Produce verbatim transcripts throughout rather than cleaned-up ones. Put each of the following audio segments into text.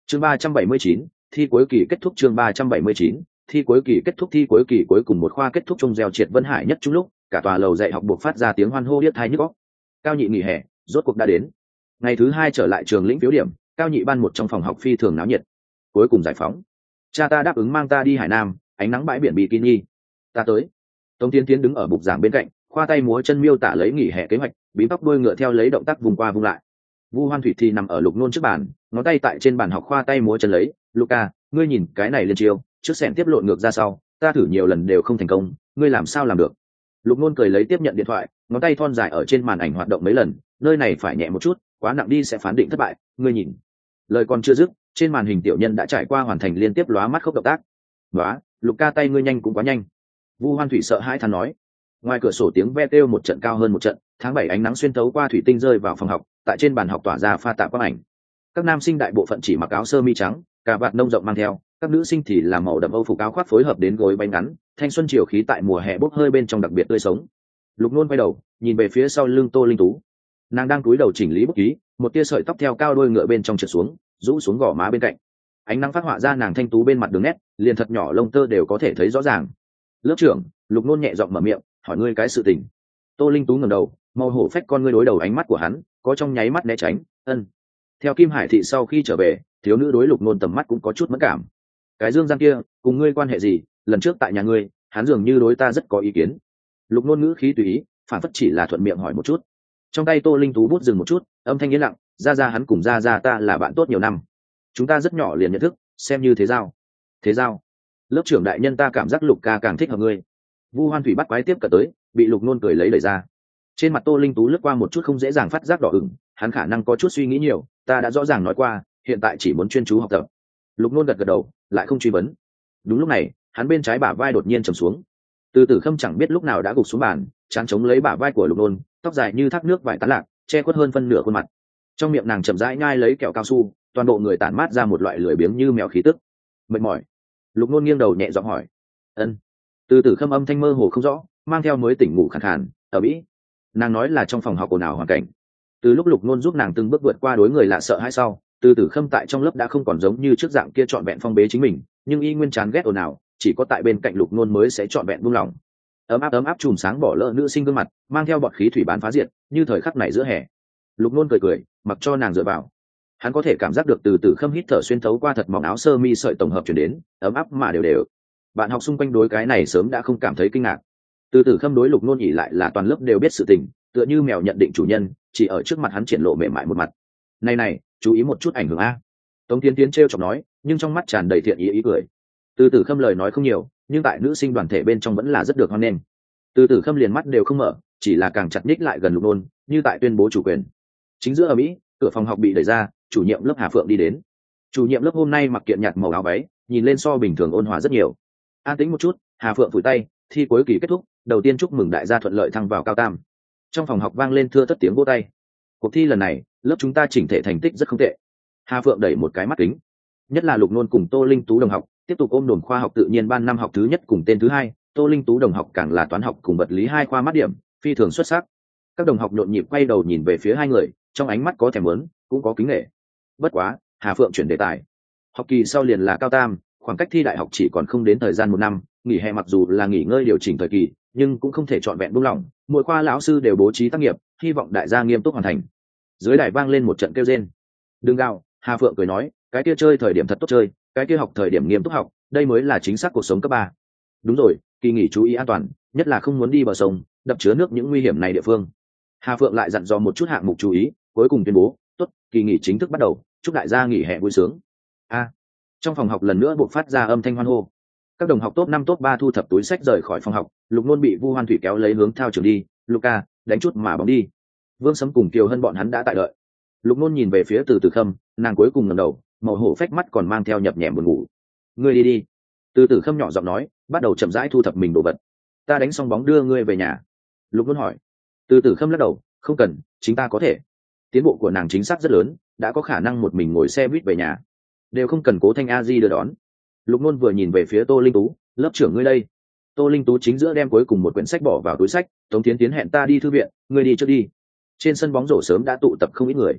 chương ba trăm bảy mươi chín, thi cuối kỳ kết thúc. Chương ba trăm bảy mươi chín, thi cuối kỳ kết thúc. Thi cuối kỳ cuối cùng một khoa kết thúc trong gieo triệt Vân Hải nhất trung lúc, cả tòa lầu dạy học buộc phát ra tiếng hoan hô điếc tai nhức óc. Cao nhị nghỉ hè rốt cuộc đã đến. Ngày thứ hai trở lại trường lĩnh phiếu điểm, cao nhị ban một trong phòng học phi thường náo nhiệt. Cuối cùng giải phóng, cha ta đáp ứng mang ta đi Hải Nam, ánh nắng bãi biển bikini. Ta tới. Tống Tiến Tiến đứng ở bục giảng bên cạnh, khoa tay múa chân miêu tả lấy nghỉ hè kế hoạch, bím tóc đuôi ngựa theo lấy động tác vùng qua vùng lại. Vu Hoan Thủy thì nằm ở Lục Nôn trước bàn, ngón tay tại trên bàn học khoa tay múa chân lấy. Luca, ngươi nhìn cái này liên chiêu, trước sẹn tiếp lộn ngược ra sau, ta thử nhiều lần đều không thành công, ngươi làm sao làm được? Lục Nôn cười lấy tiếp nhận điện thoại, ngón tay thon dài ở trên màn ảnh hoạt động mấy lần, nơi này phải nhẹ một chút, quá nặng đi sẽ phán định thất bại, ngươi nhìn. Lời còn chưa dứt, trên màn hình tiểu nhân đã trải qua hoàn thành liên tiếp lóa mắt khốc động tác. Lóa, Luca tay ngươi nhanh cũng quá nhanh. Vu Hoan Thủy sợ hãi thán nói. Ngoài cửa sổ tiếng ve kêu một trận cao hơn một trận, tháng bảy ánh nắng xuyên thấu qua thủy tinh rơi vào phòng học, tại trên bàn học tỏa ra pha tạp quang ảnh. Các nam sinh đại bộ phận chỉ mặc áo sơ mi trắng, cà vạt nông rộng mang theo, các nữ sinh thì là màu đậm âu phục áo khoác phối hợp đến gối bánh ngắn, thanh xuân chiều khí tại mùa hè bốc hơi bên trong đặc biệt tươi sống. Lục Nôn quay đầu, nhìn về phía sau lưng Tô Linh Tú. Nàng đang cúi đầu chỉnh lý bút ký, một tia sợi tóc theo cao đuôi ngựa bên trong trượt xuống, rũ xuống gò má bên cạnh. Ánh nắng phát họa ra nàng thanh tú bên mặt đường nét, liền thật nhỏ lông tơ đều có thể thấy rõ ràng. Lớp trưởng, Lục Nôn nhẹ giọng mở miệng, hỏi ngươi cái sự tình. Tô Linh Tú ngẩng đầu, màu hổ phách con ngươi đối đầu ánh mắt của hắn, có trong nháy mắt né tránh. Ân. Theo Kim Hải thị sau khi trở về, thiếu nữ đối Lục Nôn tầm mắt cũng có chút mất cảm. Cái Dương Giang kia, cùng ngươi quan hệ gì? Lần trước tại nhà ngươi, hắn dường như đối ta rất có ý kiến. Lục Nôn ngữ khí tùy ý, phản phất chỉ là thuận miệng hỏi một chút. Trong tay Tô Linh Tú bút dừng một chút, âm thanh yên lặng, ra ra hắn cùng ra ra ta là bạn tốt nhiều năm, chúng ta rất nhỏ liền nhận thức, xem như thế giao. Thế giao? Lớp trưởng đại nhân, ta cảm giác Lục ca càng thích hợp ngươi. Vu Hoan Thủy bắt quái tiếp cận tới, bị Lục Nôn cười lấy đẩy ra. Trên mặt Tô Linh Tú lướt qua một chút không dễ dàng phát giác đỏ ửng, hắn khả năng có chút suy nghĩ nhiều, ta đã rõ ràng nói qua, hiện tại chỉ muốn chuyên chú học tập. Lục Nôn gật gật đầu, lại không truy vấn. Đúng lúc này, hắn bên trái bả vai đột nhiên trầm xuống. Từ Tử Khâm chẳng biết lúc nào đã gục xuống bàn, trán chống lấy bả vai của Lục Nôn, tóc dài như thác nước vải tán lạc, che khuất hơn phân nửa khuôn mặt. Trong miệng nàng chậm rãi nhai lấy kẹo cao su, toàn bộ người tản mát ra một loại lười biếng như mèo khí tức. Mệt mỏi. Lục Nôn nghiêng đầu nhẹ giọng hỏi. Ân. Từ Tử Khâm âm thanh mơ hồ không rõ, mang theo mới tỉnh ngủ khàn khàn, ở mỹ. Nàng nói là trong phòng học ồn ào hoàn cảnh. Từ lúc Lục Nôn giúp nàng từng bước vượt qua đối người lạ sợ hãi sau, Từ Tử Khâm tại trong lớp đã không còn giống như trước dạng kia trọn vẹn phong bế chính mình, nhưng y nguyên chán ghét ồn ào, chỉ có tại bên cạnh Lục Nôn mới sẽ trọn vẹn buông lỏng. Ấm áp ấm áp chùm sáng bỏ lỡ nữ sinh gương mặt, mang theo bọt khí thủy bán phá diệt, như thời khắc này giữa hè. Lục Nôn cười cười, mặc cho nàng dựa vào. Hắn có thể cảm giác được Từ Tử Khâm hít thở xuyên thấu qua thật mỏng áo sơ mi sợi tổng hợp truyền đến, ấm áp mà đều đều. Bạn học xung quanh đối cái này sớm đã không cảm thấy kinh ngạc. Từ Tử Khâm đối Lục Nôn nhỉ lại là toàn lớp đều biết sự tình, tựa như mèo nhận định chủ nhân, chỉ ở trước mặt hắn triển lộ mềm mại một mặt. Này này, chú ý một chút ảnh hưởng a. Tống Tiến Tiến trêu chọc nói, nhưng trong mắt tràn đầy thiện ý ý cười. Từ Tử Khâm lời nói không nhiều, nhưng tại nữ sinh đoàn thể bên trong vẫn là rất được hoan nghênh. Từ Tử Khâm liền mắt đều không mở, chỉ là càng chặt ních lại gần Lục Nôn, như tại tuyên bố chủ quyền. Chính giữa ở mỹ, cửa phòng học bị đẩy ra, chủ nhiệm lớp Hà Phượng đi đến. Chủ nhiệm lớp hôm nay mặc kiện nhạt màu áo váy, nhìn lên so bình thường ôn hòa rất nhiều. An tĩnh một chút, Hà Phượng phủi tay, thi cuối kỳ kết thúc, đầu tiên chúc mừng đại gia thuận lợi thăng vào cao tam. Trong phòng học vang lên thưa thất tiếng vỗ tay. Cuộc thi lần này, lớp chúng ta chỉnh thể thành tích rất không tệ. Hà Phượng đẩy một cái mắt kính. Nhất là Lục Nôn cùng Tô Linh Tú đồng học, tiếp tục ôm đồn khoa học tự nhiên ban năm học thứ nhất cùng tên thứ hai, Tô Linh Tú đồng học càng là toán học cùng vật lý hai khoa mắt điểm, phi thường xuất sắc. Các đồng học nhộn nhịp quay đầu nhìn về phía hai người, trong ánh mắt có thèm muốn, cũng có kính nể. Bất quá, Hà Phượng chuyển đề tài. Học kỳ sau liền là cao tam, khoảng cách thi đại học chỉ còn không đến thời gian một năm, nghỉ hè mặc dù là nghỉ ngơi điều chỉnh thời kỳ, nhưng cũng không thể trọn vẹn buông lỏng, mỗi khoa lão sư đều bố trí tác nghiệp, hy vọng đại gia nghiêm túc hoàn thành. Dưới đài vang lên một trận kêu rên. Đừng gào, Hà Phượng cười nói, cái kia chơi thời điểm thật tốt chơi, cái kia học thời điểm nghiêm túc học, đây mới là chính xác cuộc sống cấp ba. Đúng rồi, kỳ nghỉ chú ý an toàn, nhất là không muốn đi bờ sông, đập chứa nước những nguy hiểm này địa phương. Hà Phượng lại dặn dò một chút hạng mục chú ý, cuối cùng tuyên bố, tốt, kỳ nghỉ chính thức bắt đầu, chúc đại gia nghỉ hè vui sướng. A. Trong phòng học lần nữa buộc phát ra âm thanh hoan hô. Các đồng học top năm top ba thu thập túi sách rời khỏi phòng học, Lục Nôn bị Vu Hoan Thủy kéo lấy hướng thao trường đi, Luca, đánh chút mà bóng đi. Vương Sấm cùng Kiều Hân bọn hắn đã tại đợi. Lục Nôn nhìn về phía Từ Tử Khâm, nàng cuối cùng ngẩng đầu, màu hổ phách mắt còn mang theo nhập nhèm buồn ngủ. Ngươi đi đi. Từ Tử Khâm nhỏ giọng nói, bắt đầu chậm rãi thu thập mình đồ vật. Ta đánh xong bóng đưa ngươi về nhà. Lục Nôn hỏi. Từ Tử Khâm lắc đầu, không cần, chính ta có thể. Tiến bộ của nàng chính xác rất lớn, đã có khả năng một mình ngồi xe buýt về nhà, đều không cần Cố Thanh A Di đưa đón. Lục Nôn vừa nhìn về phía Tô Linh Tú, lớp trưởng ngươi đây. Tô Linh Tú chính giữa đem cuối cùng một quyển sách bỏ vào túi sách, Tống Tiến Tiến hẹn ta đi thư viện, ngươi đi trước đi. Trên sân bóng rổ sớm đã tụ tập không ít người.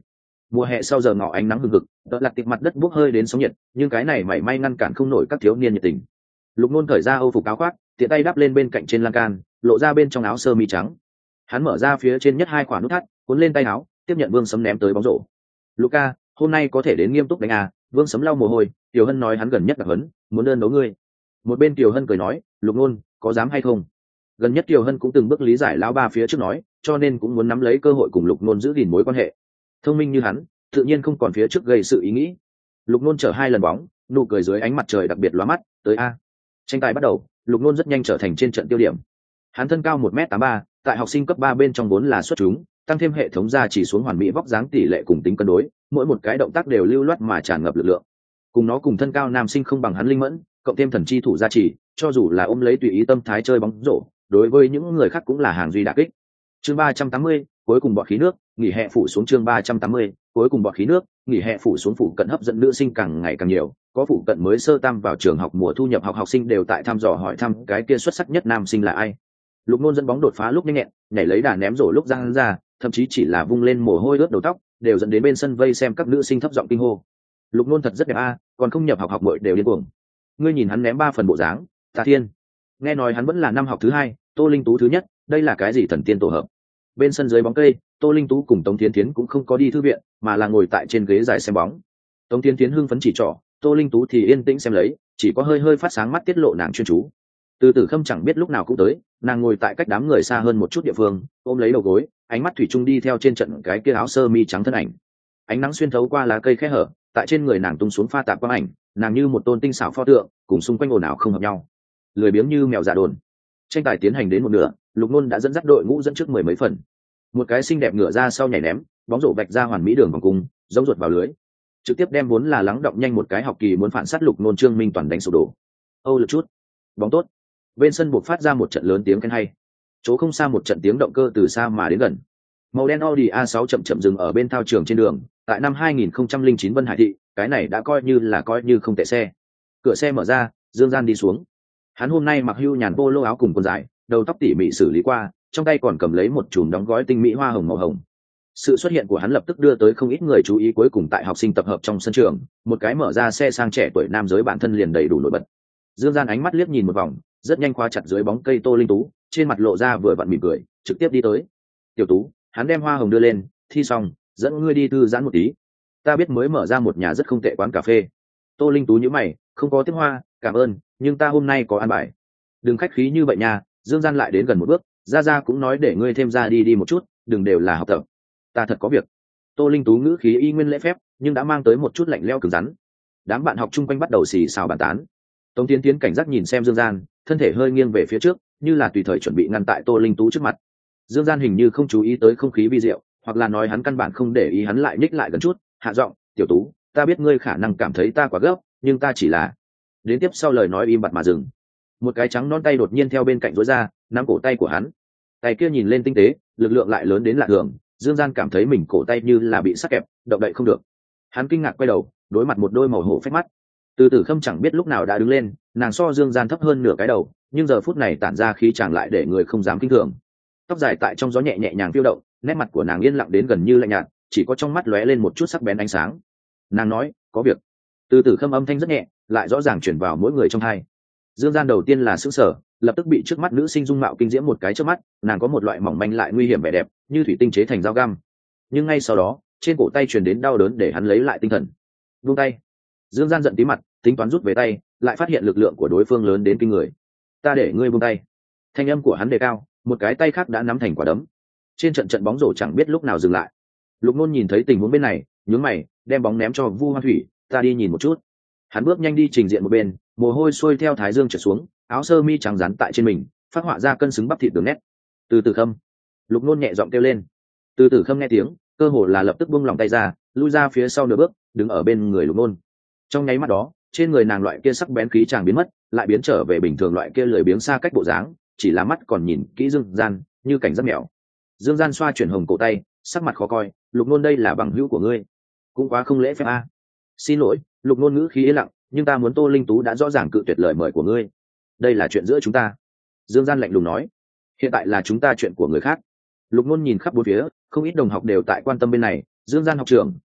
Mùa hè sau giờ ngọ ánh nắng hừng hực, đỡ lạc tiệp mặt đất bốc hơi đến sóng nhiệt, nhưng cái này mảy may ngăn cản không nổi các thiếu niên nhiệt tình. Lục Nôn cởi ra âu phục áo khoác, tiện tay đắp lên bên cạnh trên lan can, lộ ra bên trong áo sơ mi trắng. Hắn mở ra phía trên nhất hai khoản nút thắt, cuốn lên tay áo, tiếp nhận Vương Sấm ném tới bóng rổ. Luca, hôm nay có thể đến nghiêm túc đánh à? Vương Sấm lau mồ hôi, Tiểu Hân nói hắn gần nhất đặc huấn, muốn đơn đấu ngươi. Một bên Tiểu Hân cười nói, Lục Nôn, có dám hay không? Gần nhất Tiểu Hân cũng từng bước lý giải lão ba phía trước nói, cho nên cũng muốn nắm lấy cơ hội cùng Lục Nôn giữ gìn mối quan hệ. Thông minh như hắn, tự nhiên không còn phía trước gây sự ý nghĩ. Lục Nôn chở hai lần bóng, nụ cười dưới ánh mặt trời đặc biệt lóa mắt, tới a. Tranh tài bắt đầu, Lục Nôn rất nhanh trở thành trên trận tiêu điểm. Hắn thân cao một mét tám ba, tại học sinh cấp ba bên trong vốn là xuất chúng, tăng thêm hệ thống gia chỉ xuống hoàn mỹ vóc dáng tỷ lệ cùng tính cân đối, mỗi một cái động tác đều lưu loát mà tràn ngập lực lượng. Cùng nó cùng thân cao nam sinh không bằng hắn linh mẫn, cộng thêm thần chi thủ gia trì, cho dù là ôm lấy tùy ý tâm thái chơi bóng rổ, đối với những người khác cũng là hàng duy đả kích. Chương ba trăm tám mươi, cuối cùng bọt khí nước, nghỉ hè phủ xuống chương ba trăm tám mươi, cuối cùng bọt khí nước, nghỉ hè phủ xuống phủ cận hấp dẫn nữ sinh càng ngày càng nhiều, có phụ cận mới sơ tam vào trường học mùa thu nhập học học sinh đều tại thăm dò hỏi thăm cái kia xuất sắc nhất nam sinh là ai. Lục Nôn dẫn bóng đột phá lúc nhanh nhẹn, nhảy lấy đà ném rổ lúc giang ra, thậm chí chỉ là vung lên mồ hôi ướt đầu tóc, đều dẫn đến bên sân vây xem các nữ sinh thấp giọng kinh hô. Lục Nôn thật rất đẹp a, còn không nhập học học muội đều điên cuồng. Ngươi nhìn hắn ném ba phần bộ dáng, Tà Thiên. Nghe nói hắn vẫn là năm học thứ hai, Tô Linh Tú thứ nhất, đây là cái gì thần tiên tổ hợp. Bên sân dưới bóng cây, Tô Linh Tú cùng Tống Thiến Thiến cũng không có đi thư viện, mà là ngồi tại trên ghế dài xem bóng. Tống Thiến Thiến hưng phấn chỉ trỏ, Tô Linh Tú thì yên tĩnh xem lấy, chỉ có hơi hơi phát sáng mắt tiết lộ nàng chuyên chú. Từ Tử Khâm chẳng biết lúc nào cũng tới, nàng ngồi tại cách đám người xa hơn một chút địa phương, ôm lấy đầu gối, ánh mắt thủy chung đi theo trên trận cái kia áo sơ mi trắng thân ảnh. Ánh nắng xuyên thấu qua lá cây khe hở, tại trên người nàng tung xuống pha tạp quang ảnh, nàng như một tôn tinh xảo pho tượng, cùng xung quanh ồn ào không hợp nhau. Lười biếng như mèo già đồn. Tranh tài tiến hành đến một nửa, Lục Nôn đã dẫn dắt đội ngũ dẫn trước mười mấy phần. Một cái xinh đẹp ngửa ra sau nhảy ném, bóng rổ vạch ra hoàn mỹ đường vòng cung, giống ruột vào lưới. Trực tiếp đem vốn là lắng động nhanh một cái học kỳ muốn phản sát Lục Nôn Trương Minh toàn đánh sụp đổ. Âu lực chút, bóng tốt. Bên sân buộc phát ra một trận lớn tiếng khen hay. Chỗ không xa một trận tiếng động cơ từ xa mà đến gần. Màu đen Audi a sáu chậm chậm dừng ở bên thao trường trên đường, tại năm hai nghìn không trăm lẻ chín Vân Hải thị, cái này đã coi như là coi như không tệ xe. Cửa xe mở ra, Dương Gian đi xuống. Hắn hôm nay mặc hưu nhàn polo áo cùng quần dài, đầu tóc tỉ mỉ xử lý qua, trong tay còn cầm lấy một chùm đóng gói tinh mỹ hoa hồng màu hồng. Sự xuất hiện của hắn lập tức đưa tới không ít người chú ý, cuối cùng tại học sinh tập hợp trong sân trường, một cái mở ra xe sang trẻ tuổi nam giới bản thân liền đầy đủ nổi bật. Dương Gian ánh mắt liếc nhìn một vòng, rất nhanh khóa chặt dưới bóng cây Tô Linh Tú, trên mặt lộ ra vừa vặn mỉm cười, trực tiếp đi tới. Tiểu Tú, hắn đem hoa hồng đưa lên, thi xong, dẫn ngươi đi thư giãn một tí. Ta biết mới mở ra một nhà rất không tệ quán cà phê. Tô Linh Tú nhíu mày, không có tiếp hoa, cảm ơn, nhưng ta hôm nay có ăn bài. Đừng khách khí như vậy nha. Dương Gian lại đến gần một bước, ra ra cũng nói để ngươi thêm ra đi đi một chút, đừng đều là học tập. Ta thật có việc. Tô Linh Tú ngữ khí y nguyên lễ phép, nhưng đã mang tới một chút lạnh lẽo cứng rắn. Đám bạn học chung quanh bắt đầu xì xào bàn tán. Tống Tiến Tiến cảnh giác nhìn xem Dương Gian, thân thể hơi nghiêng về phía trước, như là tùy thời chuẩn bị ngăn tại Tô Linh Tú trước mặt. Dương Gian hình như không chú ý tới không khí vi diệu, hoặc là nói hắn căn bản không để ý, hắn lại nhích lại gần chút, hạ giọng, "Tiểu Tú, ta biết ngươi khả năng cảm thấy ta quá gấp, nhưng ta chỉ là..." Đến tiếp sau lời nói im bặt mà dừng. Một cái trắng non tay đột nhiên theo bên cạnh rối ra, nắm cổ tay của hắn. Tay kia nhìn lên tinh tế, lực lượng lại lớn đến lạ thường. Dương Gian cảm thấy mình cổ tay như là bị sắc kẹp, động đậy không được. Hắn kinh ngạc quay đầu, đối mặt một đôi màu hổ phách mắt. Từ Tử Khâm chẳng biết lúc nào đã đứng lên, nàng so Dương Gian thấp hơn nửa cái đầu, nhưng giờ phút này tản ra khí chàng lại để người không dám kinh thường. Tóc dài tại trong gió nhẹ nhẹ nhàng phiêu động, nét mặt của nàng yên lặng đến gần như lạnh nhạt, chỉ có trong mắt lóe lên một chút sắc bén ánh sáng. Nàng nói, "Có việc." Từ Tử Khâm âm thanh rất nhẹ, lại rõ ràng truyền vào mỗi người trong tai. Dương Gian đầu tiên là sững sờ, lập tức bị trước mắt nữ sinh dung mạo kinh diễm một cái trước mắt, nàng có một loại mỏng manh lại nguy hiểm vẻ đẹp, như thủy tinh chế thành dao găm. Nhưng ngay sau đó, trên cổ tay truyền đến đau đớn để hắn lấy lại tinh thần. Buông tay. Dương Gian giận tí mặt, tính toán rút về tay, lại phát hiện lực lượng của đối phương lớn đến kinh người. "Ta để ngươi buông tay." Thanh âm của hắn đề cao, một cái tay khác đã nắm thành quả đấm. Trên trận trận bóng rổ chẳng biết lúc nào dừng lại. Lục Nôn nhìn thấy tình huống bên này, nhướng mày, đem bóng ném cho Vu Hoan Thủy, "Ta đi nhìn một chút." Hắn bước nhanh đi trình diện một bên, mồ hôi xuôi theo thái dương trượt xuống, áo sơ mi trắng rắn tại trên mình, phát họa ra cân xứng bắp thịt đường nét. "Từ Tử Khâm." Lục Nôn nhẹ giọng kêu lên. Từ Tử Khâm nghe tiếng, cơ hồ là lập tức buông lòng tay ra, lui ra phía sau nửa bước, đứng ở bên người Lục Nôn. Trong nháy mắt đó, trên người nàng loại kia sắc bén khí chàng biến mất, lại biến trở về bình thường loại kia lười biếng xa cách bộ dáng, chỉ là mắt còn nhìn kỹ Dương Gian, như cảnh giác mèo. Dương Gian xoa chuyển hồng cổ tay, sắc mặt khó coi, "Lục Nôn, đây là bằng hữu của ngươi, cũng quá không lễ phép a." "Xin lỗi." Lục Nôn ngữ khí yên lặng, "nhưng ta muốn Tô Linh Tú đã rõ ràng cự tuyệt lời mời của ngươi. Đây là chuyện giữa chúng ta." Dương Gian lạnh lùng nói. "Hiện tại là chúng ta chuyện của người khác." Lục Nôn nhìn khắp bốn phía, không ít đồng học đều tại quan tâm bên này. Dương Gian học trưởng,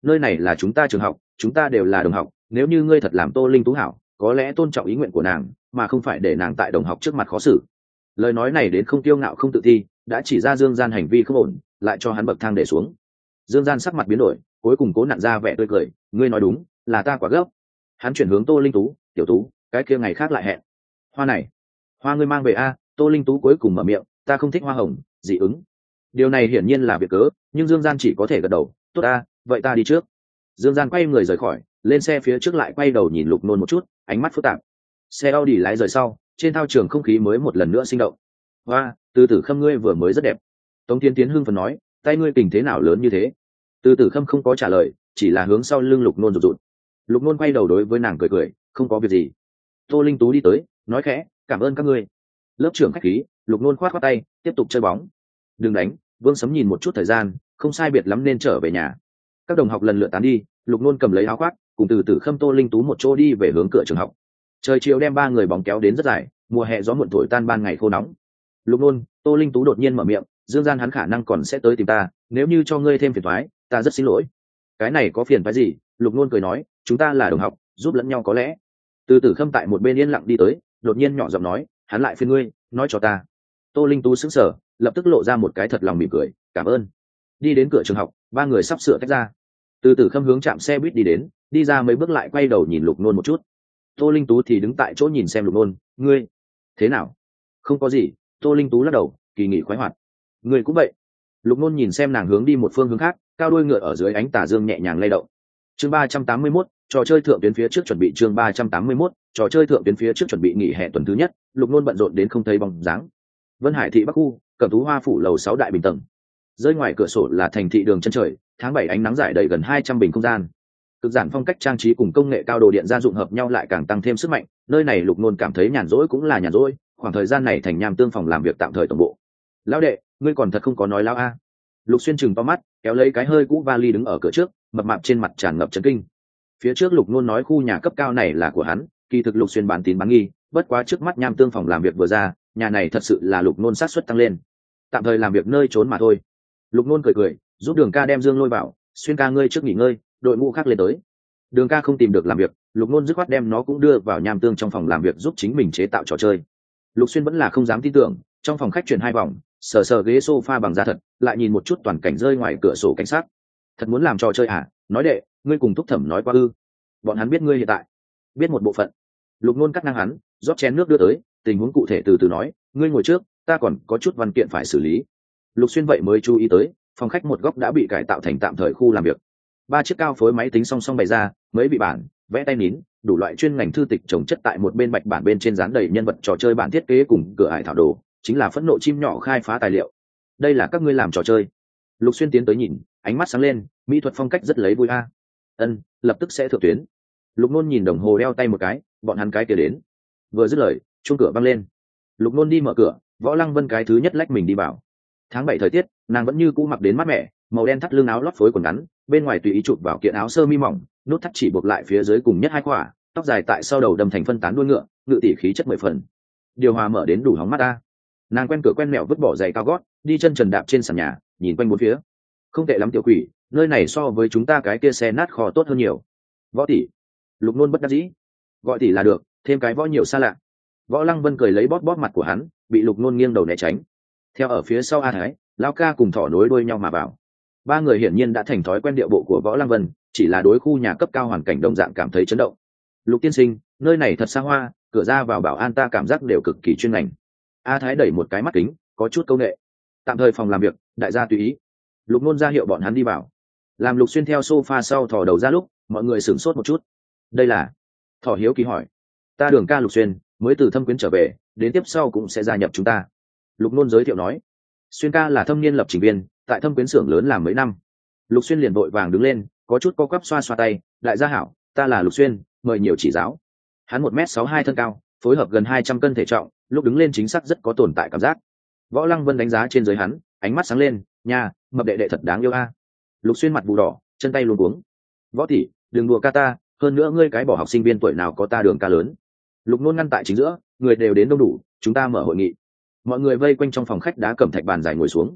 nơi này là chúng ta trường học, chúng ta đều là đồng học, nếu như ngươi thật làm Tô Linh Tú hảo, có lẽ tôn trọng ý nguyện của nàng, mà không phải để nàng tại đồng học trước mặt khó xử. Lời nói này đến không tiêu ngạo không tự ti, đã chỉ ra Dương Gian hành vi không ổn, lại cho hắn bậc thang để xuống. Dương Gian sắc mặt biến đổi, cuối cùng cố nặn ra vẻ tươi cười, ngươi nói đúng, là ta quá gấp. Hắn chuyển hướng Tô Linh Tú, tiểu Tú, cái kia ngày khác lại hẹn. Hoa này, hoa ngươi mang về a. Tô Linh Tú cuối cùng mở miệng, ta không thích hoa hồng, dị ứng. Điều này hiển nhiên là việc cớ, nhưng Dương Gian chỉ có thể gật đầu, tốt a, vậy ta đi trước. Dương Gian quay người rời khỏi, lên xe phía trước lại quay đầu nhìn Lục Nôn một chút, ánh mắt phức tạp. Xe Audi lái rời sau, trên thao trường không khí mới một lần nữa sinh động. Hoa, Từ Tử Khâm ngươi vừa mới rất đẹp. Tống Tiến Tiến hưng phấn nói, tay ngươi kình thế nào lớn như thế? Từ Tử Khâm không có trả lời, chỉ là hướng sau lưng Lục Nôn rụt rụt. Lục Nôn quay đầu đối với nàng cười cười, không có việc gì. Tô Linh Tú đi tới, nói khẽ, cảm ơn các ngươi. Lớp trưởng khách khí, Lục Nôn khoát khoát tay, tiếp tục chơi bóng. Đừng đánh. Vương Sấm nhìn một chút thời gian, không sai biệt lắm nên trở về nhà. Các đồng học lần lượt tán đi, Lục Nôn cầm lấy áo khoác, cùng Từ Tử Khâm Tô Linh Tú một chỗ đi về hướng cửa trường học. Trời chiều đem ba người bóng kéo đến rất dài, mùa hè gió muộn thổi tan ban ngày khô nóng. Lục Nôn, Tô Linh Tú đột nhiên mở miệng, Dương Gian hắn khả năng còn sẽ tới tìm ta, nếu như cho ngươi thêm phiền toái, ta rất xin lỗi. Cái này có phiền phái gì? Lục Nôn cười nói, chúng ta là đồng học, giúp lẫn nhau có lẽ. Từ Tử Khâm tại một bên yên lặng đi tới, đột nhiên nhỏ giọng nói, hắn lại phiền ngươi, nói cho ta. Tô Linh Tú sững sờ, lập tức lộ ra một cái thật lòng mỉm cười, cảm ơn. Đi đến cửa trường học, ba người sắp sửa tách ra. Từ Tử Khâm hướng trạm xe buýt đi đến, đi ra mấy bước lại quay đầu nhìn Lục Nôn một chút. Tô Linh Tú thì đứng tại chỗ nhìn xem Lục Nôn, ngươi thế nào? Không có gì. Tô Linh Tú lắc đầu, kỳ nghỉ khoái hoạt. Ngươi cũng vậy. Lục Nôn nhìn xem nàng hướng đi một phương hướng khác, cao đuôi ngựa ở dưới ánh tà dương nhẹ nhàng lay động. Chương ba trăm tám mươi mốt, trò chơi thượng tuyến phía trước chuẩn bị chương ba trăm tám mươi mốt, trò chơi thượng tuyến phía trước chuẩn bị nghỉ hè tuần thứ nhất, Lục Nôn bận rộn đến không thấy bóng dáng. Vân Hải thị Bắc khu, Cẩm Tú Hoa phủ lầu sáu đại bình tầng. Rơi ngoài cửa sổ là thành thị đường chân trời, tháng bảy ánh nắng rải đầy gần hai trăm bình không gian. Cực giản phong cách trang trí cùng công nghệ cao đồ điện gia dụng hợp nhau lại càng tăng thêm sức mạnh, nơi này Lục Nôn cảm thấy nhàn rỗi cũng là nhàn rỗi, khoảng thời gian này thành nham tương phòng làm việc tạm thời tổng bộ. Lão đệ, ngươi còn thật không có nói lão a. Lục Xuyên chừng to mắt, kéo lấy cái hơi cũ vali đứng ở cửa trước, mập mạp trên mặt tràn ngập chấn kinh. Phía trước Lục Nôn nói khu nhà cấp cao này là của hắn, kỳ thực Lục Xuyên bán tín bán nghi, bất quá trước mắt nham tương phòng làm việc vừa ra, nhà này thật sự là Lục Nôn sát suất tăng lên. Tạm thời làm việc nơi trốn mà thôi. Lục Nôn cười cười, giúp Đường Ca đem Dương Lôi vào, Xuyên ca ngươi trước nghỉ ngơi, đội ngũ khác lên tới. Đường Ca không tìm được làm việc, Lục Nôn dứt khoát đem nó cũng đưa vào nham tương trong phòng làm việc giúp chính mình chế tạo trò chơi. Lục Xuyên vẫn là không dám tin tưởng, trong phòng khách chuyển hai vòng, sờ sờ ghế sofa bằng da thật, lại nhìn một chút toàn cảnh rơi ngoài cửa sổ cảnh sát. Thật muốn làm trò chơi à? Nói đệ, ngươi cùng Thúc Thẩm nói qua ư? Bọn hắn biết ngươi hiện tại, biết một bộ phận. Lục Nôn cắt ngang hắn, rót chén nước đưa tới, tình huống cụ thể từ từ nói, ngươi ngồi trước, ta còn có chút văn kiện phải xử lý. Lục Xuyên vậy mới chú ý tới, phòng khách một góc đã bị cải tạo thành tạm thời khu làm việc. Ba chiếc cao phối máy tính song song bày ra, mấy vị bản, vẽ tay nín, đủ loại chuyên ngành thư tịch trồng chất tại một bên bạch bản bên trên dán đầy nhân vật trò chơi bản thiết kế cùng cửa ải thảo đồ, chính là phẫn nộ chim nhỏ khai phá tài liệu. Đây là các ngươi làm trò chơi. Lục Xuyên tiến tới nhìn, ánh mắt sáng lên, mỹ thuật phong cách rất lấy vui a. Ân, lập tức sẽ thượng tuyến. Lục Nôn nhìn đồng hồ đeo tay một cái, bọn hắn cái kia đến. Vừa dứt lời, chuông cửa vang lên. Lục Nôn đi mở cửa, Võ Lăng Vân cái thứ nhất lách mình đi vào. Tháng bảy thời tiết, nàng vẫn như cũ mặc đến mát mẻ, màu đen thắt lưng áo lót phối quần ngắn, bên ngoài tùy ý chụp vào kiện áo sơ mi mỏng, nút thắt chỉ buộc lại phía dưới cùng nhất hai khỏa, tóc dài tại sau đầu đâm thành phân tán đuôi ngựa, ngự tỷ khí chất mười phần. Điều hòa mở đến đủ hóng mắt ta. Nàng quen cửa quen mẹo vứt bỏ giày cao gót, đi chân trần đạp trên sàn nhà, nhìn quanh bốn phía. Không tệ lắm tiểu quỷ, nơi này so với chúng ta cái kia xe nát kho tốt hơn nhiều. Võ tỷ. Lục Nôn bất đắc dĩ. Gọi tỷ là được, thêm cái võ nhiều xa lạ. Võ Lăng Vân cười lấy bóp bóp mặt của hắn, bị Lục Nôn nghiêng đầu né tránh. Theo ở phía sau A Thái, Lão Ca cùng Thỏ nối đuôi nhau mà vào. Ba người hiển nhiên đã thành thói quen điệu bộ của Võ Lăng Vân, chỉ là đối khu nhà cấp cao hoàn cảnh đồng dạng cảm thấy chấn động. Lục tiên sinh, nơi này thật xa hoa, cửa ra vào bảo an ta cảm giác đều cực kỳ chuyên ngành. A Thái đẩy một cái mắt kính, có chút câu nệ. Tạm thời phòng làm việc, đại gia tùy ý. Lục Nôn ra hiệu bọn hắn đi vào. Làm Lục Xuyên theo sofa sau thò đầu ra lúc, mọi người sửng sốt một chút. Đây là? Thỏ hiếu kỳ hỏi. Ta Đường Ca Lục Xuyên, mới từ Thâm Quyến trở về, đến tiếp sau cũng sẽ gia nhập chúng ta. Lục Nôn giới thiệu nói. Xuyên ca là thâm niên lập trình viên, tại Thâm Quyến xưởng lớn làm mấy năm. Lục Xuyên liền vội vàng đứng lên, có chút co quắp xoa xoa tay, đại gia hảo, ta là Lục Xuyên, mời nhiều chỉ giáo. Hắn một m sáu hai thân cao, phối hợp gần hai trăm cân thể trọng, lúc đứng lên chính xác rất có tồn tại cảm giác. Võ Lăng Vân đánh giá trên dưới hắn, ánh mắt sáng lên, nha, mập đệ đệ thật đáng yêu a. Lục Xuyên mặt bù đỏ, chân tay luống cuống. Võ tỷ, đừng đùa ca ta, hơn nữa ngươi cái bỏ học sinh viên tuổi nào có ta Đường Ca lớn. Lục Nôn ngăn tại chính giữa, người đều đến đông đủ, chúng ta mở hội nghị. Mọi người vây quanh trong phòng khách đá cẩm thạch bàn dài ngồi xuống.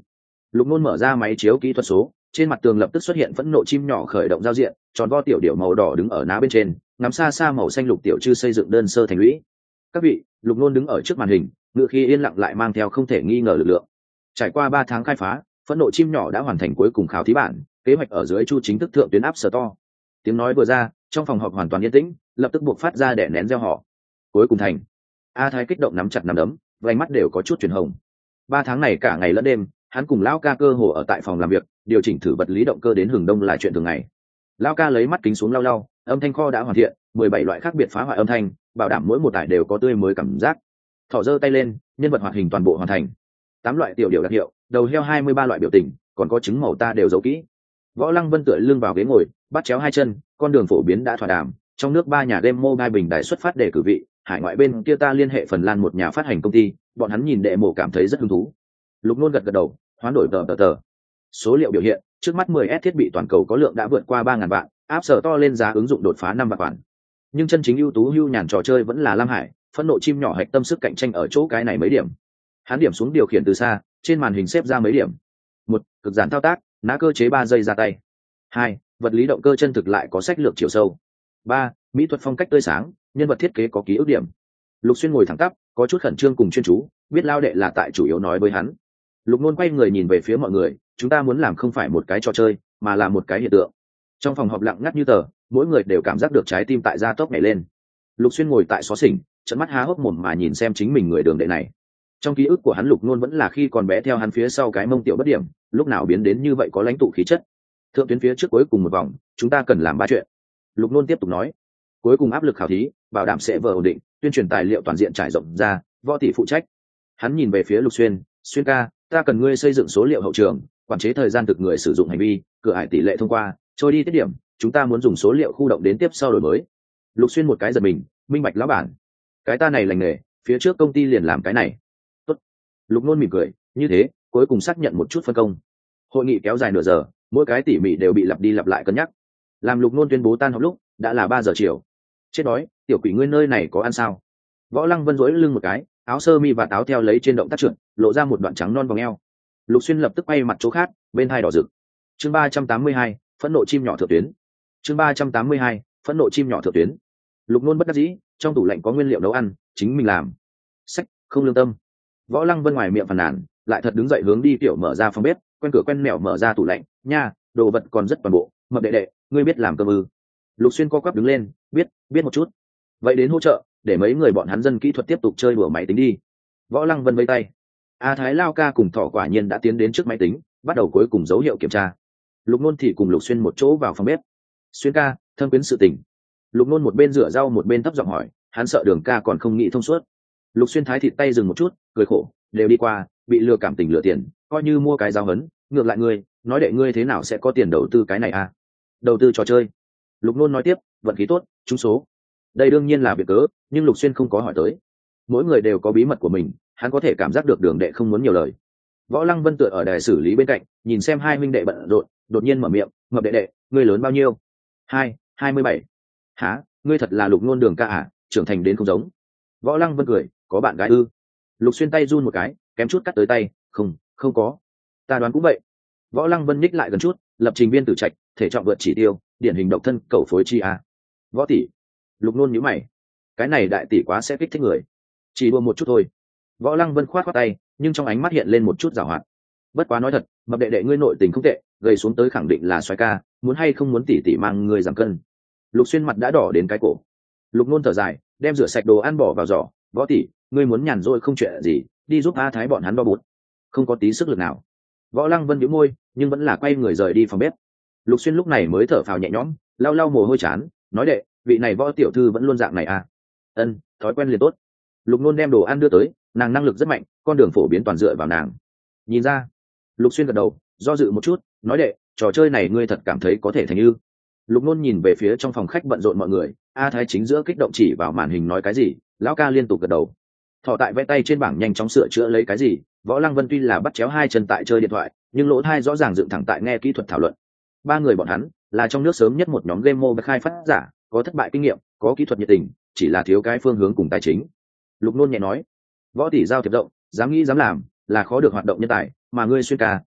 Lục Nôn mở ra máy chiếu kỹ thuật số, trên mặt tường lập tức xuất hiện phẫn nộ chim nhỏ khởi động giao diện, tròn vo tiểu điểu màu đỏ đứng ở ná bên trên, ngắm xa xa màu xanh lục tiểu chư xây dựng đơn sơ thành lũy. Các vị, Lục Nôn đứng ở trước màn hình, ngựa khí yên lặng lại mang theo không thể nghi ngờ lực lượng. Trải qua ba tháng khai phá, phẫn nộ chim nhỏ đã hoàn thành cuối cùng khảo thí bản, kế hoạch ở dưới chu chính thức thượng tuyến áp sở to. Tiếng nói vừa ra, trong phòng họp hoàn toàn yên tĩnh, lập tức buộc phát ra đẻ nén reo hò. Cuối cùng thành. A Thái kích động nắm chặt nắm đấm, vành mắt đều có chút chuyển hồng. Ba tháng này cả ngày lẫn đêm, hắn cùng lão ca cơ hồ ở tại phòng làm việc, điều chỉnh thử vật lý động cơ đến hừng đông là chuyện thường ngày. Lão ca lấy mắt kính xuống lau lau, âm thanh kho đã hoàn thiện, mười bảy loại khác biệt phá hoại âm thanh, bảo đảm mỗi một tải đều có tươi mới cảm giác. Thỏ giơ tay lên, nhân vật hoạt hình toàn bộ hoàn thành. Tám loại tiểu điệu đặc hiệu, đầu heo hai mươi ba loại biểu tình, còn có trứng màu ta đều giấu kỹ. Võ Lăng Vân tựa lưng vào ghế ngồi, bắt chéo hai chân, con đường phổ biến đã thỏa đàm, trong nước ba nhà game mobile bình đại xuất phát để cử vị, hải ngoại bên kia ta liên hệ Phần Lan một nhà phát hành công ty, bọn hắn nhìn đệ mổ cảm thấy rất hứng thú. Lục Nôn gật gật đầu, hoán đổi tờ tờ tờ. Số liệu biểu hiện, trước mắt mười S thiết bị toàn cầu có lượng đã vượt qua ba ngàn vạn, App Store to lên giá ứng dụng đột phá năm vạn khoản. Nhưng chân chính ưu tú hưu nhàn trò chơi vẫn là Lam Hải, phẫn nộ chim nhỏ hạch tâm sức cạnh tranh ở chỗ cái này mấy điểm. Hắn điểm xuống điều khiển từ xa, trên màn hình xếp ra mấy điểm. Một, cực giản thao tác, ná cơ chế ba giây ra tay. Hai, vật lý động cơ chân thực lại có sách lược chiều sâu. Ba, mỹ thuật phong cách tươi sáng, nhân vật thiết kế có ký ức điểm. Lục Xuyên ngồi thẳng tắp, có chút khẩn trương cùng chuyên chú, biết lao đệ là tại chủ yếu nói với hắn. Lục Nôn quay người nhìn về phía mọi người, chúng ta muốn làm không phải một cái trò chơi, mà là một cái hiện tượng. Trong phòng họp lặng ngắt như tờ, mỗi người đều cảm giác được trái tim tại gia tốc nhảy lên. Lục Xuyên ngồi tại xó xỉnh, trợn mắt há hốc mồm mà nhìn xem chính mình người đường đệ này. Trong ký ức của hắn, Lục Nôn vẫn là khi còn bé theo hắn phía sau cái mông tiểu bất điểm, lúc nào biến đến như vậy có lãnh tụ khí chất. Thượng tuyến phía trước cuối cùng một vòng, chúng ta cần làm ba chuyện. Lục Nôn tiếp tục nói, cuối cùng áp lực khảo thí, bảo đảm sẽ vờ ổn định, tuyên truyền tài liệu toàn diện trải rộng ra, Võ tỷ phụ trách. Hắn nhìn về phía Lục Xuyên, Xuyên ca, ta cần ngươi xây dựng số liệu hậu trường, quản chế thời gian thực người sử dụng hành vi, cửa ải tỷ lệ thông qua, trôi đi tiết điểm, chúng ta muốn dùng số liệu khu động đến tiếp sau đổi mới. Lục Xuyên một cái giật mình, minh bạch lão bản, cái ta này lành nghề, phía trước công ty liền làm cái này. Tốt. Lục Nôn mỉm cười, như thế, cuối cùng xác nhận một chút phân công. Hội nghị kéo dài nửa giờ, mỗi cái tỉ mỉ đều bị lặp đi lặp lại cân nhắc. Làm Lục Nôn tuyên bố tan họp lúc, đã là ba giờ chiều. Chết đói, tiểu quỷ ngươi nơi này có ăn sao? Võ Lăng Vân duỗi lưng một cái, áo sơ mi và áo theo lấy trên động tác trượt, lộ ra một đoạn trắng non vòng eo. Lục Xuyên lập tức quay mặt chỗ khác, bên hai đỏ rực. Chương ba trăm tám mươi hai, phẫn nộ chim nhỏ thượng tuyến. Chương ba trăm tám mươi hai, phẫn nộ chim nhỏ thượng tuyến. Lục Nôn bất đắc dĩ, trong tủ lạnh có nguyên liệu nấu ăn, chính mình làm. Sách, không lương tâm. Võ Lăng Vân ngoài miệng phàn nàn, lại thật đứng dậy hướng đi tiểu mở ra phòng bếp, quen cửa quen mẻo mở ra tủ lạnh, nha, đồ vật còn rất toàn bộ, mập đệ đệ, ngươi biết làm cơm ư? Lục Xuyên co quắp đứng lên, biết, biết một chút. Vậy đến hỗ trợ, để mấy người bọn hắn dân kỹ thuật tiếp tục chơi đùa máy tính đi. Võ Lăng Vân vây tay. A Thái Lao ca cùng Thỏ quả nhiên đã tiến đến trước máy tính, bắt đầu cuối cùng dấu hiệu kiểm tra. Lục Nôn thì cùng Lục Xuyên một chỗ vào phòng bếp. Xuyên ca, thâm quyến sự tình. Lục Nôn một bên rửa rau một bên thấp giọng hỏi, hắn sợ Đường ca còn không nghĩ thông suốt. Lục Xuyên thái thịt tay dừng một chút, cười khổ, đều đi qua, bị lừa cảm tình lừa tiền, coi như mua cái giáo hấn, ngược lại ngươi, nói đệ ngươi thế nào sẽ có tiền đầu tư cái này à? Đầu tư trò chơi. Lục Nôn nói tiếp, vận khí tốt, trúng số. Đây đương nhiên là việc cớ, nhưng Lục Xuyên không có hỏi tới. Mỗi người đều có bí mật của mình, hắn có thể cảm giác được Đường đệ không muốn nhiều lời. Võ Lăng Vân tựa ở đài xử lý bên cạnh, nhìn xem hai huynh đệ bận rộn, đột nhiên mở miệng, mập đệ đệ, ngươi lớn bao nhiêu? Hai, hai mươi bảy. Hả, ngươi thật là Lục Nôn Đường ca à? Trưởng thành đến không giống. Võ Lăng Vân cười, có bạn gái ư? Lục Xuyên tay run một cái, kém chút cắt tới tay, không, không có. Ta đoán cũng vậy. Võ Lăng Vân nhích lại gần chút, lập trình viên tử trạch, thể trọng vượt chỉ tiêu, điển hình độc thân, cầu phối chi a. Võ tỷ. Lục Nôn nhíu mày, cái này đại tỷ quá sẽ kích thích người. Chỉ đua một chút thôi. Võ Lăng Vân khoát khoát tay, nhưng trong ánh mắt hiện lên một chút giảo hoạt. Bất quá nói thật, mập đệ đệ ngươi nội tình không tệ, gầy xuống tới khẳng định là xoái ca, muốn hay không muốn tỷ tỷ mang ngươi giảm cân. Lục Xuyên mặt đã đỏ đến cái cổ. Lục Nôn thở dài, đem rửa sạch đồ ăn bỏ vào giỏ. Võ tỷ, ngươi muốn nhàn rỗi không chuyện gì, đi giúp A Thái bọn hắn đo bút. Không có tí sức lực nào. Võ Lăng Vân nhíu môi, nhưng vẫn là quay người rời đi phòng bếp. Lục Xuyên lúc này mới thở phào nhẹ nhõm, lau lau mồ hôi chán, nói đệ, vị này Võ tiểu thư vẫn luôn dạng này à? Ân, thói quen liền tốt. Lục Nôn đem đồ ăn đưa tới, nàng năng lực rất mạnh, con đường phổ biến toàn dựa vào nàng. Nhìn ra. Lục Xuyên gật đầu, do dự một chút, nói đệ, trò chơi này ngươi thật cảm thấy có thể thành ư? Lục Nôn nhìn về phía trong phòng khách bận rộn mọi người, A Thái chính giữa kích động chỉ vào màn hình nói cái gì, lão ca liên tục gật đầu. Thọ tại vẽ tay trên bảng nhanh chóng sửa chữa lấy cái gì. Võ Lăng Vân tuy là bắt chéo hai chân tại chơi điện thoại, nhưng lỗ tai rõ ràng dựng thẳng tại nghe kỹ thuật thảo luận. Ba người bọn hắn là trong nước sớm nhất một nhóm game mobile khai phát giả, có thất bại kinh nghiệm, có kỹ thuật nhiệt tình, chỉ là thiếu cái phương hướng cùng tài chính. Lục Nôn nhẹ nói, Võ tỷ giao thiệp rộng, dám nghĩ dám làm, là khó được hoạt động nhân tài, mà ngươi Xuyên ca,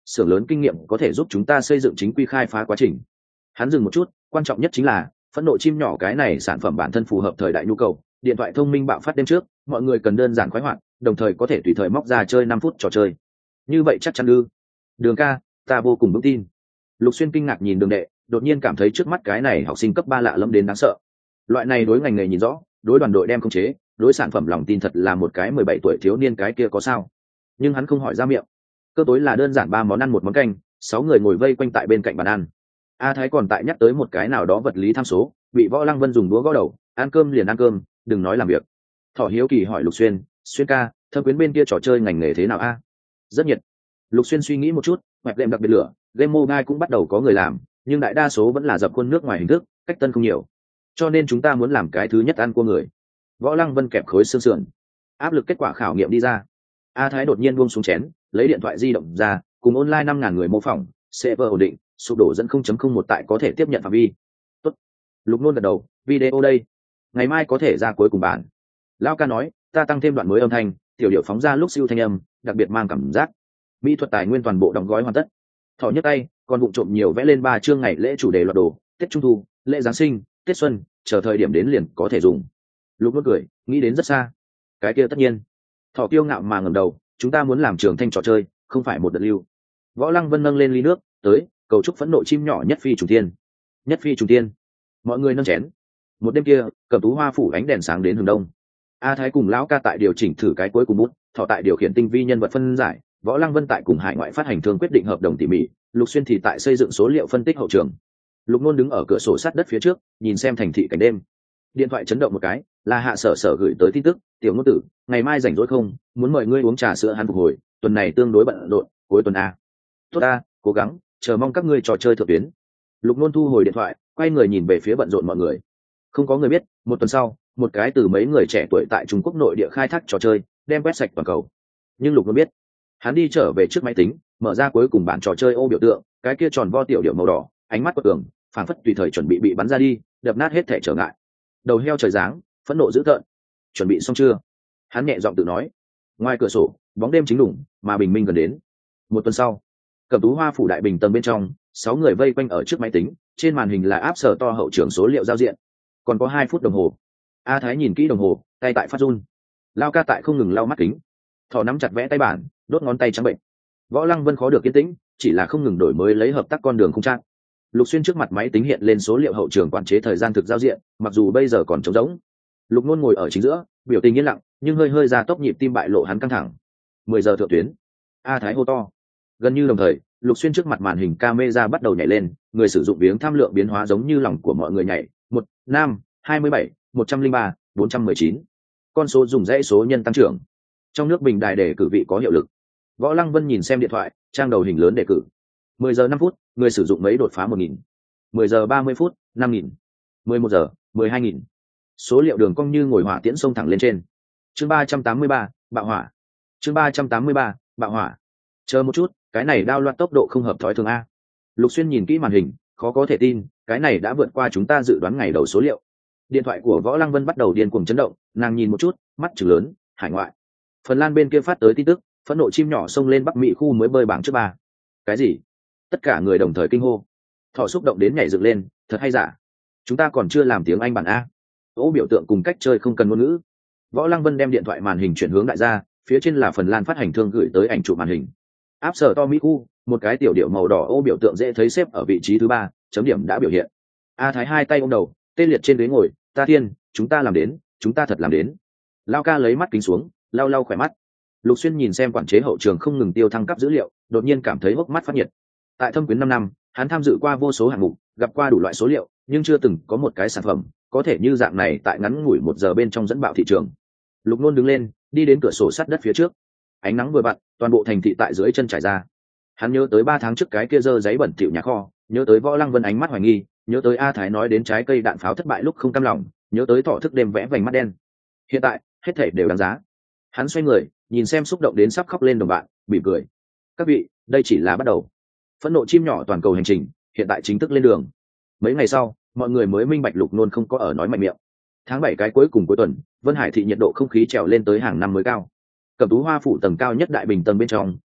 xưởng lớn kinh nghiệm có thể giúp chúng ta xây dựng chính quy khai phá quá trình. Hắn dừng một chút, quan trọng nhất chính là phẫn nộ chim nhỏ cái này sản phẩm bản thân phù hợp thời đại nhu cầu. Điện thoại thông minh bạo phát đêm trước, mọi người cần đơn giản khoái hoạt, đồng thời có thể tùy thời móc ra chơi năm phút trò chơi. Như vậy chắc chắn ư? Đường ca, ta vô cùng vững tin. Lục Xuyên kinh ngạc nhìn Đường Đệ, đột nhiên cảm thấy trước mắt cái này học sinh cấp ba lạ lẫm đến đáng sợ. Loại này đối ngành nghề nhìn rõ, đối đoàn đội đem khống chế, đối sản phẩm lòng tin thật là một cái mười bảy tuổi thiếu niên cái kia có sao? Nhưng hắn không hỏi ra miệng. Cơ tối là đơn giản ba món ăn một món canh, sáu người ngồi vây quanh tại bên cạnh bàn ăn. A Thái còn tại nhắc tới một cái nào đó vật lý tham số, bị Võ Lăng Vân dùng đũa gõ đầu, ăn cơm liền ăn cơm, đừng nói làm việc. Thỏ hiếu kỳ hỏi Lục Xuyên, Xuyên ca, thâm quyến bên kia trò chơi ngành nghề thế nào a? Rất nhiệt. Lục Xuyên suy nghĩ một chút, hoạch game đặc biệt lửa, game mobile cũng bắt đầu có người làm, nhưng đại đa số vẫn là dập khuôn nước ngoài hình thức, cách tân không nhiều. Cho nên chúng ta muốn làm cái thứ nhất ăn cua người. Võ Lăng Vân kẹp khối xương sườn. Áp lực kết quả khảo nghiệm đi ra. A Thái đột nhiên buông xuống chén, lấy điện thoại di động ra, cùng online năm ngàn người mô phỏng, server ổn định, sụp đổ dẫn không chấm không một tại có thể tiếp nhận phạm vi. Tốt. Lục Nôn gật đầu, video đây. Ngày mai có thể ra cuối cùng bản. Lão ca nói, ta tăng thêm đoạn mới âm thanh, tiểu điệu phóng ra lúc siêu thanh âm, đặc biệt mang cảm giác. Mỹ thuật tài nguyên toàn bộ đóng gói hoàn tất. Thỏ nhấc tay, còn vụng trộm nhiều vẽ lên ba chương ngày lễ chủ đề loạt đồ, Tết Trung thu, lễ Giáng sinh, Tết xuân, chờ thời điểm đến liền có thể dùng. Lục Nôn cười, nghĩ đến rất xa. Cái kia tất nhiên. Thỏ kiêu ngạo mà ngẩng đầu, chúng ta muốn làm trường thanh trò chơi, không phải một đợt lưu. Võ Lăng Vân nâng lên ly nước, tới, cầu chúc phẫn nộ chim nhỏ nhất phi trùng thiên. Nhất phi trùng thiên. Mọi người nâng chén. Một đêm kia, Cẩm Tú Hoa phủ ánh đèn sáng đến hướng đông. A Thái cùng lão ca tại điều chỉnh thử cái cuối cùng bút, Thỏ tại điều khiển tinh vi nhân vật phân giải, Võ Lăng Vân tại cùng hải ngoại phát hành thương quyết định hợp đồng tỉ mỉ, Lục Xuyên thì tại xây dựng số liệu phân tích hậu trường. Lục Nôn đứng ở cửa sổ sát đất phía trước, nhìn xem thành thị cảnh đêm. Điện thoại chấn động một cái, là Hạ Sở Sở gửi tới tin tức, "Tiểu Nôn tử, ngày mai rảnh rỗi không? Muốn mời ngươi uống trà sữa hắn phục hồi, tuần này tương đối bận rộn, cuối tuần a." "Tốt a, cố gắng, chờ mong các ngươi trò chơi thượng tuyến." Lục Nôn thu hồi điện thoại, quay người nhìn về phía bận rộn mọi người. Không có người biết, một tuần sau, một cái từ mấy người trẻ tuổi tại Trung Quốc nội địa khai thác trò chơi, đem quét sạch toàn cầu. Nhưng Lục Nôn biết, hắn đi trở về trước máy tính, mở ra cuối cùng bản trò chơi ô biểu tượng, cái kia tròn vo tiểu điệu màu đỏ, ánh mắt quật cường, phảng phất tùy thời chuẩn bị bị bắn ra đi, đập nát hết thể trở ngại. Đầu heo trời giáng, phẫn nộ dữ tợn. "Chuẩn bị xong chưa?" Hắn nhẹ giọng tự nói. Ngoài cửa sổ, bóng đêm chính đủng, mà bình minh gần đến. Một tuần sau, Cẩm Tú Hoa phủ đại bình tầng bên trong, sáu người vây quanh ở trước máy tính, trên màn hình là áp sở to hậu trưởng số liệu giao diện. Còn có hai phút đồng hồ. A Thái nhìn kỹ đồng hồ, tay tại phát run. Lao ca tại không ngừng lau mắt kính. Thỏ nắm chặt vẽ tay bản, đốt ngón tay trắng bệnh. Võ Lăng Vân khó được yên tĩnh, chỉ là không ngừng đổi mới lấy hợp tác con đường không trang. Lục Xuyên trước mặt máy tính hiện lên số liệu hậu trường quản chế thời gian thực giao diện, mặc dù bây giờ còn trống rỗng. Lục Nôn ngồi ở chính giữa, biểu tình yên lặng, nhưng hơi hơi ra tốc nhịp tim bại lộ hắn căng thẳng. Mười giờ thượng tuyến. A Thái hô to. Gần như đồng thời, Lục Xuyên trước mặt màn hình camera bắt đầu nhảy lên, người sử dụng biếng tham lượng biến hóa giống như lòng của mọi người nhảy. Một, năm, hai mươi bảy, một trăm linh ba, bốn trăm mười chín. Con số dùng dãy số nhân tăng trưởng. Trong nước bình đài đề cử vị có hiệu lực. Võ Lăng Vân nhìn xem điện thoại, trang đầu hình lớn đề cử. Mười giờ năm phút, người sử dụng mấy đột phá một nghìn. Mười giờ ba mươi phút, năm nghìn. Mười một giờ, mười hai nghìn. Số liệu đường cong như ngồi hỏa tiễn xông thẳng lên trên. Chương ba trăm tám mươi ba, bạo hỏa. Chương ba trăm tám mươi ba, bạo hỏa. Chờ một chút, cái này đao loạt tốc độ không hợp thói thường a. Lục Xuyên nhìn kỹ màn hình, khó có thể tin, cái này đã vượt qua chúng ta dự đoán ngày đầu số liệu. Điện thoại của Võ Lăng Vân bắt đầu điên cuồng chấn động, nàng nhìn một chút, mắt trừng lớn, hải ngoại. Phần Lan bên kia phát tới tin tức, phẫn nộ chim nhỏ xông lên Bắc Mỹ khu mới bơi bảng trước ba. Cái gì? Tất cả người đồng thời kinh hô. Thỏ xúc động đến nhảy dựng lên, thật hay giả? Chúng ta còn chưa làm tiếng Anh bản a. Ô biểu tượng cùng cách chơi không cần ngôn ngữ. Võ Lăng Vân đem điện thoại màn hình chuyển hướng đại gia, phía trên là Phần Lan phát hành thương gửi tới ảnh chụp màn hình. Áp sở to Mỹ khu, một cái tiểu điệu màu đỏ ô biểu tượng dễ thấy xếp ở vị trí thứ ba, chấm điểm đã biểu hiện. A Thái hai tay ôm đầu, tê liệt trên ghế ngồi, ta thiên, chúng ta làm đến, chúng ta thật làm đến. Lao ca lấy mắt kính xuống, lau lau khỏe mắt. Lục Xuyên nhìn xem quản chế hậu trường không ngừng tiêu thăng cấp dữ liệu, đột nhiên cảm thấy hốc mắt phát nhiệt. Tại Thâm Quyến năm năm, hắn tham dự qua vô số hạng mục, gặp qua đủ loại số liệu, nhưng chưa từng có một cái sản phẩm có thể như dạng này tại ngắn ngủi một giờ bên trong dẫn bạo thị trường. Lục Nôn đứng lên, đi đến cửa sổ sắt đất phía trước. Ánh nắng vừa vặn, toàn bộ thành thị tại dưới chân trải ra. Hắn nhớ tới ba tháng trước cái kia dơ giấy bẩn thỉu nhà kho, nhớ tới Võ Lăng Vân ánh mắt hoài nghi, nhớ tới A Thái nói đến trái cây đạn pháo thất bại lúc không cam lòng, nhớ tới Thỏ thức đêm vẽ vành mắt đen. Hiện tại, hết thảy đều đáng giá. Hắn xoay người, nhìn xem xúc động đến sắp khóc lên đồng bạn, mỉm cười. Các vị, đây chỉ là bắt đầu. Phẫn nộ chim nhỏ toàn cầu hành trình, hiện tại chính thức lên đường. Mấy ngày sau, mọi người mới minh bạch Lục Nôn không có ở nói mạnh miệng. Tháng bảy cái cuối cùng cuối tuần, Vân Hải thị nhiệt độ không khí trèo lên tới hàng năm mới cao. Cẩm Tú Hoa phủ tầng cao nhất đại bình tầng bên trong,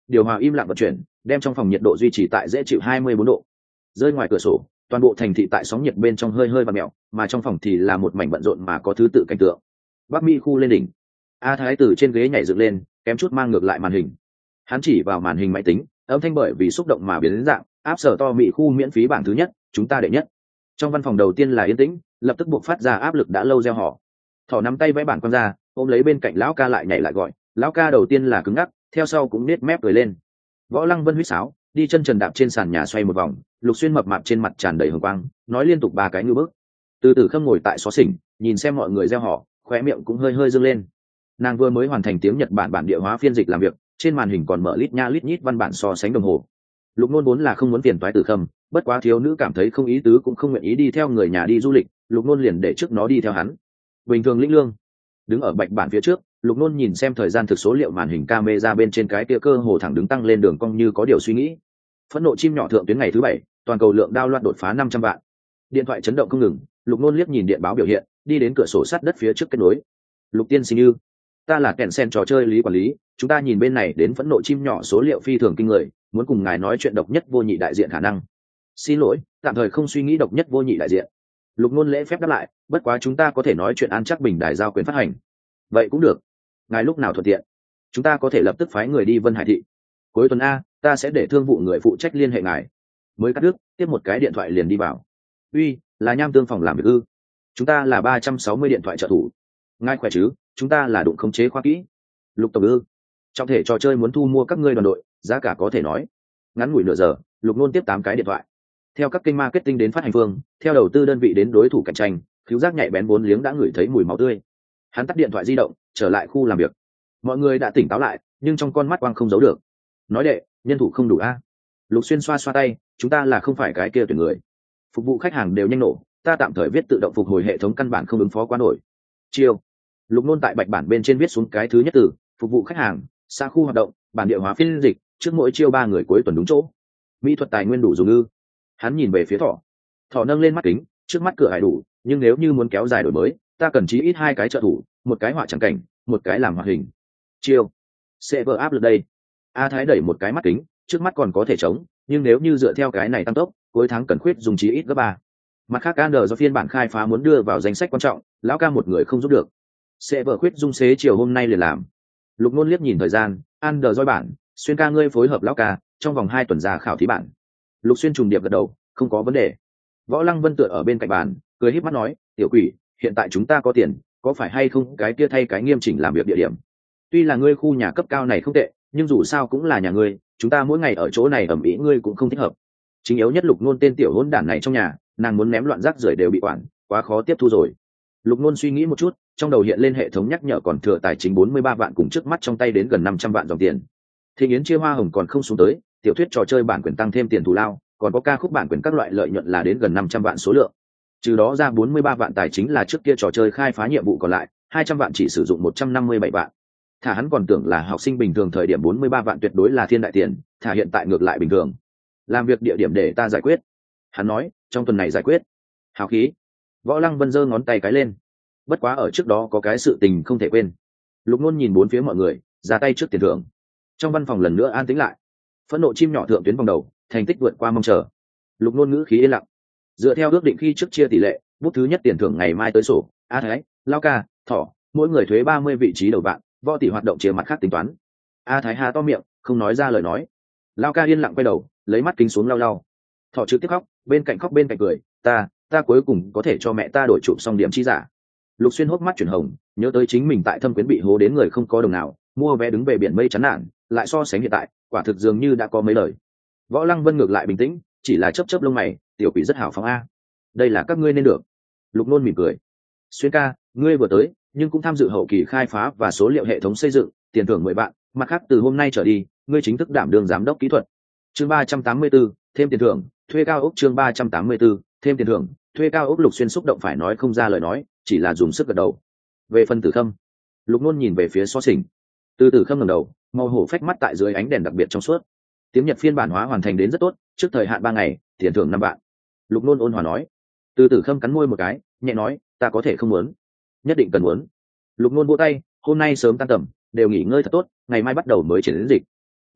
điều hòa im lặng vận chuyển, đem trong phòng nhiệt độ duy trì tại dễ chịu hai mươi bốn độ. Rơi ngoài cửa sổ, toàn bộ thành thị tại sóng nhiệt bên trong hơi hơi và mèo, mà trong phòng thì là một mảnh bận rộn mà có thứ tự cảnh tượng. Bắc Mỹ khu lên đỉnh. A Thái từ trên ghế nhảy dựng lên, kém chút mang ngược lại màn hình. Hắn chỉ vào màn hình máy tính, âm thanh bởi vì xúc động mà biến đến dạng, áp sở to Mỹ khu miễn phí bảng thứ nhất, chúng ta đệ nhất. Trong văn phòng đầu tiên là yên tĩnh, lập tức buộc phát ra áp lực đã lâu gieo họ. Thỏ nắm tay vẽ bản quăng ra, ôm lấy bên cạnh lão ca lại nhảy lại gọi. Lão ca đầu tiên là cứng ngắc, theo sau cũng nết mép cười lên. Võ Lăng Vân huýt sáo, đi chân trần đạp trên sàn nhà xoay một vòng, Lục Xuyên mập mạp trên mặt tràn đầy hồng quang, nói liên tục ba cái ngư bức. Từ từ Khâm ngồi tại xó xỉnh, nhìn xem mọi người gieo họ, khóe miệng cũng hơi hơi dương lên. Nàng vừa mới hoàn thành tiếng Nhật Bản bản địa hóa phiên dịch làm việc, trên màn hình còn mở lít nha lít nhít văn bản so sánh đồng hồ. Lục Nôn vốn là không muốn tiền toái Từ Khâm, bất quá thiếu nữ cảm thấy không ý tứ cũng không nguyện ý đi theo người nhà đi du lịch, Lục Nôn liền để trước nó đi theo hắn. Bình thường lĩnh lương, đứng ở bạch bản phía trước, Lục Nôn nhìn xem thời gian thực số liệu màn hình camera bên trên cái kia cơ hồ thẳng đứng tăng lên đường cong như có điều suy nghĩ. Phẫn nộ chim nhỏ thượng tuyến ngày thứ bảy, toàn cầu lượng download đột phá năm trăm vạn. Điện thoại chấn động không ngừng, Lục Nôn liếc nhìn điện báo biểu hiện, đi đến cửa sổ sắt đất phía trước kết nối. Lục tiên sinh như, ta là kẹn sen trò chơi lý quản lý, chúng ta nhìn bên này đến phẫn nộ chim nhỏ số liệu phi thường kinh người, muốn cùng ngài nói chuyện độc nhất vô nhị đại diện khả năng. Xin lỗi, tạm thời không suy nghĩ độc nhất vô nhị đại diện. Lục Nôn lễ phép đáp lại, bất quá chúng ta có thể nói chuyện an chắc bình đài giao quyền phát hành. Vậy cũng được, ngài lúc nào thuận tiện, chúng ta có thể lập tức phái người đi Vân Hải thị. Cuối tuần a, ta sẽ để thương vụ người phụ trách liên hệ ngài. Mới cắt đứt, tiếp một cái điện thoại liền đi vào. Uy, là Nham Tương phòng làm việc ư? Chúng ta là ba trăm sáu mươi điện thoại trợ thủ. Ngài khỏe chứ? Chúng ta là đụng khống chế khoa kỹ. Lục tổng ư? Trong thể trò chơi muốn thu mua các ngươi đoàn đội, giá cả có thể nói. Ngắn ngủi nửa giờ, Lục Nôn tiếp tám cái điện thoại. Theo các kênh marketing đến phát hành phương, theo đầu tư đơn vị đến đối thủ cạnh tranh, khiếu giác nhạy bén vốn liếng đã ngửi thấy mùi máu tươi. Hắn tắt điện thoại di động, trở lại khu làm việc. Mọi người đã tỉnh táo lại, nhưng trong con mắt quang không giấu được. Nói đệ, nhân thủ không đủ a. Lục Xuyên xoa xoa tay, chúng ta là không phải cái kia tuyển người. Phục vụ khách hàng đều nhanh nổ, ta tạm thời viết tự động phục hồi hệ thống căn bản không ứng phó quá nổi. Chiêu. Lục Nôn tại bạch bản bên trên viết xuống cái thứ nhất từ, phục vụ khách hàng, xa khu hoạt động, bản địa hóa phiên dịch, trước mỗi chiêu ba người cuối tuần đúng chỗ. Mỹ thuật tài nguyên đủ dùng ư? Hắn nhìn về phía Thỏ. Thỏ nâng lên mắt kính, trước mắt cửa hải đủ, nhưng nếu như muốn kéo dài đổi mới, ta cần chí ít hai cái trợ thủ, một cái họa chẳng cảnh, một cái làm hoạt hình. Chiêu. Sẽ vỡ áp lực đây. A Thái đẩy một cái mắt kính, trước mắt còn có thể chống, nhưng nếu như dựa theo cái này tăng tốc, cuối tháng cần khuyết dùng chí ít gấp ba. Mặt khác An do phiên bản khai phá muốn đưa vào danh sách quan trọng, lão ca một người không giúp được. Sẽ vỡ khuyết dung xế chiều hôm nay liền làm. Lục Nôn liếc nhìn thời gian, An đờ bản, Xuyên ca ngươi phối hợp lão ca, trong vòng hai tuần ra khảo thí bản. Lục Xuyên trùng điệp gật đầu, không có vấn đề. Võ Lăng Vân tựa ở bên cạnh bàn, cười híp mắt nói, tiểu quỷ, hiện tại chúng ta có tiền, có phải hay không cái kia thay cái nghiêm chỉnh làm việc địa điểm. Tuy là ngươi khu nhà cấp cao này không tệ, nhưng dù sao cũng là nhà ngươi, chúng ta mỗi ngày ở chỗ này ẩm ĩ ngươi cũng không thích hợp. Chính yếu nhất Lục Nôn tên tiểu hỗn đản này trong nhà, nàng muốn ném loạn rác rưởi đều bị quản, quá khó tiếp thu rồi. Lục Nôn suy nghĩ một chút, trong đầu hiện lên hệ thống nhắc nhở còn thừa tài chính bốn mươi ba vạn cùng trước mắt trong tay đến gần năm trăm vạn dòng tiền. Thị Yến chia hoa hồng còn không xuống tới, tiểu thuyết trò chơi bản quyền tăng thêm tiền thù lao, còn có ca khúc bản quyền các loại lợi nhuận là đến gần năm trăm vạn số lượng. Trừ đó ra bốn mươi ba vạn tài chính là trước kia trò chơi khai phá nhiệm vụ còn lại, hai trăm vạn chỉ sử dụng một trăm năm mươi bảy vạn. Thả hắn còn tưởng là học sinh bình thường thời điểm bốn mươi ba vạn tuyệt đối là thiên đại tiền, thả hiện tại ngược lại bình thường. Làm việc địa điểm để ta giải quyết. Hắn nói, trong tuần này giải quyết. Hào khí. Võ Lăng Vân giơ ngón tay cái lên. Bất quá ở trước đó có cái sự tình không thể quên. Lục Nôn nhìn bốn phía mọi người, ra tay trước tiền thưởng. Trong văn phòng lần nữa an tĩnh lại. Phẫn nộ chim nhỏ thượng tuyến vòng đầu, thành tích vượt qua mong chờ. Lục Nôn ngữ khí yên lặng. Dựa theo ước định khi trước chia tỷ lệ, bút thứ nhất tiền thưởng ngày mai tới sổ. A Thái, Lao Ca, Thỏ, mỗi người thuế ba mươi vị trí đầu vạn, võ tỷ hoạt động chia mặt khác tính toán. A Thái hà to miệng, không nói ra lời nói. Lao Ca yên lặng quay đầu, lấy mắt kính xuống lau lau. Thỏ trực tiếp khóc, bên cạnh khóc bên cạnh cười, ta, ta cuối cùng có thể cho mẹ ta đổi chụp xong điểm chi giả. Lục Xuyên hốc mắt chuyển hồng, nhớ tới chính mình tại Thâm Quyến bị hố đến người không có đồng nào, mua vé đứng về biển mây chán nản, lại so sánh hiện tại, quả thực dường như đã có mấy lời. Võ Lăng Vân ngược lại bình tĩnh, chỉ là chớp chớp lông mày, tiểu quỷ rất hảo phóng a. Đây là các ngươi nên được. Lục Nôn mỉm cười. Xuyên ca, ngươi vừa tới, nhưng cũng tham dự hậu kỳ khai phá và số liệu hệ thống xây dựng, tiền thưởng mười vạn, mặt khác từ hôm nay trở đi, ngươi chính thức đảm đương giám đốc kỹ thuật. Chương ba trăm tám mươi 34, thêm tiền thưởng, thuê cao ốc chương ba trăm tám mươi 34, thêm tiền thưởng, thuê cao ốc. Lục Xuyên xúc động phải nói không ra lời nói, chỉ là dùng sức gật đầu. Về phần Tử Khâm, Lục Nôn nhìn về phía So Sình. Từ Tử Khâm ngẩng đầu, màu hổ phách mắt tại dưới ánh đèn đặc biệt trong suốt. Tiếng Nhật phiên bản hóa hoàn thành đến rất tốt, trước thời hạn ba ngày, tiền thưởng năm vạn. Lục Nôn ôn hòa nói. Từ Tử Khâm cắn môi một cái, nhẹ nói, ta có thể không muốn, nhất định cần muốn. Lục Nôn vỗ tay, hôm nay sớm tan tầm, đều nghỉ ngơi thật tốt, ngày mai bắt đầu mới triển đến dịch.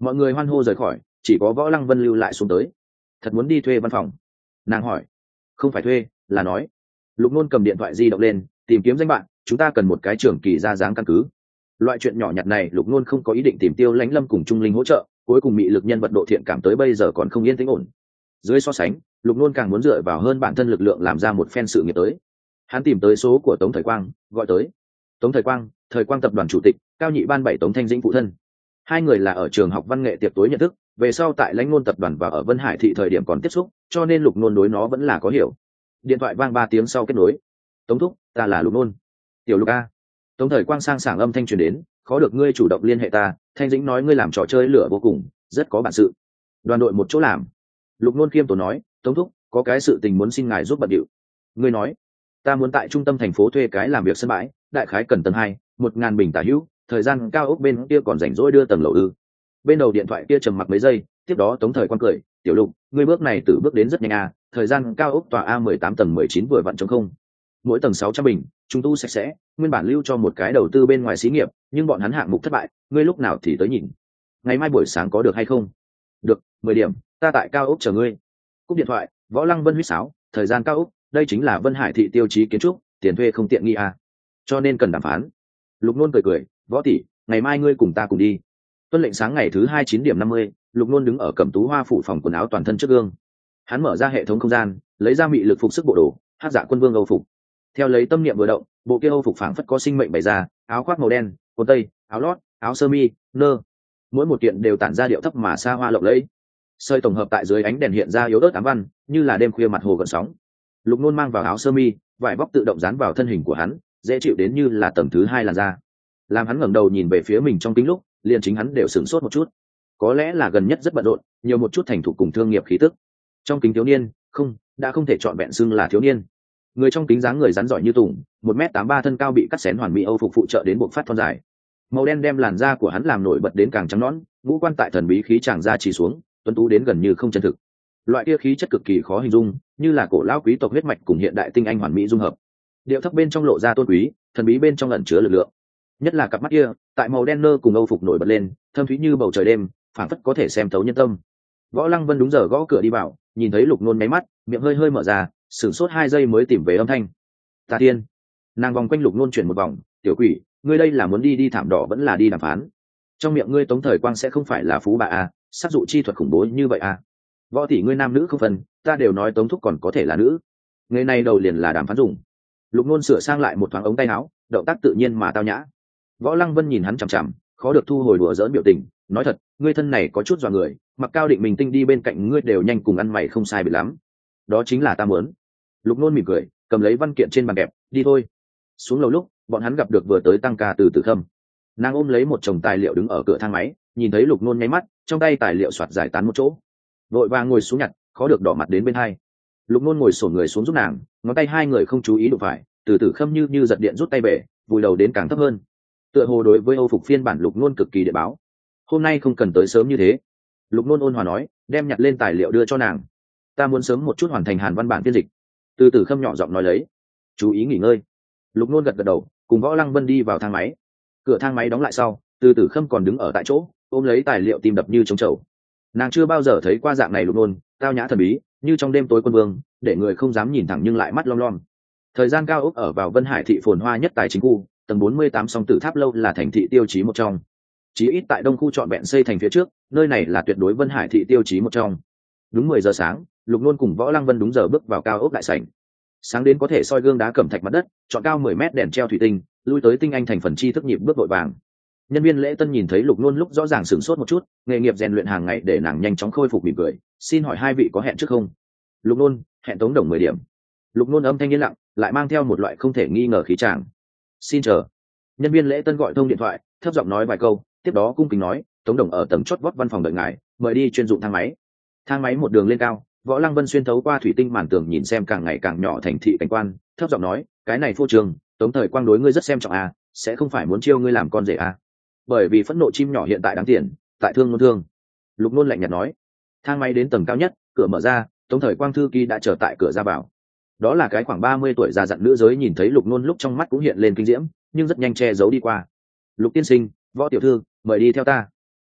Mọi người hoan hô rời khỏi, chỉ có Võ Lăng Vân lưu lại xuống tới. Thật muốn đi thuê văn phòng? Nàng hỏi. Không phải thuê, là nói. Lục Nôn cầm điện thoại di động lên, tìm kiếm danh bạn, chúng ta cần một cái trưởng kỳ ra dáng căn cứ. Loại chuyện nhỏ nhặt này Lục Nôn không có ý định tìm Tiêu Lãnh Lâm cùng Trung Linh hỗ trợ, cuối cùng mị lực nhân vật độ thiện cảm tới bây giờ còn không yên tĩnh ổn. Dưới so sánh, Lục Nôn càng muốn dựa vào hơn bản thân lực lượng làm ra một phen sự nghiệp tới. Hắn tìm tới số của Tống Thời Quang, gọi tới. Tống Thời Quang, Thời Quang tập đoàn chủ tịch, cao nhị ban bảy Tống Thanh Dĩnh phụ thân. Hai người là ở trường học văn nghệ tiệc tối nhận thức, về sau tại Lãnh Nôn tập đoàn và ở Vân Hải thị thời điểm còn tiếp xúc, cho nên Lục Nôn đối nó vẫn là có hiểu. Điện thoại vang ba tiếng sau kết nối. Tống thúc, ta là Lục Nôn. Tiểu Lục a. Tống Thời Quang sang sảng âm thanh truyền đến, khó được ngươi chủ động liên hệ ta, Thanh Dĩnh nói ngươi làm trò chơi lửa vô cùng, rất có bản sự. Đoàn đội một chỗ làm. Lục Nôn khiêm tốn nói, Tống thúc, có cái sự tình muốn xin ngài giúp bận điệu. Ngươi nói, ta muốn tại trung tâm thành phố thuê cái làm việc sân bãi, đại khái cần tầng hai, một ngàn bình tả hữu, thời gian cao ốc bên kia còn rảnh rỗi đưa tầng lầu ư. Bên đầu điện thoại kia trầm mặc mấy giây, tiếp đó Tống Thời Quang cười, Tiểu Lục, ngươi bước này từ bước đến rất nhanh à, thời gian cao ốc tòa A mười tám tầng mười chín vừa vặn trống không. Mỗi tầng sáu trăm bình, trung tu sạch sẽ, nguyên bản lưu cho một cái đầu tư bên ngoài xí nghiệp, nhưng bọn hắn hạng mục thất bại, ngươi lúc nào thì tới nhìn. Ngày mai buổi sáng có được hay không? Được, mười điểm, ta tại cao ốc chờ ngươi. Cúp điện thoại, Võ Lăng Vân huýt sáo, thời gian cao ốc, đây chính là Vân Hải thị tiêu chí kiến trúc, tiền thuê không tiện nghi à. Cho nên cần đàm phán. Lục Nôn cười cười, Võ tỷ, ngày mai ngươi cùng ta cùng đi. Tuân lệnh sáng ngày thứ hai chín điểm năm mươi, Lục Nôn đứng ở Cẩm Tú Hoa phủ phòng quần áo toàn thân trước gương. Hắn mở ra hệ thống không gian, lấy ra mị lực phục sức bộ đồ, hát dạ quân vương Âu phục. Theo lấy tâm niệm vừa động, bộ kia Âu phục phảng phất có sinh mệnh bày ra, áo khoác màu đen, quần tây, áo lót, áo sơ mi, nơ, mỗi một kiện đều tản ra điệu thấp mà xa hoa lộng lẫy. Sợi tổng hợp tại dưới ánh đèn hiện ra yếu ớt ám văn, như là đêm khuya mặt hồ gợn sóng. Lục Nôn mang vào áo sơ mi, vải bóc tự động dán vào thân hình của hắn, dễ chịu đến như là tầng thứ hai làn da. Làm hắn ngẩng đầu nhìn về phía mình trong kính lúc, liền chính hắn đều sửng sốt một chút. Có lẽ là gần nhất rất bận rộn, nhiều một chút thành thục cùng thương nghiệp khí tức. Trong kính thiếu niên, không, đã không thể chọn vẹn xưng là thiếu niên. Người trong kính dáng người rắn giỏi như tùng, một mét tám ba thân cao bị cắt xén hoàn mỹ Âu phục phụ trợ đến bộ phát thon dài. Màu đen đem làn da của hắn làm nổi bật đến càng trắng nõn, ngũ quan tại thần bí khí tràng ra chỉ xuống, tuấn tú đến gần như không chân thực. Loại kia khí chất cực kỳ khó hình dung, như là cổ lão quý tộc huyết mạch cùng hiện đại tinh anh hoàn mỹ dung hợp. Điệu thấp bên trong lộ ra tôn quý, thần bí bên trong ẩn chứa lực lượng. Nhất là cặp mắt kia, tại màu đen nơ cùng Âu phục nổi bật lên, thâm thúy như bầu trời đêm, phảng phất có thể xem thấu nhân tâm. Võ Lăng Vân đúng giờ gõ cửa đi vào, nhìn thấy Lục Nôn nháy mắt, miệng hơi hơi mở ra, sửng sốt hai giây mới tìm về âm thanh. Ta tiên. Nàng vòng quanh Lục Nôn chuyển một vòng, tiểu quỷ, ngươi đây là muốn đi đi thảm đỏ vẫn là đi đàm phán? Trong miệng ngươi Tống Thời Quang sẽ không phải là phú bà à, sát dụ chi thuật khủng bố như vậy à? Võ tỷ ngươi nam nữ không phân, ta đều nói Tống thúc còn có thể là nữ. Ngày này đầu liền là đàm phán dùng. Lục Nôn sửa sang lại một thoáng ống tay áo, động tác tự nhiên mà tao nhã. Võ Lăng Vân nhìn hắn chằm chằm, khó được thu hồi đùa giỡn biểu tình, nói thật, ngươi thân này có chút dọa người, mặc Cao Định mình tinh đi bên cạnh ngươi đều nhanh cùng ăn mày không sai biệt lắm. Đó chính là ta muốn. Lục Nôn mỉm cười, cầm lấy văn kiện trên bàn đẹp, đi thôi. Xuống lầu lúc, bọn hắn gặp được vừa tới tăng ca từ Tử Khâm. Nàng ôm lấy một chồng tài liệu đứng ở cửa thang máy, nhìn thấy Lục Nôn nháy mắt, trong tay tài liệu soạt giải tán một chỗ. Vội vàng ngồi xuống nhặt, khó được đỏ mặt đến bên hai. Lục Nôn ngồi xổm người xuống giúp nàng, ngón tay hai người không chú ý đụng phải, từ Tử Khâm như như giật điện rút tay về, vùi đầu đến càng thấp hơn. Tựa hồ đối với Âu phục phiên bản Lục Nôn cực kỳ địa báo. Hôm nay không cần tới sớm như thế. Lục Nôn ôn hòa nói, đem nhặt lên tài liệu đưa cho nàng. Ta muốn sớm một chút hoàn thành Hàn văn bản phiên dịch. Từ Tử Khâm nhỏ giọng nói lấy. Chú ý nghỉ ngơi. Lục Nôn gật gật đầu, cùng Võ Lăng Vân đi vào thang máy. Cửa thang máy đóng lại sau, Từ Tử Khâm còn đứng ở tại chỗ, ôm lấy tài liệu tim đập như trống trầu. Nàng chưa bao giờ thấy qua dạng này Lục Nôn, tao nhã thần bí, như trong đêm tối quân vương, để người không dám nhìn thẳng nhưng lại mắt lom lom. Thời gian cao ốc ở vào Vân Hải thị phồn hoa nhất tài chính khu, tầng bốn mươi tám song tử tháp lâu là thành thị tiêu chí một trong. Chí ít tại đông khu trọn vẹn xây thành phía trước, nơi này là tuyệt đối Vân Hải thị tiêu chí một trong. Đúng mười giờ sáng, Lục Nôn cùng Võ Lăng Vân đúng giờ bước vào cao ốc đại sảnh. Sáng đến có thể soi gương đá cẩm thạch mặt đất, chọn cao mười mét đèn treo thủy tinh, lui tới tinh anh thành phần chi thức nhịp bước vội vàng. Nhân viên lễ tân nhìn thấy Lục Nôn lúc rõ ràng sửng sốt một chút, nghề nghiệp rèn luyện hàng ngày để nàng nhanh chóng khôi phục mỉm cười, xin hỏi hai vị có hẹn trước không? Lục Nôn, hẹn Tống Đồng mười điểm. Lục Nôn âm thanh yên lặng, lại mang theo một loại không thể nghi ngờ khí tràng. Xin chờ. Nhân viên lễ tân gọi thông điện thoại, thấp giọng nói vài câu, tiếp đó cung kính nói, Tống Đồng ở tầng chót vót văn phòng đợi ngài, mời đi chuyên dụng thang máy. Thang máy một đường lên cao, Võ Lăng Vân xuyên thấu qua thủy tinh màn tường nhìn xem càng ngày càng nhỏ thành thị cảnh quan, thấp giọng nói, cái này phô trường, Tống Thời Quang đối ngươi rất xem trọng à, sẽ không phải muốn chiêu ngươi làm con rể à? Bởi vì phẫn nộ chim nhỏ hiện tại đáng tiền, tại thương ngôn thương. Lục Nôn lạnh nhạt nói. Thang máy đến tầng cao nhất, cửa mở ra, Tống Thời Quang thư ký đã chờ tại cửa ra vào. Đó là cái khoảng ba mươi tuổi già dặn nữ giới nhìn thấy Lục Nôn lúc trong mắt cũng hiện lên kinh diễm, nhưng rất nhanh che giấu đi qua. Lục tiên sinh, Võ tiểu thư, mời đi theo ta.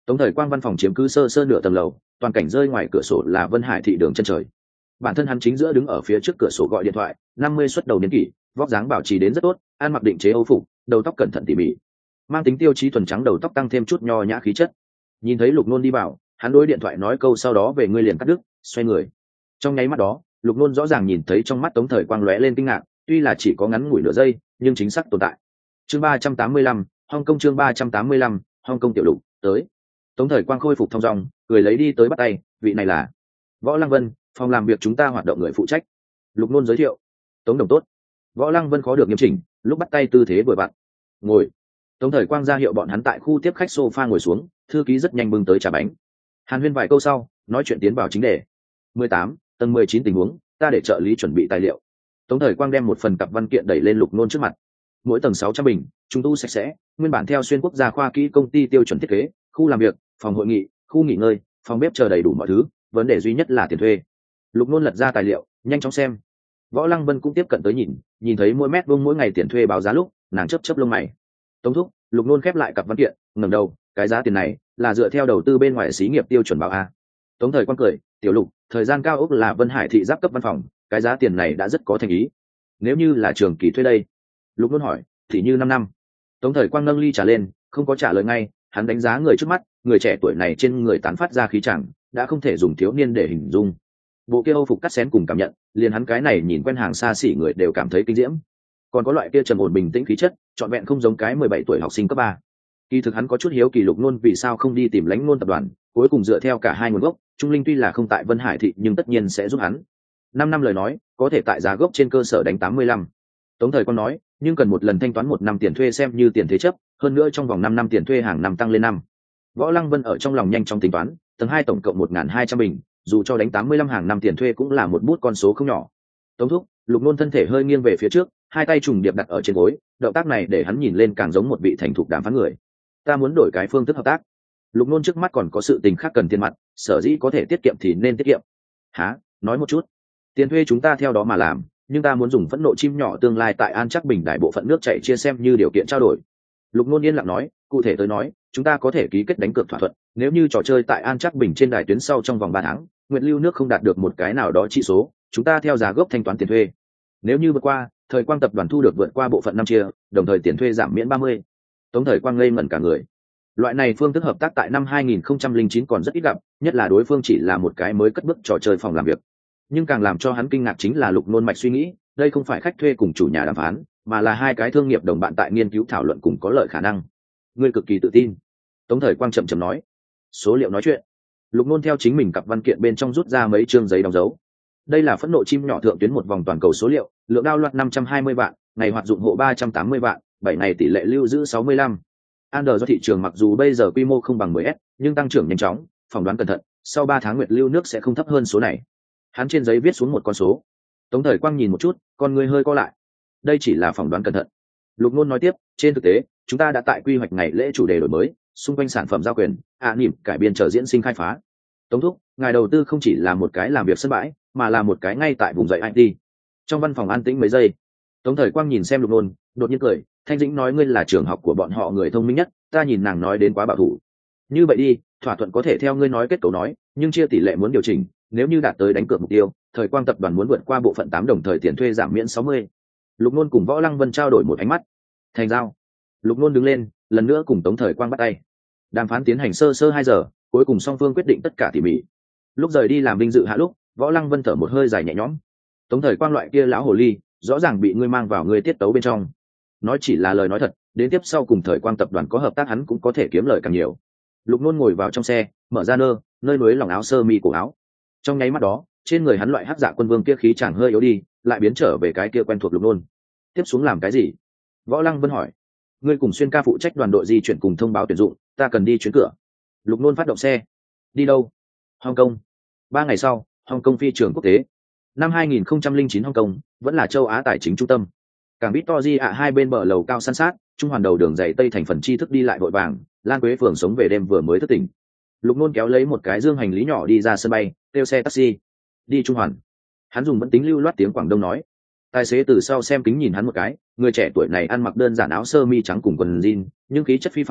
Tống Thời Quang văn phòng chiếm cứ sơ sơ nửa tầng lầu, toàn cảnh rơi ngoài cửa sổ là Vân Hải thị đường chân trời. Bản thân hắn chính giữa đứng ở phía trước cửa sổ gọi điện thoại, năm mươi xuất đầu niên kỷ, vóc dáng bảo trì đến rất tốt, ăn mặc định chế Âu phục, đầu tóc cẩn thận tỉ mỉ, mang tính tiêu chí thuần trắng, đầu tóc tăng thêm chút nho nhã khí chất. Nhìn thấy Lục Nôn đi vào, hắn đối điện thoại nói câu sau đó về ngươi liền cắt đứt, xoay người. Trong nháy mắt đó, Lục Nôn rõ ràng nhìn thấy trong mắt Tống Thời Quang lóe lên kinh ngạc, tuy là chỉ có ngắn ngủi nửa giây, nhưng chính xác tồn tại. Chương ba trăm tám mươi lăm, Hồng Kông chương ba trăm tám mươi lăm, Hồng Kông tiểu lục, tới. Tống Thời Quang khôi phục thong dong, cười lấy đi tới bắt tay, vị này là Võ Lăng Vân, phòng làm việc chúng ta hoạt động người phụ trách. Lục Nôn giới thiệu. Tống đồng tốt. Võ Lăng Vân khó được nghiêm chỉnh, lúc bắt tay tư thế vừa vặn. Ngồi. Tống Thời Quang ra hiệu bọn hắn tại khu tiếp khách sofa ngồi xuống, thư ký rất nhanh bưng tới trà bánh. Hàn huyên vài câu sau, nói chuyện tiến vào chính đề. mười tám, tầng mười chín tình huống, ta để trợ lý chuẩn bị tài liệu. Tống Thời Quang đem một phần cặp văn kiện đẩy lên Lục Nôn trước mặt. Mỗi tầng sáu trăm bình, trung tu sạch sẽ, nguyên bản theo xuyên quốc gia khoa kỹ công ty tiêu chuẩn thiết kế, khu làm việc, phòng hội nghị, khu nghỉ ngơi, phòng bếp chờ đầy đủ mọi thứ, vấn đề duy nhất là tiền thuê. Lục Nôn lật ra tài liệu, nhanh chóng xem. Võ Lăng Vân cũng tiếp cận tới nhìn, nhìn thấy mỗi mét vuông mỗi ngày tiền thuê báo giá lúc, nàng chớp chớp lông mày. Tống thúc, Lục Nôn khép lại cặp văn kiện, ngẩng đầu, cái giá tiền này là dựa theo đầu tư bên ngoài xí nghiệp tiêu chuẩn báo a. Tống Thời Quang cười, tiểu Lục, thời gian cao ốc là Vân Hải thị giáp cấp văn phòng, cái giá tiền này đã rất có thành ý. Nếu như là trường kỳ thuê đây? Lục Nôn hỏi, thì như năm năm. Tống Thời Quang nâng ly trà lên, không có trả lời ngay, hắn đánh giá người trước mắt, người trẻ tuổi này trên người tán phát ra khí chẳng, đã không thể dùng thiếu niên để hình dung. Bộ kia Âu phục cắt xén cùng cảm nhận, liền hắn cái này nhìn quen hàng xa xỉ người đều cảm thấy kinh diễm. Còn có loại kia trầm ổn bình tĩnh khí chất, trọn vẹn không giống cái mười bảy tuổi học sinh cấp ba. Kỳ thực hắn có chút hiếu kỳ Lục Nôn vì sao không đi tìm Lãnh Nôn tập đoàn, cuối cùng dựa theo cả hai nguồn gốc, Trung Linh tuy là không tại Vân Hải thị nhưng tất nhiên sẽ giúp hắn. Năm năm lời nói, có thể tại giá gốc trên cơ sở đánh tám mươi lăm. Tống Thời Quang nói, nhưng cần một lần thanh toán một năm tiền thuê xem như tiền thế chấp, hơn nữa trong vòng năm năm tiền thuê hàng năm tăng lên năm. Võ Lăng Vân ở trong lòng nhanh chóng tính toán, tầng hai tổng cộng một nghìn hai trăm bình, dù cho đánh tám mươi lăm hàng năm tiền thuê cũng là một bút con số không nhỏ. Tống thúc, Lục Nôn thân thể hơi nghiêng về phía trước, hai tay trùng điệp đặt ở trên gối, động tác này để hắn nhìn lên càng giống một vị thành thục đàm phán người. Ta muốn đổi cái phương thức hợp tác. Lục Nôn trước mắt còn có sự tình khác cần tiền mặt, sở dĩ có thể tiết kiệm thì nên tiết kiệm. Hả? Nói một chút. Tiền thuê chúng ta theo đó mà làm, nhưng ta muốn dùng phẫn nộ chim nhỏ tương lai tại An Chắc Bình đại bộ phận nước chảy chia xem như điều kiện trao đổi. Lục Nôn yên lặng nói, cụ thể tới nói, chúng ta có thể ký kết đánh cược thỏa thuận, nếu như trò chơi tại An Chắc Bình trên đài tuyến sau trong vòng ba tháng, nguyện lưu nước không đạt được một cái nào đó trị số, chúng ta theo giá gốc thanh toán tiền thuê. Nếu như vượt qua, Thời Quang tập đoàn thu được vượt qua bộ phận năm chia, đồng thời tiền thuê giảm miễn ba mươi. Tống Thời Quang ngây ngẩn cả người. Loại này phương thức hợp tác tại năm hai nghìn không trăm lẻ chín còn rất ít gặp, nhất là đối phương chỉ là một cái mới cất bước trò chơi phòng làm việc. Nhưng càng làm cho hắn kinh ngạc chính là Lục Nôn mạch suy nghĩ, đây không phải khách thuê cùng chủ nhà đàm phán, mà là hai cái thương nghiệp đồng bạn tại nghiên cứu thảo luận cùng có lợi khả năng. Ngươi cực kỳ tự tin. Tống Thời Quang chậm chậm nói. Số liệu nói chuyện. Lục Nôn theo chính mình cặp văn kiện bên trong rút ra mấy chương giấy đóng dấu. Đây là phẫn nộ chim nhỏ thượng tuyến một vòng toàn cầu số liệu, lượng download năm trăm hai mươi vạn, ngày hoạt dụng hộ ba trăm tám mươi vạn, bảy ngày tỷ lệ lưu giữ sáu mươi lăm. Android do thị trường mặc dù bây giờ quy mô không bằng mười S, nhưng tăng trưởng nhanh chóng, phỏng đoán cẩn thận, sau ba tháng nguyệt lưu nước sẽ không thấp hơn số này. Hắn trên giấy viết xuống một con số. Tống Thời Quang nhìn một chút, con người hơi co lại. Đây chỉ là phỏng đoán cẩn thận. Lục Nôn nói tiếp, trên thực tế, chúng ta đã tại quy hoạch ngày lễ chủ đề đổi mới, xung quanh sản phẩm giao quyền, ạ niệm, cải biên chờ diễn sinh khai phá. Tống thúc, ngài đầu tư không chỉ là một cái làm việc sân bãi, mà là một cái ngay tại vùng dậy i tê. Trong văn phòng an tĩnh mấy giây, Tống Thời Quang nhìn xem Lục Nôn, đột nhiên cười, Thanh Dĩnh nói ngươi là trường học của bọn họ người thông minh nhất, ta nhìn nàng nói đến quá bảo thủ. Như vậy đi, thỏa thuận có thể theo ngươi nói kết cấu nói, nhưng chia tỷ lệ muốn điều chỉnh, nếu như đạt tới đánh cược mục tiêu, Thời Quang tập đoàn muốn vượt qua bộ phận tám đồng thời tiền thuê giảm miễn sáu mươi. Lục Nôn cùng Võ Lăng Vân trao đổi một ánh mắt. Thành giao. Lục Nôn đứng lên, lần nữa cùng Tống Thời Quang bắt tay. Đàm phán tiến hành sơ sơ hai giờ, cuối cùng song phương quyết định tất cả tỉ mỉ. Lúc rời đi làm vinh dự hạ lúc, Võ Lăng Vân thở một hơi dài nhẹ nhõm. Tống Thời Quang loại kia lão hồ ly, rõ ràng bị ngươi mang vào ngươi tiết tấu bên trong. Nói chỉ là lời nói thật, đến tiếp sau cùng Thời Quang tập đoàn có hợp tác hắn cũng có thể kiếm lời càng nhiều. Lục Nôn ngồi vào trong xe, mở ra nơ, nơi núi lòng áo sơ mi cổ áo. Trong nháy mắt đó, trên người hắn loại hắc dạ quân vương kia khí chàng hơi yếu đi, lại biến trở về cái kia quen thuộc Lục Nôn. Tiếp xuống làm cái gì? Võ Lăng Vân hỏi. Ngươi cùng Xuyên ca phụ trách đoàn đội di chuyển cùng thông báo tuyển dụng, ta cần đi chuyến cửa. Lục Nôn phát động xe. Đi đâu? Hong Kong. Ba ngày sau, Hong Kong phi trường quốc tế. Năm hai nghìn không trăm lẻ chín Hong Kong vẫn là châu Á tài chính trung tâm. Cảng Victoria ạ hai bên bờ lầu cao san sát, trung hoàn đầu đường dày tây thành phần tri thức đi lại vội vàng, Lan Quế phường sống về đêm vừa mới thức tỉnh. Lục Nôn kéo lấy một cái dương hành lý nhỏ đi ra sân bay, kêu xe taxi. Đi trung hoàn. Hắn dùng vẫn tính lưu loát tiếng Quảng Đông nói. Tài xế từ sau xem kính nhìn hắn một cái, người trẻ tuổi này ăn mặc đơn giản áo sơ mi trắng cùng quần jean, nhưng khí chất phi phàm,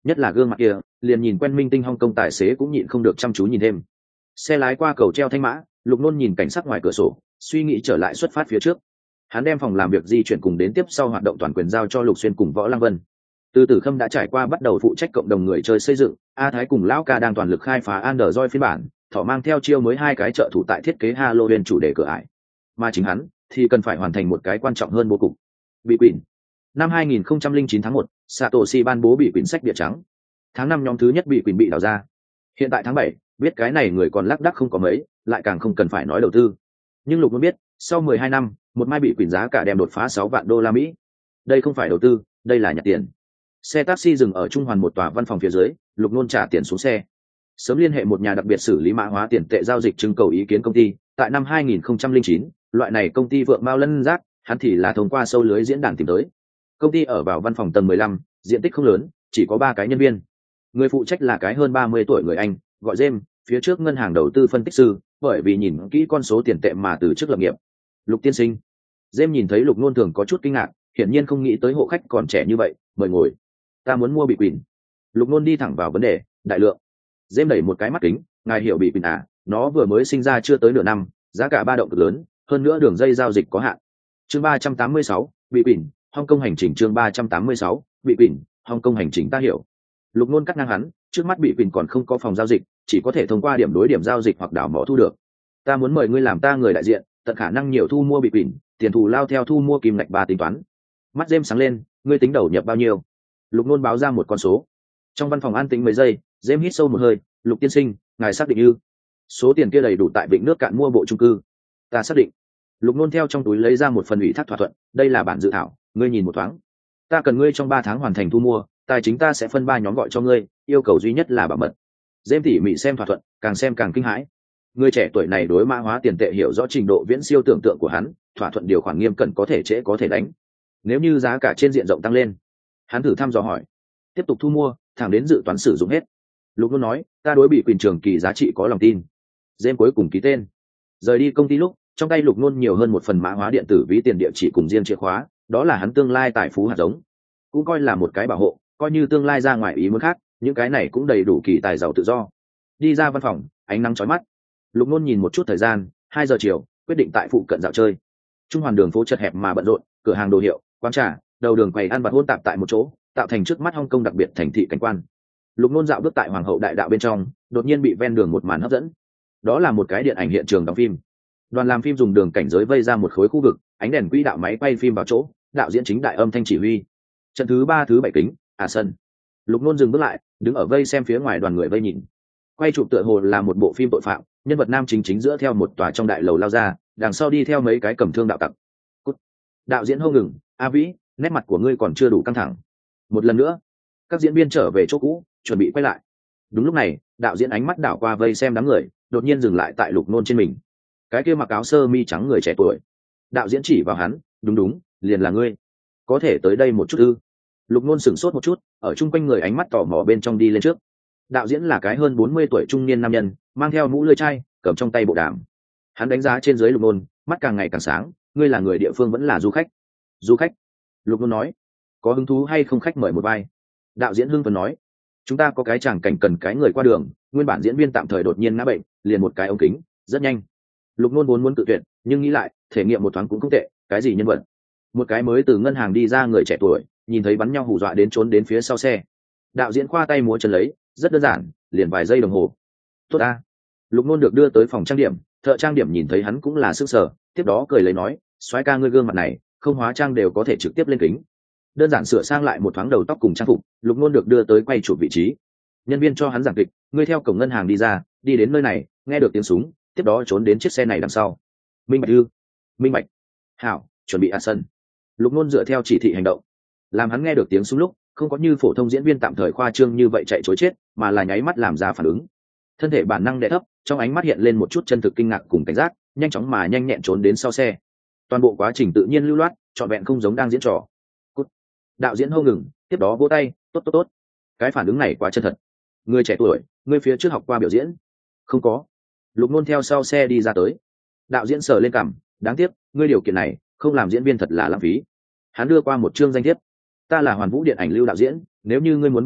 nhất là gương mặt kia liền nhìn quen minh tinh Hong Kong tài xế cũng nhịn không được chăm chú nhìn thêm. Xe lái qua cầu treo Thanh Mã, Lục Nôn nhìn cảnh sắc ngoài cửa sổ, suy nghĩ trở lại xuất phát phía trước. Hắn đem phòng làm việc di chuyển cùng đến tiếp sau hoạt động toàn quyền giao cho Lục Xuyên cùng Võ Lăng Vân. Từ Tử Khâm đã trải qua bắt đầu phụ trách cộng đồng người chơi xây dựng, A Thái cùng Lão Ca đang toàn lực khai phá Android phiên bản, Thỏ mang theo chiêu mới hai cái trợ thủ tại thiết kế Halloween chủ đề cửa ải. Mà chính hắn thì cần phải hoàn thành một cái quan trọng hơn bố cục. Bị quỷ. Năm hai nghìn không trăm lẻ chín tháng một, Satoshi ban bố bị quỷ sách địa trắng. Tháng năm nhóm thứ nhất bị quỷ bị đào ra. Hiện tại tháng bảy, biết cái này người còn lác đác không có mấy, lại càng không cần phải nói đầu tư. Nhưng Lục muốn biết, sau mười hai năm, một mai bị quỷ giá cả đem đột phá sáu vạn đô la Mỹ. Đây không phải đầu tư, đây là nhặt tiền. Xe taxi dừng ở trung hoàn một tòa văn phòng phía dưới, Lục Nôn trả tiền xuống xe. Sớm liên hệ một nhà đặc biệt xử lý mã hóa tiền tệ giao dịch trưng cầu ý kiến công ty, tại năm hai nghìn không trăm lẻ chín, loại này công ty vượng mao lân giác, hắn thì là thông qua sâu lưới diễn đàn tìm tới. Công ty ở vào văn phòng tầng mười lăm, diện tích không lớn, chỉ có ba cái nhân viên. Người phụ trách là cái hơn ba mươi tuổi người Anh, gọi James, phía trước ngân hàng đầu tư phân tích sư, bởi vì nhìn kỹ con số tiền tệ mà từ chức lập nghiệp. Lục tiên sinh. James nhìn thấy Lục Nôn thường có chút kinh ngạc, hiển nhiên không nghĩ tới hộ khách còn trẻ như vậy, mời ngồi. Ta muốn mua bị quỷ. Lục Nôn đi thẳng vào vấn đề, đại lượng. James đẩy một cái mắt kính, ngài hiểu bị quỷ à, nó vừa mới sinh ra chưa tới nửa năm, giá cả ba động cực lớn, hơn nữa đường dây giao dịch có hạn. Chương ba trăm tám mươi sáu, bị quỷ, Hong Kong hành trình chương ba trăm tám mươi sáu, bị quỷ, Hong Kong hành trình ta hiểu. Lục Nôn cắt ngang hắn, trước mắt bị quỷ còn không có phòng giao dịch, chỉ có thể thông qua điểm đối điểm giao dịch hoặc đảo mỏ thu được. Ta muốn mời ngươi làm ta người đại diện, tận khả năng nhiều thu mua bị quỷ, tiền thù lao theo thu mua kim ngạch ba tính toán. Mắt James sáng lên, ngươi tính đầu nhập bao nhiêu? Lục Nôn báo ra một con số. Trong văn phòng an tĩnh mấy giây, James hít sâu một hơi, Lục tiên sinh, ngài xác định ư? Số tiền kia đầy đủ tại vịnh nước cạn mua bộ chung cư. Ta xác định. Lục Nôn theo trong túi lấy ra một phần ủy thác thỏa thuận, đây là bản dự thảo, ngươi nhìn một thoáng. Ta cần ngươi trong ba tháng hoàn thành thu mua, tài chính ta sẽ phân ba nhóm gọi cho ngươi, yêu cầu duy nhất là bảo mật. James tỉ mỉ xem thỏa thuận, càng xem càng kinh hãi. Người trẻ tuổi này đối mã hóa tiền tệ hiểu rõ trình độ viễn siêu tưởng tượng của hắn, thỏa thuận điều khoản nghiêm cẩn có thể trễ có thể đánh. Nếu như giá cả trên diện rộng tăng lên, hắn thử thăm dò hỏi, tiếp tục thu mua, thẳng đến dự toán sử dụng hết. Lục Nôn nói, ta đối bị quyền trường kỳ giá trị có lòng tin. James cuối cùng ký tên. Rời đi công ty lúc, trong tay Lục Nôn nhiều hơn một phần mã hóa điện tử ví tiền địa chỉ cùng riêng chìa khóa, đó là hắn tương lai tài phú hạt giống, cũng coi là một cái bảo hộ, coi như tương lai ra ngoài ý muốn khác, những cái này cũng đầy đủ kỳ tài giàu tự do. Đi ra văn phòng, ánh nắng chói mắt. Lục Nôn nhìn một chút thời gian, hai giờ chiều, quyết định tại phụ cận dạo chơi. Trung hoàn đường phố chật hẹp mà bận rộn, cửa hàng đồ hiệu, quán trà, đầu đường quầy ăn vặt hỗn tạp tại một chỗ, tạo thành trước mắt Hong Kong đặc biệt thành thị cảnh quan. Lục Nôn dạo bước tại Hoàng hậu đại đạo bên trong, đột nhiên bị ven đường một màn hấp dẫn. Đó là một cái điện ảnh hiện trường đóng phim. Đoàn làm phim dùng đường cảnh giới vây ra một khối khu vực, ánh đèn quỹ đạo máy quay phim vào chỗ, đạo diễn chính đại âm thanh chỉ huy. Trận thứ ba thứ bảy kính, à sân. Lục Nôn dừng bước lại, đứng ở vây xem phía ngoài đoàn người vây nhìn. Quay chụp tựa hồ là một bộ phim tội phạm, nhân vật nam chính chính giữa theo một tòa trong đại lầu lao ra, đằng sau đi theo mấy cái cầm thương đạo tặc. Cút. Đạo diễn hô ngừng, A Vĩ, nét mặt của ngươi còn chưa đủ căng thẳng. Một lần nữa, các diễn viên trở về chỗ cũ, chuẩn bị quay lại. Đúng lúc này, đạo diễn ánh mắt đảo qua vây xem đám người, đột nhiên dừng lại tại Lục Nôn trên mình. Cái kia mặc áo sơ mi trắng người trẻ tuổi. Đạo diễn chỉ vào hắn, đúng đúng, liền là ngươi. Có thể tới đây một chút ư? Lục Nôn sửng sốt một chút, ở chung quanh người ánh mắt tò mò bên trong đi lên trước. Đạo diễn là cái hơn bốn mươi tuổi trung niên nam nhân, mang theo mũ lưỡi chai, cầm trong tay bộ đàm. Hắn đánh giá trên dưới Lục Nôn, mắt càng ngày càng sáng, ngươi là người địa phương vẫn là du khách? Du khách. Lục Nôn nói, có hứng thú hay không khách mời một vai? Đạo diễn hưng phấn nói, chúng ta có cái tràng cảnh cần cái người qua đường, nguyên bản diễn viên tạm thời đột nhiên ngã bệnh, liền một cái ống kính, rất nhanh. Lục Nôn vốn muốn tự tuyệt, nhưng nghĩ lại, thể nghiệm một thoáng cũng không tệ, cái gì nhân vật? Một cái mới từ ngân hàng đi ra người trẻ tuổi, nhìn thấy bắn nhau hù dọa đến trốn đến phía sau xe. Đạo diễn khoa tay múa chân lấy, rất đơn giản, liền vài giây đồng hồ. Tốt a. Lục Nôn được đưa tới phòng trang điểm, thợ trang điểm nhìn thấy hắn cũng là sức sở, tiếp đó cười lấy nói, soái ca ngươi gương mặt này, không hóa trang đều có thể trực tiếp lên kính. Đơn giản sửa sang lại một thoáng đầu tóc cùng trang phục, Lục Nôn được đưa tới quay chụp vị trí. Nhân viên cho hắn giảng kịch, ngươi theo cổng ngân hàng đi ra, đi đến nơi này, nghe được tiếng súng, tiếp đó trốn đến chiếc xe này đằng sau. Minh bạch ư? Minh bạch. Hảo, chuẩn bị action. Lục Nôn dựa theo chỉ thị hành động. Làm hắn nghe được tiếng súng lúc, không có như phổ thông diễn viên tạm thời khoa trương như vậy chạy trối chết, mà là nháy mắt làm ra phản ứng. Thân thể bản năng đè thấp, trong ánh mắt hiện lên một chút chân thực kinh ngạc cùng cảnh giác, nhanh chóng mà nhanh nhẹn trốn đến sau xe. Toàn bộ quá trình tự nhiên lưu loát, trọn vẹn không giống đang diễn trò. Cút. Đạo diễn hô ngừng, tiếp đó vỗ tay, tốt tốt tốt. Cái phản ứng này quá chân thật. Người trẻ tuổi, ngươi phía trước học qua biểu diễn? Không có. Lục Nôn theo sau xe đi ra tới. Đạo diễn sờ lên cằm, đáng tiếc, ngươi điều kiện này, không làm diễn viên thật là lãng phí. Hắn đưa qua một chương danh thiếp. Ta là Hoàn Vũ điện ảnh lưu đạo diễn, nếu như ngươi muốn vào nghề,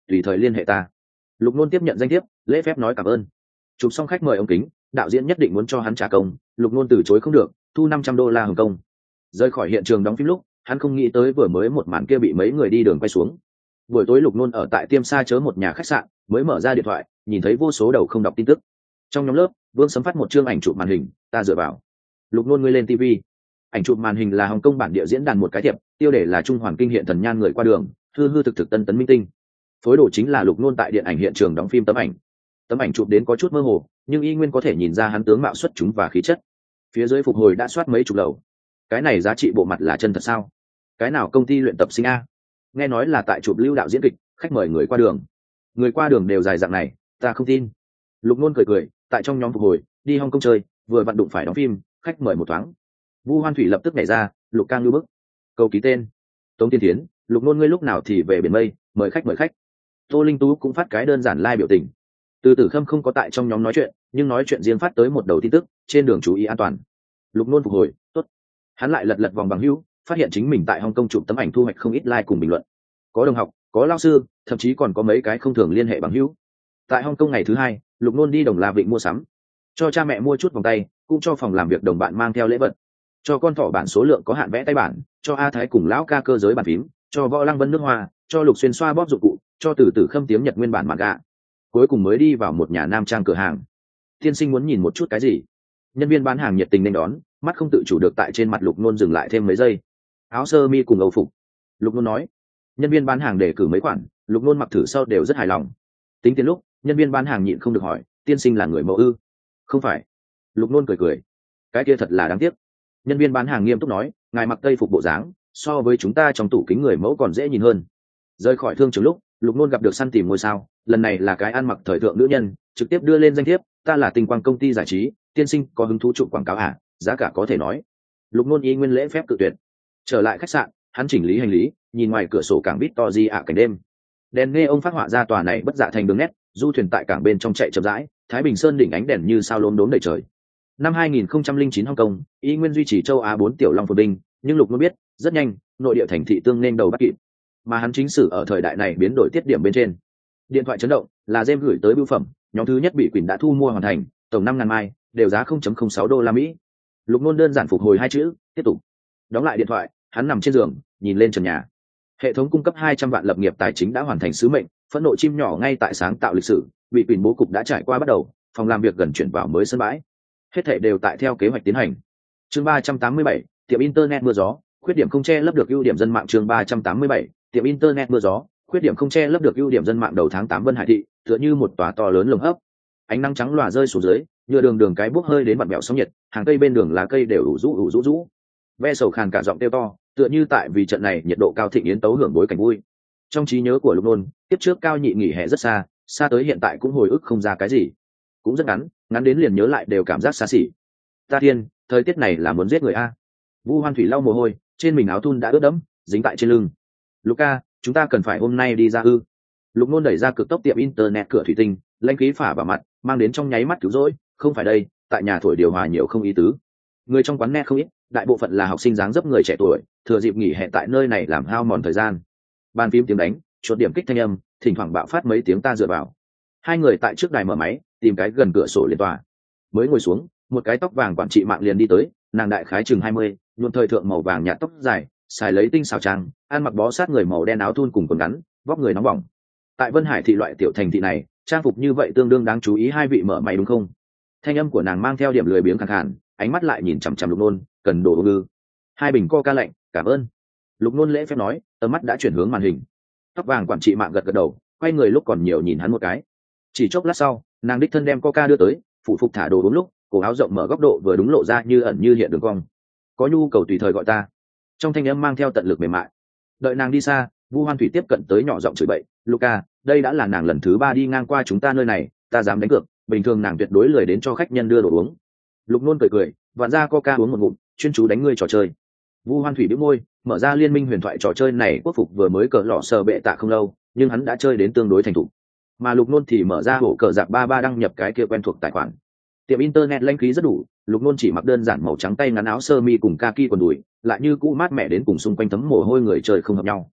tùy thời liên hệ ta. Lục Nôn tiếp nhận danh thiếp, lễ phép nói cảm ơn. Chụp xong khách mời ống kính, đạo diễn nhất định muốn cho hắn trả công, Lục Nôn từ chối không được, thu năm trăm đô la Hồng Kông. Rời khỏi hiện trường đóng phim lúc, hắn không nghĩ tới vừa mới một màn kia bị mấy người đi đường quay xuống. Buổi tối Lục Nôn ở tại Tiêm Sa chớ một nhà khách sạn, mới mở ra điện thoại, nhìn thấy vô số đầu không đọc tin tức. Trong nhóm lớp, Vương Sấm phát một chương ảnh chụp màn hình, ta dựa vào. Lục Nôn ngươi lên ti vi. Ảnh chụp màn hình là Hồng Kông bản địa diễn đàn một cái thiệp, tiêu đề là Trung Hoàn kinh hiện thần nhan người qua đường, hư hư thực thực tân tấn minh tinh. Phối đồ chính là Lục Nôn tại điện ảnh hiện trường đóng phim tấm ảnh. Tấm ảnh chụp đến có chút mơ hồ, nhưng y nguyên có thể nhìn ra hắn tướng mạo xuất chúng và khí chất. Phía dưới phục hồi đã soát mấy chục lầu. Cái này giá trị bộ mặt là chân thật sao? Cái nào công ty luyện tập sinh a? Nghe nói là tại chụp lưu đạo diễn kịch, khách mời người qua đường. Người qua đường đều dài dạng này, ta không tin. Lục Nôn cười cười, tại trong nhóm phục hồi, đi Hong Kong chơi, vừa vặn đụng phải đóng phim, khách mời một thoáng. Vu Hoan Thủy lập tức nhảy ra, Lục Cang lưu bức. Câu ký tên. Tống Tiên Thiến, Lục Nôn ngươi lúc nào thì về biển mây, mời khách mời khách. Tô Linh Tú cũng phát cái đơn giản like biểu tình. Từ Tử Khâm không có tại trong nhóm nói chuyện, nhưng nói chuyện riêng phát tới một đầu tin tức, trên đường chú ý an toàn. Lục Nôn phục hồi, tốt. Hắn lại lật lật vòng bằng hữu, phát hiện chính mình tại Hong Kong chụp tấm ảnh thu hoạch không ít like cùng bình luận. Có đồng học, có lao sư, thậm chí còn có mấy cái không thường liên hệ bằng hữu. Tại Hong Kong ngày thứ hai, Lục Nôn đi Đồng La Vịnh mua sắm, cho cha mẹ mua chút vòng tay, cũng cho phòng làm việc đồng bạn mang theo lễ vật, cho con thỏ bản số lượng có hạn vẽ tay bản, cho A Thái cùng lão ca cơ giới bàn phím, cho Võ Lăng Vân nước hoa, cho Lục Xuyên xoa bóp dụng cụ, cho Từ Tử Khâm tiếng Nhật nguyên bản manga. Cuối cùng mới đi vào một nhà nam trang cửa hàng. Tiên sinh muốn nhìn một chút cái gì? Nhân viên bán hàng nhiệt tình nên đón, mắt không tự chủ được tại trên mặt Lục Nôn dừng lại thêm mấy giây. Áo sơ mi cùng âu phục. Lục Nôn nói. Nhân viên bán hàng đề cử mấy khoản, Lục Nôn mặc thử sau đều rất hài lòng. Tính tiền lúc, nhân viên bán hàng nhịn không được hỏi, tiên sinh là người mẫu ư? Không phải. Lục Nôn cười cười. Cái kia thật là đáng tiếc. Nhân viên bán hàng nghiêm túc nói, ngài mặc tây phục bộ dáng, so với chúng ta trong tủ kính người mẫu còn dễ nhìn hơn. Rời khỏi thương trường lúc, Lục Nôn gặp được săn tìm ngôi sao, lần này là cái ăn mặc thời thượng nữ nhân, trực tiếp đưa lên danh thiếp, ta là Tinh Quang công ty giải trí, tiên sinh có hứng thú chụp quảng cáo à, giá cả có thể nói. Lục Nôn y nguyên lễ phép cự tuyệt. Trở lại khách sạn, hắn chỉnh lý hành lý, nhìn ngoài cửa sổ cảng Victory ạ cảnh đêm. Đèn nghe ông phát họa ra tòa này bất dạ thành đường nét, du thuyền tại cảng bên trong chạy chậm rãi, Thái Bình Sơn đỉnh ánh đèn như sao lốm đốm đầy trời. Năm hai nghìn không trăm lẻ chín Hồng Kông, y nguyên duy trì châu Á bốn tiểu long phồn vinh, nhưng Lục Nôn biết, rất nhanh, nội địa thành thị tương nên đầu bắt kịp. Mà hắn chính sử ở thời đại này biến đổi tiết điểm bên trên. Điện thoại chấn động, là James gửi tới bưu phẩm, nhóm thứ nhất bị Quỳnh đã thu mua hoàn thành, tổng năm ngàn mai, đều giá không phẩy không sáu đô la Mỹ. Lục Nôn đơn giản phục hồi hai chữ, tiếp tục. Đóng lại điện thoại, hắn nằm trên giường, nhìn lên trần nhà. Hệ thống cung cấp hai trăm vạn lập nghiệp tài chính đã hoàn thành sứ mệnh, phẫn nộ chim nhỏ ngay tại sáng tạo lịch sử, bị Quỳnh bố cục đã trải qua bắt đầu, phòng làm việc gần chuyển vào mới sân bãi. Hết thảy đều tại theo kế hoạch tiến hành. Chương ba trăm tám mươi bảy, tiệm internet mưa gió, khuyết điểm không che lấp được ưu điểm dân mạng. Chương ba trăm tám mươi bảy, tiệm internet mưa gió, khuyết điểm không che lấp được ưu điểm dân mạng. Đầu tháng tám Vân Hải thị, tựa như một tòa to lớn lồng hấp. Ánh nắng trắng lòa rơi xuống dưới, nhựa đường đường cái bốc hơi đến vặn vẹo sóng nhiệt, hàng cây bên đường lá cây đều ủ rũ ủ rũ rũ. Ve sầu khàn cả giọng kêu to, tựa như tại vì trận này nhiệt độ cao thịnh yến tấu hưởng bối cảnh vui. Trong trí nhớ của Lục Nôn, tiếp trước Cao Nhị nghỉ hè rất xa, xa tới hiện tại cũng hồi ức không ra cái gì, cũng rất ngắn, ngắn đến liền nhớ lại đều cảm giác xa xỉ. Ta thiên, thời tiết này là muốn giết người a. Vu Hoan Thủy lau mồ hôi, trên mình áo thun đã ướt đẫm, dính tại trên lưng. Luca, chúng ta cần phải hôm nay đi ra ư? Lục Nôn đẩy ra cực tốc tiệm internet cửa thủy tinh, lãnh khí phả vào mặt, mang đến trong nháy mắt cứu rỗi. Không phải đây, tại nhà thổi điều hòa nhiều không ý tứ. Người trong quán net không ít, đại bộ phận là học sinh dáng dấp người trẻ tuổi, thừa dịp nghỉ hè tại nơi này làm hao mòn thời gian. Bàn phím tiếng đánh, chuột điểm kích thanh âm, thỉnh thoảng bạo phát mấy tiếng ta dựa vào. Hai người tại trước đài mở máy, tìm cái gần cửa sổ liền tòa. Mới ngồi xuống, một cái tóc vàng quản trị mạng liền đi tới, nàng đại khái chừng hai mươi, luôn thời thượng màu vàng nhạt tóc dài, xài lấy tinh xảo trang, ăn mặc bó sát người màu đen áo thun cùng quần ngắn, vóc người nóng bỏng. Tại Vân Hải thị loại tiểu thành thị này, trang phục như vậy tương đương đáng chú ý. Hai vị mở máy đúng không? Thanh âm của nàng mang theo điểm lười biếng khàn khàn, ánh mắt lại nhìn chằm chằm Lục Nôn, cần đồ ư? Hai bình coca lạnh, cảm ơn. Lục Nôn lễ phép nói, tầm mắt đã chuyển hướng màn hình. Tóc vàng quản trị mạng gật gật đầu, quay người lúc còn nhiều nhìn hắn một cái. Chỉ chốc lát sau, nàng đích thân đem coca đưa tới, phụ phục thả đồ uống lúc, cổ áo rộng mở góc độ vừa đúng lộ ra như ẩn như hiện đường cong. Có nhu cầu tùy thời gọi ta. Trong thanh âm mang theo tận lực mềm mại. Đợi nàng đi xa, Vu Hoan Thủy tiếp cận tới nhỏ giọng chửi bậy, Luca, đây đã là nàng lần thứ ba đi ngang qua chúng ta nơi này, ta dám đánh cược, bình thường nàng tuyệt đối lười đến cho khách nhân đưa đồ uống. Lục Nôn cười cười, vặn ra coca uống một ngụm, chuyên chú đánh ngươi trò chơi. Vu Hoan Thủy bĩu môi, mở ra liên minh huyền thoại trò chơi này quốc phục vừa mới cờ lọ sờ bệ tạ không lâu, nhưng hắn đã chơi đến tương đối thành thục. Mà Lục Nôn thì mở ra bộ cờ giặc ba ba đăng nhập cái kia quen thuộc tài khoản. Tiệm internet lãnh khí rất đủ, Lục Nôn chỉ mặc đơn giản màu trắng tay ngắn áo sơ mi cùng kaki quần đùi, lại như cũ mát mẻ đến cùng xung quanh thấm mồ hôi người trời không hợp nhau.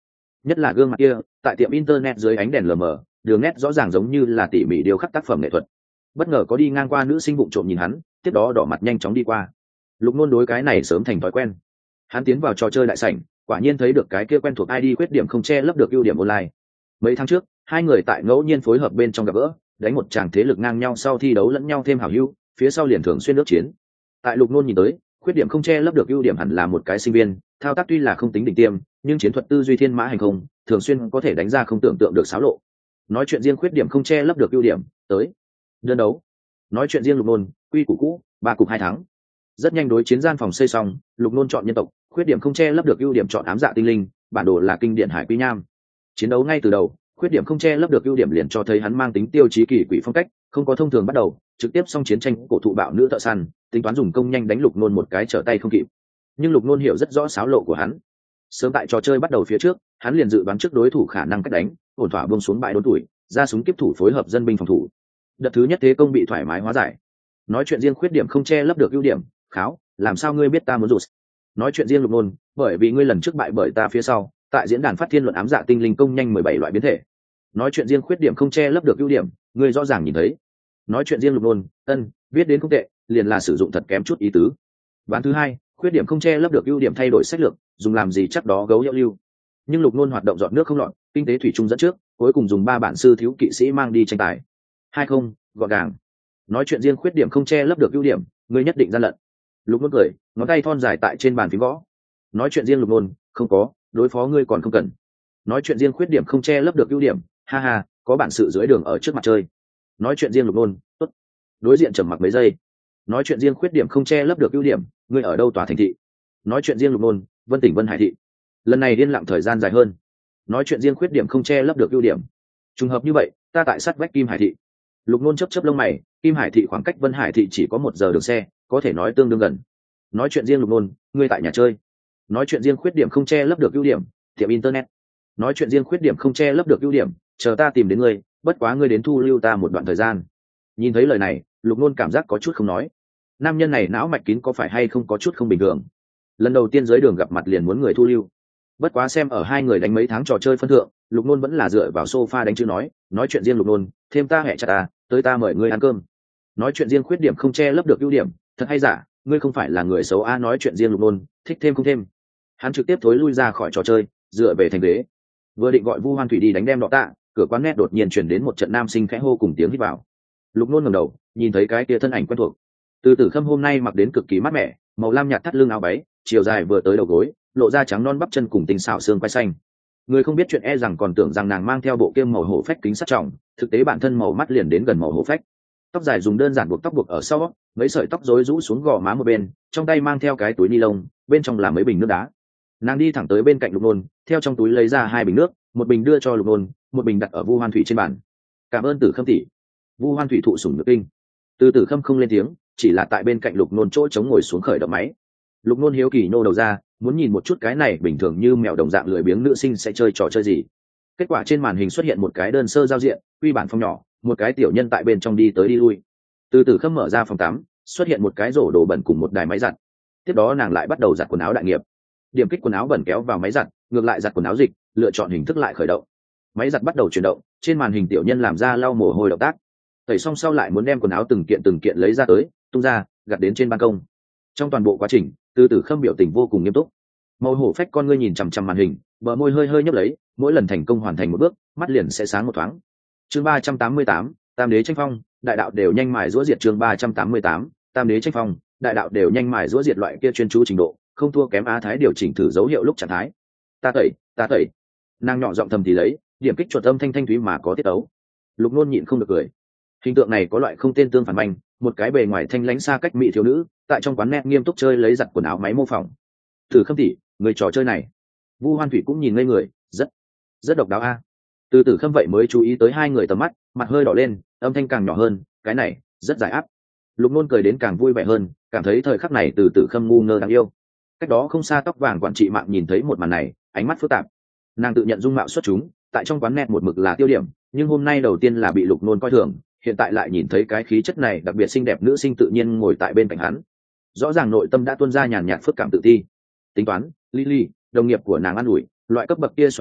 nhất là gương mặt kia tại tiệm internet dưới ánh đèn lờ mờ, đường nét rõ ràng giống như là tỉ mỉ điêu khắc tác phẩm nghệ thuật. Bất ngờ có đi ngang qua nữ sinh vụng trộm nhìn hắn, tiếp đó đỏ mặt nhanh chóng đi qua. Lục Nôn đối cái này sớm thành thói quen. Hắn tiến vào trò chơi đại sảnh, quả nhiên thấy được cái kia quen thuộc i đê khuyết điểm không che lấp được ưu điểm online. Mấy tháng trước, hai người tại ngẫu nhiên phối hợp bên trong gặp gỡ, đánh một tràng thế lực ngang nhau sau thi đấu lẫn nhau thêm hảo hữu, phía sau liền thường xuyên nước chiến. Tại Lục Nôn nhìn tới, khuyết điểm không che lấp được ưu điểm hẳn là một cái sinh viên, thao tác tuy là không tính đỉnh tiêm, nhưng chiến thuật tư duy thiên mã hành không, thường xuyên có thể đánh ra không tưởng tượng được xáo lộ. Nói chuyện riêng khuyết điểm không che lấp được ưu điểm, tới đơn đấu. Nói chuyện riêng Lục Nôn, quy củ cũ, ba cục hai thắng. Rất nhanh đối chiến gian phòng xây xong, Lục Nôn chọn nhân tộc, khuyết điểm không che lấp được ưu điểm chọn ám dạ tinh linh, bản đồ là kinh điển hải quy nham. Chiến đấu ngay từ đầu, khuyết điểm không che lấp được ưu điểm liền cho thấy hắn mang tính tiêu chí kỳ quỷ phong cách, không có thông thường bắt đầu, trực tiếp xong chiến tranh cổ thụ bạo nữ thợ săn, tính toán dùng công nhanh đánh Lục Nôn một cái trở tay không kịp. Nhưng Lục Nôn hiểu rất rõ xáo lộ của hắn. Sớm tại trò chơi bắt đầu phía trước, hắn liền dự đoán trước đối thủ khả năng cách đánh, ổn thỏa buông xuống bãi đốn tuổi, ra súng kiếp thủ phối hợp dân binh phòng thủ. Đợt thứ nhất thế công bị thoải mái hóa giải. Nói chuyện riêng khuyết điểm không che lấp được ưu điểm, kháo, làm sao ngươi biết ta muốn rụt? Nói chuyện riêng Lục Nôn, bởi vì ngươi lần trước bại bởi ta phía sau, tại diễn đàn phát thiên luận ám dạ tinh linh công nhanh mười bảy loại biến thể. Nói chuyện riêng khuyết điểm không che lấp được ưu điểm, ngươi rõ ràng nhìn thấy. Nói chuyện riêng Lục Nôn, ân, viết đến không tệ, liền là sử dụng thật kém chút ý tứ. Ván thứ hai, khuyết điểm không che lấp được ưu điểm thay đổi sách lược, dùng làm gì chắc đó gấu hiệu lưu. Nhưng Lục Nôn hoạt động dọn nước không lọt, kinh tế thủy chung dẫn trước, cuối cùng dùng ba bản sư thiếu kỵ sĩ mang đi tranh tài. Hai không, gọn gàng. Nói chuyện riêng khuyết điểm không che lấp được ưu điểm, ngươi nhất định gian lận. Lục Nôn cười, ngón tay thon dài tại trên bàn phím gõ. Nói chuyện riêng Lục Nôn, không có, đối phó ngươi còn không cần. Nói chuyện riêng khuyết điểm không che lấp được ưu điểm, ha ha, có bản sự dưới đường ở trước mặt chơi. Nói chuyện riêng Lục Nôn, tốt. Đối diện trầm mặc mấy giây. Nói chuyện riêng khuyết điểm không che lấp được ưu điểm, ngươi ở đâu tòa thành thị? Nói chuyện riêng Lục Nôn, Vân tỉnh Vân Hải thị. Lần này điên lặng thời gian dài hơn. Nói chuyện riêng khuyết điểm không che lấp được ưu điểm. Trùng hợp như vậy, ta tại sát vách Kim Hải thị. Lục Nôn chớp chớp lông mày, Kim Hải thị khoảng cách Vân Hải thị chỉ có một giờ đường xe, có thể nói tương đương gần. Nói chuyện riêng Lục Nôn, ngươi tại nhà chơi. Nói chuyện riêng khuyết điểm không che lấp được ưu điểm, tiệm internet. Nói chuyện riêng khuyết điểm không che lấp được ưu điểm, chờ ta tìm đến ngươi, bất quá ngươi đến thu lưu ta một đoạn thời gian. Nhìn thấy lời này, Lục Nôn cảm giác có chút không nói. Nam nhân này não mạch kín có phải hay không có chút không bình thường. Lần đầu tiên dưới đường gặp mặt liền muốn người thu lưu. Bất quá xem ở hai người đánh mấy tháng trò chơi phân thượng, Lục Nôn vẫn là dựa vào sofa đánh chữ nói, nói chuyện riêng Lục Nôn, thêm ta hẹ chặt ta, tới ta mời ngươi ăn cơm. Nói chuyện riêng khuyết điểm không che lấp được ưu điểm, thật hay giả, ngươi không phải là người xấu a. Nói chuyện riêng Lục Nôn, thích thêm không thêm. Hắn trực tiếp thối lui ra khỏi trò chơi, dựa về thành ghế. Vừa định gọi Vu Hoan Thủy đi đánh đem đọ tạ, cửa quán net đột nhiên truyền đến một trận nam sinh khẽ hô cùng tiếng hít vào. Lục Nôn ngẩng đầu, nhìn thấy cái kia thân ảnh quen thuộc. Từ Tử Khâm hôm nay mặc đến cực kỳ mát mẻ, màu lam nhạt thắt lưng áo váy, chiều dài vừa tới đầu gối, lộ ra trắng non bắp chân cùng tinh xảo xương quai xanh. Người không biết chuyện e rằng còn tưởng rằng nàng mang theo bộ kiêm màu hổ phách kính sắt trọng, thực tế bản thân màu mắt liền đến gần màu hổ phách. Tóc dài dùng đơn giản buộc tóc buộc ở sau, mấy sợi tóc rối rũ xuống gò má một bên, trong tay mang theo cái túi ni lông, bên trong là mấy bình nước đá. Nàng đi thẳng tới bên cạnh Lục Nôn, theo trong túi lấy ra hai bình nước, một bình đưa cho Lục Nôn, một bình đặt ở Vu Hoan Thủy trên bàn. Cảm ơn Tử Khâm tỷ. Vu Hoan Thủy thụ sủng nhược kinh. Từ Tử Khâm không lên tiếng, chỉ là tại bên cạnh Lục Nôn chỗ chống ngồi xuống khởi động máy. Lục Nôn hiếu kỳ nô đầu ra, muốn nhìn một chút cái này bình thường như mèo đồng dạng lười biếng nữ sinh sẽ chơi trò chơi gì. Kết quả trên màn hình xuất hiện một cái đơn sơ giao diện, quy bản phong nhỏ, một cái tiểu nhân tại bên trong đi tới đi lui. Từ Tử Khâm mở ra phòng tắm, xuất hiện một cái rổ đồ bẩn cùng một đài máy giặt. Tiếp đó nàng lại bắt đầu giặt quần áo đại nghiệp. Điểm kích quần áo bẩn kéo vào máy giặt, ngược lại giặt quần áo dịch, lựa chọn hình thức lại khởi động. Máy giặt bắt đầu chuyển động, trên màn hình tiểu nhân làm ra lau mồ hôi động tác. Tẩy xong sau lại muốn đem quần áo từng kiện từng kiện lấy ra tới, tung ra, gạt đến trên ban công. Trong toàn bộ quá trình, Từ Tử Khâm biểu tình vô cùng nghiêm túc. Màu hổ phách con ngươi nhìn chằm chằm màn hình, bờ môi hơi hơi nhấp lấy, mỗi lần thành công hoàn thành một bước, mắt liền sẽ sáng một thoáng. Chương ba trăm tám mươi tám, Tam đế tranh phong, đại đạo đều nhanh mài giũa diệt. Chương ba trăm tám mươi tám, Tam đế tranh phong, đại đạo đều nhanh mài giũa diệt. Loại kia chuyên chú trình độ, không thua kém Á Thái điều chỉnh thử dấu hiệu lúc trạng thái. Ta tẩy, ta tẩy. Nàng nhỏ giọng thầm thì lấy, điểm kích chuột âm thanh thanh thúy mà có tiết tấu. Lục Nôn nhịn không được cười. Hình tượng này có loại không tên tương phản manh, một cái bề ngoài thanh lãnh xa cách mỹ thiếu nữ, tại trong quán net nghiêm túc chơi lấy giặt quần áo máy mô phỏng. Tử Khâm tỷ, người trò chơi này. Vu Hoan Thủy cũng nhìn ngây người, rất rất độc đáo a. Từ Tử Khâm vậy mới chú ý tới hai người tầm mắt, mặt hơi đỏ lên, âm thanh càng nhỏ hơn, cái này rất giải áp. Lục Nôn cười đến càng vui vẻ hơn, cảm thấy thời khắc này Từ Tử Khâm ngu ngơ đáng yêu. Cách đó không xa tóc vàng quản trị mạng nhìn thấy một màn này, ánh mắt phức tạp. Nàng tự nhận dung mạo xuất chúng, tại trong quán net một mực là tiêu điểm, nhưng hôm nay đầu tiên là bị Lục Nôn coi thường, hiện tại lại nhìn thấy cái khí chất này đặc biệt xinh đẹp nữ sinh tự nhiên ngồi tại bên cạnh hắn. Rõ ràng nội tâm đã tuôn ra nhàn nhạt phức cảm tự ti. Tính toán, Lily, đồng nghiệp của nàng an ủi, loại cấp bậc kia xoay ca,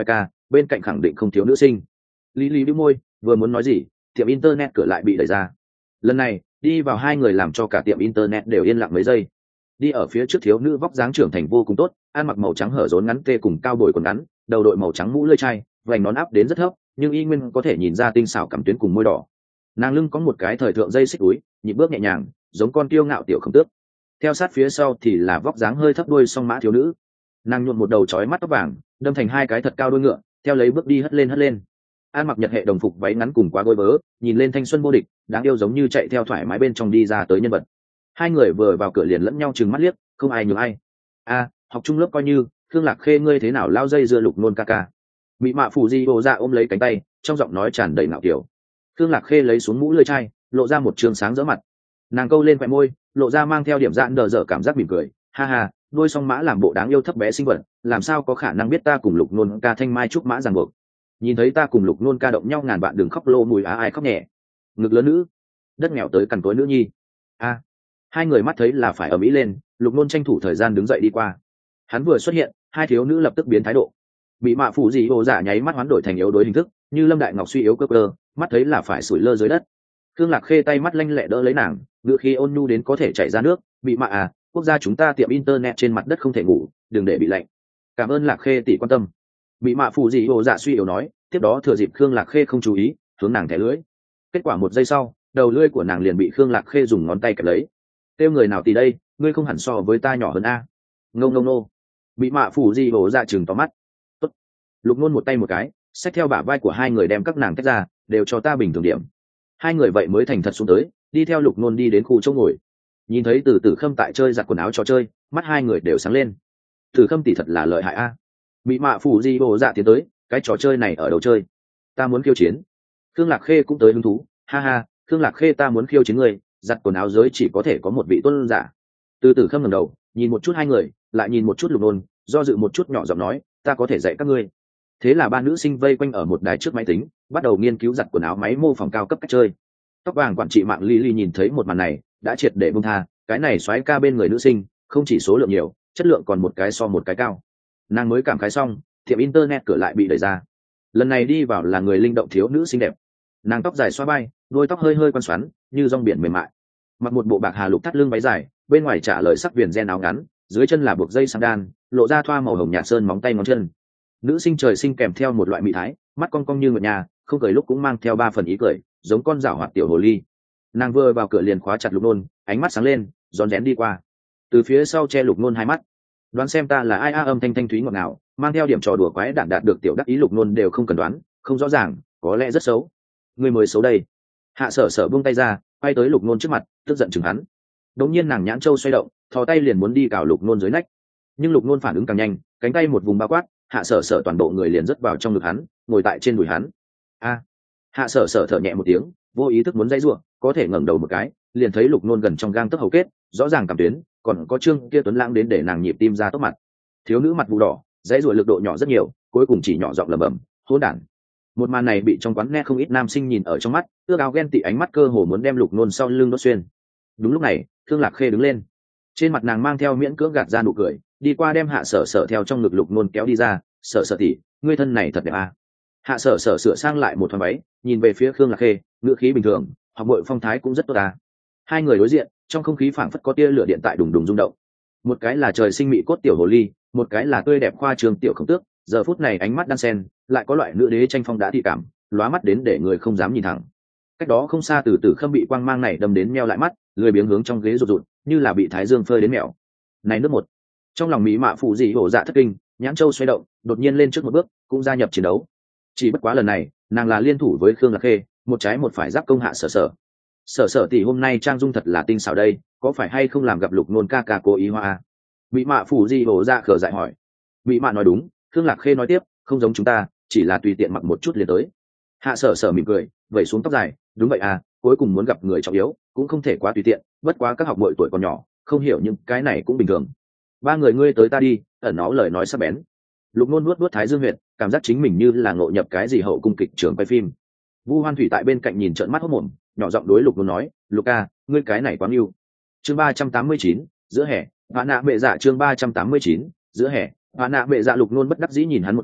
bên cạnh khẳng định không thiếu nữ sinh. Lý Lý bĩu môi, vừa muốn nói gì, tiệm internet cửa lại bị đẩy ra. Lần này đi vào hai người làm cho cả tiệm internet đều yên lặng mấy giây. Đi ở phía trước thiếu nữ vóc dáng trưởng thành vô cùng tốt, ăn mặc màu trắng hở rốn ngắn tê cùng cao bồi quần ngắn, đầu đội màu trắng mũ lưỡi chai, vành nón áp đến rất thấp, nhưng y nguyên có thể nhìn ra tinh xảo cằm tuyến cùng môi đỏ. Nàng lưng có một cái thời thượng dây xích túi, nhịp bước nhẹ nhàng, giống con tiêu ngạo tiểu không tước. Theo sát phía sau thì là vóc dáng hơi thấp đuôi song mã thiếu nữ. Nàng nhuộm một đầu chói mắt tóc vàng, đâm thành hai cái thật cao đuôi ngựa, theo lấy bước đi hất lên hất lên. An mặc nhật hệ đồng phục váy ngắn cùng quá gối vớ, nhìn lên thanh xuân vô địch, đáng yêu giống như chạy theo thoải mái bên trong đi ra tới nhân vật. Hai người vừa vào cửa liền lẫn nhau trừng mắt liếc, không ai nhường ai. A, học chung lớp coi như, Khương Lạc Khê ngươi thế nào lao dây dưa Lục Nôn ca ca. Mị mạ phủ di bộ ra ôm lấy cánh tay, trong giọng nói tràn đầy ngạo kiểu. Khương Lạc Khê lấy xuống mũ lưỡi chai, lộ ra một trường sáng rỡ mặt. Nàng câu lên khóe môi, lộ ra mang theo điểm dạn đờ dở cảm giác mỉm cười, ha ha, đuôi song mã làm bộ đáng yêu thấp bé xinh vật, làm sao có khả năng biết ta cùng Lục Nôn ca thanh mai trúc mã ràng buộc. Nhìn thấy ta cùng Lục Nôn ca động nhau ngàn bạn đừng khóc lô mùi á ai khóc nhẹ. Ngực lớn nữ, đất nghèo tới cằn cối nữ nhi. A. Hai người mắt thấy là phải ở mỹ lên, Lục Nôn tranh thủ thời gian đứng dậy đi qua. Hắn vừa xuất hiện, hai thiếu nữ lập tức biến thái độ. Bị mạ phủ gì hồ giả nháy mắt hoán đổi thành yếu đối hình thức, như Lâm Đại Ngọc suy yếu cơ cơ, mắt thấy là phải sủi lơ dưới đất. Khương Lạc Khê tay mắt lanh lẹ đỡ lấy nàng, ngựa khi ôn nhu đến có thể chảy ra nước. Bị mạ à, quốc gia chúng ta tiệm internet trên mặt đất không thể ngủ, đừng để bị lạnh. Cảm ơn Lạc Khê tỷ quan tâm. Bị mạ phủ gì hồ giả suy yếu nói, tiếp đó thừa dịp Khương Lạc Khê không chú ý, hướng nàng thẻ lưỡi. Kết quả một giây sau, đầu lưỡi của nàng liền bị Khương Lạc Khê dùng ngón tay kẹp lấy. Kêu người nào tỷ đây, ngươi không hẳn so với ta nhỏ hơn a. Ngông ngông nô. Bị mạ phủ gì hồ giả trừng to mắt. Tốt. Lục Nôn một tay một cái, xách theo bả vai của hai người đem các nàng tách ra, đều cho ta bình thường điểm. Hai người vậy mới thành thật xuống tới, đi theo Lục Nôn đi đến khu chỗ ngồi. Nhìn thấy Từ Tử Khâm tại chơi giặt quần áo trò chơi, mắt hai người đều sáng lên. Tử Khâm tỷ thật là lợi hại a. Bị mạ phủ gì hồ dạ tiến tới, cái trò chơi này ở đâu chơi? Ta muốn khiêu chiến. Khương Lạc Khê cũng tới hứng thú, ha ha, Khương Lạc Khê ta muốn khiêu chiến ngươi, giặt quần áo giới chỉ có thể có một vị tôn giả. Từ Tử Khâm ngẩng đầu, nhìn một chút hai người, lại nhìn một chút Lục Nôn, do dự một chút nhỏ giọng nói, ta có thể dạy các ngươi. Thế là ba nữ sinh vây quanh ở một đài trước máy tính, bắt đầu nghiên cứu giặt quần áo máy mô phỏng cao cấp cách chơi. Tóc vàng quản trị mạng Lily nhìn thấy một màn này, đã triệt để buông tha, cái này xoáy ca bên người nữ sinh, không chỉ số lượng nhiều, chất lượng còn một cái so một cái cao. Nàng mới cảm khái xong, tiệm internet cửa lại bị đẩy ra. Lần này đi vào là người linh động thiếu nữ xinh đẹp. Nàng tóc dài xoa bay, đuôi tóc hơi hơi quăn xoắn, như rong biển mềm mại. Mặc một bộ bạc hà lục thắt lưng váy dài, bên ngoài trả lời sắc viền ren áo ngắn, dưới chân là buộc dây sandal, lộ ra thoa màu hồng nhạt sơn móng tay ngón chân. Nữ sinh trời sinh kèm theo một loại mỹ thái, mắt cong cong như ngựa nhà, không cười lúc cũng mang theo ba phần ý cười, giống con rảo hoạt tiểu hồ ly. Nàng vừa vào cửa liền khóa chặt Lục Nôn, ánh mắt sáng lên, rón rén đi qua. Từ phía sau che Lục Nôn hai mắt. Đoán xem ta là ai a, âm thanh thanh thúy ngọt ngào, mang theo điểm trò đùa quái đản đạt được tiểu đắc ý Lục Nôn đều không cần đoán, không rõ ràng, có lẽ rất xấu. Người mới xấu đây. Hạ Sở Sở buông tay ra, quay tới Lục Nôn trước mặt, tức giận chừng hắn. Đột nhiên nàng nhãn châu xoay động, thò tay liền muốn đi cào Lục Nôn dưới nách. Nhưng Lục Nôn phản ứng càng nhanh, cánh tay một vùng bao quát, Hạ Sở Sở toàn bộ người liền rớt vào trong ngực hắn, ngồi tại trên đùi hắn. A. Hạ Sở Sở thở nhẹ một tiếng, vô ý thức muốn dãy rủa, có thể ngẩng đầu một cái, liền thấy Lục Nôn gần trong gang tấc hầu kết, rõ ràng cảm tuyến, còn có trương kia tuấn lãng đến để nàng nhịp tim ra tốc mặt. Thiếu nữ mặt vụ đỏ, dãy rủa lực độ nhỏ rất nhiều, cuối cùng chỉ nhỏ giọng lẩm bẩm, hỗn đản. Một màn này bị trong quán nghe không ít nam sinh nhìn ở trong mắt, ước ao ghen tị ánh mắt cơ hồ muốn đem Lục Nôn sau lưng đốt xuyên. Đúng lúc này, Khương Lạc Khê đứng lên, trên mặt nàng mang theo miễn cưỡng gạt ra nụ cười, đi qua đem Hạ Sở Sở theo trong ngực Lục Nôn kéo đi ra. Sở Sở tỷ, ngươi thân này thật đẹp à. Hạ Sở Sở sửa sang lại một thoáng váy, nhìn về phía Khương Lạc Khê, ngữ khí bình thường, học bội phong thái cũng rất tốt à. Hai người đối diện, trong không khí phảng phất có tia lửa điện tại đùng đùng rung động. Một cái là trời sinh mỹ cốt tiểu hồ ly, một cái là tươi đẹp khoa trường tiểu khổng tước, giờ phút này ánh mắt đan sen, lại có loại nữ đế tranh phong đã thị cảm, lóa mắt đến để người không dám nhìn thẳng. Cách đó không xa Từ Tử Khâm bị quang mang này đâm đến meo lại mắt, lười biếng hướng trong ghế rụt rụt, như là bị thái dương phơi đến mèo. Này nước một. Trong lòng mỹ mạ phụ dị hổ dạ thất kinh, nhãn châu xoay động, đột nhiên lên trước một bước, cũng gia nhập chiến đấu. Chỉ bất quá lần này, nàng là liên thủ với Khương Lạc Khê, một trái một phải giáp công Hạ Sở Sở. Sở Sở tỷ hôm nay trang dung thật là tinh xảo đây, có phải hay không làm gặp Lục Nôn ca ca cố ý hoa? Mỹ mạ phủ dị hổ dạ khờ dại hỏi. Mỹ mạ nói đúng, Khương Lạc Khê nói tiếp, không giống chúng ta, chỉ là tùy tiện mặc một chút liền tới. Hạ Sở Sở mỉm cười, vẩy xuống tóc dài, đúng vậy à, cuối cùng muốn gặp người trọng yếu, cũng không thể quá tùy tiện, bất quá các học muội tuổi còn nhỏ, không hiểu những cái này cũng bình thường. Ba người ngươi tới ta đi, ẩn nó lời nói sắc bén. Lục Nôn nuốt nuốt thái dương huyệt, cảm giác chính mình như là ngộ nhập cái gì hậu cung kịch trường quay phim. Vu Hoan Thủy tại bên cạnh nhìn trợn mắt hốt mồm, nhỏ giọng đối Lục Nôn nói, Luca, ngươi cái này quá yêu. Chương ba trăm tám mươi chín, giữa hè, Vạn Nạ Mẹ Dạ chương ba trăm tám mươi chín, giữa hè, Vạn Nạ Mẹ Dạ. Lục Nôn bất đắc dĩ nhìn hắn một cái,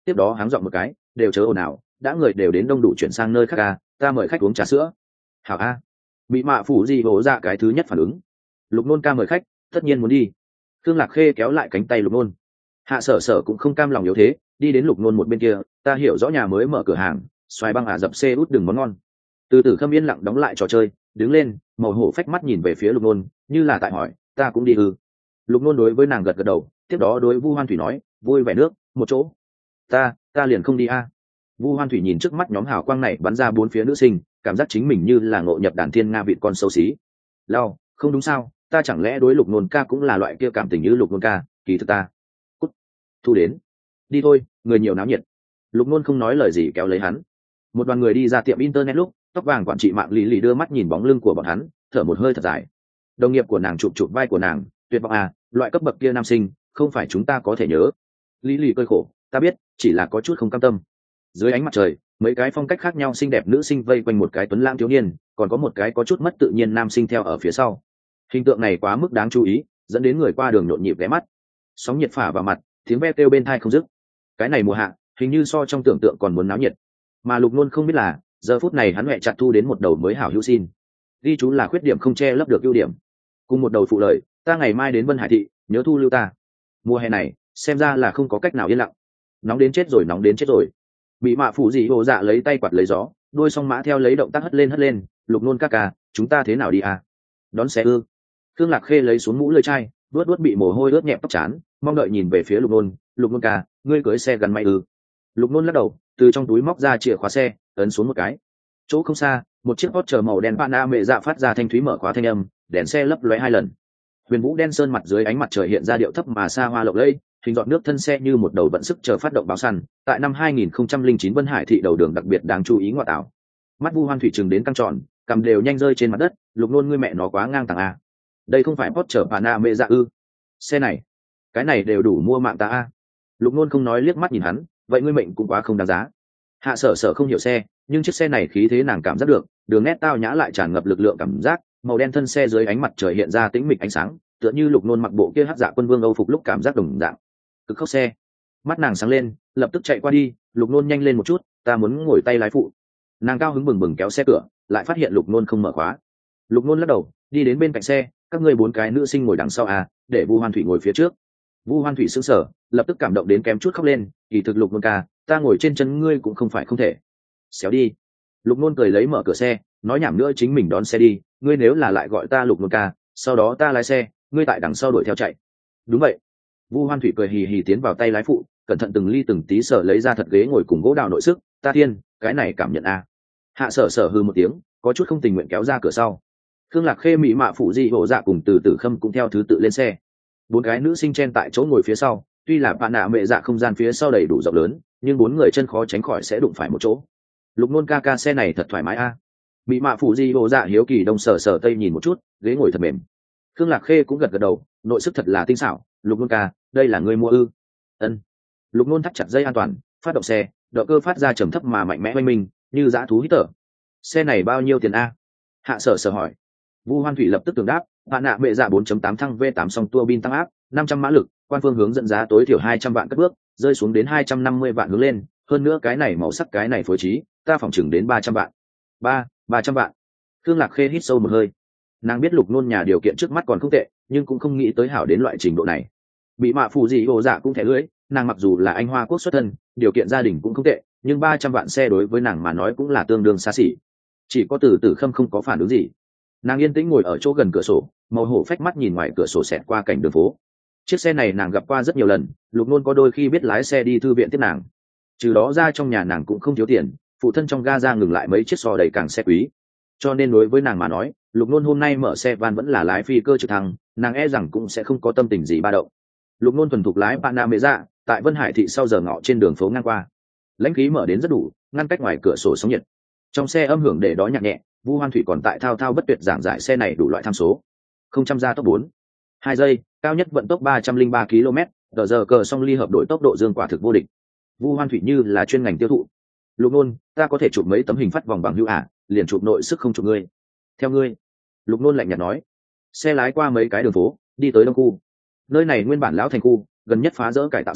tiếp đó háng dọn một cái, đều chớ ồn ào, đã người đều đến đông đủ chuyển sang nơi khác ca, ta mời khách uống trà sữa. Hảo a. Bị mạ phủ gì hổ dạ cái thứ nhất phản ứng. Lục nôn ca mời khách, tất nhiên muốn đi. Khương Lạc Khê kéo lại cánh tay Lục nôn. Hạ sở sở cũng không cam lòng yếu thế, đi đến Lục nôn một bên kia, ta hiểu rõ nhà mới mở cửa hàng, xoài băng ả dập xe út đừng món ngon. Từ từ Khâm yên lặng đóng lại trò chơi, đứng lên, màu hổ phách mắt nhìn về phía Lục nôn, như là tại hỏi, ta cũng đi ư? Lục nôn đối với nàng gật gật đầu, tiếp đó đối Vu Hoan Thủy nói, vui vẻ nước, một chỗ. Ta, ta liền không đi a. Vu Hoan Thủy nhìn trước mắt nhóm hào quang này bắn ra bốn phía nữ sinh, cảm giác chính mình như là ngộ nhập đàn thiên nga vịt con xấu xí. Lao, không đúng sao, ta chẳng lẽ đối Lục nôn ca cũng là loại kia cảm tình như Lục nôn ca, kỳ thực ta. Cút. Thu đến. Đi thôi, người nhiều náo nhiệt. Lục nôn không nói lời gì kéo lấy hắn. Một đoàn người đi ra tiệm internet lúc, tóc vàng quản trị mạng lì lì đưa mắt nhìn bóng lưng của bọn hắn, thở một hơi thật dài. Đồng nghiệp của nàng chụp chụp vai của nàng, tuyệt vọng à, loại cấp bậc kia nam sinh, không phải chúng ta có thể nhớ. Lý lì cơi khổ, ta biết, chỉ là có chút không cam tâm. Dưới ánh mặt trời, mấy cái phong cách khác nhau xinh đẹp nữ sinh vây quanh một cái tuấn lãng thiếu niên, còn có một cái có chút mất tự nhiên nam sinh theo ở phía sau. Hình tượng này quá mức đáng chú ý, dẫn đến người qua đường nhộn nhịp ghé mắt. Sóng nhiệt phả vào mặt, tiếng ve kêu bên tai không dứt. Cái này mùa hạ, hình như so trong tưởng tượng còn muốn náo nhiệt. Mà Lục Nôn không biết là, giờ phút này hắn mẹ chặt thu đến một đầu mới hảo hữu xin. Ghi chú là khuyết điểm không che lấp được ưu điểm. Cùng một đầu phụ lợi, ta ngày mai đến Vân Hải thị, nhớ thu lưu ta. Mùa hè này, xem ra là không có cách nào yên lặng. Nóng đến chết rồi, nóng đến chết rồi. Bị mạ phủ gì hồ dạ lấy tay quạt lấy gió, đôi song mã theo lấy động tác hất lên hất lên. Lục Nôn ca ca, chúng ta thế nào đi à? Đón xe ư? Khương Lạc Khê lấy xuống mũ lưỡi chai, vuốt vuốt bị mồ hôi ướt nhẹp tóc chán, mong đợi nhìn về phía Lục Nôn. Lục Nôn ca, ngươi cưới xe gắn máy ư? Lục Nôn lắc đầu, từ trong túi móc ra chìa khóa xe, ấn xuống một cái. Chỗ không xa, một chiếc Porsche màu đen Panamera mẹ dạ phát ra thanh thúy mở khóa thanh âm, đèn xe lấp lóe hai lần. Huyền Vũ đen sơn mặt dưới ánh mặt trời hiện ra điệu thấp mà xa hoa lộng lẫy, hình giọt nước thân xe như một đầu vận sức chờ phát động báo săn. Tại năm hai nghìn không trăm lẻ chín Vân Hải thị đầu đường đặc biệt đáng chú ý ngoại tảo. Mắt Vu Hoan Thủy trừng đến căng tròn, cầm đều nhanh rơi trên mặt đất. Lục Nôn ngươi mẹ nó quá ngang tàng a. Đây không phải Porsche Panamera mẹ dạ ư? Xe này, cái này đều đủ mua mạng ta a. Lục Nôn không nói liếc mắt nhìn hắn, vậy ngươi mệnh cũng quá không đáng giá. Hạ sở sở không hiểu xe, nhưng chiếc xe này khí thế nàng cảm giác được, đường nét tao nhã lại tràn ngập lực lượng cảm giác, màu đen thân xe dưới ánh mặt trời hiện ra tĩnh mịch ánh sáng, tựa như Lục Nôn mặc bộ kia hắc dạ quân vương âu phục lúc cảm giác đồng dạng. Cực khóc xe. Mắt nàng sáng lên, lập tức chạy qua đi, Lục Nôn nhanh lên một chút, ta muốn ngồi tay lái phụ. Nàng cao hứng bừng bừng kéo xe cửa, lại phát hiện Lục Nôn không mở khóa. Lục Nôn lắc đầu, đi đến bên cạnh xe, các ngươi bốn cái nữ sinh ngồi đằng sau à, để Vu Hoan Thủy ngồi phía trước. Vu Hoan Thủy sững sờ, lập tức cảm động đến kém chút khóc lên, kỳ thực Lục Nôn ca, ta ngồi trên chân ngươi cũng không phải không thể. Xéo đi. Lục Nôn cười lấy mở cửa xe, nói nhảm nữa chính mình đón xe đi, ngươi nếu là lại gọi ta Lục Nôn ca, sau đó ta lái xe, ngươi tại đằng sau đuổi theo chạy. Đúng vậy. Vu Hoan Thủy cười hì hì tiến vào tay lái phụ, cẩn thận từng ly từng tí sở lấy ra thật ghế ngồi cùng gỗ đào nội sức, ta thiên, cái này cảm nhận a. À. Hạ sở sở hư một tiếng, có chút không tình nguyện kéo ra cửa sau. Khương Lạc Khê mỹ mạ phụ di hộ dạ cùng từ từ Khâm cũng theo thứ tự lên xe. Bốn cái nữ sinh chen tại chỗ ngồi phía sau, tuy là bạn nạ mẹ dạ không gian phía sau đầy đủ rộng lớn, nhưng bốn người chân khó tránh khỏi sẽ đụng phải một chỗ. Lục Nôn ca ca xe này thật thoải mái a. À. Mỹ mạ phụ di hộ dạ hiếu kỳ đông sở sở tây nhìn một chút, ghế ngồi thật mềm. Khương Lạc Khê cũng gật gật đầu, nội sức thật là tinh xảo. Lục Nôn ca, đây là ngươi mua ư? Ân. Lục Nôn thắt chặt dây an toàn, phát động xe, động cơ phát ra trầm thấp mà mạnh mẽ oanh minh, như dã thú hít thở. Xe này bao nhiêu tiền a? Hạ sở sở hỏi. Vu Hoan Thủy lập tức tường đáp, bạn nạ mẹ dạ bốn chấm tám thăng V tám song tua bin tăng áp, năm trăm mã lực, quan phương hướng dẫn giá tối thiểu hai trăm vạn cất bước, rơi xuống đến hai trăm năm mươi vạn hướng lên, hơn nữa cái này màu sắc cái này phối trí, ta phỏng chừng đến ba trăm vạn. ba, ba trăm vạn. Khương Lạc Khê hít sâu một hơi. Nàng biết Lục Nôn nhà điều kiện trước mắt còn không tệ, nhưng cũng không nghĩ tới hảo đến loại trình độ này. Bị mạ phù gì hồ dạ cũng thẻ lưỡi, nàng mặc dù là anh Hoa quốc xuất thân, điều kiện gia đình cũng không tệ, nhưng ba trăm vạn xe đối với nàng mà nói cũng là tương đương xa xỉ. Chỉ có Từ Tử Khâm không có phản ứng gì. Nàng yên tĩnh ngồi ở chỗ gần cửa sổ, màu hổ phách mắt nhìn ngoài cửa sổ xẹt qua cảnh đường phố. Chiếc xe này nàng gặp qua rất nhiều lần, Lục Nôn có đôi khi biết lái xe đi thư viện tiếp nàng. Trừ đó ra trong nhà nàng cũng không thiếu tiền, phụ thân trong ga ra ngừng lại mấy chiếc so đầy càng xe quý. Cho nên đối với nàng mà nói, Lục Nôn hôm nay mở xe van vẫn là lái phi cơ trực thăng, nàng e rằng cũng sẽ không có tâm tình gì ba động. Lục Nôn thuần thục lái Panamera, tại Vân Hải thị sau giờ ngọ trên đường phố ngang qua. Lãnh khí mở đến rất đủ, ngăn cách ngoài cửa sổ sóng nhiệt. Trong xe âm hưởng để đó nhạc nhẹ, Vu Hoan Thủy còn tại thao thao bất tuyệt giảng giải xe này đủ loại tham số. Không trăm gia tốc bốn, hai giây, cao nhất vận tốc ba trăm linh ba ki lô mét, giờ giờ cờ song ly hợp đổi tốc độ dương quả thực vô địch. Vu Hoan Thủy như là chuyên ngành tiêu thụ. Lục Nôn, ta có thể chụp mấy tấm hình phát vòng bằng hữu ả, liền chụp nội sức không chụp ngươi. Theo ngươi. Lục Nôn lạnh nhạt nói. Xe lái qua mấy cái đường phố, đi tới đông khu. Nơi này nguyên bản lão thành khu, gần nhất phá rỡ cải tạo sau,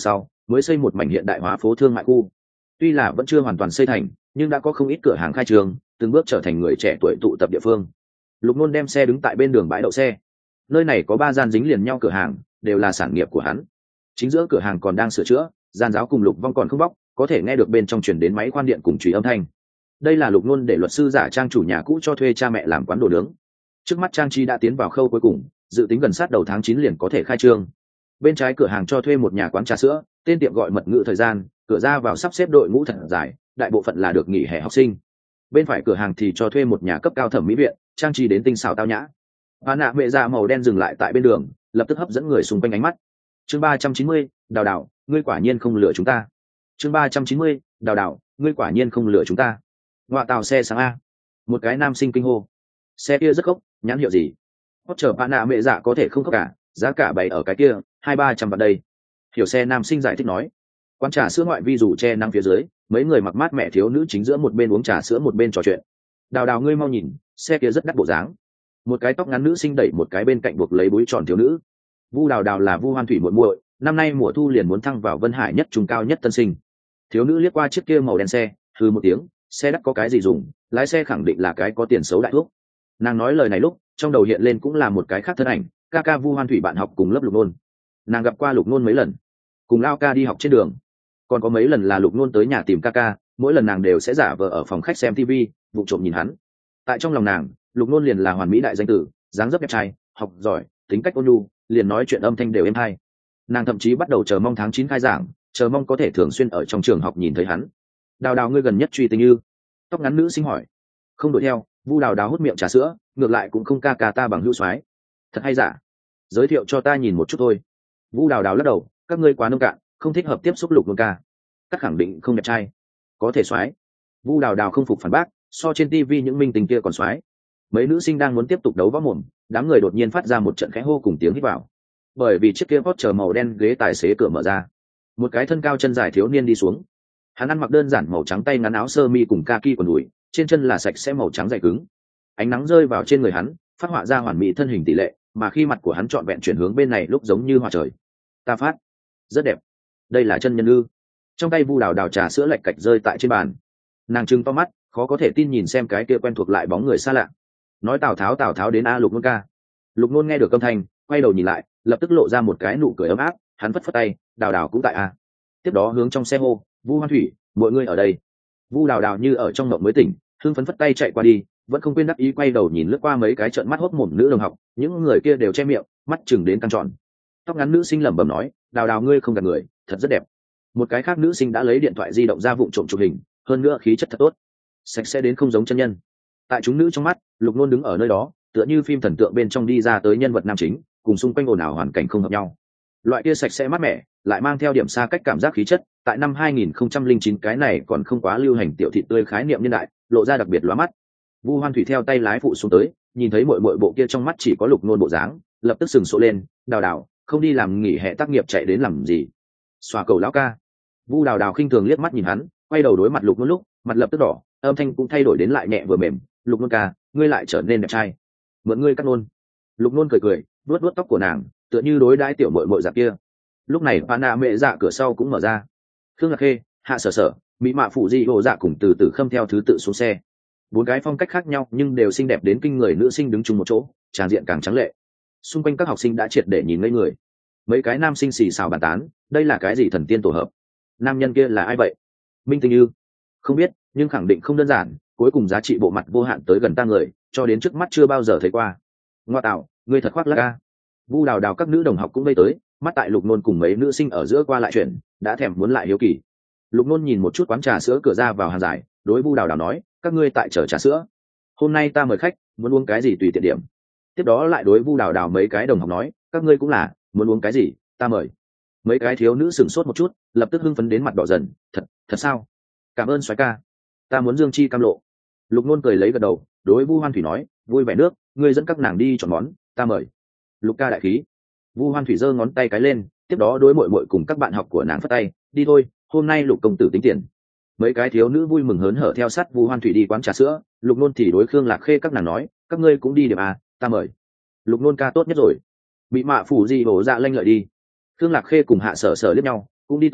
mới xây một mảnh hiện đại hóa phố thương mại khu. Tuy là vẫn chưa hoàn toàn xây thành, nhưng đã có không ít cửa hàng khai trường, từng bước trở thành người trẻ tuổi tụ tập địa phương. Lục Nôn đem xe đứng tại bên đường bãi đậu xe. Nơi này có ba gian dính liền nhau cửa hàng, đều là sản nghiệp của hắn. Chính giữa cửa hàng còn đang sửa chữa, gian giáo cùng Lục Vong còn không bóc, có thể nghe được bên trong truyền đến máy khoan điện cùng chùy âm thanh. Đây là Lục Nôn để luật sư giả trang chủ nhà cũ cho thuê cha mẹ làm quán đồ nướng. Trước mắt trang trí đã tiến vào khâu cuối cùng, dự tính gần sát đầu tháng chín liền có thể khai trương. Bên trái cửa hàng cho thuê một nhà quán trà sữa, tên tiệm gọi Mật Ngữ Thời Gian, cửa ra vào sắp xếp đội ngũ thật dài, đại bộ phận là được nghỉ hè học sinh. Bên phải cửa hàng thì cho thuê một nhà cấp cao thẩm mỹ viện, trang trí đến tinh xảo tao nhã. Và nạ mẹ già màu đen dừng lại tại bên đường, lập tức hấp dẫn người xung quanh ánh mắt. Chương ba trăm chín mươi, Đào Đào, ngươi quả nhiên không lừa chúng ta. Chương ba trăm chín mươi, Đào Đào, ngươi quả nhiên không lừa chúng ta. Ngoại tàu xe sáng a. Một cái nam sinh kinh hô. Xe kia rất khốc, nhãn hiệu gì? Hot chờ bạn nạ mẹ dạ có thể không khốc cả, giá cả bày ở cái kia, hai ba trăm vạn đây. Hiểu xe nam sinh giải thích nói. Quán trà sữa ngoại vi dù che nắng phía dưới, mấy người mặc mát mẹ thiếu nữ chính giữa một bên uống trà sữa một bên trò chuyện. Đào Đào ngươi mau nhìn, xe kia rất đắt bộ dáng. Một cái tóc ngắn nữ sinh đẩy một cái bên cạnh buộc lấy búi tròn thiếu nữ. Vu Đào Đào là Vu Hoan Thủy muội muội, năm nay mùa thu liền muốn thăng vào Vân Hải nhất trung cao nhất tân sinh. Thiếu nữ liếc qua chiếc kia màu đen xe, hừ một tiếng, xe đắt có cái gì dùng, lái xe khẳng định là cái có tiền xấu đại thuốc. Nàng nói lời này lúc, trong đầu hiện lên cũng là một cái khác thân ảnh, ca ca Vu Hoan Thủy bạn học cùng lớp Lục Nôn. Nàng gặp qua Lục Nôn mấy lần, cùng Lao ca đi học trên đường, còn có mấy lần là Lục Nôn tới nhà tìm ca ca, mỗi lần nàng đều sẽ giả vờ ở phòng khách xem tivi, vụ trộm nhìn hắn. Tại trong lòng nàng, Lục Nôn liền là hoàn mỹ đại danh tử, dáng dấp đẹp trai, học giỏi, tính cách ôn nhu, liền nói chuyện âm thanh đều êm hay. Nàng thậm chí bắt đầu chờ mong tháng chín khai giảng, chờ mong có thể thường xuyên ở trong trường học nhìn thấy hắn. Đào Đào ngươi gần nhất truy tình như? Tóc ngắn nữ sinh hỏi. Không đuổi theo. Vu Đào Đào hút miệng trà sữa, ngược lại cũng không ca ca ta bằng hữu soái. Thật hay giả? Giới thiệu cho ta nhìn một chút thôi. Vu Đào Đào lắc đầu, các ngươi quá nông cạn, không thích hợp tiếp xúc Lục Nôn ca. Các khẳng định không đẹp trai. Có thể soái. Vu Đào Đào không phục phản bác, so trên tivi những minh tinh kia còn soái. Mấy nữ sinh đang muốn tiếp tục đấu võ mồm, đám người đột nhiên phát ra một trận khẽ hô cùng tiếng hít vào. Bởi vì chiếc kia Porsche màu đen ghế tài xế cửa mở ra, một cái thân cao chân dài thiếu niên đi xuống. Hắn ăn mặc đơn giản màu trắng tay ngắn áo sơ mi cùng kaki quần đùi, trên chân là sạch sẽ màu trắng dày cứng. Ánh nắng rơi vào trên người hắn, phát họa ra hoàn mỹ thân hình tỷ lệ, mà khi mặt của hắn trọn vẹn chuyển hướng bên này lúc giống như hoa trời. Ta phát, rất đẹp. Đây là chân nhân ư? Trong tay Vu Đào Đào trà sữa lạch cạch rơi tại trên bàn. Nàng trừng to mắt, khó có thể tin nhìn xem cái kia quen thuộc lại bóng người xa lạ. Nói Tào Tháo Tào Tháo đến a Lục Nôn ca. Lục Nôn nghe được âm thanh, quay đầu nhìn lại, lập tức lộ ra một cái nụ cười ấm áp, hắn phất phất tay, Đào Đào cũng tại a. Tiếp đó hướng trong xe hô, Vu Hoan Thủy, mọi người ở đây. Vu Đào Đào như ở trong mộng mới tỉnh, hưng phấn phất tay chạy qua đi, vẫn không quên đắc ý quay đầu nhìn lướt qua mấy cái trợn mắt hốt mồm nữ đồng học, những người kia đều che miệng, mắt chừng đến căng tròn. Tóc ngắn nữ sinh lẩm bẩm nói, Đào Đào ngươi không gạt người, thật rất đẹp. Một cái khác nữ sinh đã lấy điện thoại di động ra vụng trộm chụp hình, hơn nữa khí chất thật tốt, sạch sẽ đến không giống chân nhân. Tại chúng nữ trong mắt, Lục Nôn đứng ở nơi đó, tựa như phim thần tượng bên trong đi ra tới nhân vật nam chính, cùng xung quanh ồn ào hoàn cảnh không hợp nhau. Loại kia sạch sẽ mát mẻ, lại mang theo điểm xa cách cảm giác khí chất, tại năm hai nghìn không trăm lẻ chín cái này còn không quá lưu hành tiểu thị tươi khái niệm nhân đại, lộ ra đặc biệt lóa mắt. Vu Hoan Thủy theo tay lái phụ xuống tới, nhìn thấy muội muội bộ kia trong mắt chỉ có Lục Nôn bộ dáng, lập tức sừng sộ lên, Đào Đào, không đi làm nghỉ hè tác nghiệp chạy đến làm gì? Xòa cầu lão ca. Vu Đào Đào khinh thường liếc mắt nhìn hắn, quay đầu đối mặt Lục Nôn lúc, mặt lập tức đỏ, âm thanh cũng thay đổi đến lại nhẹ vừa mềm, Lục Nôn ca, ngươi lại trở nên đẹp trai. Mượn ngươi cắt nôn. Lục Nôn cười cười, vuốt vuốt tóc của nàng, tựa như đối đãi tiểu muội muội dạng kia. Lúc này bà nạ mẹ dạ cửa sau cũng mở ra. Khương Lạc Khê, Hạ Sở Sở, Mỹ Mạ Phụ Di Hồ Dạ cùng từ từ khâm theo thứ tự xuống xe. Bốn cái phong cách khác nhau nhưng đều xinh đẹp đến kinh người nữ sinh đứng chung một chỗ, tràn diện càng trắng lệ. Xung quanh các học sinh đã triệt để nhìn ngây người. Mấy cái nam sinh xì xào bàn tán, đây là cái gì thần tiên tổ hợp? Nam nhân kia là ai vậy? Minh Tình Như? Không biết, nhưng khẳng định không đơn giản, cuối cùng giá trị bộ mặt vô hạn tới gần ta người, cho đến trước mắt chưa bao giờ thấy qua. Ngoa tạo, ngươi thật khoác lác a. Vu Đào Đào các nữ đồng học cũng vây tới, mắt tại Lục Nôn cùng mấy nữ sinh ở giữa qua lại chuyện, đã thèm muốn lại hiếu kỳ. Lục Nôn nhìn một chút quán trà sữa cửa ra vào hàng dài, đối Vu Đào Đào nói, các ngươi tại chở trà sữa. Hôm nay ta mời khách, muốn uống cái gì tùy tiện điểm. Tiếp đó lại đối Vu Đào Đào mấy cái đồng học nói, các ngươi cũng là, muốn uống cái gì, ta mời. Mấy cái thiếu nữ sửng sốt một chút, lập tức hưng phấn đến mặt đỏ dần, thật, thật sao? Cảm ơn soái ca. Ta muốn dương chi cam lộ. Lục Nôn cười lấy gật đầu, đối Vu Hoan Thủy nói, vui vẻ nước, ngươi dẫn các nàng đi chọn món, ta mời. Lục ca đại khí. Vu Hoan Thủy giơ ngón tay cái lên, tiếp đó đối muội muội cùng các bạn học của nàng phất tay, đi thôi, hôm nay Lục công tử tính tiền. Mấy cái thiếu nữ vui mừng hớn hở theo sát Vu Hoan Thủy đi quán trà sữa, Lục Nôn thì đối Khương Lạc Khê các nàng nói, các ngươi cũng đi điểm à, ta mời. Lục Nôn ca tốt nhất rồi. Bị Mạ Phủ Di Hồ Dạ lanh lợi đi. Khương Lạc Khê cùng Hạ Sở Sở liếc nhau, cũng đi tới,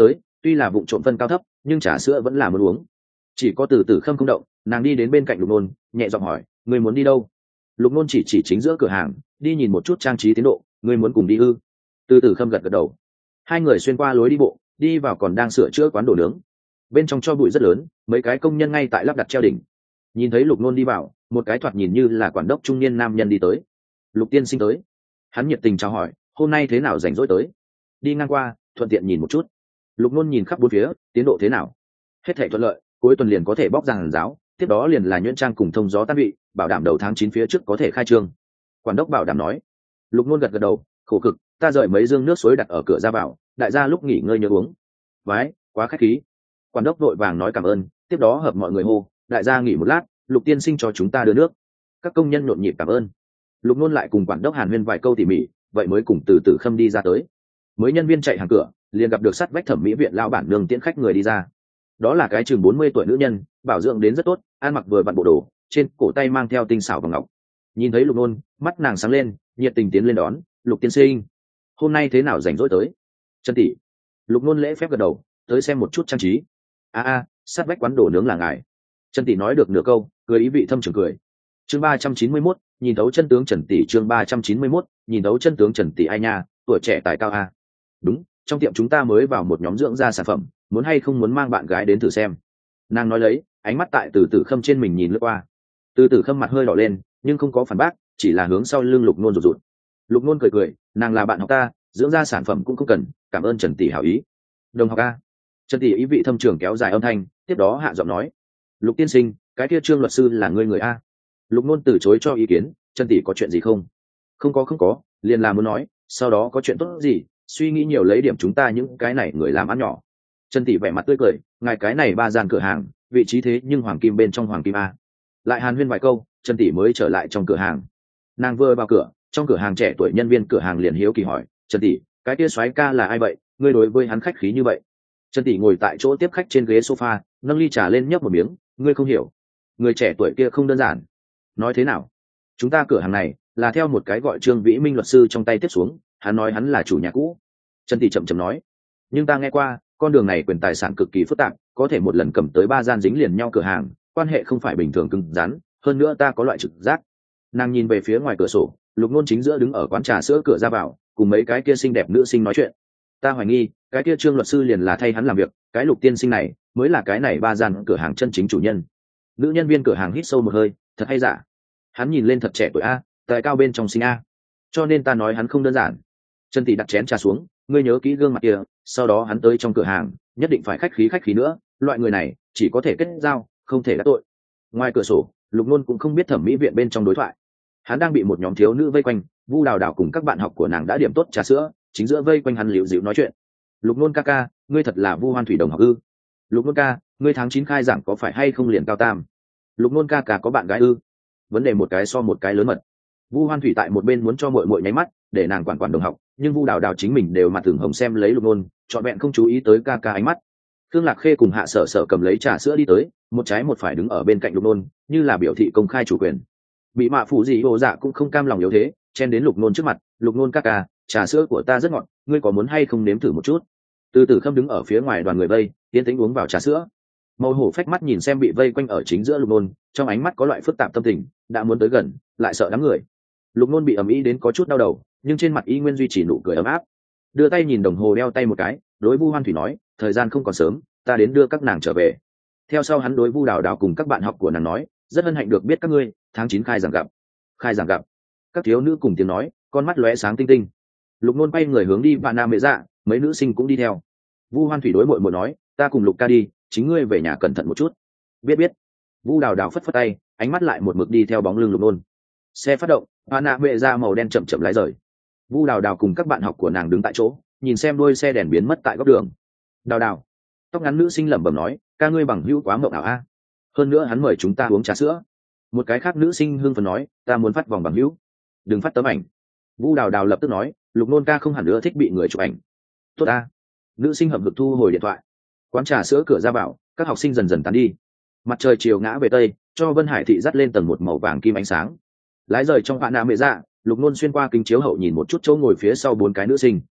tuy là vụng trộm phân cao thấp nhưng trà sữa vẫn là muốn uống. Chỉ có từ từ khâm không động, nàng đi đến bên cạnh lục nôn, nhẹ giọng hỏi, người muốn đi đâu? Lục nôn chỉ chỉ chính giữa cửa hàng, đi nhìn một chút trang trí tiến độ, người muốn cùng đi ư? Từ từ khâm gật gật đầu. Hai người xuyên qua lối đi bộ, đi vào còn đang sửa chữa quán đồ nướng. Bên trong cho bụi rất lớn, mấy cái công nhân ngay tại lắp đặt treo đỉnh. Nhìn thấy lục nôn đi vào, một cái thoạt nhìn như là quản đốc trung niên nam nhân đi tới. Lục tiên sinh tới. Hắn nhiệt tình chào hỏi, hôm nay thế nào rảnh rỗi tới? Đi ngang qua, thuận tiện nhìn một chút. Lục nôn nhìn khắp bốn phía, tiến độ thế nào? Hết thảy thuận lợi, cuối tuần liền có thể bóc giàn giáo, tiếp đó liền là nhuyễn trang cùng thông gió tan vị, bảo đảm đầu tháng chín phía trước có thể khai trương. Quản đốc bảo đảm nói. Lục nôn gật gật đầu, khổ cực, ta rời mấy dương nước suối đặt ở cửa ra vào, đại gia lúc nghỉ ngơi nhớ uống. Vái, quá khách khí. Quản đốc vội vàng nói cảm ơn, tiếp đó hợp mọi người hô, đại gia nghỉ một lát, Lục tiên sinh cho chúng ta đưa nước. Các công nhân nhộn nhịp cảm ơn. Lục nôn lại cùng quản đốc hàn huyên vài câu tỉ mỉ, vậy mới cùng từ từ khâm đi ra tới. Mới nhân viên chạy hàng cửa, liền gặp được sắt vách thẩm mỹ viện lao bản nương tiễn khách người đi ra. Đó là cái chừng bốn mươi tuổi nữ nhân, bảo dưỡng đến rất tốt, ăn mặc vừa vặn bộ đồ, trên cổ tay mang theo tinh xảo vòng ngọc. Nhìn thấy Lục nôn, mắt nàng sáng lên, nhiệt tình tiến lên đón, Lục tiên sinh, hôm nay thế nào rảnh rỗi tới? Chân tỷ. Lục nôn lễ phép gật đầu, tới xem một chút trang trí. a a sát vách quán đồ nướng là ngài. Chân tỷ nói được nửa câu, cười ý vị thâm trường cười. Chương ba trăm chín mươi mốt, nhìn thấu chân tướng Trần tỷ. Chương ba trăm chín mươi mốt, nhìn thấu chân tướng Trần tỷ. Ai nha, tuổi trẻ tài cao a. Đúng, trong tiệm chúng ta mới vào một nhóm dưỡng da sản phẩm, muốn hay không muốn mang bạn gái đến thử xem? Nàng nói lấy, ánh mắt tại từ từ khâm trên mình nhìn lướt qua. Từ từ khâm mặt hơi đỏ lên, nhưng không có phản bác, chỉ là hướng sau lưng Lục nôn rụt rụt. Lục nôn cười cười, nàng là bạn học ta, dưỡng da sản phẩm cũng không cần, cảm ơn Trần tỷ hảo ý. Đồng học a. Trần tỷ ý vị thâm trường kéo dài âm thanh, tiếp đó hạ giọng nói, Lục tiên sinh, cái kia Trương luật sư là ngươi người a? Lục nôn từ chối cho ý kiến, Trần tỷ có chuyện gì không? Không có không có, liền là muốn nói, sau đó có chuyện tốt gì, suy nghĩ nhiều lấy điểm chúng ta những cái này người làm ăn nhỏ. Trần tỷ vẻ mặt tươi cười, ngài cái này ba gian cửa hàng, vị trí thế nhưng hoàng kim bên trong hoàng kim a. Lại hàn huyên vài câu, Trần tỷ mới trở lại trong cửa hàng. Nàng vừa vào cửa, trong cửa hàng trẻ tuổi nhân viên cửa hàng liền hiếu kỳ hỏi, Trần tỷ, cái kia soái ca là ai vậy, ngươi đối với hắn khách khí như vậy? Trần tỷ ngồi tại chỗ tiếp khách trên ghế sofa, nâng ly trà lên nhấp một miếng, ngươi không hiểu, người trẻ tuổi kia không đơn giản. Nói thế nào? Chúng ta cửa hàng này là theo một cái gọi Trương Vĩ Minh luật sư trong tay tiếp xuống, hắn nói hắn là chủ nhà cũ. Trần tỷ chậm chậm nói, nhưng ta nghe qua, con đường này quyền tài sản cực kỳ phức tạp, có thể một lần cầm tới ba gian dính liền nhau cửa hàng, quan hệ không phải bình thường cứng rắn, hơn nữa ta có loại trực giác. Nàng nhìn về phía ngoài cửa sổ, Lục nôn chính giữa đứng ở quán trà sữa cửa ra vào, cùng mấy cái kia xinh đẹp nữ sinh nói chuyện. Ta hoài nghi, cái kia Trương luật sư liền là thay hắn làm việc, cái Lục tiên sinh này mới là cái này ba gian cửa hàng chân chính chủ nhân. Nữ nhân viên cửa hàng hít sâu một hơi, thật hay giả? Hắn nhìn lên thật trẻ tuổi a, tài cao bên trong sinh a, cho nên ta nói hắn không đơn giản. Trần tỷ đặt chén trà xuống, ngươi nhớ kỹ gương mặt kia, sau đó hắn tới trong cửa hàng, nhất định phải khách khí khách khí nữa, loại người này chỉ có thể kết giao, không thể đắc tội. Ngoài cửa sổ, Lục nôn cũng không biết thẩm mỹ viện bên trong đối thoại. Hắn đang bị một nhóm thiếu nữ vây quanh, Vu Đào Đào cùng các bạn học của nàng đã điểm tốt trà sữa, chính giữa vây quanh hắn liễu dịu nói chuyện. Lục nôn ca ca, ngươi thật là Vu Hoan Thủy đồng học ư? Lục nôn ca, ngươi tháng chín khai giảng có phải hay không liền cao tam? Lục nôn ca ca có bạn gái ư? Vấn đề một cái so một cái lớn mật. Vu Hoan Thủy tại một bên muốn cho muội muội nháy mắt để nàng quản quản đồng học, nhưng Vu Đào Đào chính mình đều mặt thường hồng xem lấy Lục nôn, chọn vẹn không chú ý tới ca ca ánh mắt. Thương Lạc Khê cùng Hạ Sở Sở cầm lấy trà sữa đi tới, một trái một phải đứng ở bên cạnh Lục nôn, như là biểu thị công khai chủ quyền. Bị mạ phụ gì hồ dạ cũng không cam lòng yếu thế, chen đến Lục nôn trước mặt, Lục nôn ca ca, trà sữa của ta rất ngọt, ngươi có muốn hay không nếm thử một chút? Từ từ khâm đứng ở phía ngoài đoàn người vây, tiến tĩnh uống vào trà sữa. Màu hổ phách mắt nhìn xem bị vây quanh ở chính giữa Lục nôn, trong ánh mắt có loại phức tạp tâm tình, đã muốn tới gần, lại sợ đám người. Lục nôn bị ầm ĩ đến có chút đau đầu, nhưng trên mặt y nguyên duy trì nụ cười ấm áp. Đưa tay nhìn đồng hồ đeo tay một cái, đối Vu Hoan Thủy nói, thời gian không còn sớm, ta đến đưa các nàng trở về. Theo sau hắn đối Vu Đào Đào cùng các bạn học của nàng nói, rất hân hạnh được biết các ngươi, tháng chín khai giảng gặp. Khai giảng gặp. Các thiếu nữ cùng tiếng nói, con mắt lóe sáng tinh tinh. Lục nôn bay người hướng đi bạn nam mẹ dạ, mấy nữ sinh cũng đi theo. Vu Hoan Thủy đối muội muội nói, ta cùng Lục ca đi, chính ngươi về nhà cẩn thận một chút. Biết biết. Vu Đào Đào phất phất tay, ánh mắt lại một mực đi theo bóng lưng Lục nôn. Xe phát động, bạn nam mẹ dạ màu đen chậm chậm lái rời. Vu Đào Đào cùng các bạn học của nàng đứng tại chỗ, nhìn xem đôi xe đèn biến mất tại góc đường. Đào Đào, tóc ngắn nữ sinh lẩm bẩm nói, ca ngươi bằng hữu quá mộng ảo a. Hơn nữa hắn mời chúng ta uống trà sữa. Một cái khác nữ sinh hưng phấn nói, ta muốn phát vòng bằng hữu, đừng phát tấm ảnh. Vu Đào Đào lập tức nói, Lục nôn ca không hẳn nữa thích bị người chụp ảnh. Tốt a. Nữ sinh hậm hực thu hồi điện thoại. Quán trà sữa cửa ra vào, các học sinh dần dần tán đi. Mặt trời chiều ngã về tây, cho Vân Hải thị dắt lên tầng một màu vàng kim ánh sáng. Lái rời trong bạn nam mẹ dạ, Lục nôn xuyên qua kính chiếu hậu nhìn một chút chỗ ngồi phía sau bốn cái nữ sinh.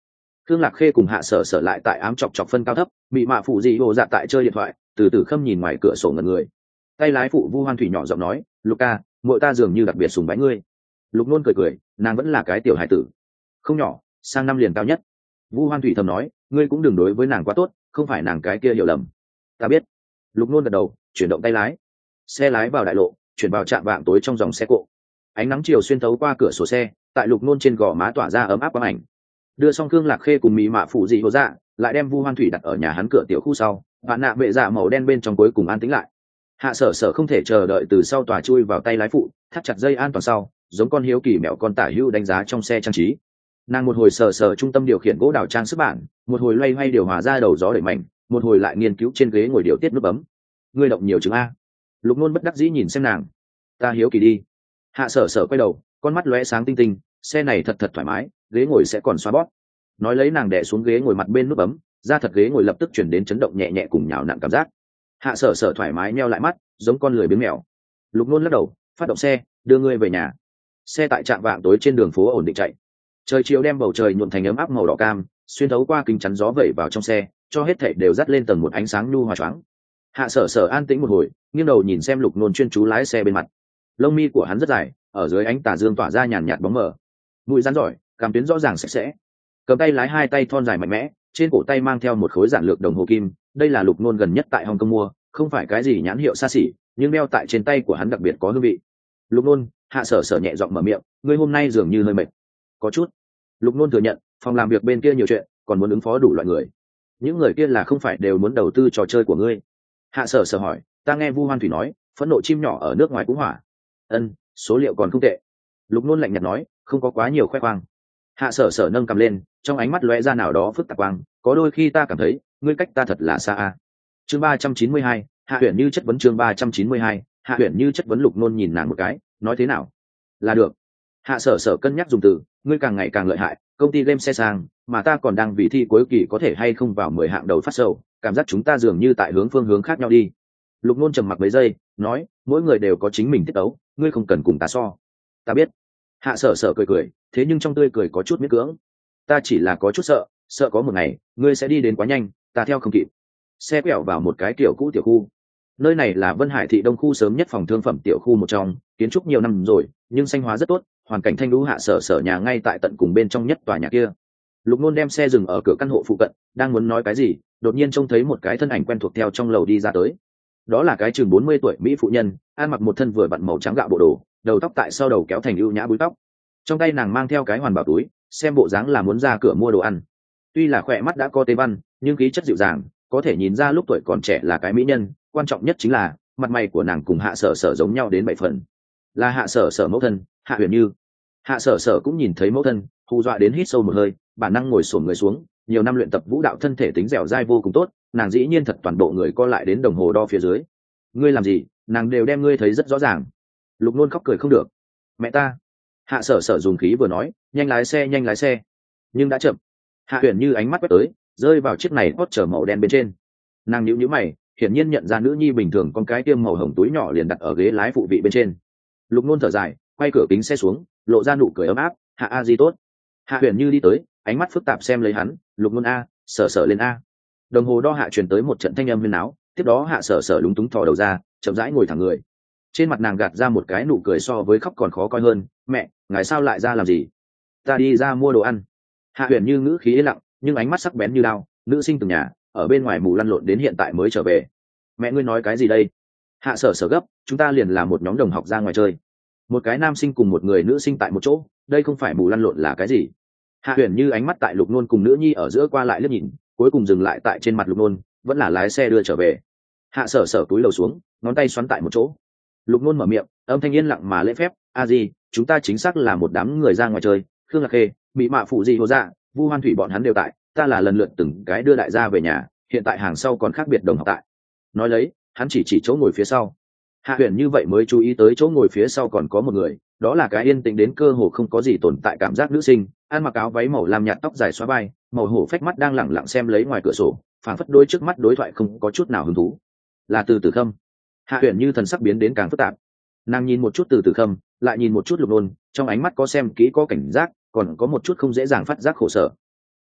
Khương Lạc Khê cùng Hạ Sở Sở lại tại ám chọc chọc phân cao thấp, bị mạ phụ dị hồ dạ tại chơi điện thoại, từ từ khâm nhìn ngoài cửa sổ ngẩn người. Tay lái phụ Vu Hoan Thủy nhỏ giọng nói, Luca, muội ta dường như đặc biệt sùng bái ngươi. Lục Nôn cười cười, nàng vẫn là cái tiểu hải tử, không nhỏ, sang năm liền cao nhất. Vu Hoan Thủy thầm nói, ngươi cũng đừng đối với nàng quá tốt, không phải nàng cái kia hiểu lầm. Ta biết. Lục Nôn gật đầu, chuyển động tay lái. Xe lái vào đại lộ, chuyển vào trạm vạng tối trong dòng xe cộ. Ánh nắng chiều xuyên thấu qua cửa sổ xe, tại Lục Nôn trên gò má tỏa ra ấm áp quang ảnh. Đưa xong Khương Lạc Khê cùng Mỹ Mạ phụ dị hồ dạ, lại đem Vu Hoan Thủy đặt ở nhà hắn cửa tiểu khu sau, bạn nạ bệ dạ màu đen bên trong cuối cùng an tĩnh lại. Hạ Sở Sở không thể chờ đợi từ sau tòa chui vào tay lái phụ, thắt chặt dây an toàn sau, giống con hiếu kỳ mẹo con tả hữu đánh giá trong xe trang trí. Nàng một hồi sờ sờ trung tâm điều khiển gỗ đào trang sức bản, một hồi loay hoay điều hòa ra đầu gió đẩy mạnh, một hồi lại nghiên cứu trên ghế ngồi điều tiết nút bấm. Ngươi động nhiều chứng a. Lục Nôn bất đắc dĩ nhìn xem nàng. Ta hiếu kỳ đi. Hạ Sở Sở quay đầu, con mắt lóe sáng tinh tinh, xe này thật thật thoải mái, ghế ngồi sẽ còn xoa bóp. Nói lấy nàng đè xuống ghế ngồi mặt bên nút bấm, ra thật ghế ngồi lập tức chuyển đến chấn động nhẹ nhẹ cùng nhào nặn cảm giác. Hạ Sở Sở thoải mái nheo lại mắt, giống con lười biếng mèo. Lục Nôn lắc đầu, phát động xe, đưa ngươi về nhà. Xe tại trạm vạng tối trên đường phố ổn định chạy. Trời chiều đem bầu trời nhuộm thành ấm áp màu đỏ cam, xuyên thấu qua kính chắn gió vẩy vào trong xe, cho hết thảy đều dắt lên tầng một ánh sáng nhu hòa choáng. Hạ Sở Sở an tĩnh một hồi, nghiêng đầu nhìn xem Lục Nôn chuyên chú lái xe bên mặt. Lông mi của hắn rất dài, ở dưới ánh tà dương tỏa ra nhàn nhạt bóng mờ. Mũi rắn giỏi, cảm tuyến rõ ràng sạch sẽ. Cầm tay lái hai tay thon dài mạnh mẽ, trên cổ tay mang theo một khối giản lược đồng hồ kim, đây là Lục Nôn gần nhất tại Hồng Kông mua, không phải cái gì nhãn hiệu xa xỉ, nhưng đeo tại trên tay của hắn đặc biệt có hương vị. Lục Nôn, Hạ Sở Sở nhẹ giọng mở miệng, ngươi hôm nay dường như hơi mệt. Có chút. Lục Nôn thừa nhận, phòng làm việc bên kia nhiều chuyện, còn muốn ứng phó đủ loại người. Những người kia là không phải đều muốn đầu tư trò chơi của ngươi? Hạ Sở Sở hỏi, ta nghe Vu Hoan Thủy nói, phẫn nộ chim nhỏ ở nước ngoài cũng hỏa. Ân, số liệu còn không tệ. Lục Nôn lạnh nhạt nói, không có quá nhiều khoe khoang. Hạ Sở Sở nâng cầm lên, trong ánh mắt lóe ra nào đó phức tạp quang, có đôi khi ta cảm thấy, ngươi cách ta thật là xa a. Chương ba trăm chín mươi hai, Hạ Huyền Như chất vấn chương ba trăm chín mươi hai, Hạ Huyền Như chất vấn. Lục Nôn nhìn nàng một cái, nói thế nào? Là được. Hạ Sở Sở cân nhắc dùng từ, ngươi càng ngày càng lợi hại, công ty game xe sang, mà ta còn đang vì thi cuối kỳ có thể hay không vào mười hạng đầu phát sầu, cảm giác chúng ta dường như tại hướng phương hướng khác nhau đi. Lục Nôn trầm mặc mấy giây, nói, mỗi người đều có chính mình tiết tấu, ngươi không cần cùng ta so. Ta biết. Hạ Sở Sở cười cười, thế nhưng trong tươi cười có chút miễn cưỡng. Ta chỉ là có chút sợ, sợ có một ngày ngươi sẽ đi đến quá nhanh, ta theo không kịp. Xe quẹo vào một cái tiểu cũ tiểu khu. Nơi này là Vân Hải thị đông khu sớm nhất phòng thương phẩm tiểu khu một trong, kiến trúc nhiều năm rồi, nhưng xanh hóa rất tốt, hoàn cảnh thanh lũ. Hạ Sở Sở nhà ngay tại tận cùng bên trong nhất tòa nhà kia. Lục Nôn đem xe dừng ở cửa căn hộ phụ cận, đang muốn nói cái gì, đột nhiên trông thấy một cái thân ảnh quen thuộc theo trong lầu đi ra tới. Đó là cái chừng bốn mươi tuổi mỹ phụ nhân, ăn mặc một thân vừa vặn màu trắng gạo bộ đồ, đầu tóc tại sau đầu kéo thành ưu nhã búi tóc. Trong tay nàng mang theo cái hoàn bảo túi, xem bộ dáng là muốn ra cửa mua đồ ăn. Tuy là khỏe mắt đã có tê văn, nhưng khí chất dịu dàng, có thể nhìn ra lúc tuổi còn trẻ là cái mỹ nhân. Quan trọng nhất chính là mặt mày của nàng cùng Hạ Sở Sở giống nhau đến bảy phần. Là Hạ Sở Sở mẫu thân, Hạ Huyền Như. Hạ Sở Sở cũng nhìn thấy mẫu thân, hù dọa đến hít sâu một hơi, bản năng ngồi xổm người xuống. Nhiều năm luyện tập vũ đạo, thân thể tính dẻo dai vô cùng tốt, nàng dĩ nhiên thật toàn bộ người co lại đến đồng hồ đo phía dưới. Ngươi làm gì? Nàng đều đem ngươi thấy rất rõ ràng. Lục Nôn khóc cười không được. Mẹ ta. Hạ Sở Sở dùng khí vừa nói, nhanh lái xe, nhanh lái xe. Nhưng đã chậm. Hạ Huyền Như ánh mắt quét tới, rơi vào chiếc này hot chở màu đen bên trên. Nàng nhíu nhíu mày, hiển nhiên nhận ra nữ nhi bình thường con cái tiêm màu hồng túi nhỏ liền đặt ở ghế lái phụ vị bên trên. Lục Nôn thở dài, quay cửa kính xe xuống, lộ ra nụ cười ấm áp. Hạ a di tốt. Hạ Huyền Như đi tới, ánh mắt phức tạp xem lấy hắn. Lục Nôn a, Sở Sở lên a. Đồng hồ đo hạ truyền tới một trận thanh âm huyên náo, tiếp đó Hạ Sở Sở lúng túng thò đầu ra, chậm rãi ngồi thẳng người. Trên mặt nàng gạt ra một cái nụ cười so với khóc còn khó coi hơn. Mẹ, ngài sao lại ra làm gì? Ta đi ra mua đồ ăn. Hạ Huyền Như ngữ khí yên lặng, nhưng ánh mắt sắc bén như đao. Nữ sinh từng nhà, ở bên ngoài mù lăn lộn đến hiện tại mới trở về. Mẹ ngươi nói cái gì đây? Hạ Sở Sở gấp, chúng ta liền là một nhóm đồng học ra ngoài chơi. Một cái nam sinh cùng một người nữ sinh tại một chỗ, đây không phải mù lăn lộn là cái gì? Hạ Huyền Như ánh mắt tại Lục Nôn cùng nữ nhi ở giữa qua lại liếc nhìn, cuối cùng dừng lại tại trên mặt Lục Nôn, vẫn là lái xe đưa trở về. Hạ Sở Sở túi lầu xuống, ngón tay xoắn tại một chỗ. Lục Nôn mở miệng, âm thanh yên lặng mà lễ phép, a gì, chúng ta chính xác là một đám người ra ngoài chơi. Khương Lạc Khê, Mỹ Mạ phụ gì hồ dạ, Vu Hoan Thủy bọn hắn đều tại, ta là lần lượt từng cái đưa đại gia về nhà, hiện tại hàng sau còn khác biệt đồng học tại. Nói lấy, hắn chỉ chỉ chỗ ngồi phía sau. Hạ Huyền như vậy mới chú ý tới chỗ ngồi phía sau còn có một người, đó là cái yên tĩnh đến cơ hồ không có gì tồn tại cảm giác nữ sinh, ăn mặc áo váy màu lam nhạt, tóc dài xóa vai, màu hổ phách mắt đang lẳng lặng xem lấy ngoài cửa sổ, phảng phất đôi trước mắt đối thoại không có chút nào hứng thú. Là Từ Tử Khâm. Hạ Huyền như thần sắc biến đến càng phức tạp. Nàng nhìn một chút Từ Tử Khâm, lại nhìn một chút Lục Nôn, trong ánh mắt có xem kỹ có cảnh giác, còn có một chút không dễ dàng phát giác khổ sở. Như,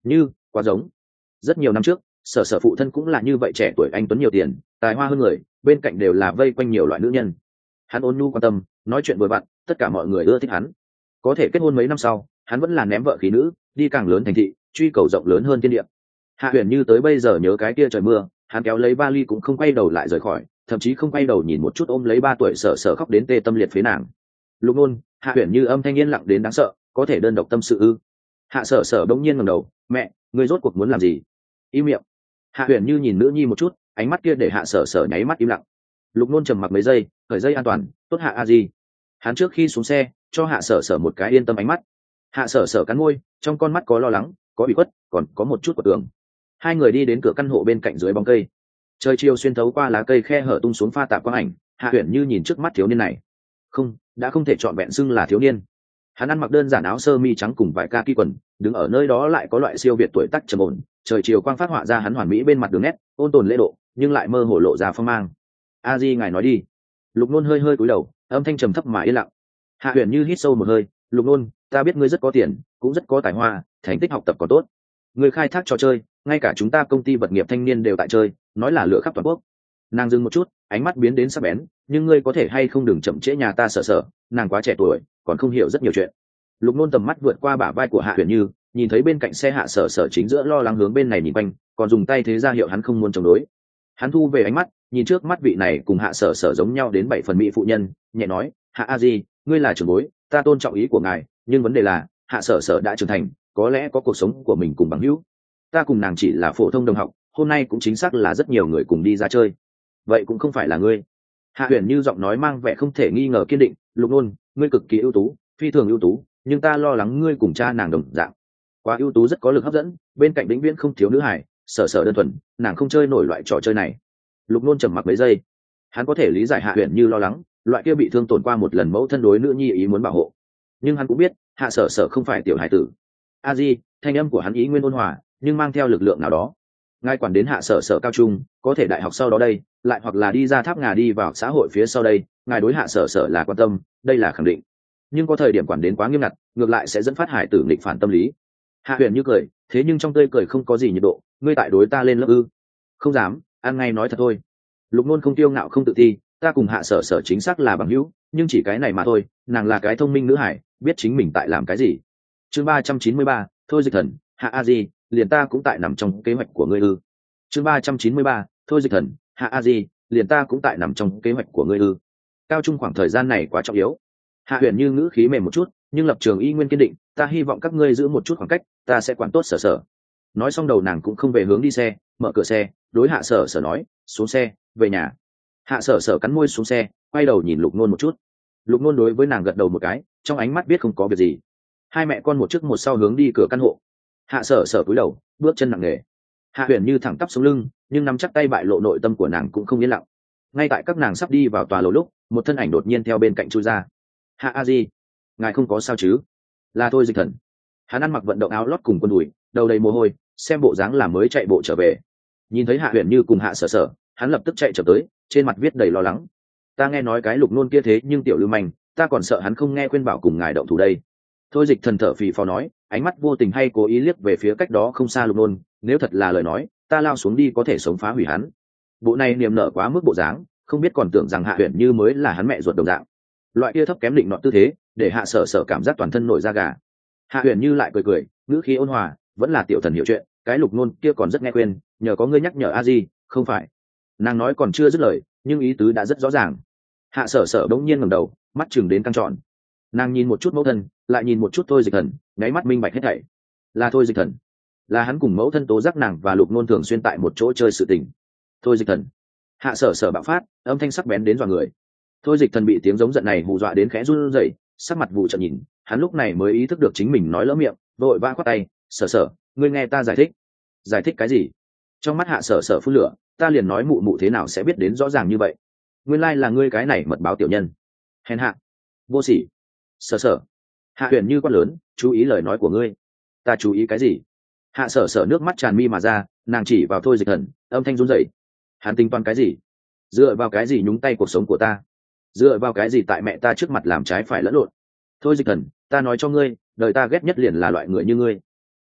quá giống. Rất nhiều năm trước sở sở phụ thân cũng là như vậy, trẻ tuổi anh tuấn nhiều tiền, tài hoa hơn người, bên cạnh đều là vây quanh nhiều loại nữ nhân. Hắn ôn nhu quan tâm, nói chuyện vừa vặn, tất cả mọi người ưa thích hắn. Có thể kết hôn mấy năm sau, hắn vẫn là ném vợ khí nữ, đi càng lớn thành thị, truy cầu rộng lớn hơn thiên địa. Hạ Huyền Như tới bây giờ nhớ cái kia trời mưa, hắn kéo lấy vali cũng không quay đầu lại rời khỏi, thậm chí không quay đầu nhìn một chút, ôm lấy ba tuổi sở sở khóc đến tê tâm liệt phế nàng. Lục Nôn, Hạ Huyền Như âm thanh yên lặng đến đáng sợ, có thể đơn độc tâm sự ư? Hạ sở sở bỗng nhiên ngẩng đầu, mẹ, ngươi rốt cuộc muốn làm gì? Im miệng. Hạ Huyền Như nhìn nữ nhi một chút, ánh mắt kia để Hạ sở sở nháy mắt im lặng. Lục Nôn trầm mặc mấy giây, khởi dây an toàn, tốt Hạ a di. Hắn trước khi xuống xe cho Hạ sở sở một cái yên tâm ánh mắt. Hạ sở sở cắn môi, trong con mắt có lo lắng, có ủy khuất, còn có một chút của tưởng. Hai người đi đến cửa căn hộ bên cạnh dưới bóng cây. Trời chiều xuyên thấu qua lá cây khe hở tung xuống pha tạp quang ảnh. Hạ Huyền Như nhìn trước mắt thiếu niên này, không, đã không thể chọn vẹn xưng là thiếu niên. Hắn ăn mặc đơn giản áo sơ mi trắng cùng vải kaki quần, đứng ở nơi đó lại có loại siêu việt tuổi tác trầm ổn. Trời chiều quang phát họa ra hắn hoàn mỹ bên mặt đường nét, ôn tồn lễ độ, nhưng lại mơ hồ lộ ra phong mang. A di ngài nói đi. Lục Nôn hơi hơi cúi đầu, âm thanh trầm thấp mà yên lặng. Hạ Huyền Như hít sâu một hơi, Lục Nôn, ta biết ngươi rất có tiền, cũng rất có tài hoa, thành tích học tập còn tốt. Ngươi khai thác trò chơi, ngay cả chúng ta công ty vật nghiệp thanh niên đều tại chơi, nói là lựa khắp toàn quốc. Nàng dừng một chút, ánh mắt biến đến sắc bén, nhưng ngươi có thể hay không đừng chậm trễ nhà ta sợ sợ, nàng quá trẻ tuổi, còn không hiểu rất nhiều chuyện. Lục Nôn tầm mắt vượt qua bả vai của Hạ Huyền Như, nhìn thấy bên cạnh xe Hạ sở sở chính giữa lo lắng hướng bên này nhìn quanh, còn dùng tay thế ra hiệu hắn không muốn chống đối. Hắn thu về ánh mắt, nhìn trước mắt vị này cùng Hạ sở sở giống nhau đến bảy phần mỹ phụ nhân, nhẹ nói, Hạ a di, ngươi là trưởng bối, ta tôn trọng ý của ngài, nhưng vấn đề là Hạ sở sở đã trưởng thành, có lẽ có cuộc sống của mình cùng bằng hữu. Ta cùng nàng chỉ là phổ thông đồng học, hôm nay cũng chính xác là rất nhiều người cùng đi ra chơi. Vậy cũng không phải là ngươi. Hạ Huyền Như giọng nói mang vẻ không thể nghi ngờ kiên định, Lục Nôn, ngươi cực kỳ ưu tú, phi thường ưu tú, nhưng ta lo lắng ngươi cùng cha nàng đồng dạng. Quá ưu tú rất có lực hấp dẫn, bên cạnh vĩnh viễn không thiếu nữ hải, sở sở đơn thuần, nàng không chơi nổi loại trò chơi này. Lục Nôn trầm mặc mấy giây, hắn có thể lý giải Hạ Huyền Như lo lắng, loại kia bị thương tổn qua một lần mẫu thân đối nữ nhi ý muốn bảo hộ, nhưng hắn cũng biết Hạ sở sở không phải tiểu hải tử. A di, thanh âm của hắn ý nguyên ôn hòa, nhưng mang theo lực lượng nào đó. Ngài quản đến Hạ sở sở cao trung, có thể đại học sau đó đây, lại hoặc là đi ra tháp ngà đi vào xã hội phía sau đây, ngài đối Hạ sở sở là quan tâm, đây là khẳng định. Nhưng có thời điểm quản đến quá nghiêm ngặt, ngược lại sẽ dẫn phát hải tử nghịch phản tâm lý. Hạ Huyền Như cười, thế nhưng trong tươi cười không có gì nhiệt độ, ngươi tại đối ta lên lớp ư? Không dám, ăn ngay nói thật thôi. Lục Nôn không tiêu ngạo không tự ti, ta cùng Hạ sở sở chính xác là bằng hữu, nhưng chỉ cái này mà thôi, nàng là cái thông minh nữ hải, biết chính mình tại làm cái gì. Chương ba trăm chín mươi ba, thôi dịch thần, Hạ a di, liền ta cũng tại nằm trong kế hoạch của ngươi ư? Chương ba trăm chín mươi ba, thôi dịch thần, Hạ a di, liền ta cũng tại nằm trong kế hoạch của ngươi ư? Cao trung khoảng thời gian này quá trọng yếu. Hạ Huyền Như ngữ khí mềm một chút, nhưng lập trường y nguyên kiên định, ta hy vọng các ngươi giữ một chút khoảng cách, ta sẽ quản tốt sở sở. Nói xong đầu nàng cũng không về hướng đi xe, mở cửa xe, đối Hạ sở sở nói, xuống xe, về nhà. Hạ sở sở cắn môi xuống xe, quay đầu nhìn Lục Nôn một chút. Lục Nôn đối với nàng gật đầu một cái, trong ánh mắt biết không có việc gì. Hai mẹ con một trước một sau hướng đi cửa căn hộ. Hạ sở sở cúi đầu, bước chân nặng nề. Hạ Huyền Như thẳng tắp xuống lưng, nhưng nắm chắc tay bại lộ nội tâm của nàng cũng không yên lặng. Ngay tại các nàng sắp đi vào tòa lầu lúc, một thân ảnh đột nhiên theo bên cạnh chui ra. Hạ a di, ngài không có sao chứ? Là thôi dịch thần. Hắn ăn mặc vận động áo lót cùng quần đùi, đầu đầy mồ hôi, xem bộ dáng là mới chạy bộ trở về. Nhìn thấy Hạ Huyền Như cùng Hạ sở sở, hắn lập tức chạy trở tới, trên mặt viết đầy lo lắng. Ta nghe nói cái Lục Nôn kia thế nhưng tiểu lưu manh, ta còn sợ hắn không nghe khuyên bảo cùng ngài động thủ đây. Thôi dịch thần thở phì phò nói, ánh mắt vô tình hay cố ý liếc về phía cách đó không xa Lục Nôn, nếu thật là lời nói, ta lao xuống đi có thể sống phá hủy hắn. Bộ này niềm nở quá mức bộ dáng, không biết còn tưởng rằng Hạ Huyền Như mới là hắn mẹ ruột đồng dạng. Loại kia thấp kém định nọ tư thế, để Hạ sở sở cảm giác toàn thân nổi da gà. Hạ Huyền Như lại cười cười, ngữ khí ôn hòa, vẫn là tiểu thần hiểu chuyện, cái Lục Nôn kia còn rất nghe khuyên, nhờ có ngươi nhắc nhở a di, không phải. Nàng nói còn chưa dứt lời, nhưng ý tứ đã rất rõ ràng. Hạ sở sở đống nhiên ngẩng đầu, mắt chừng đến căng tròn. Nàng nhìn một chút mẫu thân, lại nhìn một chút thôi dịch thần, nháy mắt minh bạch hết thảy. Là thôi dịch thần, là hắn cùng mẫu thân tố giác nàng và Lục Nôn thường xuyên tại một chỗ chơi sự tình. Thôi dịch thần. Hạ sở sở bạo phát, âm thanh sắc bén đến dọa người. Thôi dịch thần bị tiếng giống giận này hù dọa đến khẽ run rẩy, sắc mặt vụ trợn nhìn, hắn lúc này mới ý thức được chính mình nói lỡ miệng, vội vã quát tay, sở sở, ngươi nghe ta giải thích. Giải thích cái gì? Trong mắt Hạ sở sở phun lửa, ta liền nói mụ mụ thế nào sẽ biết đến rõ ràng như vậy. Nguyên lai là ngươi cái này mật báo tiểu nhân. Hèn hạ, vô sỉ. Sở sở. Hạ Huyền Như quát lớn, chú ý lời nói của ngươi. Ta chú ý cái gì? Hạ sở sở nước mắt tràn mi mà ra, nàng chỉ vào thôi dịch thần, âm thanh run rẩy. Hắn tính toán cái gì? Dựa vào cái gì nhúng tay cuộc sống của ta? Dựa vào cái gì tại mẹ ta trước mặt làm trái phải lẫn lộn? Thôi dịch thần, ta nói cho ngươi, đời ta ghét nhất liền là loại người như ngươi.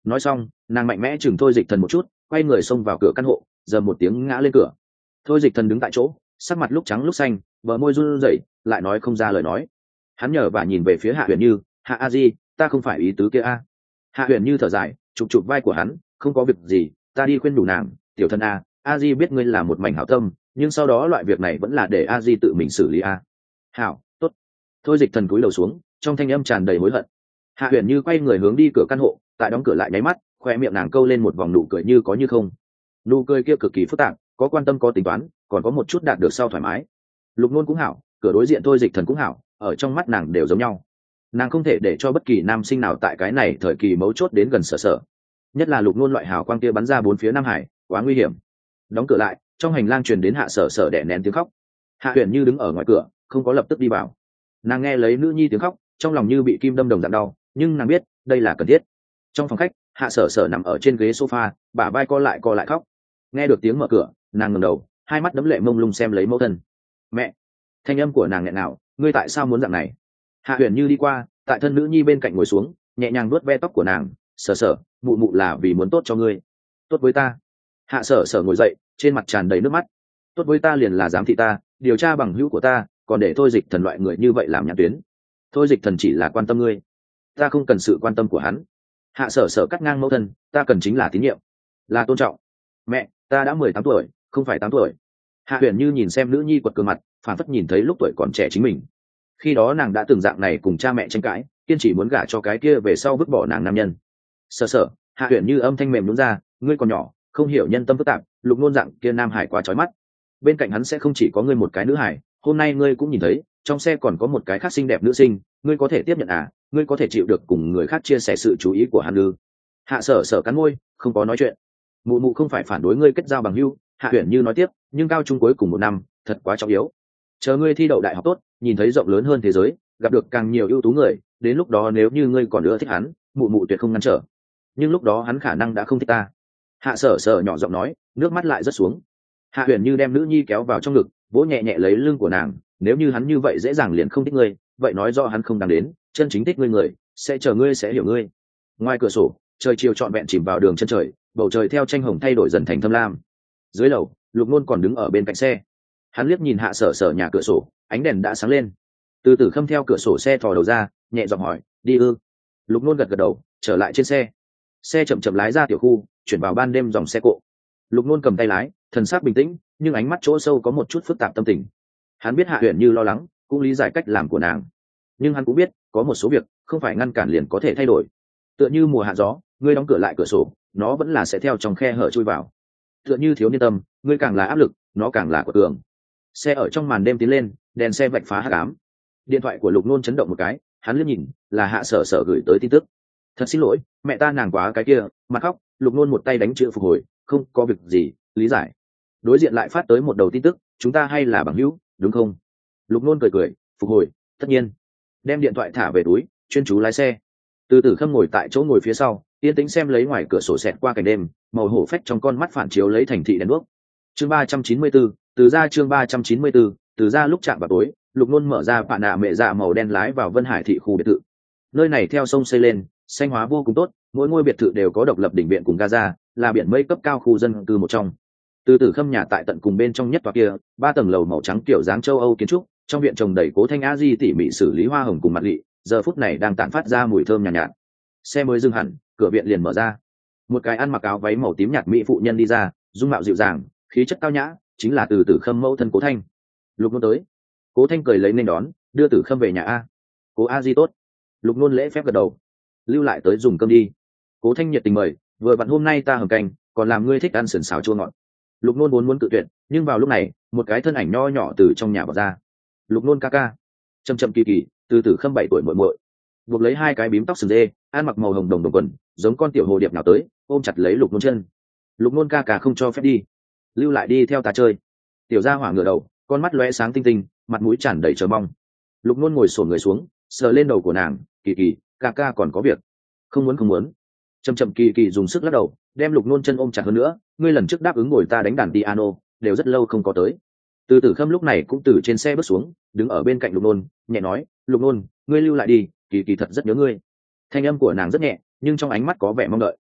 nói xong nàng mạnh mẽ chừng thôi dịch thần một chút, quay người xông vào cửa căn hộ, giờ một tiếng ngã lên cửa. Thôi dịch thần đứng tại chỗ, sắc mặt lúc trắng lúc xanh, bờ môi run rẩy, lại nói không ra lời nói. Hắn nhờ và nhìn về phía Hạ Huyền Như, Hạ a di, ta không phải ý tứ kia a. Hạ Huyền Như thở dài, chụp chụp vai của hắn, không có việc gì, ta đi khuyên đủ nàng, tiểu thân a, a di biết ngươi là một mảnh hảo tâm, nhưng sau đó loại việc này vẫn là để a di tự mình xử lý a. Hảo, tốt. Thôi dịch thần cúi đầu xuống, trong thanh âm tràn đầy hối hận. Hạ Huyền Như quay người hướng đi cửa căn hộ, tại đóng cửa lại nháy mắt, khoe miệng nàng câu lên một vòng nụ cười như có như không. Nụ cười kia cực kỳ phức tạp, có quan tâm có tính toán, còn có một chút đạt được sau thoải mái. Lục Nôn cũng hảo, cửa đối diện thôi dịch thần cũng hảo, ở trong mắt nàng đều giống nhau. Nàng không thể để cho bất kỳ nam sinh nào tại cái này thời kỳ mấu chốt đến gần sở sở, nhất là Lục Nôn loại hào quang kia bắn ra bốn phía Nam Hải, quá nguy hiểm. Đóng cửa lại, trong hành lang truyền đến Hạ Sở Sở đẻ nén tiếng khóc. Hạ Huyền Như đứng ở ngoài cửa, không có lập tức đi vào. Nàng nghe lấy nữ nhi tiếng khóc, trong lòng như bị kim đâm đồng dạng đau, nhưng nàng biết đây là cần thiết. Trong phòng khách, Hạ Sở Sở nằm ở trên ghế sofa, bả vai co lại co lại khóc. Nghe được tiếng mở cửa, nàng ngẩng đầu, hai mắt đẫm lệ mông lung xem lấy mẫu thân. Mẹ! Thanh âm của nàng nghẹn ngào, ngươi tại sao muốn dạng này? Hạ Huyền Như đi qua, tại thân nữ nhi bên cạnh ngồi xuống, nhẹ nhàng vuốt ve tóc của nàng. Sở Sở, mụ mụ là vì muốn tốt cho ngươi, tốt với ta. Hạ Sở Sở ngồi dậy, trên mặt tràn đầy nước mắt. Tốt với ta liền là giám thị ta, điều tra bằng hữu của ta, còn để thôi dịch thần loại người như vậy làm nhãn tuyến. Thôi dịch thần chỉ là quan tâm ngươi, ta không cần sự quan tâm của hắn. Hạ Sở Sở cắt ngang mẫu thân, ta cần chính là tín nhiệm, là tôn trọng. Mẹ, ta đã mười tám tuổi, không phải tám tuổi. Hạ Huyền Như nhìn xem nữ nhi quật cường mặt, phản phất nhìn thấy lúc tuổi còn trẻ chính mình. Khi đó nàng đã từng dạng này cùng cha mẹ tranh cãi, kiên trì muốn gả cho cái kia về sau vứt bỏ nàng nam nhân. Sở Sở, Hạ Huyền Như âm thanh mềm nhún ra, ngươi còn nhỏ, không hiểu nhân tâm phức tạp, Lục Nôn dạng kia nam hải quá chói mắt, bên cạnh hắn sẽ không chỉ có ngươi một cái nữ hải, hôm nay ngươi cũng nhìn thấy, trong xe còn có một cái khác xinh đẹp nữ sinh, ngươi có thể tiếp nhận à? Ngươi có thể chịu được cùng người khác chia sẻ sự chú ý của hắn ư? Hạ Sở Sở cắn môi, không có nói chuyện. Mụ mụ không phải phản đối ngươi kết giao bằng hữu, Hạ Huyền Như nói tiếp, nhưng cao trung cuối cùng một năm, thật quá trọng yếu. Chờ ngươi thi đậu đại học tốt, nhìn thấy rộng lớn hơn thế giới, gặp được càng nhiều ưu tú người, đến lúc đó nếu như ngươi còn nữa thích hắn, mụ mụ tuyệt không ngăn trở. Nhưng lúc đó hắn khả năng đã không thích ta. Hạ Sở Sở nhỏ giọng nói, nước mắt lại rớt xuống. Hạ Huyền Như đem nữ nhi kéo vào trong ngực, vỗ nhẹ nhẹ lấy lưng của nàng, nếu như hắn như vậy dễ dàng liền không thích ngươi, vậy nói rõ hắn không đáng đến, chân chính thích ngươi người sẽ chờ ngươi sẽ hiểu ngươi. Ngoài cửa sổ, trời chiều trọn vẹn chìm vào đường chân trời, bầu trời theo tranh hồng thay đổi dần thành thâm lam. Dưới lầu, Lục Nôn còn đứng ở bên cạnh xe, hắn liếc nhìn Hạ Sở Sở nhà cửa sổ, ánh đèn đã sáng lên. Từ Tử Khâm theo cửa sổ xe thò đầu ra, nhẹ giọng hỏi, đi ư? Lục Nôn gật gật đầu, trở lại trên xe. Xe chậm chậm lái ra tiểu khu, chuyển vào ban đêm dòng xe cộ. Lục Nôn cầm tay lái, thần sắc bình tĩnh, nhưng ánh mắt chỗ sâu có một chút phức tạp tâm tình. Hắn biết Hạ Huyền Như lo lắng, cũng lý giải cách làm của nàng, nhưng hắn cũng biết có một số việc không phải ngăn cản liền có thể thay đổi. Tựa như mùa hạ gió, ngươi đóng cửa lại cửa sổ, nó vẫn là sẽ theo trong khe hở chui vào. Tựa như thiếu niên tâm, ngươi càng là áp lực, nó càng là quật cường. Xe ở trong màn đêm tiến lên, đèn xe vạch phá hắc ám. Điện thoại của Lục Nôn chấn động một cái, hắn liếc nhìn, là Hạ Sở Sở gửi tới tin tức. Thật xin lỗi, mẹ ta nàng quá cái kia, mặt khóc. Lục Nôn một tay đánh chữ phục hồi, không có việc gì, lý giải. Đối diện lại phát tới một đầu tin tức, chúng ta hay là bằng hữu, đúng không? Lục Nôn cười cười, phục hồi, tất nhiên. Đem điện thoại thả về túi, chuyên chú lái xe. Từ Tử Khâm ngồi tại chỗ ngồi phía sau, yên tĩnh xem lấy ngoài cửa sổ xẹt qua cảnh đêm, màu hổ phách trong con mắt phản chiếu lấy thành thị đèn đuốc. Chương ba trăm chín mươi bốn, từ ra chương ba trăm chín mươi bốn, từ ra lúc chạm vào tối, Lục Nôn mở ra phản nạ mẹ dạ màu đen lái vào Vân Hải thị khu biệt thự. Nơi này theo sông xây lên, xanh hóa vô cùng tốt, mỗi ngôi biệt thự đều có độc lập đỉnh viện cùng gaza, là biển mây cấp cao khu dân cư một trong. Từ Tử Khâm nhà tại tận cùng bên trong nhất tòa kia, ba tầng lầu màu trắng kiểu dáng châu Âu kiến trúc, trong viện trồng đầy cố thanh a di tỉ mỉ xử lý hoa hồng cùng mặt lị, giờ phút này đang tản phát ra mùi thơm nhàn nhạt, nhạt. Xe mới dừng hẳn, cửa viện liền mở ra. Một cái ăn mặc áo váy màu tím nhạt mỹ phụ nhân đi ra, dung mạo dịu dàng, khí chất cao nhã, chính là Từ Tử Khâm mẫu thân Cố Thanh. Lục Nôn tới. Cố Thanh cười lấy nên đón, đưa Tử Khâm về nhà a. Cố a di tốt. Lục Nôn lễ phép gật đầu. Lưu lại tới dùng cơm đi. Cố Thanh nhiệt tình mời, vừa vặn hôm nay ta hầm canh, còn làm ngươi thích ăn sườn xào chua ngọt. Lục Nôn vốn muốn cự tuyệt, nhưng vào lúc này, một cái thân ảnh nho nhỏ từ trong nhà vào ra. Lục Nôn ca ca. Chậm chậm kỳ kỳ, Từ Tử Khâm bảy tuổi muội muội, buộc lấy hai cái bím tóc sừng dê, ăn mặc màu hồng đồng đồng quần, giống con tiểu hồ điệp nào tới, ôm chặt lấy Lục Nôn chân. Lục Nôn ca ca không cho phép đi, lưu lại đi theo ta chơi. Tiểu gia hỏa ngửa đầu, con mắt lóe sáng tinh tinh, mặt mũi tràn đầy chờ mong. Lục Nôn ngồi xổm người xuống, sờ lên đầu của nàng, kỳ kỳ, ca ca còn có việc. Không muốn không muốn. Chậm chậm kỳ kỳ dùng sức lắc đầu, đem Lục Nôn chân ôm chặt hơn nữa, ngươi lần trước đáp ứng ngồi ta đánh đàn piano, đều rất lâu không có tới. Từ Tử Khâm lúc này cũng từ trên xe bước xuống, đứng ở bên cạnh Lục Nôn, nhẹ nói, Lục Nôn, ngươi lưu lại đi, kỳ kỳ thật rất nhớ ngươi. Thanh âm của nàng rất nhẹ, nhưng trong ánh mắt có vẻ mong đợi.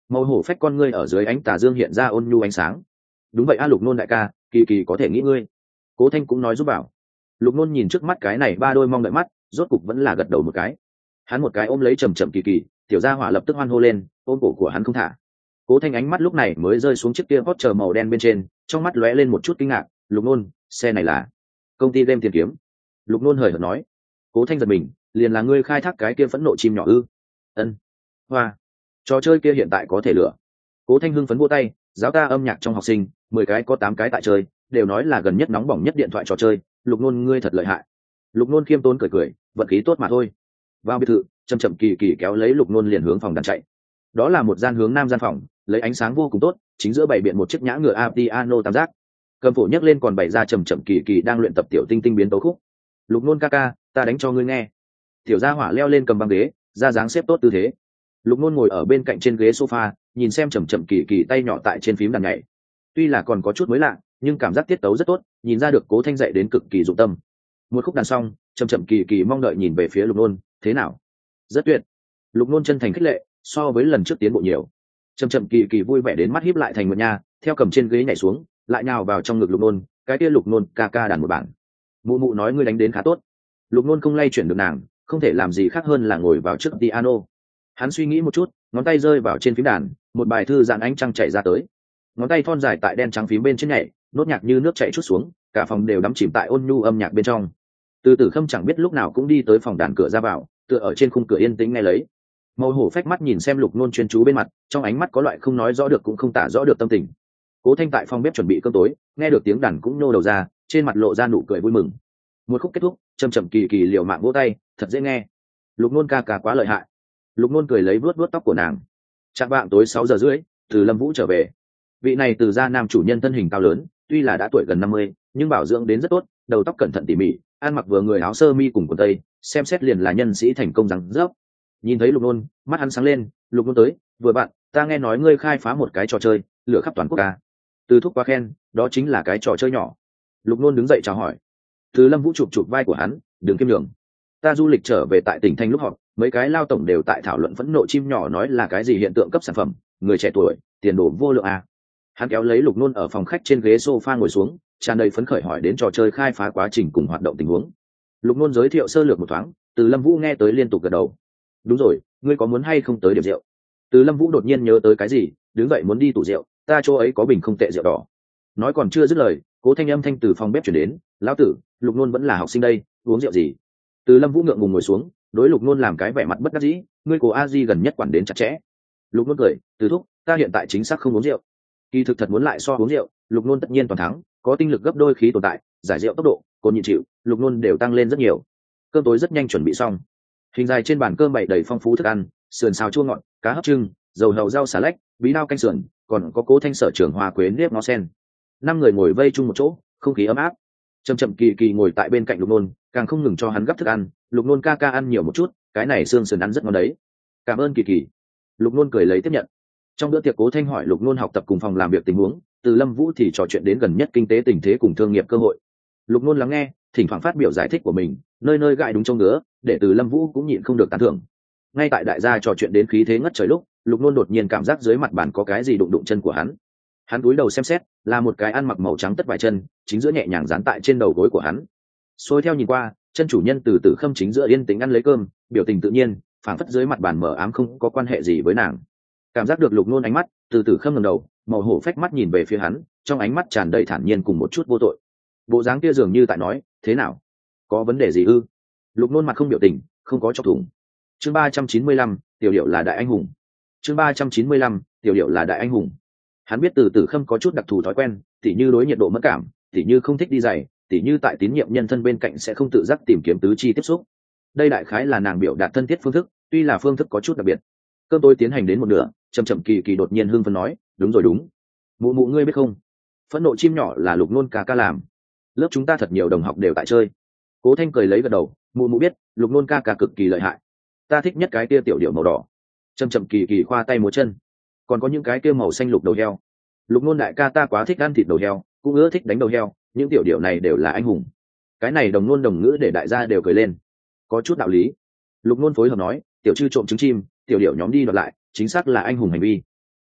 Màu hổ phách con ngươi ở dưới ánh tà dương hiện ra ôn nhu ánh sáng. Đúng vậy a, Lục Nôn đại ca, kỳ kỳ có thể nghĩ ngươi. Cố Thanh cũng nói giúp bảo. Lục Nôn nhìn trước mắt cái này ba đôi mong đợi mắt, rốt cục vẫn là gật đầu một cái. Hắn một cái ôm lấy chầm chậm kỳ kỳ, tiểu gia hỏa lập tức hoan hô lên, ôm cổ của hắn không thả. Cố Thanh ánh mắt lúc này mới rơi xuống chiếc kia hot chờ màu đen bên trên, trong mắt lóe lên một chút kinh ngạc. Lục Nôn, xe này là công ty game tiền kiếm. Lục Nôn hời hợt nói. Cố Thanh giật mình, liền là ngươi khai thác cái kia phẫn nộ chim nhỏ ư? Ân. Hoa. Trò chơi kia hiện tại có thể lựa. Cố Thanh hưng phấn vỗ tay, giáo ta âm nhạc trong học sinh, mười cái có tám cái tại chơi, đều nói là gần nhất nóng bỏng nhất điện thoại trò chơi. Lục Nôn ngươi thật lợi hại. Lục Nôn khiêm tốn cười cười, vận khí tốt mà thôi. Vào biệt thự, chậm chậm kỳ kỳ kéo lấy Lục Nôn liền hướng phòng đàn chạy. Đó là một gian hướng nam gian phòng, lấy ánh sáng vô cùng tốt, chính giữa bày biện một chiếc nhã ngựa piano tam giác. Cầm phổ nhấc lên còn bày ra chậm chậm kỳ kỳ đang luyện tập tiểu tinh tinh biến tấu khúc. Lục Nôn ca ca, ta đánh cho ngươi nghe. Tiểu gia hỏa leo lên cầm băng ghế, ra dáng xếp tốt tư thế. Lục Nôn ngồi ở bên cạnh trên ghế sofa, nhìn xem chậm chậm kỳ kỳ tay nhỏ tại trên phím đàn nhảy. Tuy là còn có chút mới lạ, nhưng cảm giác tiết tấu rất tốt, nhìn ra được Cố Thanh dạy đến cực kỳ dụng tâm. Một khúc đàn xong, chậm chậm kỳ kỳ mong đợi nhìn về phía Lục Nôn, thế nào? Rất tuyệt. Lục Nôn chân thành khích lệ, so với lần trước tiến bộ nhiều. Chậm chậm kỳ kỳ vui vẻ đến mắt híp lại thành một nha, theo cầm trên ghế nhảy xuống, lại nhào vào trong ngực Lục Nôn, cái kia Lục Nôn ca ca đàn một bản. Mụ mụ nói ngươi đánh đến khá tốt. Lục Nôn không lay chuyển được nàng, không thể làm gì khác hơn là ngồi vào trước piano. Hắn suy nghĩ một chút, ngón tay rơi vào trên phím đàn, một bài thư giãn ánh trăng chảy ra tới. Ngón tay thon dài tại đen trắng phím bên trên nhảy, nốt nhạc như nước chảy chút xuống, cả phòng đều đắm chìm tại ôn nhu âm nhạc bên trong. Từ Tử Khâm chẳng biết lúc nào cũng đi tới phòng đàn cửa ra vào, tựa ở trên khung cửa yên tĩnh nghe lấy. Màu hổ phách mắt nhìn xem Lục Nôn chuyên chú bên mặt, trong ánh mắt có loại không nói rõ được cũng không tả rõ được tâm tình. Cố Thanh tại phòng bếp chuẩn bị cơm tối, nghe được tiếng đàn cũng nô đầu ra, trên mặt lộ ra nụ cười vui mừng. Một khúc kết thúc, chậm chậm kỳ kỳ liều mạng vỗ tay, thật dễ nghe. Lục Nôn ca ca quá lợi hại. Lục Nôn cười lấy vuốt vuốt tóc của nàng. Trạng vạng tối sáu giờ rưỡi, Từ Lâm Vũ trở về. Vị này Từ gia nam chủ nhân thân hình cao lớn, tuy là đã tuổi gần năm mươi, nhưng bảo dưỡng đến rất tốt, đầu tóc cẩn thận tỉ mỉ, ăn mặc vừa người áo sơ mi cùng quần tây, xem xét liền là nhân sĩ thành công rằng rớp. Nhìn thấy Lục Nôn, mắt hắn sáng lên. Lục Nôn tới, vừa bạn, ta nghe nói ngươi khai phá một cái trò chơi, lửa khắp toàn quốc ca. Từ thúc quá khen, đó chính là cái trò chơi nhỏ. Lục Nôn đứng dậy chào hỏi. Từ Lâm Vũ chụp chụp vai của hắn, đừng kiêm đường. Ta du lịch trở về tại tỉnh thành lúc họp, mấy cái lao tổng đều tại thảo luận phẫn nộ chim nhỏ nói là cái gì hiện tượng cấp sản phẩm, người trẻ tuổi, tiền đồ vô lượng à. Hắn kéo lấy Lục Nôn ở phòng khách trên ghế sofa ngồi xuống, tràn đầy phấn khởi hỏi đến trò chơi khai phá quá trình cùng hoạt động tình huống. Lục Nôn giới thiệu sơ lược một thoáng, Từ Lâm Vũ nghe tới liên tục gật đầu. Đúng rồi, ngươi có muốn hay không tới điểm rượu? Từ Lâm Vũ đột nhiên nhớ tới cái gì, đứng dậy muốn đi tủ rượu, ta chỗ ấy có bình không tệ rượu đỏ. Nói còn chưa dứt lời, Cố Thanh âm thanh từ phòng bếp chuyển đến, lão tử, Lục Nôn vẫn là học sinh đây, uống rượu gì? Từ Lâm Vũ ngượng ngùng ngồi xuống, đối Lục Nôn làm cái vẻ mặt bất đắc dĩ, ngươi cô a di gần nhất quản đến chặt chẽ. Lục Nôn cười, từ thúc, ta hiện tại chính xác không uống rượu. Kỳ thực thật muốn lại so uống rượu, Lục Nôn tất nhiên toàn thắng, có tinh lực gấp đôi khí tồn tại, giải rượu tốc độ, cồn nhịn chịu, Lục Nôn đều tăng lên rất nhiều. Cơm tối rất nhanh chuẩn bị xong. Hình dài trên bàn cơm bày đầy phong phú thức ăn, sườn xào chua ngọt, cá hấp trưng, dầu hầu rau xà lách, bí đao canh sườn, còn có Cố Thanh sở trưởng hoa quế nếp ngó sen. Năm người ngồi vây chung một chỗ, không khí ấm áp. Chậm chậm kỳ kỳ ngồi tại bên cạnh Lục Nôn, càng không ngừng cho hắn gấp thức ăn. Lục Nôn ca ca ăn nhiều một chút, cái này xương sườn ăn rất ngon đấy. Cảm ơn kỳ kỳ. Lục Nôn cười lấy tiếp nhận. Trong bữa tiệc Cố Thanh hỏi Lục Nôn học tập cùng phòng làm việc tình huống, Từ Lâm Vũ thì trò chuyện đến gần nhất kinh tế tình thế cùng thương nghiệp cơ hội. Lục Nôn lắng nghe, thỉnh thoảng phát biểu giải thích của mình, nơi nơi gãi đúng châu ngứa, để Từ Lâm Vũ cũng nhịn không được tán thưởng. Ngay tại đại gia trò chuyện đến khí thế ngất trời lúc, Lục Nôn đột nhiên cảm giác dưới mặt bàn có cái gì đụng đụng chân của hắn. Hắn cúi đầu xem xét, là một cái ăn mặc màu trắng tất vài chân, chính giữa nhẹ nhàng dán tại trên đầu gối của hắn. Xôi theo nhìn qua, chân chủ nhân Từ Tử Khâm chính giữa yên tĩnh ăn lấy cơm, biểu tình tự nhiên, phảng phất dưới mặt bàn mờ ám không có quan hệ gì với nàng. Cảm giác được Lục Nôn ánh mắt, Từ Tử Khâm ngẩng đầu, màu hổ phách mắt nhìn về phía hắn, trong ánh mắt tràn đầy thản nhiên cùng một chút vô tội. Bộ dáng kia dường như tại nói, thế nào, có vấn đề gì ư? Lục Nôn mặt không biểu tình, không có chọc thủng. Chương ba trăm chín mươi lăm, tiểu điệu là đại anh hùng. Chương ba trăm chín mươi lăm, tiểu điệu là đại anh hùng. Hắn biết Từ Tử Khâm có chút đặc thù thói quen, tỉ như đối nhiệt độ mất cảm, tỉ như không thích đi giày, tỉ như tại tín nhiệm nhân thân bên cạnh sẽ không tự giác tìm kiếm tứ chi tiếp xúc. Đây đại khái là nàng biểu đạt thân thiết phương thức, tuy là phương thức có chút đặc biệt. Cơm tối tiến hành đến một nửa, chậm chậm kỳ kỳ đột nhiên hưng phấn nói, đúng rồi đúng, mụ mụ ngươi biết không, phẫn nộ chim nhỏ là Lục Nôn ca ca làm, lớp chúng ta thật nhiều đồng học đều tại chơi. Cố Thanh cười lấy gật đầu, mụ mụ biết, Lục Nôn ca ca cực kỳ lợi hại, ta thích nhất cái kia tiểu điệu màu đỏ. Chậm chậm kỳ kỳ khoa tay múa chân, còn có những cái kia màu xanh lục đầu heo. Lục Nôn đại ca ta quá thích ăn thịt đầu heo, cũng ưa thích đánh đầu heo, những tiểu điệu này đều là anh hùng. Cái này đồng nôn đồng ngữ để đại gia đều cười lên, có chút đạo lý. Lục Nôn phối hợp nói, tiểu chư trộm trứng chim, tiểu điệu nhóm đi đoạt lại, chính xác là anh hùng hành vi.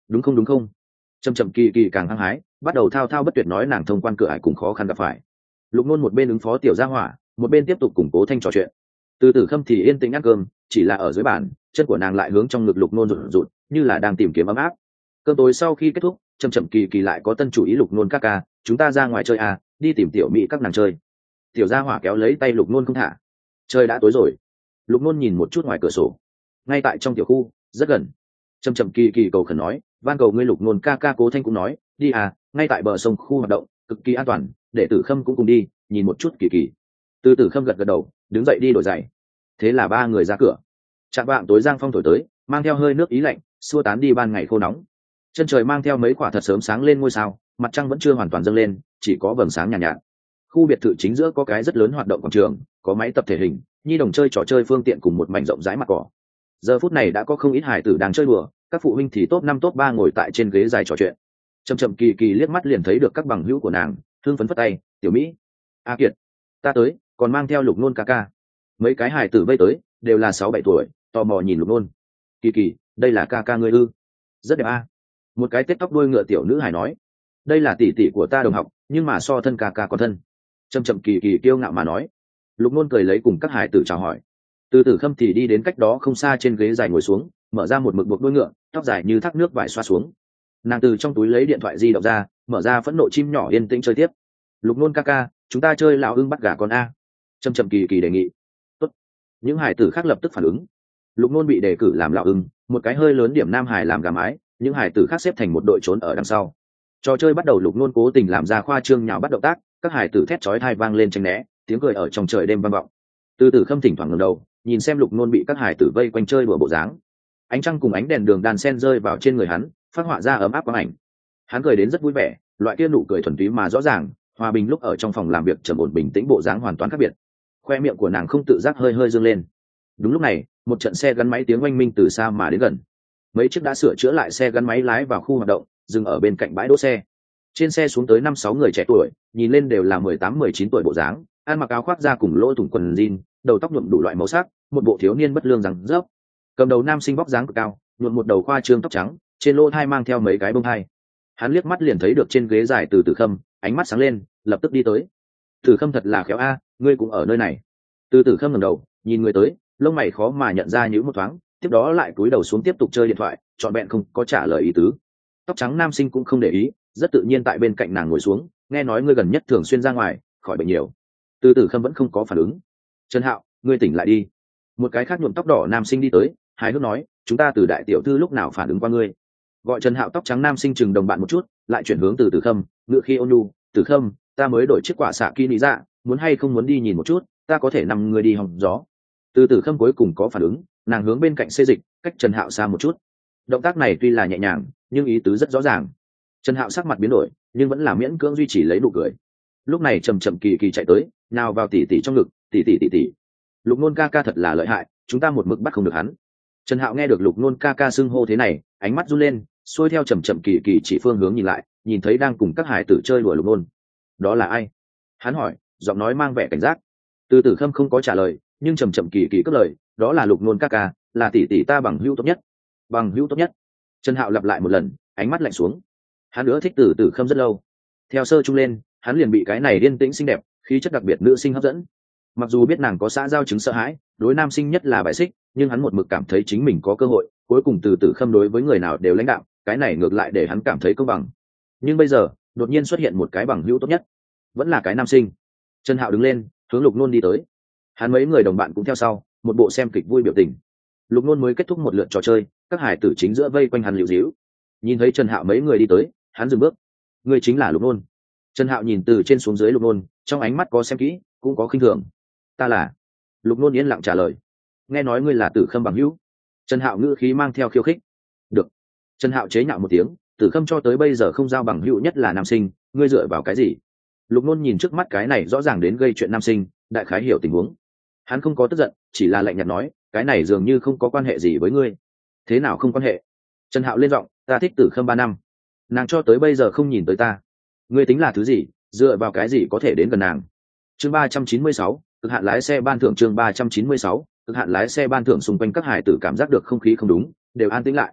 đúng không đúng không? Chậm chậm kỳ kỳ càng hăng hái, bắt đầu thao thao bất tuyệt nói nàng thông quan cửa ải cùng khó khăn gặp phải. Lục Nôn một bên ứng phó tiểu gia hỏa, một bên tiếp tục củng cố thanh trò chuyện. Từ Tử Khâm thì yên tĩnh ăn cơm, chỉ là ở dưới bàn, chân của nàng lại hướng trong ngực Lục Nôn rụt rụt, như là đang tìm kiếm ấm áp. Cơm tối sau khi kết thúc, chậm chậm kỳ kỳ lại có tân chủ ý. Lục Nôn ca ca, chúng ta ra ngoài chơi à, đi tìm tiểu mỹ các nàng chơi. Tiểu gia hỏa kéo lấy tay Lục Nôn không thả. Trời đã tối rồi. Lục Nôn nhìn một chút ngoài cửa sổ, ngay tại trong tiểu khu, rất gần. Chậm chậm kỳ kỳ cầu khẩn nói, van cầu ngươi Lục Nôn ca ca. Cố Thanh cũng nói, đi à, ngay tại bờ sông khu hoạt động, cực kỳ an toàn, để Tử Khâm cũng cùng đi, nhìn một chút kỳ kỳ. Từ Tử Khâm gật gật đầu, đứng dậy đi đổi giày. Thế là ba người ra cửa. Chạm vạng tối giang phong thổi tới, mang theo hơi nước ý lạnh, xua tán đi ban ngày khô nóng. Chân trời mang theo mấy quả thật sớm sáng lên ngôi sao, mặt trăng vẫn chưa hoàn toàn dâng lên, chỉ có vầng sáng nhàn nhạt, nhạt. Khu biệt thự chính giữa có cái rất lớn hoạt động quảng trường, có máy tập thể hình, nhi đồng chơi trò chơi phương tiện cùng một mảnh rộng rãi mặt cỏ. Giờ phút này đã có không ít hải tử đang chơi đùa, các phụ huynh thì top năm top ba ngồi tại trên ghế dài trò chuyện. Chậm chậm kỳ kỳ liếc mắt liền thấy được các bằng hữu của nàng, thương phấn phất tay, tiểu mỹ, a kiệt, ta tới, còn mang theo Lục Nôn ca ca. Mấy cái hải tử vây tới, đều là sáu bảy tuổi, tò mò nhìn Lục Nôn. Kỳ kỳ, đây là ca ca ngươi ư? Rất đẹp a. Một cái tết tóc đuôi ngựa tiểu nữ hải nói, đây là tỷ tỷ của ta đồng học, nhưng mà so thân ca ca còn thân. Chậm chậm kỳ kỳ kiêu ngạo mà nói. Lục Nôn cười lấy cùng các hải tử chào hỏi. Từ Tử Khâm thì đi đến cách đó không xa trên ghế dài ngồi xuống, mở ra một mực buộc đuôi ngựa, tóc dài như thác nước vải xoa xuống. Nàng từ trong túi lấy điện thoại di động ra, mở ra phẫn nộ chim nhỏ yên tĩnh chơi tiếp. Lục Nôn ca ca, chúng ta chơi lão ưng bắt gà con a. Chậm chậm kỳ kỳ đề nghị. Tốt. Những hải tử khác lập tức phản ứng. Lục Nôn bị đề cử làm lão ưng, một cái hơi lớn điểm nam hải làm gà mái, những hải tử khác xếp thành một đội trốn ở đằng sau. Trò chơi bắt đầu. Lục Nôn cố tình làm ra khoa trương nhào bắt động tác, các hải tử thét chói tai vang lên tranh né, tiếng cười ở trong trời đêm vang vọng. Từ Tử Khâm thỉnh thoảng ngẩng đầu, nhìn xem Lục Nôn bị các hải tử vây quanh chơi đùa bộ dáng. Ánh trăng cùng ánh đèn đường đan sen rơi vào trên người hắn, phát họa ra ấm áp quang ảnh. Hắn cười đến rất vui vẻ, loại kia nụ cười thuần túy mà rõ ràng, hòa bình lúc ở trong phòng làm việc trầm ổn bình tĩnh bộ dáng hoàn toàn khác biệt. Khoe miệng của nàng không tự giác hơi hơi dương lên. Đúng lúc này, một trận xe gắn máy tiếng oanh minh từ xa mà đến gần. Mấy chiếc đã sửa chữa lại xe gắn máy lái vào khu hoạt động, dừng ở bên cạnh bãi đỗ xe. Trên xe xuống tới năm sáu người trẻ tuổi, nhìn lên đều là mười tám mười chín tuổi bộ dáng, ăn mặc áo khoác da cùng lỗ thủng quần jean, đầu tóc nhuộm đủ loại màu sắc, một bộ thiếu niên bất lương rằng rớp. Cầm đầu nam sinh vóc dáng cực cao, nhuộm một đầu khoa trương tóc trắng, trên lỗ thai mang theo mấy cái bông hai. Hắn liếc mắt liền thấy được trên ghế dài Từ Tử Khâm, ánh mắt sáng lên, lập tức đi tới. Tử Khâm thật là khéo a, ngươi cũng ở nơi này. Từ Tử Khâm ngẩng đầu, nhìn người tới, lông mày khó mà nhận ra những một thoáng, tiếp đó lại cúi đầu xuống tiếp tục chơi điện thoại, trọn vẹn không có trả lời ý tứ. Tóc trắng nam sinh cũng không để ý, rất tự nhiên tại bên cạnh nàng ngồi xuống, nghe nói ngươi gần nhất thường xuyên ra ngoài, khỏi bệnh nhiều. Từ Tử Khâm vẫn không có phản ứng. Trần Hạo, ngươi tỉnh lại đi. Một cái khác nhuộm tóc đỏ nam sinh đi tới, hài hước nói, chúng ta từ đại tiểu thư lúc nào phản ứng qua ngươi. Gọi Trần Hạo tóc trắng nam sinh chừng đồng bạn một chút, lại chuyển hướng từ Tử Khâm, ngựa khi ôn nhu, Tử Khâm, ta mới đổi chiếc quả xạ kỳ lý dạ, muốn hay không muốn đi nhìn một chút, ta có thể nằm người đi hòng gió. Từ Tử Khâm cuối cùng có phản ứng, nàng hướng bên cạnh xê dịch, cách Trần Hạo xa một chút. Động tác này tuy là nhẹ nhàng, nhưng ý tứ rất rõ ràng. Trần Hạo sắc mặt biến đổi, nhưng vẫn là miễn cưỡng duy trì lấy nụ cười. Lúc này Trầm Trầm Kỳ Kỳ chạy tới, nào vào tỉ tỉ trong ngực, tỉ tỉ tỉ tỉ. Lục Nôn ca ca thật là lợi hại, chúng ta một mực bắt không được hắn. Trần Hạo nghe được Lục Nôn ca ca xưng hô thế này, ánh mắt run lên, xuôi theo Trầm Trầm Kỳ Kỳ chỉ phương hướng nhìn lại, nhìn thấy đang cùng các hải tử chơi đùa Lục Nôn. Đó là ai? Hắn hỏi, giọng nói mang vẻ cảnh giác. Từ Tử Khâm không có trả lời, nhưng Trầm Trầm Kỳ Kỳ cất lời, đó là Lục Nôn ca ca, là tỷ tỷ ta bằng hữu tốt nhất. Bằng hữu tốt nhất. Trần Hạo lặp lại một lần, ánh mắt lạnh xuống. Hắn nữa thích Từ Tử Khâm rất lâu. Theo sơ trung lên, hắn liền bị cái này điên tĩnh xinh đẹp, khí chất đặc biệt nữ sinh hấp dẫn. Mặc dù biết nàng có xã giao chứng sợ hãi, đối nam sinh nhất là bại xích, nhưng hắn một mực cảm thấy chính mình có cơ hội, cuối cùng Từ Tử Khâm đối với người nào đều lãnh đạo, cái này ngược lại để hắn cảm thấy công bằng. Nhưng bây giờ, đột nhiên xuất hiện một cái bằng hữu tốt nhất, vẫn là cái nam sinh. Trần Hạo đứng lên, hướng Lục Nôn đi tới. Hắn mấy người đồng bạn cũng theo sau, một bộ xem kịch vui biểu tình. Lục Nôn mới kết thúc một lượt trò chơi, các hải tử chính giữa vây quanh hắn liễu díu. Nhìn thấy Trần Hạo mấy người đi tới, hắn dừng bước. Người chính là Lục Nôn. Trần Hạo nhìn từ trên xuống dưới Lục Nôn, trong ánh mắt có xem kỹ, cũng có khinh thường. Ta là. Lục Nôn yên lặng trả lời. Nghe nói ngươi là Tử Khâm bằng hữu. Trần Hạo ngữ khí mang theo khiêu khích. Được. Trần Hạo chế nhạo một tiếng, Tử Khâm cho tới bây giờ không giao bằng hữu nhất là nam sinh, ngươi dựa vào cái gì? Lục Nôn nhìn trước mắt cái này rõ ràng đến gây chuyện nam sinh, đại khái hiểu tình huống. Hắn không có tức giận, chỉ là lạnh nhạt nói, cái này dường như không có quan hệ gì với ngươi. Thế nào không quan hệ? Trần Hạo lên giọng, ta thích Tử Khâm ba năm, nàng cho tới bây giờ không nhìn tới ta. Ngươi tính là thứ gì, dựa vào cái gì có thể đến gần nàng? Chương ba trăm chín mươi sáu, cực hạn lái xe ban thưởng. Chương ba trăm chín mươi sáu, cực hạn lái xe ban thưởng. Xung quanh các hải tử cảm giác được không khí không đúng, đều an tĩnh lại.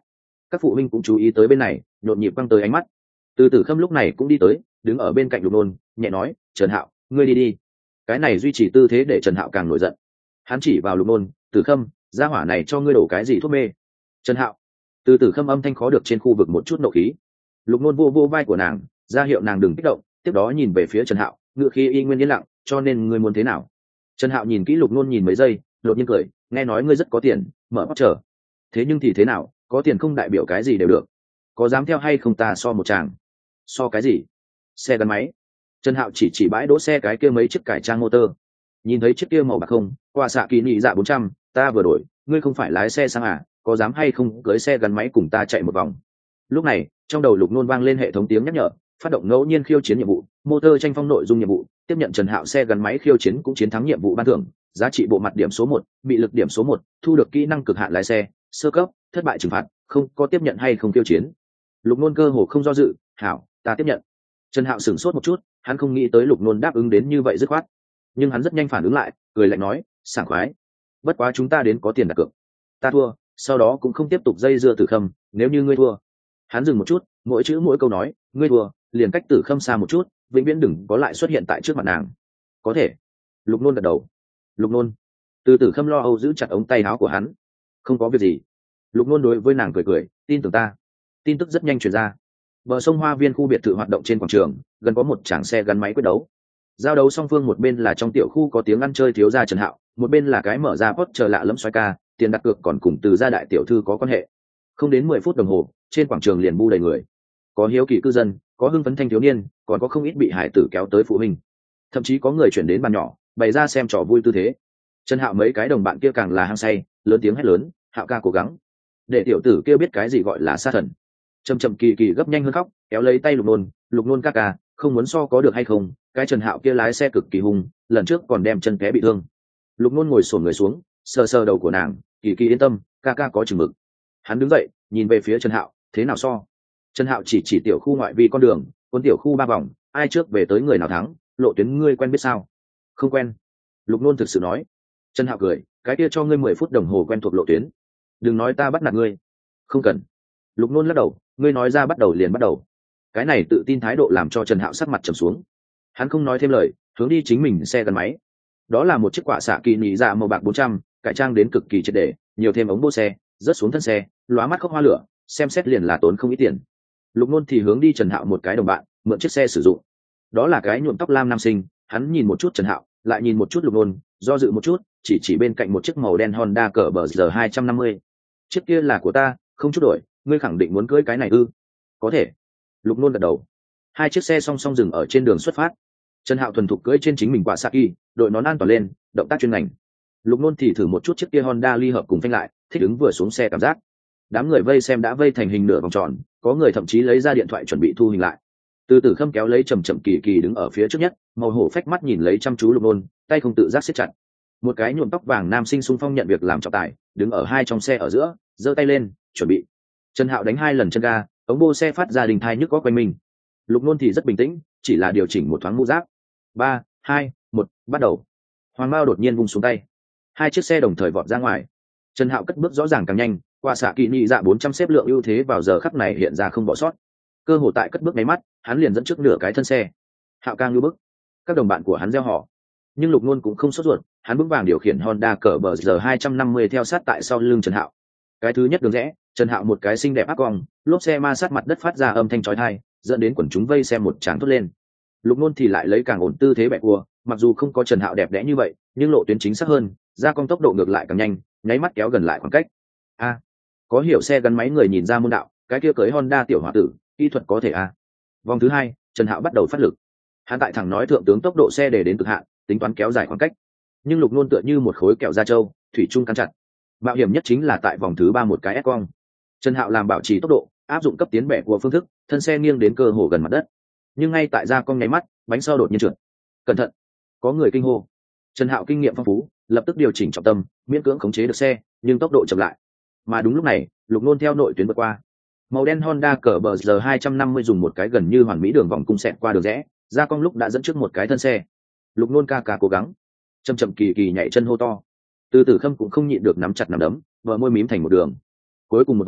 Các phụ huynh cũng chú ý tới bên này, nhộn nhịp quăng tới ánh mắt. Từ Tử Khâm lúc này cũng đi tới, đứng ở bên cạnh Lục Nôn, nhẹ nói, Trần Hạo, ngươi đi đi. Cái này duy trì tư thế để Trần Hạo càng nổi giận. Hắn chỉ vào Lục Nôn, Tử Khâm, gia hỏa này cho ngươi đổ cái gì thuốc mê? Trần Hạo. Từ Tử Khâm âm thanh khó được trên khu vực một chút nộ khí. Lục Nôn vô vô vai của nàng, ra hiệu nàng đừng kích động, tiếp đó nhìn về phía Trần Hạo, ngựa khí y nguyên yên lặng, cho nên ngươi muốn thế nào? Trần Hạo nhìn kỹ Lục Nôn nhìn mấy giây, đột nhiên cười, nghe nói ngươi rất có tiền, mở mắt chờ. Thế nhưng thì thế nào, có tiền không đại biểu cái gì đều được. Có dám theo hay không ta so một chàng? So cái gì? Xe gắn máy. Trần Hạo chỉ chỉ bãi đỗ xe cái kia mấy chiếc cải trang motor. Nhìn thấy chiếc kia màu bạc không, qua xạ kỳ nhị dạ bốn trăm, ta vừa đổi, ngươi không phải lái xe sang à, có dám hay không cưới xe gắn máy cùng ta chạy một vòng? Lúc này, trong đầu Lục Nôn vang lên hệ thống tiếng nhắc nhở, phát động ngẫu nhiên khiêu chiến nhiệm vụ, motor tranh phong nội dung nhiệm vụ, tiếp nhận Trần Hạo xe gắn máy khiêu chiến cũng chiến thắng nhiệm vụ ban thưởng, giá trị bộ mặt điểm số một, bị lực điểm số một, thu được kỹ năng cực hạn lái xe, sơ cấp, thất bại trừng phạt, không có tiếp nhận hay không khiêu chiến. Lục Nôn cơ hồ không do dự, hảo, ta tiếp nhận. Trần Hạo sửng sốt một chút, hắn không nghĩ tới Lục Nôn đáp ứng đến như vậy dứt khoát, nhưng hắn rất nhanh phản ứng lại, cười lạnh nói, sảng khoái. Bất quá chúng ta đến có tiền đặt cược. Ta thua, sau đó cũng không tiếp tục dây dưa Tử Khâm, nếu như ngươi thua. Hắn dừng một chút, mỗi chữ mỗi câu nói, ngươi thua, liền cách Tử Khâm xa một chút, vĩnh viễn đừng có lại xuất hiện tại trước mặt nàng. Có thể. Lục Nôn gật đầu. Lục Nôn. Từ Tử Khâm lo âu giữ chặt ống tay áo của hắn. Không có việc gì. Lục Nôn đối với nàng cười cười, tin tưởng ta. Tin tức rất nhanh truyền ra. Bờ sông Hoa Viên khu biệt thự hoạt động trên quảng trường, gần có một tràng xe gắn máy quyết đấu. Giao đấu song phương một bên là trong tiểu khu có tiếng ăn chơi thiếu gia Trần Hạo, một bên là cái mở ra post chờ lạ lẫm xoay ca, tiền đặt cược còn cùng từ gia đại tiểu thư có quan hệ. Không đến mười phút đồng hồ, trên quảng trường liền bu đầy người. Có hiếu kỳ cư dân, có hưng phấn thanh thiếu niên, còn có không ít bị hải tử kéo tới phụ huynh. Thậm chí có người chuyển đến bàn nhỏ, bày ra xem trò vui tư thế. Trần Hạo mấy cái đồng bạn kia càng là hăng say, lớn tiếng hét lớn, Hạo ca cố gắng. Để tiểu tử kia biết cái gì gọi là sát thần. Chậm chậm kỳ kỳ gấp nhanh hơn khóc, kéo lấy tay Lục Nôn, Lục Nôn ca ca, không muốn so có được hay không, cái Trần Hạo kia lái xe cực kỳ hung, lần trước còn đem chân té bị thương. Lục Nôn ngồi xổm người xuống, sờ sờ đầu của nàng, kỳ kỳ yên tâm, ca ca có chừng mực. Hắn đứng dậy, nhìn về phía Trần Hạo, thế nào so? Trần Hạo chỉ chỉ tiểu khu ngoại vi con đường, cuốn tiểu khu ba vòng, ai trước về tới người nào thắng, lộ tuyến ngươi quen biết sao? Không quen. Lục Nôn thực sự nói. Trần Hạo cười, cái kia cho ngươi mười phút đồng hồ quen thuộc lộ tuyến. Đừng nói ta bắt nạt ngươi. Không cần. Lục Nôn lắc đầu, ngươi nói ra bắt đầu liền bắt đầu. Cái này tự tin thái độ làm cho Trần Hạo sắc mặt trầm xuống. Hắn không nói thêm lời, hướng đi chính mình xe gắn máy. Đó là một chiếc quả xạ kỳ nhị dạ màu bạc bốn trăm, cải trang đến cực kỳ triệt để, nhiều thêm ống bô xe, rớt xuống thân xe, lóa mắt khóc hoa lửa, xem xét liền là tốn không ít tiền. Lục Nôn thì hướng đi Trần Hạo một cái đồng bạn, mượn chiếc xe sử dụng. Đó là cái nhuộm tóc lam nam sinh, hắn nhìn một chút Trần Hạo, lại nhìn một chút Lục Nôn, do dự một chút, chỉ chỉ bên cạnh một chiếc màu đen Honda cỡ bờ giờ hai trăm năm mươi. Chiếc kia là của ta, không chút đổi, ngươi khẳng định muốn cưới cái này ư? Có thể. Lục Nôn gật đầu. Hai chiếc xe song song dừng ở trên đường xuất phát. Trần Hạo thuần thục cưỡi trên chính mình quả Saki, đội nón an toàn lên, động tác chuyên ngành. Lục Nôn thì thử một chút chiếc kia Honda ly hợp cùng phanh lại, thích ứng vừa xuống xe cảm giác. Đám người vây xem đã vây thành hình nửa vòng tròn, có người thậm chí lấy ra điện thoại chuẩn bị thu hình lại. Từ Tử Khâm kéo lấy Trầm Trầm Kỳ Kỳ đứng ở phía trước nhất, màu hổ phách mắt nhìn lấy chăm chú Lục Nôn, tay không tự giác siết chặt. Một cái nhuộm tóc vàng nam sinh xung phong nhận việc làm trọng tài, đứng ở hai trong xe ở giữa, giơ tay lên, chuẩn bị. Trần Hạo đánh hai lần chân ga, ống bô xe phát ra đình thai nhức có quanh mình. Lục Nôn thì rất bình tĩnh, chỉ là điều chỉnh một thoáng mũ giáp. Ba, hai, một, bắt đầu. Hoàng Mao đột nhiên vung xuống tay, hai chiếc xe đồng thời vọt ra ngoài. Trần Hạo cất bước rõ ràng càng nhanh, qua xạ kỳ nhị dạ bốn trăm xếp lượng ưu thế vào giờ khắc này hiện ra không bỏ sót. Cơ hội tại cất bước máy mắt, hắn liền dẫn trước nửa cái thân xe. Hạo ca ngưu bức, các đồng bạn của hắn reo hò. Nhưng Lục Nôn cũng không sốt ruột, hắn vững vàng điều khiển Honda cỡ bờ giờ hai trăm năm mươi theo sát tại sau lưng Trần Hạo. Cái thứ nhất đường rẽ, Trần Hạo một cái xinh đẹp áp cong, lốp xe ma sát mặt đất phát ra âm thanh chói tai, dẫn đến quần chúng vây xem một tràng thốt lên. Lục Nôn thì lại lấy càng ổn tư thế bẻ cua, mặc dù không có Trần Hạo đẹp đẽ như vậy, nhưng lộ tuyến chính xác hơn, ra cong tốc độ ngược lại càng nhanh, nháy mắt kéo gần lại khoảng cách. A, à, có hiểu xe gắn máy người nhìn ra môn đạo, cái kia cưới Honda tiểu hòa tử, kỹ thuật có thể a. À. Vòng thứ hai, Trần Hạo bắt đầu phát lực. Hắn tại thẳng nói thượng tướng tốc độ xe để đến cực hạn, tính toán kéo dài khoảng cách. Nhưng Lục Nôn tựa như một khối kẹo da trâu, thủy chung cắn chặt. Mạo hiểm nhất chính là tại vòng thứ ba một cái ép cong. Trần Hạo làm bảo trì tốc độ, áp dụng cấp tiến bẻ của phương thức, thân xe nghiêng đến cơ hồ gần mặt đất. Nhưng ngay tại ra cong nháy mắt, bánh sau đột nhiên trượt. Cẩn thận! Có người kinh hô. Trần Hạo kinh nghiệm phong phú, lập tức điều chỉnh trọng tâm, miễn cưỡng khống chế được xe, nhưng tốc độ chậm lại. Mà đúng lúc này, Lục Nôn theo nội tuyến vượt qua. Màu đen Honda cỡ bờ giờ hai trăm năm mươi dùng một cái gần như hoàn mỹ đường vòng cung xẹt qua đường rẽ, ra cong lúc đã dẫn trước một cái thân xe. Lục Nôn ca ca cố gắng. Chậm chậm kỳ kỳ nhảy chân hô to. Từ Tử Khâm cũng không nhịn được nắm chặt nắm đấm, vợ môi mím thành một đường. Cuối cùng một vòng,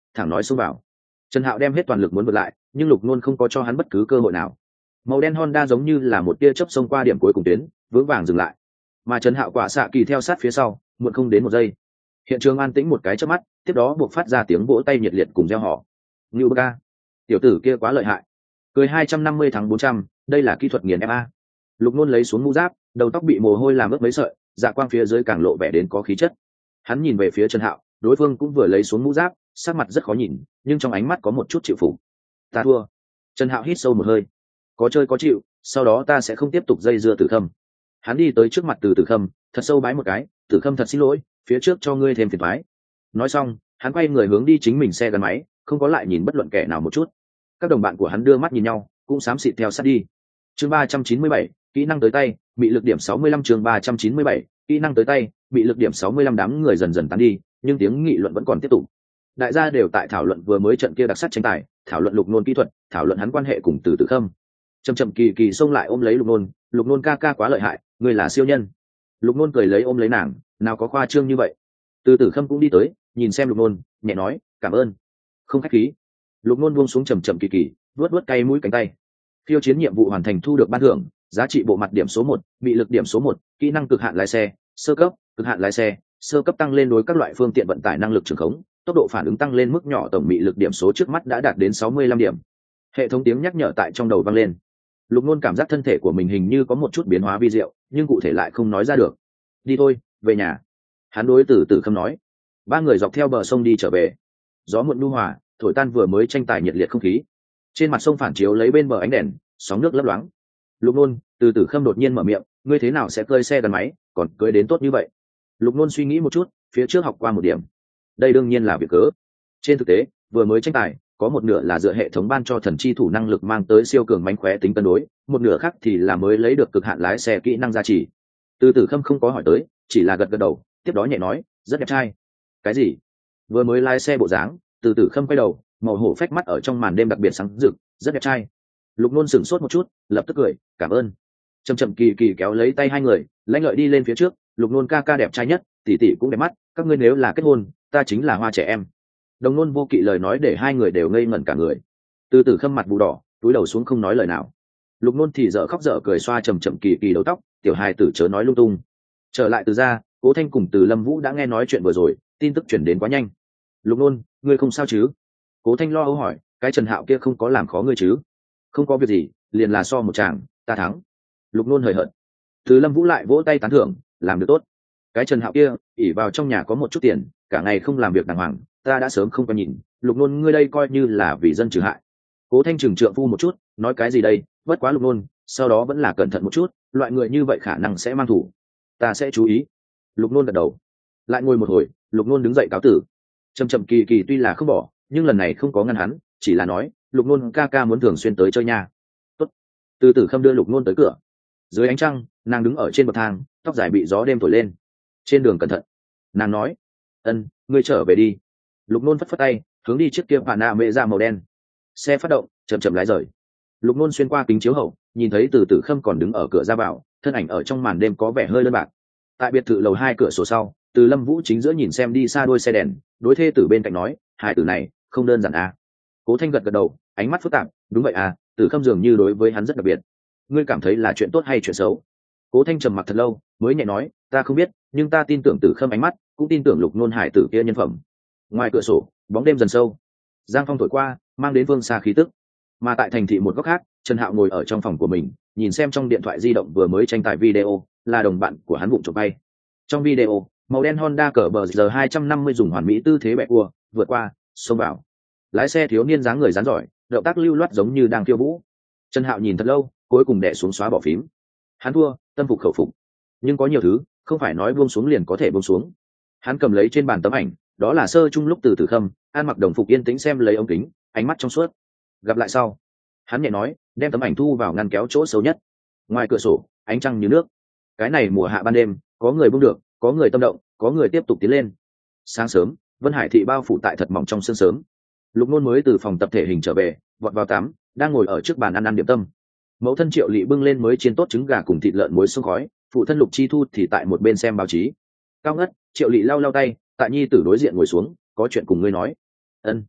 thẳng nói xông vào. Trần Hạo đem hết toàn lực muốn vượt lại, nhưng Lục Nôn không có cho hắn bất cứ cơ hội nào. Màu đen Honda giống như là một tia chớp xông qua điểm cuối cùng tuyến, vững vàng dừng lại. Mà Trần Hạo quả xạ kỳ theo sát phía sau, muộn không đến một giây. Hiện trường an tĩnh một cái chớp mắt, tiếp đó buộc phát ra tiếng vỗ tay nhiệt liệt cùng reo hò. Ngưu Bơ, tiểu tử kia quá lợi hại. Cười hai trăm năm mươi thắng bốn trăm, đây là kỹ thuật nghiền ép a. Lục Nôn lấy xuống mũ giáp, đầu tóc bị mồ hôi làm ướt mấy sợi, dạ quang phía dưới càng lộ vẻ đến có khí chất. Hắn nhìn về phía Trần Hạo, đối phương cũng vừa lấy xuống mũ giáp, sắc mặt rất khó nhìn, nhưng trong ánh mắt có một chút chịu phục. Ta thua. Trần Hạo hít sâu một hơi. Có chơi có chịu, sau đó ta sẽ không tiếp tục dây dưa Tử Khâm. Hắn đi tới trước mặt Từ Tử Khâm, thật sâu bái một cái, Tử Khâm thật xin lỗi, phía trước cho ngươi thêm phiền toái. Nói xong, hắn quay người hướng đi chính mình xe gắn máy, không có lại nhìn bất luận kẻ nào một chút. Các đồng bạn của hắn đưa mắt nhìn nhau, cũng xám xịt theo sát đi. Chương ba trăm chín mươi bảy, kỹ năng tới tay, bị lực điểm sáu mươi lăm. Chương ba trăm chín mươi bảy, kỹ năng tới tay, bị lực điểm sáu mươi lăm. Đám người dần dần tán đi, nhưng tiếng nghị luận vẫn còn tiếp tục. Đại gia đều tại thảo luận vừa mới trận kia đặc sắc tranh tài, thảo luận Lục Nôn kỹ thuật, thảo luận hắn quan hệ cùng Từ Tử Khâm. Chậm chậm kỳ kỳ xông lại ôm lấy Lục Nôn, Lục Nôn ca ca quá lợi hại, ngươi là siêu nhân. Lục Nôn cười lấy ôm lấy nàng, nào có khoa trương như vậy. Từ Tử Khâm cũng đi tới, nhìn xem Lục Nôn, nhẹ nói, cảm ơn. Không khách khí. Lục Nôn buông xuống chậm chậm kỳ kỳ, vuốt vuốt cay mũi cánh tay. Phiêu chiến nhiệm vụ hoàn thành, thu được ban thưởng, giá trị bộ mặt điểm số một, bị lực điểm số một, kỹ năng cực hạn lái xe, sơ cấp, cực hạn lái xe, sơ cấp tăng lên đối các loại phương tiện vận tải năng lực trường khống, tốc độ phản ứng tăng lên mức nhỏ, tổng bị lực điểm số trước mắt đã đạt đến sáu mươi lăm điểm. Hệ thống tiếng nhắc nhở tại trong đầu vang lên. Lục Nôn cảm giác thân thể của mình hình như có một chút biến hóa vi diệu, nhưng cụ thể lại không nói ra được. Đi thôi, về nhà. Hắn đối Từ Tử Khâm nói. Ba người dọc theo bờ sông đi trở về. Gió muộn nhu hòa, thổi tan vừa mới tranh tài nhiệt liệt không khí. Trên mặt sông phản chiếu lấy bên bờ ánh đèn, sóng nước lấp loáng. Lục Nôn, Từ Tử Khâm đột nhiên mở miệng, ngươi thế nào sẽ cơi xe gắn máy, còn cưỡi đến tốt như vậy? Lục Nôn suy nghĩ một chút, phía trước học qua một điểm. Đây đương nhiên là việc cớ. Trên thực tế, vừa mới tranh tài, có một nửa là dựa hệ thống ban cho thần chi thủ năng lực mang tới siêu cường mánh khóe tính cân đối, một nửa khác thì là mới lấy được cực hạn lái xe kỹ năng gia trì. Từ Tử Khâm không có hỏi tới, chỉ là gật gật đầu, tiếp đó nhẹ nói, rất đẹp trai. Cái gì? Vừa mới lái xe bộ dáng, Từ Tử Khâm quay đầu, màu hổ phách mắt ở trong màn đêm đặc biệt sáng rực, rất đẹp trai. Lục Nôn sửng sốt một chút, lập tức cười, cảm ơn. Chậm chậm kỳ kỳ kéo lấy tay hai người, lãnh lợi đi lên phía trước. Lục Nôn ca ca đẹp trai nhất, tỷ tỷ cũng đẹp mắt, các ngươi nếu là kết hôn, ta chính là hoa trẻ em. Đồng Nôn vô kỵ lời nói để hai người đều ngây ngẩn cả người. Từ Tử Khâm mặt vụ đỏ, túi đầu xuống không nói lời nào. Lục Nôn thì dở khóc dở cười xoa chậm chậm kỳ kỳ đầu tóc, tiểu hài tử chớ nói lung tung. Trở lại từ ra, Cố Thanh cùng Từ Lâm Vũ đã nghe nói chuyện vừa rồi, tin tức chuyển đến quá nhanh. Lục Nôn, ngươi không sao chứ? Cố Thanh lo âu hỏi, cái Trần Hạo kia không có làm khó ngươi chứ? Không có việc gì, liền là so một chàng, ta thắng. Lục Nôn hời hợt. Từ Lâm Vũ lại vỗ tay tán thưởng, làm được tốt. Cái Trần Hạo kia, ỉ vào trong nhà có một chút tiền, cả ngày không làm việc đàng hoàng, ta đã sớm không có nhìn. Lục Nôn ngươi đây coi như là vì dân trừ hại. Cố Thanh trừng trượng phu một chút, nói cái gì đây? Bất quá Lục Nôn, sau đó vẫn là cẩn thận một chút, loại người như vậy khả năng sẽ mang thủ. Ta sẽ chú ý. Lục Nôn gật đầu. Lại ngồi một hồi, Lục Nôn đứng dậy cáo tử. Trầm Trầm kỳ kỳ tuy là không bỏ, nhưng lần này không có ngăn hắn, chỉ là nói, Lục Nôn ca ca muốn thường xuyên tới chơi nha. Tốt. Từ Tử Khâm đưa Lục Nôn tới cửa. Dưới ánh trăng, nàng đứng ở trên bậc thang, tóc dài bị gió đêm thổi lên. Trên đường cẩn thận. Nàng nói, ân, ngươi trở về đi. Lục Nôn phất phất tay, hướng đi chiếc kia phản nạ mẹ ra màu đen. Xe phát động, chậm chậm lái rời. Lục Nôn xuyên qua kính chiếu hậu, nhìn thấy Từ Tử Khâm còn đứng ở cửa ra vào, thân ảnh ở trong màn đêm có vẻ hơi đơn bạc. Tại biệt thự lầu hai cửa sổ sau, Từ Lâm Vũ chính giữa nhìn xem đi xa đôi xe đèn, đối thê tử bên cạnh nói, hai tử này không đơn giản à? Cố Thanh gật gật đầu, ánh mắt phức tạp, đúng vậy à, Tử Khâm dường như đối với hắn rất đặc biệt. Ngươi cảm thấy là chuyện tốt hay chuyện xấu? Cố Thanh trầm mặc thật lâu, mới nhẹ nói, ta không biết, nhưng ta tin tưởng Tử Khâm ánh mắt, cũng tin tưởng Lục Nôn hải tử kia nhân phẩm. Ngoài cửa sổ, bóng đêm dần sâu, giang phong thổi qua, mang đến phương xa khí tức. Mà tại thành thị một góc khác, Trần Hạo ngồi ở trong phòng của mình, nhìn xem trong điện thoại di động vừa mới tranh tài video, là đồng bạn của hắn vụng trộm bay. Trong video, màu đen Honda cỡ bờ giờ hai trăm năm mươi dùng hoàn mỹ tư thế bẹ cua, vượt qua, xông vào. Lái xe thiếu niên dáng người rắn giỏi, động tác lưu loát giống như đang khiêu vũ. Trần Hạo nhìn thật lâu, cuối cùng đè xuống xóa bỏ phím. Hắn thua, tâm phục khẩu phục. Nhưng có nhiều thứ, không phải nói buông xuống liền có thể buông xuống. Hắn cầm lấy trên bàn tấm ảnh, đó là sơ chung lúc Từ Tử Khâm, ăn mặc đồng phục yên tĩnh xem lấy ống kính, ánh mắt trong suốt. Gặp lại sau. Hắn nhẹ nói, đem tấm ảnh thu vào ngăn kéo chỗ xấu nhất. Ngoài cửa sổ, ánh trăng như nước. Cái này mùa hạ ban đêm, có người buông được, có người tâm động, có người tiếp tục tiến lên. Sáng sớm, Vân Hải thị bao phủ tại thật mỏng trong sương sớm. Lục Nôn mới từ phòng tập thể hình trở về, vọt vào tắm, đang ngồi ở trước bàn ăn ăn điểm tâm. Mẫu thân Triệu Lệ bưng lên mới chiên tốt trứng gà cùng thịt lợn muối xông khói, phụ thân Lục Chi Thu thì tại một bên xem báo chí. Cao ngất, Triệu Lệ lau lau tay, tại nhi tử đối diện ngồi xuống, có chuyện cùng ngươi nói. Ân.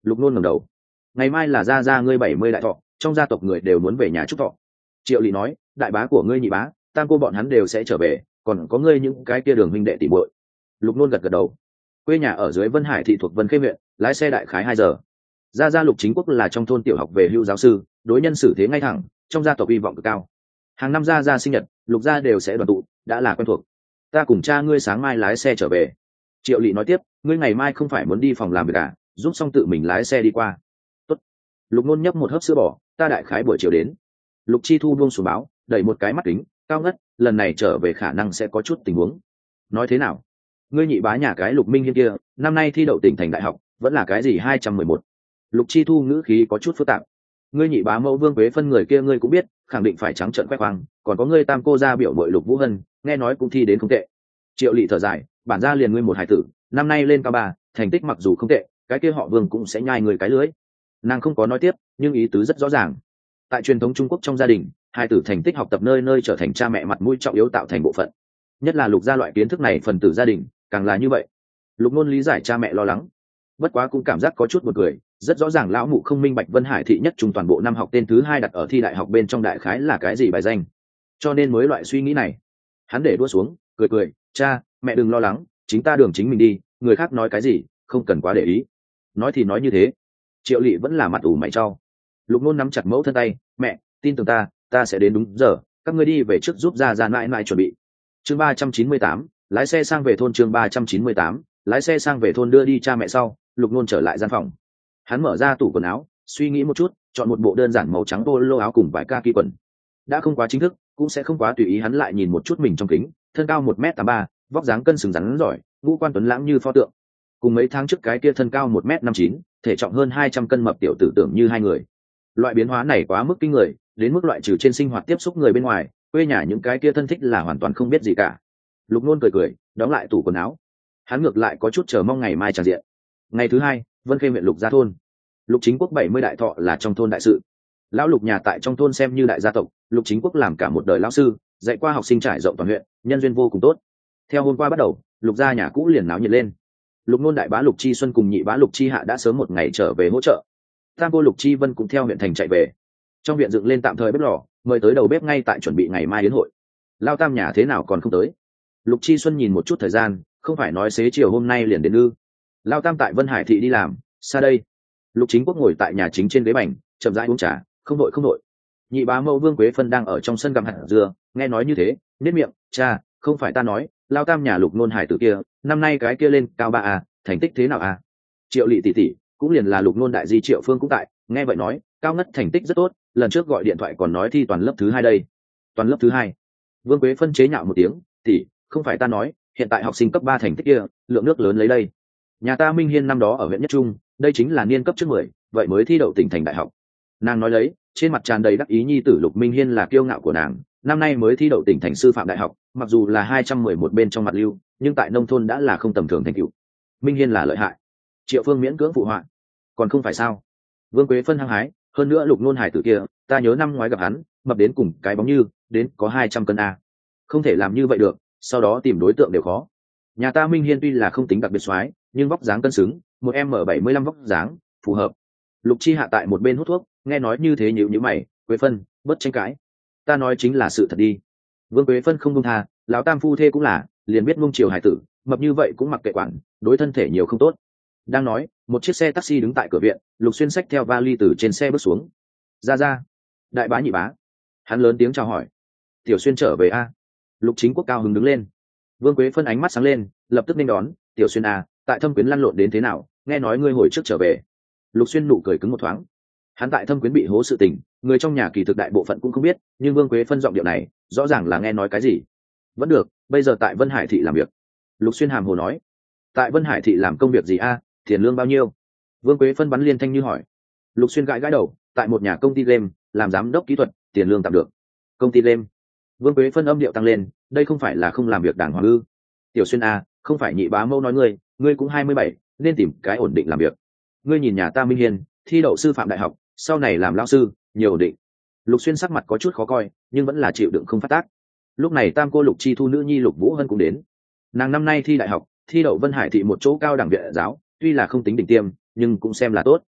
Lục Nôn ngẩng đầu. Ngày mai là gia gia ngươi bảy mươi đại thọ, trong gia tộc người đều muốn về nhà chúc thọ. Triệu Lị nói, đại bá của ngươi nhị bá, tam cô bọn hắn đều sẽ trở về, còn có ngươi những cái kia đường huynh đệ tỷ muội. Lục Nôn gật gật đầu. Quê nhà ở dưới Vân Hải thị thuộc Vân Khê huyện, lái xe đại khái hai giờ. Gia gia Lục Chính Quốc là trong thôn tiểu học về hưu giáo sư, đối nhân xử thế ngay thẳng, trong gia tộc uy vọng cực cao. Hàng năm gia gia sinh nhật, Lục gia đều sẽ đoàn tụ, đã là quen thuộc. Ta cùng cha ngươi sáng mai lái xe trở về. Triệu Lị nói tiếp, ngươi ngày mai không phải muốn đi phòng làm việc à, giúp xong tự mình lái xe đi qua. Tốt. Lục Nôn nhấp một hớp sữa bò, ta đại khái buổi chiều đến. Lục Chi Thu buông xuống báo, đẩy một cái mắt kính, cao ngất, lần này trở về khả năng sẽ có chút tình huống. Nói thế nào? Ngươi nhị bá nhà cái Lục Minh Hiên kia, năm nay thi đậu tỉnh thành đại học, vẫn là cái gì hai trăm mười một. Lục Chi Thu ngữ khí có chút phức tạp. Ngươi nhị bá mẫu Vương Quế phân người kia ngươi cũng biết, khẳng định phải trắng trợn khoe khoang, còn có ngươi tam cô gia biểu muội Lục Vũ Hân, nghe nói cũng thi đến không tệ. Triệu Lị thở dài, bản gia liền ngươi một hải tử, năm nay lên cao ba, thành tích mặc dù không tệ, cái kia họ Vương cũng sẽ nhai người cái lưới. Nàng không có nói tiếp, nhưng ý tứ rất rõ ràng. Tại truyền thống Trung Quốc trong gia đình, hai tử thành tích học tập nơi nơi trở thành cha mẹ mặt mũi trọng yếu tạo thành bộ phận. Nhất là Lục gia loại kiến thức này phần tử gia đình, càng là như vậy. Lục Nôn lý giải cha mẹ lo lắng, bất quá cũng cảm giác có chút buồn cười, rất rõ ràng lão mụ không minh bạch Vân Hải thị nhất trung toàn bộ năm học tên thứ hai đặt ở thi đại học bên trong đại khái là cái gì bài danh, cho nên mới loại suy nghĩ này. Hắn để đua xuống, cười cười, cha, mẹ đừng lo lắng, chính ta đường chính mình đi, người khác nói cái gì, không cần quá để ý. Nói thì nói như thế. Triệu Lị vẫn là mặt ủ mày trao. Lục Nôn nắm chặt mẫu thân tay, mẹ, tin tưởng ta, ta sẽ đến đúng giờ, các ngươi đi về trước giúp gia gia mãi mãi chuẩn bị. Chương ba trăm chín mươi tám, lái xe sang về thôn. Chương ba trăm chín mươi tám, lái xe sang về thôn. Đưa đi cha mẹ sau, Lục Nôn trở lại gian phòng. Hắn mở ra tủ quần áo, suy nghĩ một chút, chọn một bộ đơn giản màu trắng polo áo cùng vài kaki quần. Đã không quá chính thức, cũng sẽ không quá tùy ý. Hắn lại nhìn một chút mình trong kính, thân cao một m tám ba, vóc dáng cân xứng rắn giỏi, ngũ quan tuấn lãng như pho tượng. Cùng mấy tháng trước cái kia thân cao một m năm chín, thể trọng hơn hai trăm cân mập tiểu tử tưởng như hai người. Loại biến hóa này quá mức kinh người, đến mức loại trừ trên sinh hoạt tiếp xúc người bên ngoài, quê nhà những cái kia thân thích là hoàn toàn không biết gì cả. Lục Nôn cười cười, đóng lại tủ quần áo. Hắn ngược lại có chút chờ mong ngày mai tràn diện. Ngày thứ hai, Vân Khê huyện Lục gia thôn. Lục Chính Quốc bảy mươi đại thọ là trong thôn đại sự. Lão Lục nhà tại trong thôn xem như đại gia tộc, Lục Chính Quốc làm cả một đời lão sư, dạy qua học sinh trải rộng toàn huyện, nhân duyên vô cùng tốt. Theo hôm qua bắt đầu, Lục gia nhà cũ liền náo nhiệt lên. Lục Nôn đại bá Lục Chi Xuân cùng nhị bá Lục Chi Hạ đã sớm một ngày trở về hỗ trợ. Tam cô Lục Chi Vân cũng theo huyện thành chạy về. Trong viện dựng lên tạm thời bếp lò, mời tới đầu bếp ngay tại chuẩn bị ngày mai yến hội. Lao tam nhà thế nào còn không tới? Lục Chi Xuân nhìn một chút thời gian, không phải nói xế chiều hôm nay liền đến ư? Lao tam tại Vân Hải thị đi làm, xa đây. Lục Chính Quốc ngồi tại nhà chính trên ghế bành, chậm rãi uống trà, không đội không đội. Nhị bá mẫu Vương Quế Phân đang ở trong sân gặm hạt dưa, nghe nói như thế, nết miệng, cha, không phải ta nói, Lao tam nhà Lục Nôn Hải tử kia, năm nay cái kia lên cao ba a, thành tích thế nào a? Triệu Lị tỷ tỷ, cũng liền là Lục Nôn đại di Triệu Phương cũng tại, nghe vậy nói, cao ngất thành tích rất tốt, lần trước gọi điện thoại còn nói thi toàn lớp thứ hai đây. Toàn lớp thứ hai? Vương Quế Phân chế nhạo một tiếng, tỷ, không phải ta nói, hiện tại học sinh cấp ba thành tích kia, lượng nước lớn lấy đây. Nhà ta Minh Hiên năm đó ở huyện Nhất Trung, đây chính là niên cấp trước mười, vậy mới thi đậu tỉnh thành đại học. Nàng nói lấy, trên mặt tràn đầy đắc ý, nhi tử Lục Minh Hiên là kiêu ngạo của nàng, năm nay mới thi đậu tỉnh thành sư phạm đại học, mặc dù là hai trăm mười một bên trong mặt lưu, nhưng tại nông thôn đã là không tầm thường thành tựu. Minh Hiên là lợi hại. Triệu Phương miễn cưỡng phụ họa. Còn không phải sao? Vương Quế Phân hăng hái, hơn nữa Lục Nôn Hải tử kia, ta nhớ năm ngoái gặp hắn, mập đến cùng cái bóng như, đến có hai trăm cân a. Không thể làm như vậy được, sau đó tìm đối tượng đều khó. Nhà ta Minh Hiên tuy là không tính đặc biệt soái, nhưng vóc dáng cân xứng, một em bảy mươi lăm vóc dáng, phù hợp. Lục Chi Hạ tại một bên hút thuốc, nghe nói như thế nhíu nhíu mày, Quế Phân, bớt tranh cãi. Ta nói chính là sự thật đi. Vương Quế Phân không buông tha, lão tam phu thê cũng là, liền biết nuông chiều hải tử, mập như vậy cũng mặc kệ quản, đối thân thể nhiều không tốt. Đang nói, một chiếc xe taxi đứng tại cửa viện, Lục Xuyên xách theo vali từ trên xe bước xuống. Ra ra, đại bá nhị bá. Hắn lớn tiếng chào hỏi. Tiểu Xuyên trở về a. Lục Chính Quốc cao hứng đứng lên. Vương Quế Phân ánh mắt sáng lên, lập tức nên đón, Tiểu Xuyên a, tại Thâm Quyến lăn lộn đến thế nào, nghe nói ngươi hồi trước trở về. Lục Xuyên nụ cười cứng một thoáng. Hắn tại Thâm Quyến bị hố sự tình, người trong nhà kỳ thực đại bộ phận cũng không biết, nhưng Vương Quế Phân giọng điệu này, rõ ràng là nghe nói cái gì. Vẫn được, bây giờ tại Vân Hải thị làm việc. Lục Xuyên hàm hồ nói. Tại Vân Hải thị làm công việc gì a, tiền lương bao nhiêu? Vương Quế Phân bắn liên thanh như hỏi. Lục Xuyên gãi gãi đầu, tại một nhà công ty game, làm giám đốc kỹ thuật, tiền lương tạm được. Công ty game? Vương Quế Phân âm điệu tăng lên, đây không phải là không làm việc đàng hoàng ư? Tiểu Xuyên a, không phải nhị bá mâu nói ngươi, ngươi cũng hai mươi bảy, nên tìm cái ổn định làm việc. Ngươi nhìn nhà ta Minh Hiên, thi đậu sư phạm đại học, sau này làm lão sư, nhiều ổn định. Lục Xuyên sắc mặt có chút khó coi, nhưng vẫn là chịu đựng không phát tác. Lúc này tam cô Lục Chi Thu nữ nhi Lục Vũ Hân cũng đến. Nàng năm nay thi đại học, thi đậu Vân Hải thị một chỗ cao đẳng viện giáo, tuy là không tính đỉnh tiêm, nhưng cũng xem là tốt.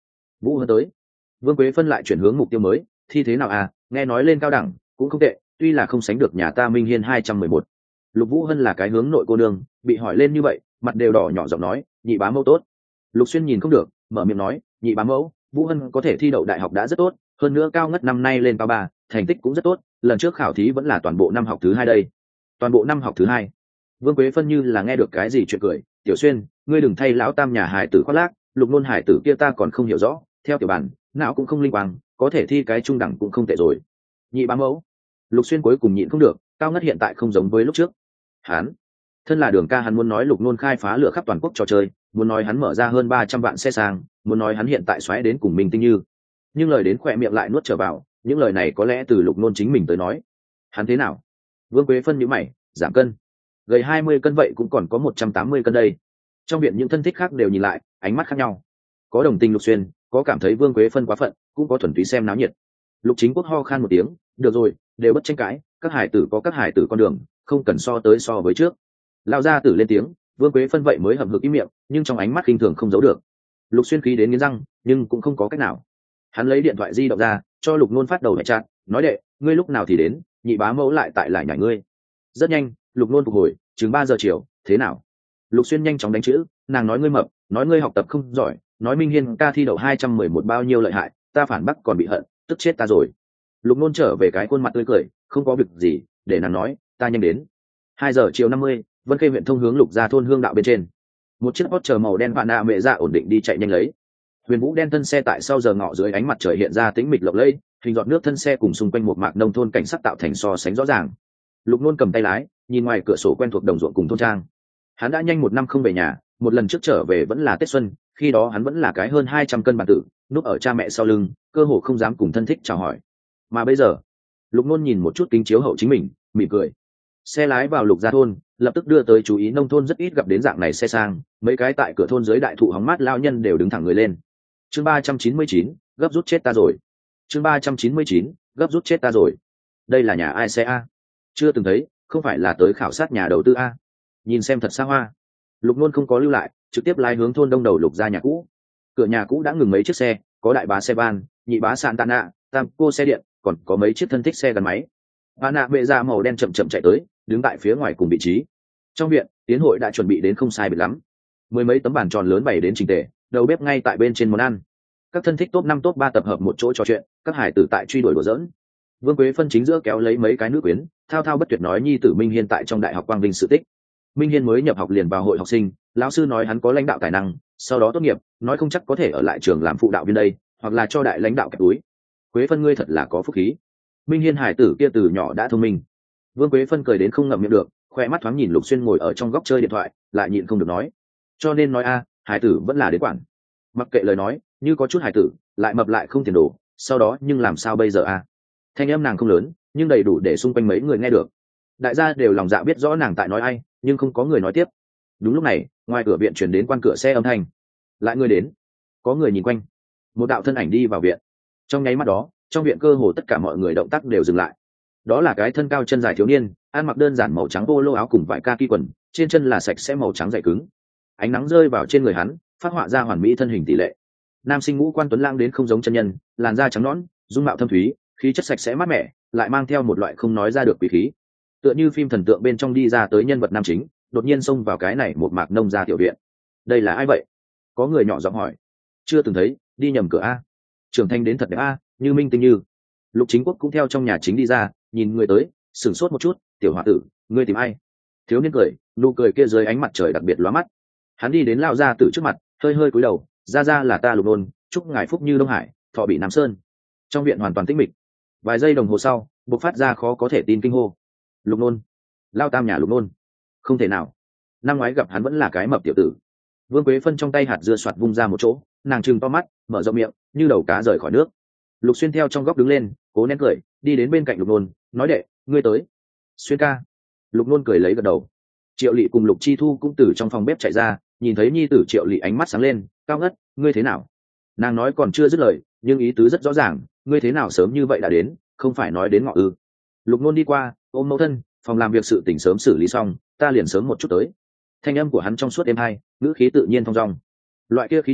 Vũ Hân tới. Vương Quế phân lại chuyển hướng mục tiêu mới, thi thế nào à, nghe nói lên cao đẳng cũng không tệ, tuy là không sánh được nhà ta Minh Hiên hai trăm mười một. Lục Vũ Hân là cái hướng nội cô nương, bị hỏi lên như vậy, mặt đều đỏ, nhỏ giọng nói, nhị bá mẫu tốt. Lục Xuyên nhìn không được, mở miệng nói, nhị bá mẫu, Vũ Hân có thể thi đậu đại học đã rất tốt, hơn nữa cao ngất năm nay lên cao ba, thành tích cũng rất tốt, lần trước khảo thí vẫn là toàn bộ năm học thứ hai đây. Toàn bộ năm học thứ hai. Vương Quế phân như là nghe được cái gì chuyện cười, Tiểu Xuyên, ngươi đừng thay lão tam nhà hải tử khoác lác, Lục Nôn hải tử kia ta còn không hiểu rõ, theo tiểu bản, não cũng không linh quang, có thể thi cái trung đẳng cũng không tệ rồi. Nhị bá mẫu. Lục Xuyên cuối cùng nhịn không được, cao ngất hiện tại không giống với lúc trước. Hắn, thân là Đường ca, hắn muốn nói Lục Nôn khai phá lửa khắp toàn quốc trò chơi, muốn nói hắn mở ra hơn ba trăm vạn xe sang, muốn nói hắn hiện tại xoáy đến cùng mình tinh như. Nhưng lời đến khỏe miệng lại nuốt trở vào, những lời này có lẽ từ Lục Nôn chính mình tới nói. Hắn thế nào? Vương Quế phân nhíu mày, giảm cân. Gầy hai mươi cân vậy cũng còn có một trăm tám mươi cân đây. Trong viện những thân thích khác đều nhìn lại, ánh mắt khác nhau. Có đồng tình Lục Xuyên, có cảm thấy Vương Quế phân quá phận, cũng có thuần túy xem náo nhiệt. Lục Chính Quốc ho khan một tiếng, được rồi, đều bất tranh cãi, các hải tử có các hải tử con đường, không cần so tới so với trước. Lão gia tử lên tiếng, Vương Quế phân vậy mới hậm hực ý miệng, nhưng trong ánh mắt khinh thường không giấu được. Lục Xuyên khí đến nghiến răng, nhưng cũng không có cách nào. Hắn lấy điện thoại di động ra, cho Lục Nôn phát đầu hệ chat, nói đệ, ngươi lúc nào thì đến, nhị bá mẫu lại tại lại nhảy ngươi. Rất nhanh, Lục Nôn phục hồi, chừng ba giờ chiều, thế nào? Lục Xuyên nhanh chóng đánh chữ, nàng nói ngươi mập, nói ngươi học tập không giỏi, nói Minh Hiên ca thi đậu hai trăm mười một bao nhiêu lợi hại, ta phản bác còn bị hận, tức chết ta rồi. Lục Nôn trở về cái khuôn mặt tươi cười, không có việc gì, để nàng nói, ta nhanh đến. Hai giờ chiều năm mươi, Vân Khê huyện thông hướng Lục Gia thôn Hương đạo bên trên. Một chiếc Porsche màu đen vạn nạ mẹ dạ ổn định đi chạy nhanh lấy. Huyền Vũ đen thân xe tại sau giờ ngọ dưới ánh mặt trời hiện ra tĩnh mịch lộng lẫy, hình giọt nước thân xe cùng xung quanh một mạc nông thôn cảnh sắc tạo thành so sánh rõ ràng. Lục Nôn cầm tay lái, nhìn ngoài cửa sổ quen thuộc đồng ruộng cùng thôn trang. Hắn đã nhanh một năm không về nhà, một lần trước trở về vẫn là Tết xuân, khi đó hắn vẫn là cái hơn hai trăm cân bản tử, núp ở cha mẹ sau lưng, cơ hồ không dám cùng thân thích chào hỏi. Mà bây giờ, Lục Nôn nhìn một chút kính chiếu hậu chính mình, mỉm cười. Xe lái vào Lục Gia thôn, lập tức đưa tới chú ý nông thôn rất ít gặp đến dạng này xe sang, mấy cái tại cửa thôn dưới đại thụ hóng mát lao nhân đều đứng thẳng người lên. Chương ba trăm chín mươi chín, gấp rút chết ta rồi. Chương ba trăm chín mươi chín, gấp rút chết ta rồi. Đây là nhà ai xe a? Chưa từng thấy, không phải là tới khảo sát nhà đầu tư a? Nhìn xem thật xa hoa. Lục Nôn không có lưu lại, trực tiếp lái hướng thôn đông đầu Lục Gia nhà cũ. Cửa nhà cũ đã ngừng mấy chiếc xe, có đại bá xe van, nhị bá sạn tạ nạ, tam cô xe điện, còn có mấy chiếc thân thích xe gắn máy. Bà nạ bệ ra màu đen chậm chậm chạy tới, đứng tại phía ngoài cùng vị trí. Trong viện, tiến hội đã chuẩn bị đến không sai biệt lắm. Mười mấy tấm bàn tròn lớn bày đến chỉnh tề, đầu bếp ngay tại bên trên món ăn. Các thân thích top năm top ba tập hợp một chỗ trò chuyện, các hải tử tại truy đuổi đùa giỡn. Vương Quế phân chính giữa kéo lấy mấy cái nữ quyến, thao thao bất tuyệt nói nhi tử Minh Hiên tại trong đại học quang vinh sự tích. Minh Hiên mới nhập học liền vào hội học sinh, lão sư nói hắn có lãnh đạo tài năng, sau đó tốt nghiệp, nói không chắc có thể ở lại trường làm phụ đạo viên đây, hoặc là cho đại lãnh đạo kẹp túi. Quế phân ngươi thật là có phúc khí. Minh Hiên hải tử kia từ nhỏ đã thông minh. Vương Quế phân cười đến không ngậm miệng được, khoe mắt thoáng nhìn Lục Xuyên ngồi ở trong góc chơi điện thoại, lại nhịn không được nói, cho nên nói a, hải tử vẫn là đến quản. Mặc kệ lời nói, như có chút hải tử, lại mập lại không tiền đồ, sau đó nhưng làm sao bây giờ a? Thanh âm nàng không lớn, nhưng đầy đủ để xung quanh mấy người nghe được. Đại gia đều lòng dạ biết rõ nàng tại nói ai, nhưng không có người nói tiếp. Đúng lúc này, ngoài cửa viện chuyển đến quan cửa xe âm thanh. Lại người đến. Có người nhìn quanh. Một đạo thân ảnh đi vào viện. Trong nháy mắt đó, trong viện cơ hồ tất cả mọi người động tác đều dừng lại. Đó là cái thân cao chân dài thiếu niên, ăn mặc đơn giản màu trắng polo áo cùng vải kaki quần, trên chân là sạch sẽ màu trắng dày cứng. Ánh nắng rơi vào trên người hắn, phát họa ra hoàn mỹ thân hình tỷ lệ. Nam sinh ngũ quan tuấn lãng đến không giống chân nhân, làn da trắng nõn, dung mạo thâm thúy, khí chất sạch sẽ mát mẻ, lại mang theo một loại không nói ra được quý khí. Tựa như phim thần tượng bên trong đi ra tới nhân vật nam chính, đột nhiên xông vào cái này một mạc nông gia tiểu viện. Đây là ai vậy? Có người nhỏ giọng hỏi. Chưa từng thấy, đi nhầm cửa a. Trưởng thành đến thật đẹp a, như minh tinh như. Lục Chính Quốc cũng theo trong nhà chính đi ra, nhìn người tới, sửng sốt một chút, tiểu hòa tử, ngươi tìm ai? Thiếu niên cười, nụ cười kia dưới ánh mặt trời đặc biệt lóa mắt. Hắn đi đến lao gia tử trước mặt, hơi hơi cúi đầu, ra ra là ta Lục Nôn, chúc ngài phúc như Đông Hải, thọ bị Nam Sơn. Trong viện hoàn toàn tĩnh mịch. Vài giây đồng hồ sau, bộc phát ra khó có thể tin kinh hô. Lục Nôn, lao tam nhà Lục Nôn. Không thể nào, năm ngoái gặp hắn vẫn là cái mập tiểu tử. Vương Quế phân trong tay hạt dưa soạt vung ra một chỗ, nàng trừng to mắt, mở rộng miệng, như đầu cá rời khỏi nước. Lục Xuyên theo trong góc đứng lên, cố nén cười, đi đến bên cạnh Lục Nôn, nói đệ, ngươi tới. Xuyên ca. Lục Nôn cười lấy gật đầu. Triệu Lệ cùng Lục Chi Thu cũng từ trong phòng bếp chạy ra, nhìn thấy nhi tử Triệu Lệ ánh mắt sáng lên, cao ngất, ngươi thế nào? Nàng nói còn chưa dứt lời, nhưng ý tứ rất rõ ràng, ngươi thế nào sớm như vậy đã đến, không phải nói đến ngọ ư? Lục Nôn đi qua, ôm mẫu thân, phòng làm việc sự tỉnh sớm xử lý xong, ta liền sớm một chút tới. Thanh âm của hắn trong suốt êm hai, ngữ khí tự nhiên thong dong. Loại kia khí chàng,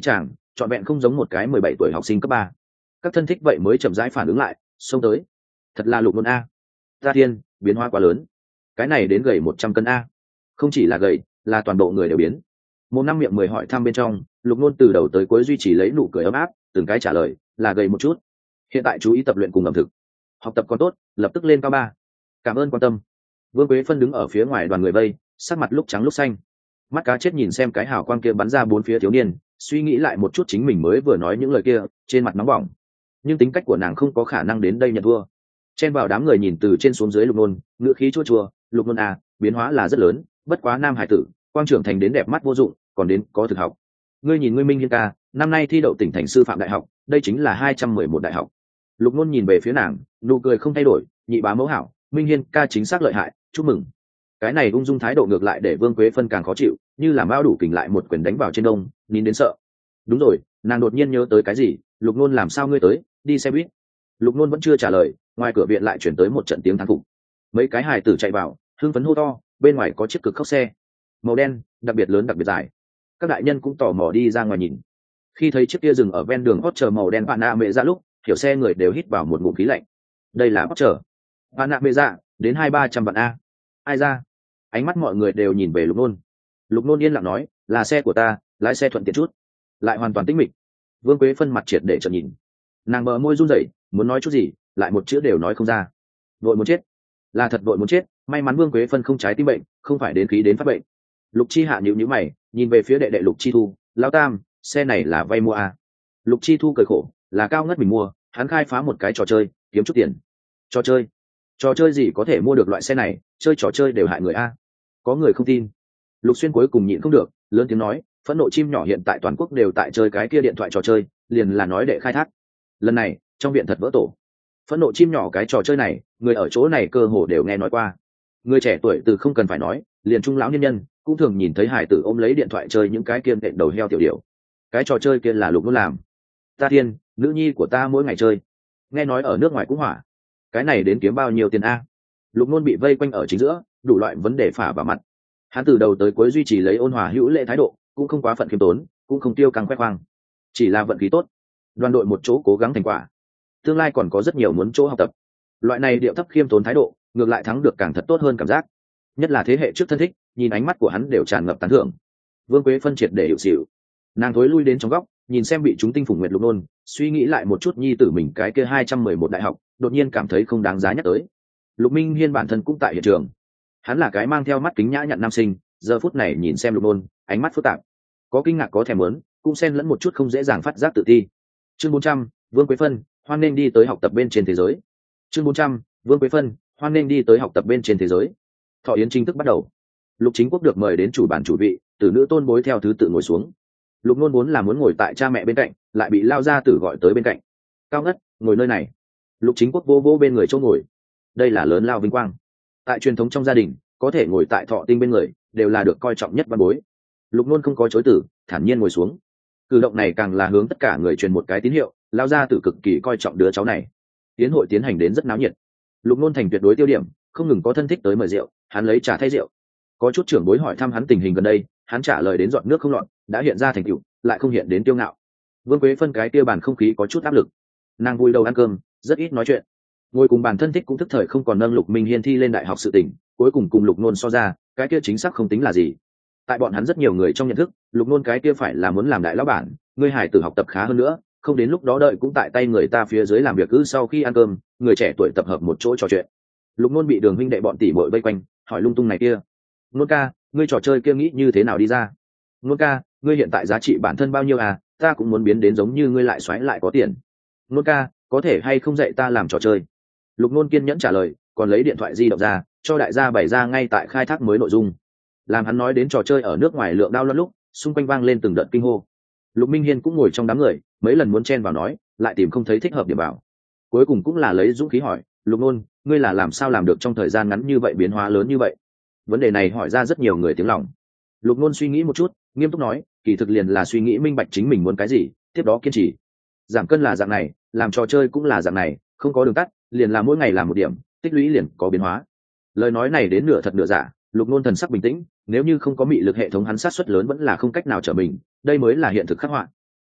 trọn vẹn không giống một cái mười bảy tuổi học sinh cấp ba. Các thân thích vậy mới chậm rãi phản ứng lại, xông tới. Thật là Lục Nôn a. Ta thiên, biến hóa quá lớn. Cái này đến gầy một trăm cân a. Không chỉ là gầy, là toàn bộ người đều biến. Một năm miệng mười hỏi thăm bên trong, Lục Nôn từ đầu tới cuối duy trì lấy nụ cười ấm áp, từng cái trả lời là gầy một chút. Hiện tại chú ý tập luyện cùng ẩm thực. Học tập còn tốt, lập tức lên cao ba. Cảm ơn quan tâm. Vương Quế Phân đứng ở phía ngoài đoàn người vây, sắc mặt lúc trắng lúc xanh. Mắt cá chết nhìn xem cái hào quang kia bắn ra bốn phía thiếu niên, suy nghĩ lại một chút chính mình mới vừa nói những lời kia, trên mặt nóng bỏng. Nhưng tính cách của nàng không có khả năng đến đây nhận thua. Chen vào đám người nhìn từ trên xuống dưới Lục Nôn, ngữ khí chua chua, Lục Nôn à, biến hóa là rất lớn, bất quá nam hải tử, quang trưởng thành đến đẹp mắt vô dụng, còn đến có thực học. Ngươi nhìn ngươi Minh Hiên ca, năm nay thi đậu tỉnh thành sư phạm đại học, đây chính là hai trăm mười một đại học. Lục Nôn nhìn về phía nàng, nụ cười không thay đổi, nhị bá mẫu hảo, Minh Hiên ca chính xác lợi hại, chúc mừng. Cái này ung dung thái độ ngược lại để Vương Quế Phân càng khó chịu, như là mao đủ kình lại một quyền đánh vào trên đông, nín đến sợ. Đúng rồi, nàng đột nhiên nhớ tới cái gì, Lục Nôn làm sao ngươi tới, đi xe buýt. Lục Nôn vẫn chưa trả lời, ngoài cửa viện lại chuyển tới một trận tiếng thán phục. Mấy cái hài tử chạy vào, hưng phấn hô to, bên ngoài có chiếc cực khóc xe, màu đen, đặc biệt lớn đặc biệt dài. Các đại nhân cũng tò mò đi ra ngoài nhìn. Khi thấy chiếc kia dừng ở ven đường hot chờ màu đen bạn nạ mẹ ra lúc, hiểu xe người đều hít vào một ngụm khí lạnh. Đây là hot chờ. Bạn nạ mẹ ra, đến hai ba trăm vạn a. Ai ra? Ánh mắt mọi người đều nhìn về Lục Nôn. Lục Nôn yên lặng nói, là xe của ta, lái xe thuận tiện chút. Lại hoàn toàn tĩnh mịch. Vương Quế Phân mặt triệt để trợn nhìn. Nàng bờ môi run rẩy, muốn nói chút gì, lại một chữ đều nói không ra. Vội muốn chết, là thật vội muốn chết. May mắn Vương Quế Phân không trái tim bệnh, không phải đến khí đến phát bệnh. Lục Chi Hạ nhíu nhíu mày, nhìn về phía đệ đệ Lục Chi Thu, lão tam, xe này là vay mua à? Lục Chi Thu cười khổ, là cao ngất mình mua, hắn khai phá một cái trò chơi, kiếm chút tiền. Trò chơi? Trò chơi gì có thể mua được loại xe này? Chơi trò chơi đều hại người a. Có người không tin. Lục Xuyên cuối cùng nhịn không được, lớn tiếng nói, phẫn nộ chim nhỏ hiện tại toàn quốc đều tại chơi cái kia điện thoại trò chơi, liền là nói để khai thác. Lần này, trong viện thật vỡ tổ. Phẫn nộ chim nhỏ cái trò chơi này, người ở chỗ này cơ hồ đều nghe nói qua. Người trẻ tuổi từ không cần phải nói, liền trung lão nhân nhân cũng thường nhìn thấy hải tử ôm lấy điện thoại chơi những cái kiên đệm đầu heo tiểu điểu. Cái trò chơi kia là Lục Nôn làm. Ta thiên, nữ nhi của ta mỗi ngày chơi. Nghe nói ở nước ngoài cũng hỏa. Cái này đến kiếm bao nhiêu tiền a? Lục Nôn bị vây quanh ở chính giữa, đủ loại vấn đề phả vào mặt. Hắn từ đầu tới cuối duy trì lấy ôn hòa hữu lễ thái độ, cũng không quá phận khiêm tốn, cũng không tiêu căng khoe khoang, chỉ là vận khí tốt. Đoàn đội một chỗ cố gắng thành quả, tương lai còn có rất nhiều muốn chỗ học tập. Loại này điệu thấp khiêm tốn thái độ, ngược lại thắng được càng thật tốt hơn cảm giác. Nhất là thế hệ trước thân thích, nhìn ánh mắt của hắn đều tràn ngập tán thưởng. Vương Quế Phân triệt để hiệu xỉu, nàng thối lui đến trong góc, nhìn xem bị chúng tinh phủng nguyệt Lục Nôn, suy nghĩ lại một chút nhi tử mình cái kia hai trăm mười một đại học, đột nhiên cảm thấy không đáng giá nhắc tới. Lục Minh Hiên bản thân cũng tại hiện trường, hắn là cái mang theo mắt kính nhã nhặn nam sinh, giờ phút này nhìn xem Lục Nôn, ánh mắt phức tạp, có kinh ngạc có thèm muốn, cũng xen lẫn một chút không dễ dàng phát giác tự ti. Chương bốn trăm, Vương Quế Phân, hoan nên đi tới học tập bên trên thế giới. Chương bốn trăm, Vương Quế Phân, hoan nên đi tới học tập bên trên thế giới. Thọ yến chính thức bắt đầu. Lục Chính Quốc được mời đến chủ bàn chủ vị, tử nữ tôn bối theo thứ tự ngồi xuống. Lục Nôn vốn là muốn ngồi tại cha mẹ bên cạnh, lại bị lao gia tử gọi tới bên cạnh. Cao Ngất, ngồi nơi này. Lục Chính Quốc vô vô bên người chỗ ngồi. Đây là lớn lao vinh quang. Tại truyền thống trong gia đình, có thể ngồi tại thọ tinh bên người, đều là được coi trọng nhất văn bối. Lục Nôn không có chối từ, thản nhiên ngồi xuống. Cử động này càng là hướng tất cả người truyền một cái tín hiệu, lao gia tử cực kỳ coi trọng đứa cháu này. Tiến hội tiến hành đến rất náo nhiệt. Lục Nôn thành tuyệt đối tiêu điểm, không ngừng có thân thích tới mời rượu, hắn lấy trà thay rượu. Có chút trưởng bối hỏi thăm hắn tình hình gần đây, hắn trả lời đến giọt nước không lọt, đã hiện ra thành tựu, lại không hiện đến tiêu ngạo. Vương Quế Phân cái tiêu bàn không khí có chút áp lực, nàng vui đầu ăn cơm, rất ít nói chuyện. Ngồi cùng bàn thân thích cũng thức thời không còn nâng Lục Minh Hiên thi lên đại học sự tình, cuối cùng cùng Lục Nôn so ra, cái kia chính xác không tính là gì. Tại bọn hắn rất nhiều người trong nhận thức, Lục Nôn cái kia phải là muốn làm đại lão bản, người hải tử học tập khá hơn nữa, không đến lúc đó đợi cũng tại tay người ta phía dưới làm việc, cứ sau khi ăn cơm, người trẻ tuổi tập hợp một chỗ trò chuyện. Lục Nôn bị Đường huynh đệ bọn tỷ muội vây quanh, hỏi lung tung này kia. Nôn ca, ngươi trò chơi kia nghĩ như thế nào đi ra? Nôn ca, ngươi hiện tại giá trị bản thân bao nhiêu à? Ta cũng muốn biến đến giống như ngươi lại xoáy lại có tiền. Nôn ca, có thể hay không dạy ta làm trò chơi? Lục Nôn kiên nhẫn trả lời, còn lấy điện thoại di động ra, cho đại gia bày ra ngay tại khai thác mới nội dung. Làm hắn nói đến trò chơi ở nước ngoài lượng đao loạn lúc, xung quanh vang lên từng đợt kinh hô. Lục Minh Hiên cũng ngồi trong đám người, mấy lần muốn chen vào nói, lại tìm không thấy thích hợp điểm bảo. Cuối cùng cũng là lấy dũng khí hỏi, Lục Nôn, ngươi là làm sao làm được trong thời gian ngắn như vậy biến hóa lớn như vậy? Vấn đề này hỏi ra rất nhiều người tiếng lòng. Lục Nôn suy nghĩ một chút, nghiêm túc nói, kỳ thực liền là suy nghĩ minh bạch chính mình muốn cái gì, tiếp đó kiên trì. Giảm cân là dạng này, làm trò chơi cũng là dạng này, không có đường tắt, liền là mỗi ngày làm một điểm, tích lũy liền có biến hóa. Lời nói này đến nửa thật nửa giả, Lục Nôn thần sắc bình tĩnh, nếu như không có mị lực hệ thống hắn sát suất lớn vẫn là không cách nào trở mình, đây mới là hiện thực khắc họa.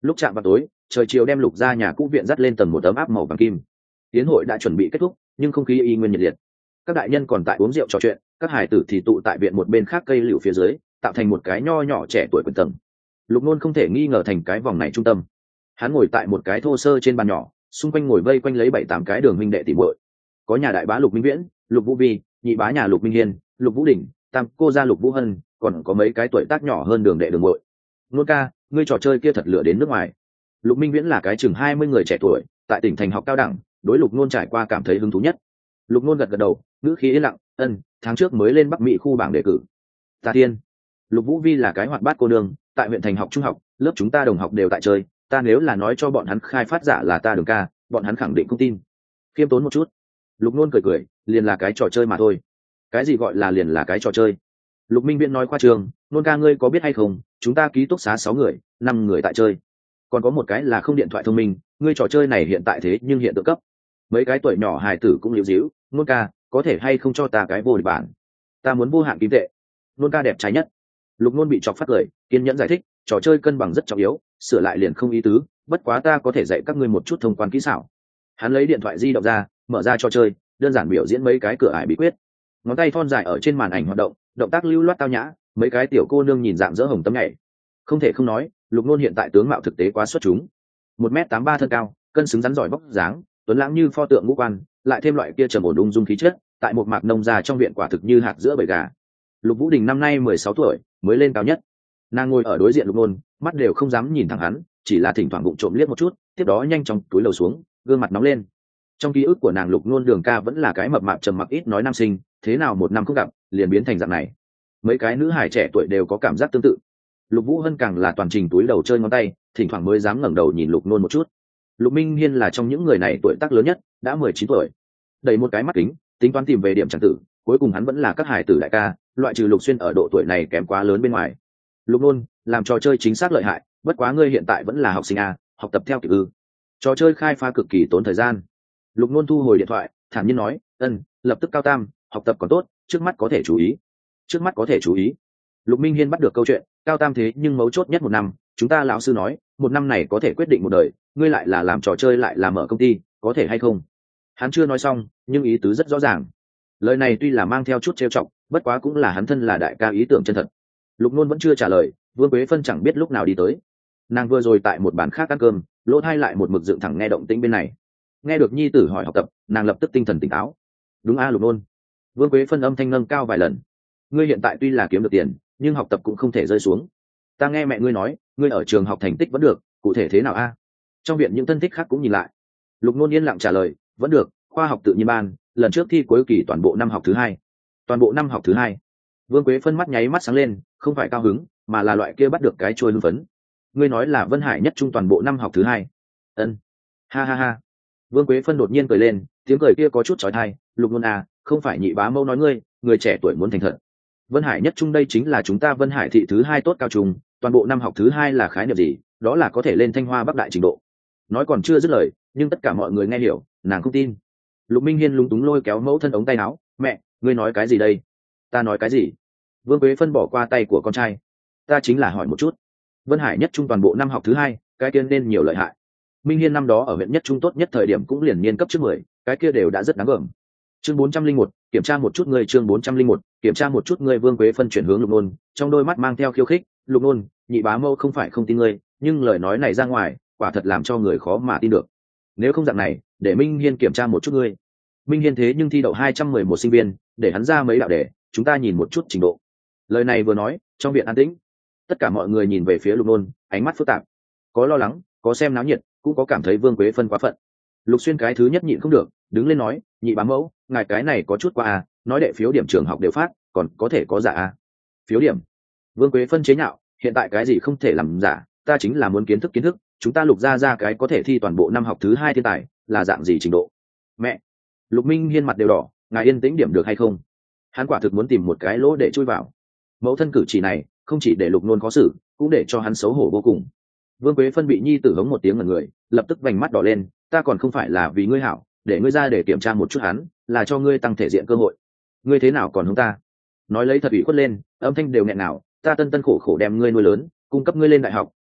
Lúc chạm vào tối, trời chiều đem Lục gia nhà cũ viện dắt lên tầng một tấm áp màu vàng kim. Tiến hội đã chuẩn bị kết thúc, nhưng không khí y nguyên nhiệt liệt. Các đại nhân còn tại uống rượu trò chuyện, các hải tử thì tụ tại viện một bên khác cây liễu phía dưới, tạo thành một cái nho nhỏ trẻ tuổi quần tầng. Lục Nôn không thể nghi ngờ thành cái vòng này trung tâm. Hắn ngồi tại một cái thô sơ trên bàn nhỏ, xung quanh ngồi vây quanh lấy bảy tám cái đường huynh đệ tỷ muội. Có nhà đại bá Lục Minh Viễn, Lục Vũ Vi, nhị bá nhà Lục Minh Hiên, Lục Vũ Đình, tam cô gia Lục Vũ Hân, còn có mấy cái tuổi tác nhỏ hơn đường đệ đường muội. Nôn ca, ngươi trò chơi kia thật lựa đến nước ngoài. Lục Minh Viễn là cái chừng hai mươi người trẻ tuổi, tại tỉnh thành học cao đẳng, đối Lục Nôn trải qua cảm thấy hứng thú nhất. Lục Nôn gật gật đầu, ngữ khí yên lặng, ân, tháng trước mới lên Bắc Mỹ khu bảng đề cử. Ta tiên. Lục Vũ Vi là cái hoạt bát cô nương, tại huyện thành học trung học, lớp chúng ta đồng học đều tại chơi, ta nếu là nói cho bọn hắn khai phát giả là ta Đường ca, bọn hắn khẳng định không tin. Khiêm tốn một chút. Lục Nôn cười cười, liền là cái trò chơi mà thôi. Cái gì gọi là liền là cái trò chơi? Lục Minh Viễn nói qua trường, Nôn ca ngươi có biết hay không, chúng ta ký túc xá sáu người, năm người tại chơi. Còn có một cái là không điện thoại thông minh, ngươi trò chơi này hiện tại thế nhưng hiện tượng cấp. Mấy cái tuổi nhỏ hài tử cũng liễu díu, Nôn ca, có thể hay không cho ta cái vô địch bản? Ta muốn vô hạn kim tệ. Nôn ca đẹp trai nhất. Lục Nôn bị chọc phát cười, kiên nhẫn giải thích, trò chơi cân bằng rất trọng yếu, sửa lại liền không ý tứ, bất quá ta có thể dạy các ngươi một chút thông quan kỹ xảo. Hắn lấy điện thoại di động ra, mở ra trò chơi, đơn giản biểu diễn mấy cái cửa ải bí quyết. Ngón tay thon dài ở trên màn ảnh hoạt động, động tác lưu loát tao nhã, mấy cái tiểu cô nương nhìn dạng dỡ hồng tấm nhảy. Không thể không nói, Lục Nôn hiện tại tướng mạo thực tế quá xuất chúng. một mét tám ba thân cao, cân xứng rắn giỏi vóc dáng, tuấn lãng như pho tượng ngũ quan, lại thêm loại kia trầm ổn ung dung khí chất, tại một mạc nông gia trong viện quả thực như hạt giữa bầy gà. Lục Vũ Đình năm nay mười sáu tuổi, mới lên cao nhất. Nàng ngồi ở đối diện Lục Nôn, mắt đều không dám nhìn thẳng hắn, chỉ là thỉnh thoảng bụng trộm liếc một chút, tiếp đó nhanh chóng túi lầu xuống, gương mặt nóng lên. Trong ký ức của nàng, Lục Nôn Đường ca vẫn là cái mập mạp trầm mặc ít nói nam sinh, thế nào một năm không gặp, liền biến thành dạng này. Mấy cái nữ hài trẻ tuổi đều có cảm giác tương tự. Lục Vũ Hân càng là toàn trình túi đầu chơi ngón tay, thỉnh thoảng mới dám ngẩng đầu nhìn Lục Nôn một chút. Lục Minh Hiên là trong những người này tuổi tác lớn nhất, đã mười chín tuổi. Đẩy một cái mắt kính, tính toán tìm về điểm chẳng tử, cuối cùng hắn vẫn là các hài tử đại ca, loại trừ Lục Xuyên ở độ tuổi này kém quá lớn bên ngoài. Lục Nôn, làm trò chơi chính xác lợi hại, bất quá ngươi hiện tại vẫn là học sinh a, học tập theo kịp ư? Trò chơi khai phá cực kỳ tốn thời gian. Lục Nôn thu hồi điện thoại, thản nhiên nói, ân, lập tức cao tam, học tập còn tốt, trước mắt có thể chú ý. Trước mắt có thể chú ý. Lục Minh Hiên bắt được câu chuyện, cao tam thế nhưng mấu chốt nhất một năm, chúng ta lão sư nói, một năm này có thể quyết định một đời, ngươi lại là làm trò chơi lại là mở công ty, có thể hay không? Hắn chưa nói xong, nhưng ý tứ rất rõ ràng. Lời này tuy là mang theo chút trêu chọc, bất quá cũng là hắn thân là đại ca ý tưởng chân thật. Lục Nôn vẫn chưa trả lời, Vương Quế Phân chẳng biết lúc nào đi tới. Nàng vừa rồi tại một bàn khác ăn cơm, lỗ tai lại một mực dựng thẳng nghe động tĩnh bên này. Nghe được nhi tử hỏi học tập, nàng lập tức tinh thần tỉnh táo. Đúng a Lục Nôn. Vương Quế Phân âm thanh nâng cao vài lần. Ngươi hiện tại tuy là kiếm được tiền, nhưng học tập cũng không thể rơi xuống. Ta nghe mẹ ngươi nói, ngươi ở trường học thành tích vẫn được, cụ thể thế nào a? Trong viện những thân thích khác cũng nhìn lại. Lục Nôn yên lặng trả lời, vẫn được, khoa học tự nhiên ban, lần trước thi cuối kỳ toàn bộ năm học thứ hai. Toàn bộ năm học thứ hai. Vương Quế Phân mắt nháy mắt sáng lên, không phải cao hứng, mà là loại kia bắt được cái trôi hưng phấn. Ngươi nói là Vân Hải nhất trung toàn bộ năm học thứ hai? Ân. Ha ha ha. Vương Quế Phân đột nhiên cười lên, tiếng cười kia có chút chói tai. Lục Nôn à, không phải nhị bá mâu nói ngươi, người trẻ tuổi muốn thành thật. Vân Hải nhất trung đây chính là chúng ta Vân Hải thị thứ hai tốt cao trung, toàn bộ năm học thứ hai là khái niệm gì? Đó là có thể lên Thanh Hoa Bắc Đại trình độ. Nói còn chưa dứt lời, nhưng tất cả mọi người nghe hiểu, nàng không tin. Lục Minh Hiên lúng túng lôi kéo mẫu thân ống tay áo, mẹ, ngươi nói cái gì đây? Ta nói cái gì? Vương Quế Phân bỏ qua tay của con trai. Ta chính là hỏi một chút. Vân Hải nhất trung toàn bộ năm học thứ hai, cái kia nên nhiều lợi hại. Minh Hiên năm đó ở huyện nhất trung tốt nhất thời điểm cũng liền niên cấp trước mười, cái kia đều đã rất đáng gờm. Chương bốn trăm linh một, kiểm tra một chút ngươi chương bốn trăm linh một, kiểm tra một chút ngươi Vương Quế Phân chuyển hướng Lục Nôn, trong đôi mắt mang theo khiêu khích, Lục Nôn, nhị bá mâu không phải không tin ngươi, nhưng lời nói này ra ngoài, quả thật làm cho người khó mà tin được. Nếu không dạng này, để Minh Hiên kiểm tra một chút ngươi. Minh Hiên thế nhưng thi đậu hai trăm mười một sinh viên, để hắn ra mấy đạo đề, chúng ta nhìn một chút trình độ. Lời này vừa nói, trong viện an tĩnh. Tất cả mọi người nhìn về phía Lục Nôn, ánh mắt phức tạp. Có lo lắng, có xem náo nhiệt, cũng có cảm thấy Vương Quế Phân quá phận. Lục Xuyên cái thứ nhất nhịn không được, đứng lên nói, nhị bá mẫu, ngài cái này có chút qua à, nói đệ phiếu điểm trường học đều phát, còn có thể có giả à? Phiếu điểm? Vương Quế Phân chế nhạo, hiện tại cái gì không thể làm giả, ta chính là muốn kiến thức kiến thức, chúng ta Lục ra ra cái có thể thi toàn bộ năm học thứ hai thiên tài, là dạng gì trình độ? Mẹ! Lục Minh Hiên mặt đều đỏ, ngài yên tĩnh điểm được hay không? Hắn quả thực muốn tìm một cái lỗ để chui vào. Mẫu thân cử chỉ này, không chỉ để Lục Nôn khó xử, cũng để cho hắn xấu hổ vô cùng. Vương Quế Phân bị nhi tử hống một tiếng ngẩn người, lập tức vành mắt đỏ lên, ta còn không phải là vì ngươi hảo, để ngươi ra để kiểm tra một chút hắn, là cho ngươi tăng thể diện cơ hội. Ngươi thế nào còn hống ta? Nói lấy thật ủy khuất lên, âm thanh đều nghẹn nào, ta tân tân khổ khổ đem ngươi nuôi lớn, cung cấp ngươi lên đại học,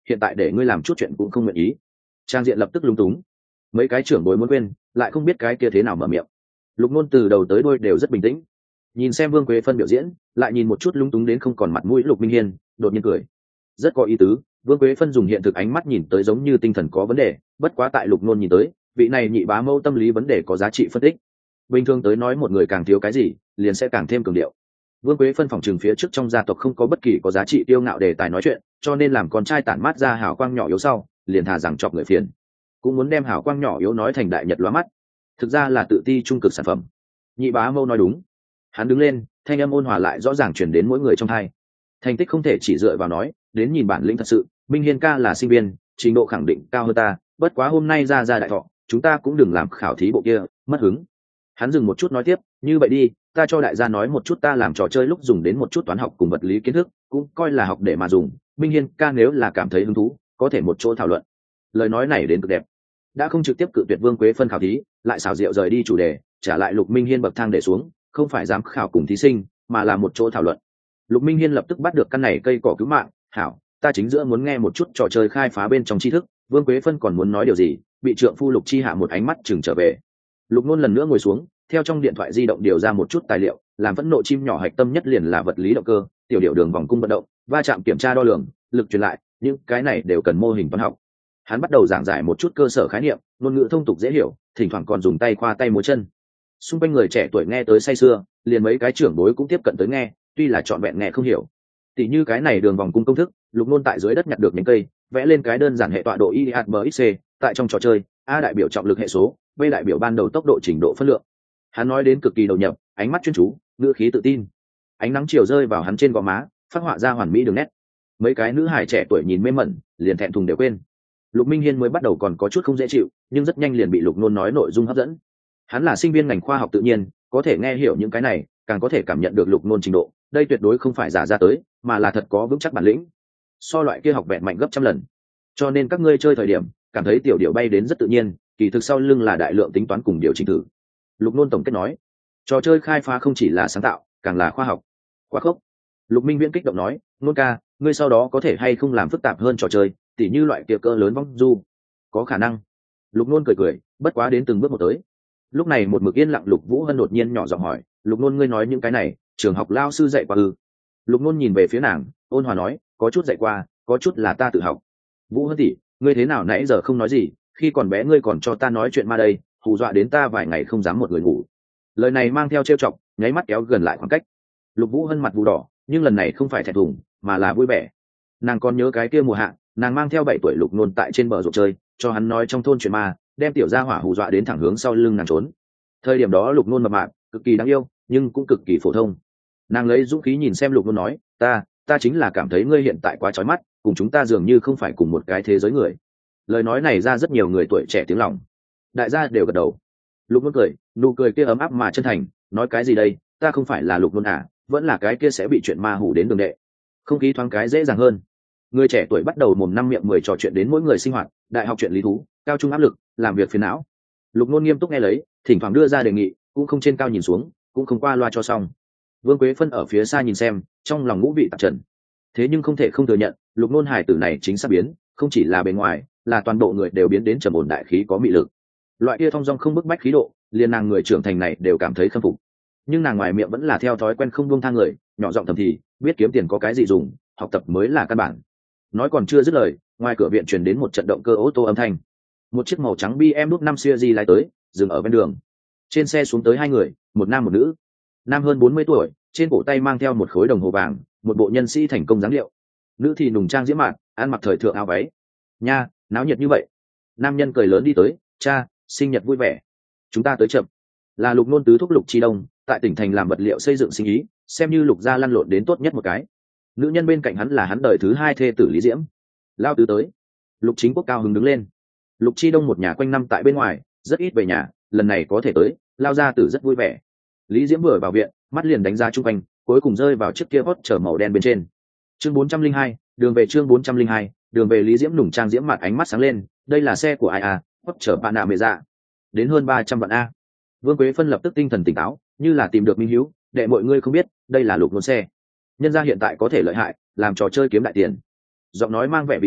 hiện tại để ngươi làm chút chuyện cũng không nguyện ý. Trang diện lập tức lung túng, mấy cái trưởng bối muốn quên lại không biết cái kia thế nào mở miệng. Lục Nôn từ đầu tới đuôi đều rất bình tĩnh, nhìn xem Vương Quế Phân biểu diễn, lại nhìn một chút lung túng đến không còn mặt mũi Lục Minh Hiên, đột nhiên cười, rất có ý tứ. Vương Quế Phân dùng hiện thực ánh mắt nhìn tới giống như tinh thần có vấn đề, bất quá tại Lục Nôn nhìn tới, vị này nhị bá mẫu tâm lý vấn đề có giá trị phân tích. Bình thường tới nói một người càng thiếu cái gì, liền sẽ càng thêm cường điệu. Vương Quế Phân phòng trường phía trước trong gia tộc không có bất kỳ có giá trị tiêu ngạo đề tài nói chuyện, cho nên làm con trai tản mát ra hào quang nhỏ yếu sau, liền thà rằng chọc người phiền, cũng muốn đem hào quang nhỏ yếu nói thành đại nhật lóa mắt. Thực ra là tự ti trung cực sản phẩm. Nhị bá mâu nói đúng. Hắn đứng lên, thanh âm ôn hòa lại rõ ràng truyền đến mỗi người trong tai. Thành tích không thể chỉ dựa vào nói, đến nhìn bản lĩnh thật sự. Minh Hiên ca là sinh viên, trình độ khẳng định cao hơn ta, bất quá hôm nay ra ra đại thọ, chúng ta cũng đừng làm khảo thí bộ kia, mất hứng. Hắn dừng một chút nói tiếp, như vậy đi, ta cho đại gia nói một chút ta làm trò chơi lúc dùng đến một chút toán học cùng vật lý kiến thức, cũng coi là học để mà dùng. Minh Hiên ca nếu là cảm thấy hứng thú, có thể một chỗ thảo luận. Lời nói này đến cực đẹp, đã không trực tiếp cự tuyệt Vương Quế Phân khảo thí, lại xảo diệu rời đi chủ đề, trả lại Lục Minh Hiên bậc thang để xuống, không phải giám khảo cùng thí sinh, mà là một chỗ thảo luận. Lục Minh Hiên lập tức bắt được căn này cây cỏ cứu mạng, hảo, ta chính giữa muốn nghe một chút trò chơi khai phá bên trong tri thức. Vương Quế Phân còn muốn nói điều gì, bị trượng phu Lục Chi hạ một ánh mắt chừng trở về. Lục Nôn lần nữa ngồi xuống, theo trong điện thoại di động điều ra một chút tài liệu, làm phẫn nộ chim nhỏ hạch tâm nhất liền là vật lý động cơ, tiểu điệu đường vòng cung vận động, va chạm kiểm tra đo lường, lực truyền lại, những cái này đều cần mô hình toán học. Hắn bắt đầu giảng giải một chút cơ sở khái niệm, ngôn ngữ thông tục dễ hiểu, thỉnh thoảng còn dùng tay khoa tay múa chân. Xung quanh người trẻ tuổi nghe tới say sưa, liền mấy cái trưởng bối cũng tiếp cận tới nghe, tuy là trọn vẹn nghe không hiểu. Tỷ như cái này đường vòng cung công thức, Lục Nôn tại dưới đất nhặt được nhánh cây, vẽ lên cái đơn giản hệ tọa độ i a b x c, tại trong trò chơi, A đại biểu trọng lực hệ số, B đại biểu ban đầu tốc độ trình độ phân lượng. Hắn nói đến cực kỳ đầu nhập, ánh mắt chuyên chú, ngữ khí tự tin. Ánh nắng chiều rơi vào hắn trên gò má, phác họa ra hoàn mỹ đường nét. Mấy cái nữ hài trẻ tuổi nhìn mê mẩn, liền thẹn thùng đều quên. Lục Minh Hiên mới bắt đầu còn có chút không dễ chịu, nhưng rất nhanh liền bị Lục Nôn nói nội dung hấp dẫn. Hắn là sinh viên ngành khoa học tự nhiên, có thể nghe hiểu những cái này, càng có thể cảm nhận được Lục Nôn trình độ, đây tuyệt đối không phải giả ra tới, mà là thật có vững chắc bản lĩnh. So loại kia học vẹn mạnh gấp trăm lần. Cho nên các ngươi chơi thời điểm, cảm thấy tiểu điệu bay đến rất tự nhiên, kỳ thực sau lưng là đại lượng tính toán cùng điều chỉnh thử. Lục Nôn tổng kết nói, trò chơi khai phá không chỉ là sáng tạo, càng là khoa học. Quá khốc. Lục Minh Viễn kích động nói, Nôn ca, ngươi sau đó có thể hay không làm phức tạp hơn trò chơi, tỉ như loại kia cỡ lớn vong du. Có khả năng. Lục Nôn cười cười, bất quá đến từng bước một tới. Lúc này một mực yên lặng Lục Vũ Hân đột nhiên nhỏ giọng hỏi, Lục Nôn ngươi nói những cái này, trường học lao sư dạy qua ư? Lục Nôn nhìn về phía nàng, ôn hòa nói, có chút dạy qua, có chút là ta tự học. Vũ Hân tỷ, ngươi thế nào nãy giờ không nói gì, khi còn bé ngươi còn cho ta nói chuyện ma đây, hù dọa đến ta vài ngày không dám một người ngủ. Lời này mang theo trêu chọc, nháy mắt kéo gần lại khoảng cách. Lục Vũ Hân mặt vụ đỏ, nhưng lần này không phải thẹn thùng, mà là vui vẻ. Nàng còn nhớ cái kia mùa hạ, nàng mang theo bảy tuổi Lục Nôn tại trên bờ ruộng chơi, cho hắn nói trong thôn chuyện ma, đem tiểu gia hỏa hù dọa đến thẳng hướng sau lưng nàng trốn. Thời điểm đó Lục Nôn mập mạp, cực kỳ đáng yêu, nhưng cũng cực kỳ phổ thông. Nàng lấy dũng khí nhìn xem Lục Nôn nói, ta, ta chính là cảm thấy ngươi hiện tại quá chói mắt, cùng chúng ta dường như không phải cùng một cái thế giới người. Lời nói này ra rất nhiều người tuổi trẻ tiếng lòng. Đại gia đều gật đầu. Lục Nôn cười, nụ cười kia ấm áp mà chân thành, nói cái gì đây, ta không phải là Lục Nôn à, vẫn là cái kia sẽ bị chuyện ma hù đến đường đệ. Không khí thoáng cái dễ dàng hơn. Người trẻ tuổi bắt đầu mồm năm miệng mười trò chuyện đến mỗi người sinh hoạt, đại học chuyện lý thú, cao trung áp lực, làm việc phiền não. Lục Nôn nghiêm túc nghe lấy, thỉnh thoảng đưa ra đề nghị, cũng không trên cao nhìn xuống, cũng không qua loa cho xong. Vương Quế Phân ở phía xa nhìn xem, trong lòng ngũ vị tạp trần. Thế nhưng không thể không thừa nhận, Lục Nôn hài tử này chính xác biến, không chỉ là bề ngoài, là toàn bộ người đều biến đến trầm ổn đại khí có mị lực. Loại kia thong dong không bức bách khí độ, liền nàng người trưởng thành này đều cảm thấy khâm phục. Nhưng nàng ngoài miệng vẫn là theo thói quen không buông tha người, nhỏ giọng thầm thì, biết kiếm tiền có cái gì dùng, học tập mới là căn bản. Nói còn chưa dứt lời, ngoài cửa viện truyền đến một trận động cơ ô tô âm thanh. Một chiếc màu trắng bê em đúc năm series lái tới, dừng ở bên đường. Trên xe xuống tới hai người, một nam một nữ. Nam hơn bốn mươi tuổi, trên cổ tay mang theo một khối đồng hồ vàng, một bộ nhân sĩ thành công dáng điệu. Nữ thì nùng trang diễm mạn, ăn mặc thời thượng áo váy. Nha, náo nhiệt như vậy. Nam nhân cười lớn đi tới, cha, sinh nhật vui vẻ. Chúng ta tới chậm. Là Lục Nôn tứ thúc Lục Chi Đông, tại tỉnh thành làm vật liệu xây dựng sinh ý, xem như Lục gia lăn lộn đến tốt nhất một cái. Nữ nhân bên cạnh hắn là hắn đời thứ hai thê tử Lý Diễm. Lao tứ tới. Lục Chính Quốc cao hứng đứng lên. Lục Chi Đông một nhà quanh năm tại bên ngoài, rất ít về nhà, lần này có thể tới, Lao gia tử rất vui vẻ. Lý Diễm vừa vào viện, mắt liền đánh ra chung quanh, cuối cùng rơi vào chiếc kia hot chở màu đen bên trên. Chương bốn trăm linh hai, đường về chương bốn trăm linh hai, đường về Lý Diễm nùng trang diễm mặt ánh mắt sáng lên, đây là xe của ai à, hot chở bạn nạ mẹ dạ. Đến hơn ba trăm vạn a. Vương Quế Phân lập tức tinh thần tỉnh táo, như là tìm được minh hiếu, để mọi người không biết, đây là Lục Nôn xe. Nhân gia hiện tại có thể lợi hại, làm trò chơi kiếm đại tiền. Giọng nói mang vẻ vị chua,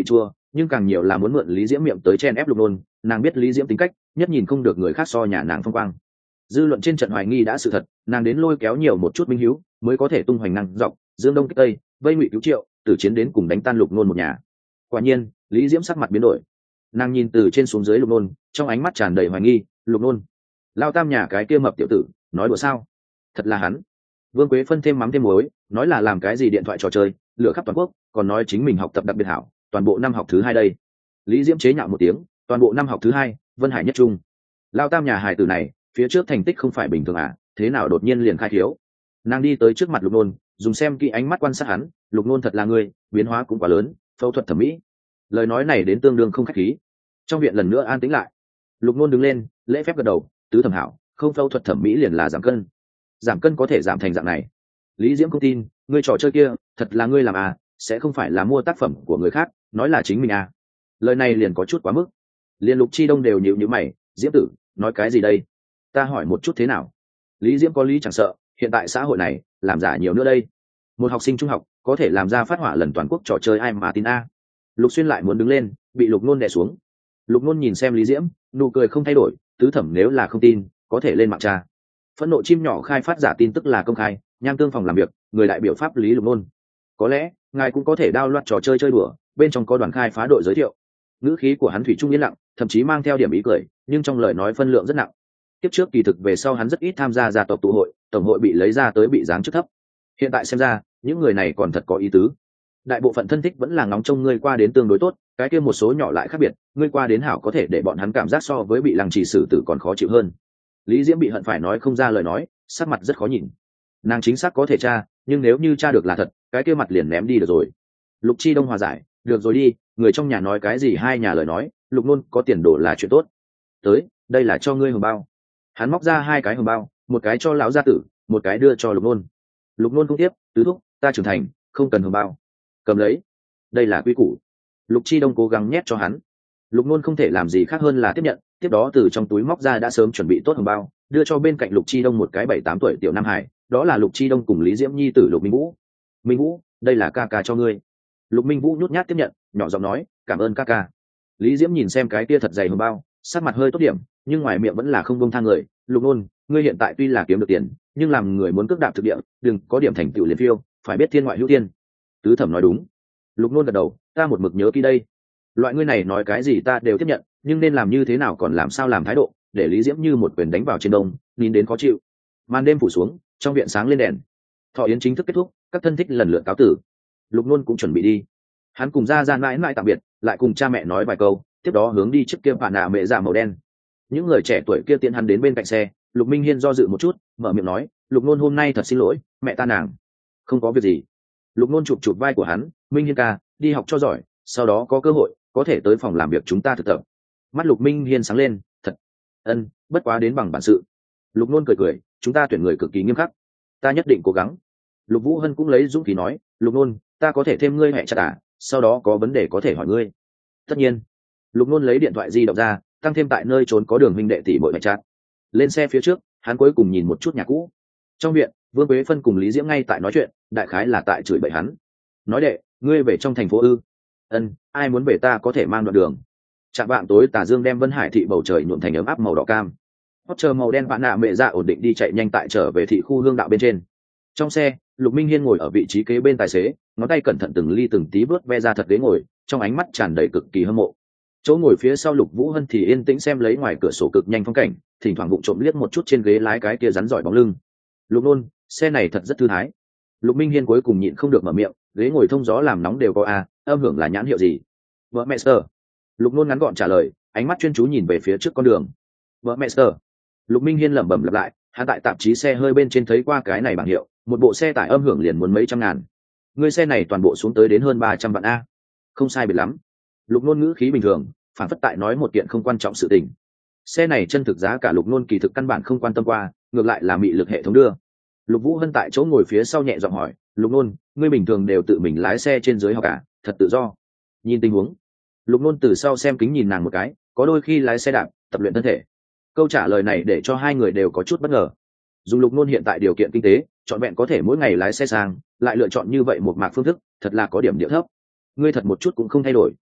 nhưng càng nhiều là muốn mượn lý diễm miệng tới chen ép lục nôn. Nàng biết lý diễm tính cách, nhất nhìn không được người khác so nhà nàng phong quang. Dư luận trên trận hoài nghi đã sự thật, nàng đến lôi kéo nhiều một chút minh hiếu mới có thể tung hoành năng dọc dương đông kích tây, vây ngụy cứu triệu, từ chiến đến cùng đánh tan lục nôn một nhà. Quả nhiên lý diễm sắc mặt biến đổi, nàng nhìn từ trên xuống dưới lục nôn, trong ánh mắt tràn đầy hoài nghi. Lục nôn, lao tam nhà cái kia mập tiểu tử, nói đùa sao? Thật là hắn. Vương Quế phân thêm mắm thêm muối, nói là làm cái gì điện thoại trò chơi lửa khắp toàn quốc, còn nói chính mình học tập đặc biệt hảo, toàn bộ năm học thứ hai đây. Lý diễm chế nhạo một tiếng, toàn bộ năm học thứ hai, Vân Hải nhất trung. Lao tam nhà hài tử này phía trước thành tích không phải bình thường à, thế nào đột nhiên liền khai thiếu? Nàng đi tới trước mặt lục nôn, dùng xem kỹ ánh mắt quan sát hắn. Lục nôn thật là người, biến hóa cũng quá lớn, phẫu thuật thẩm mỹ. Lời nói này đến tương đương không khách khí. Trong viện lần nữa an tĩnh lại. Lục nôn đứng lên, lễ phép gật đầu, tứ thẩm hảo, không phẫu thuật thẩm mỹ liền là giảm cân. Giảm cân có thể giảm thành dạng này. Lý diễm không tin, ngươi trò chơi kia thật là ngươi làm à, sẽ không phải là mua tác phẩm của người khác, nói là chính mình à? Lời này liền có chút quá mức. Liên Lục Chi Đông đều nhịu nhịu mày, diễm tử nói cái gì đây? Ta hỏi một chút thế nào? Lý diễm có lý chẳng sợ, hiện tại xã hội này làm giả nhiều nữa đây. Một học sinh trung học có thể làm ra phát họa lần toàn quốc trò chơi ai mà tin a? Lục xuyên lại muốn đứng lên, bị lục nôn đè xuống. Lục nôn nhìn xem lý diễm, nụ cười không thay đổi. Tứ thẩm nếu là không tin, có thể lên mạng tra. Phẫn nộ chim nhỏ khai phát giả tin tức là công khai, nham tương phòng làm việc, người đại biểu pháp lý lục nôn. Có lẽ ngài cũng có thể đao loạt trò chơi chơi đùa, bên trong có đoàn khai phá đội giới thiệu. Ngữ khí của hắn thủy chung yên lặng, thậm chí mang theo điểm ý cười, nhưng trong lời nói phân lượng rất nặng. Tiếp trước kỳ thực về sau hắn rất ít tham gia gia tộc tụ hội, tổng hội bị lấy ra tới bị giáng chức thấp. Hiện tại xem ra những người này còn thật có ý tứ. Đại bộ phận thân thích vẫn là ngóng trông ngươi qua đến tương đối tốt, cái kia một số nhỏ lại khác biệt, ngươi qua đến hảo có thể để bọn hắn cảm giác so với bị lăng trì xử tử còn khó chịu hơn. Lý diễm bị hận phải nói không ra lời nói, sắc mặt rất khó nhìn. Nàng chính xác có thể tra, nhưng nếu như tra được là thật, cái kia mặt liền ném đi được rồi. Lục Chi Đông hòa giải, được rồi đi, người trong nhà nói cái gì hai nhà lời nói, lục nôn có tiền đồ là chuyện tốt. Tới, đây là cho ngươi hồng bao. Hắn móc ra hai cái hồng bao, một cái cho lão gia tử, một cái đưa cho lục nôn. Lục nôn không tiếp, tứ thúc, ta trưởng thành, không cần hồng bao. Cầm lấy, đây là quy củ. Lục Chi Đông cố gắng nhét cho hắn. Lục nôn không thể làm gì khác hơn là tiếp nhận, tiếp đó từ trong túi móc ra đã sớm chuẩn bị tốt hồng bao, đưa cho bên cạnh Lục Chi Đông một cái bảy tám tuổi tiểu nam hải, đó là Lục Chi Đông cùng Lý Diễm nhi tử Lục Minh Vũ. Minh Vũ, đây là ca ca cho ngươi. Lục Minh Vũ nhút nhát tiếp nhận, nhỏ giọng nói, cảm ơn ca ca. Lý Diễm nhìn xem cái kia thật dày hồng bao, sắc mặt hơi tốt điểm, nhưng ngoài miệng vẫn là không buông tha người. Lục nôn, ngươi hiện tại tuy là kiếm được tiền, nhưng làm người muốn cước đạp thực địa, đừng có điểm thành tựu liền phiêu, phải biết thiên ngoại hữu thiên. Tứ thẩm nói đúng. Lục nôn gật đầu, ta một mực nhớ kỹ đây. Loại ngươi này nói cái gì ta đều tiếp nhận, nhưng nên làm như thế nào còn làm sao làm thái độ, để Lý Diễm như một quyền đánh vào trên đông, nhìn đến khó chịu. Màn đêm phủ xuống, trong viện sáng lên đèn. Thọ yến chính thức kết thúc, các thân thích lần lượt cáo tử. Lục nôn cũng chuẩn bị đi. Hắn cùng ra gian mãi mãi tạm biệt, lại cùng cha mẹ nói vài câu, tiếp đó hướng đi trước kia bản nạ mẹ dạ màu đen. Những người trẻ tuổi kia tiện hắn đến bên cạnh xe. Lục Minh Hiên do dự một chút, mở miệng nói, Lục nôn hôm nay thật xin lỗi, mẹ ta nàng. Không có việc gì. Lục nôn chụp chụp vai của hắn, Minh Hiên ca, đi học cho giỏi, sau đó có cơ hội có thể tới phòng làm việc chúng ta thực tập. Mắt Lục Minh Hiên sáng lên, thật. Ân, bất quá đến bằng bản sự. Lục nôn cười cười, chúng ta tuyển người cực kỳ nghiêm khắc, ta nhất định cố gắng. Lục Vũ Hân cũng lấy dũng khí nói, Lục nôn, ta có thể thêm ngươi hẹ chặt à, sau đó có vấn đề có thể hỏi ngươi. Tất nhiên. Lục nôn lấy điện thoại di động ra, tăng thêm tại nơi trốn có đường huynh đệ tỷ bội hẹ chặt. Lên xe phía trước, hắn cuối cùng nhìn một chút nhà cũ. Trong viện, Vương Quế Phân cùng Lý Diễm ngay tại nói chuyện, đại khái là tại chửi bậy hắn. Nói đệ, ngươi về trong thành phố ư? Ân, ai muốn về ta có thể mang đoạn đường. Chạm vạng tối tà dương đem Vân Hải thị bầu trời nhuộm thành ấm áp màu đỏ cam. Hót chờ màu đen bạn nạ mẹ dạ ổn định đi chạy nhanh tại trở về thị khu hương đạo bên trên. Trong xe, Lục Minh Hiên ngồi ở vị trí kế bên tài xế, ngón tay cẩn thận từng ly từng tí vớt ve ra thật ghế ngồi, trong ánh mắt tràn đầy cực kỳ hâm mộ. Chỗ ngồi phía sau Lục Vũ Hân thì yên tĩnh xem lấy ngoài cửa sổ cực nhanh phong cảnh, thỉnh thoảng vụng trộm liếc một chút trên ghế lái cái kia rắn giỏi bóng lưng. Lục nôn, xe này thật rất thư thái. Lục Minh Hiên cuối cùng nhịn không được mở miệng, ghế ngồi thông gió làm nóng đều có a, âm hưởng là nhãn hiệu gì? Vợ mẹ sơ. Lục nôn ngắn gọn trả lời, ánh mắt chuyên chú nhìn về phía trước con đường. Vợ mẹ sơ. Lục Minh Hiên lẩm bẩm lặp lại, hắn tại tạp chí xe hơi bên trên thấy qua cái này bảng hiệu, một bộ xe tải âm hưởng liền muốn mấy trăm ngàn. Ngươi xe này toàn bộ xuống tới đến hơn ba trăm vạn a. Không sai biệt lắm. Lục nôn ngữ khí bình thường, phản phất tại nói một kiện không quan trọng sự tình. Xe này chân thực giá cả Lục nôn kỳ thực căn bản không quan tâm qua, ngược lại là mị lực hệ thống đưa. Lục Vũ Hân tại chỗ ngồi phía sau nhẹ giọng hỏi, Lục nôn, ngươi bình thường đều tự mình lái xe trên dưới học cả, thật tự do. Nhìn tình huống. Lục nôn từ sau xem kính nhìn nàng một cái, có đôi khi lái xe đạp, tập luyện thân thể. Câu trả lời này để cho hai người đều có chút bất ngờ. Dùng Lục nôn hiện tại điều kiện kinh tế, chọn vẹn có thể mỗi ngày lái xe sang, lại lựa chọn như vậy một mạc phương thức, thật là có điểm địa thấp. Ngươi thật một chút cũng không thay đổi.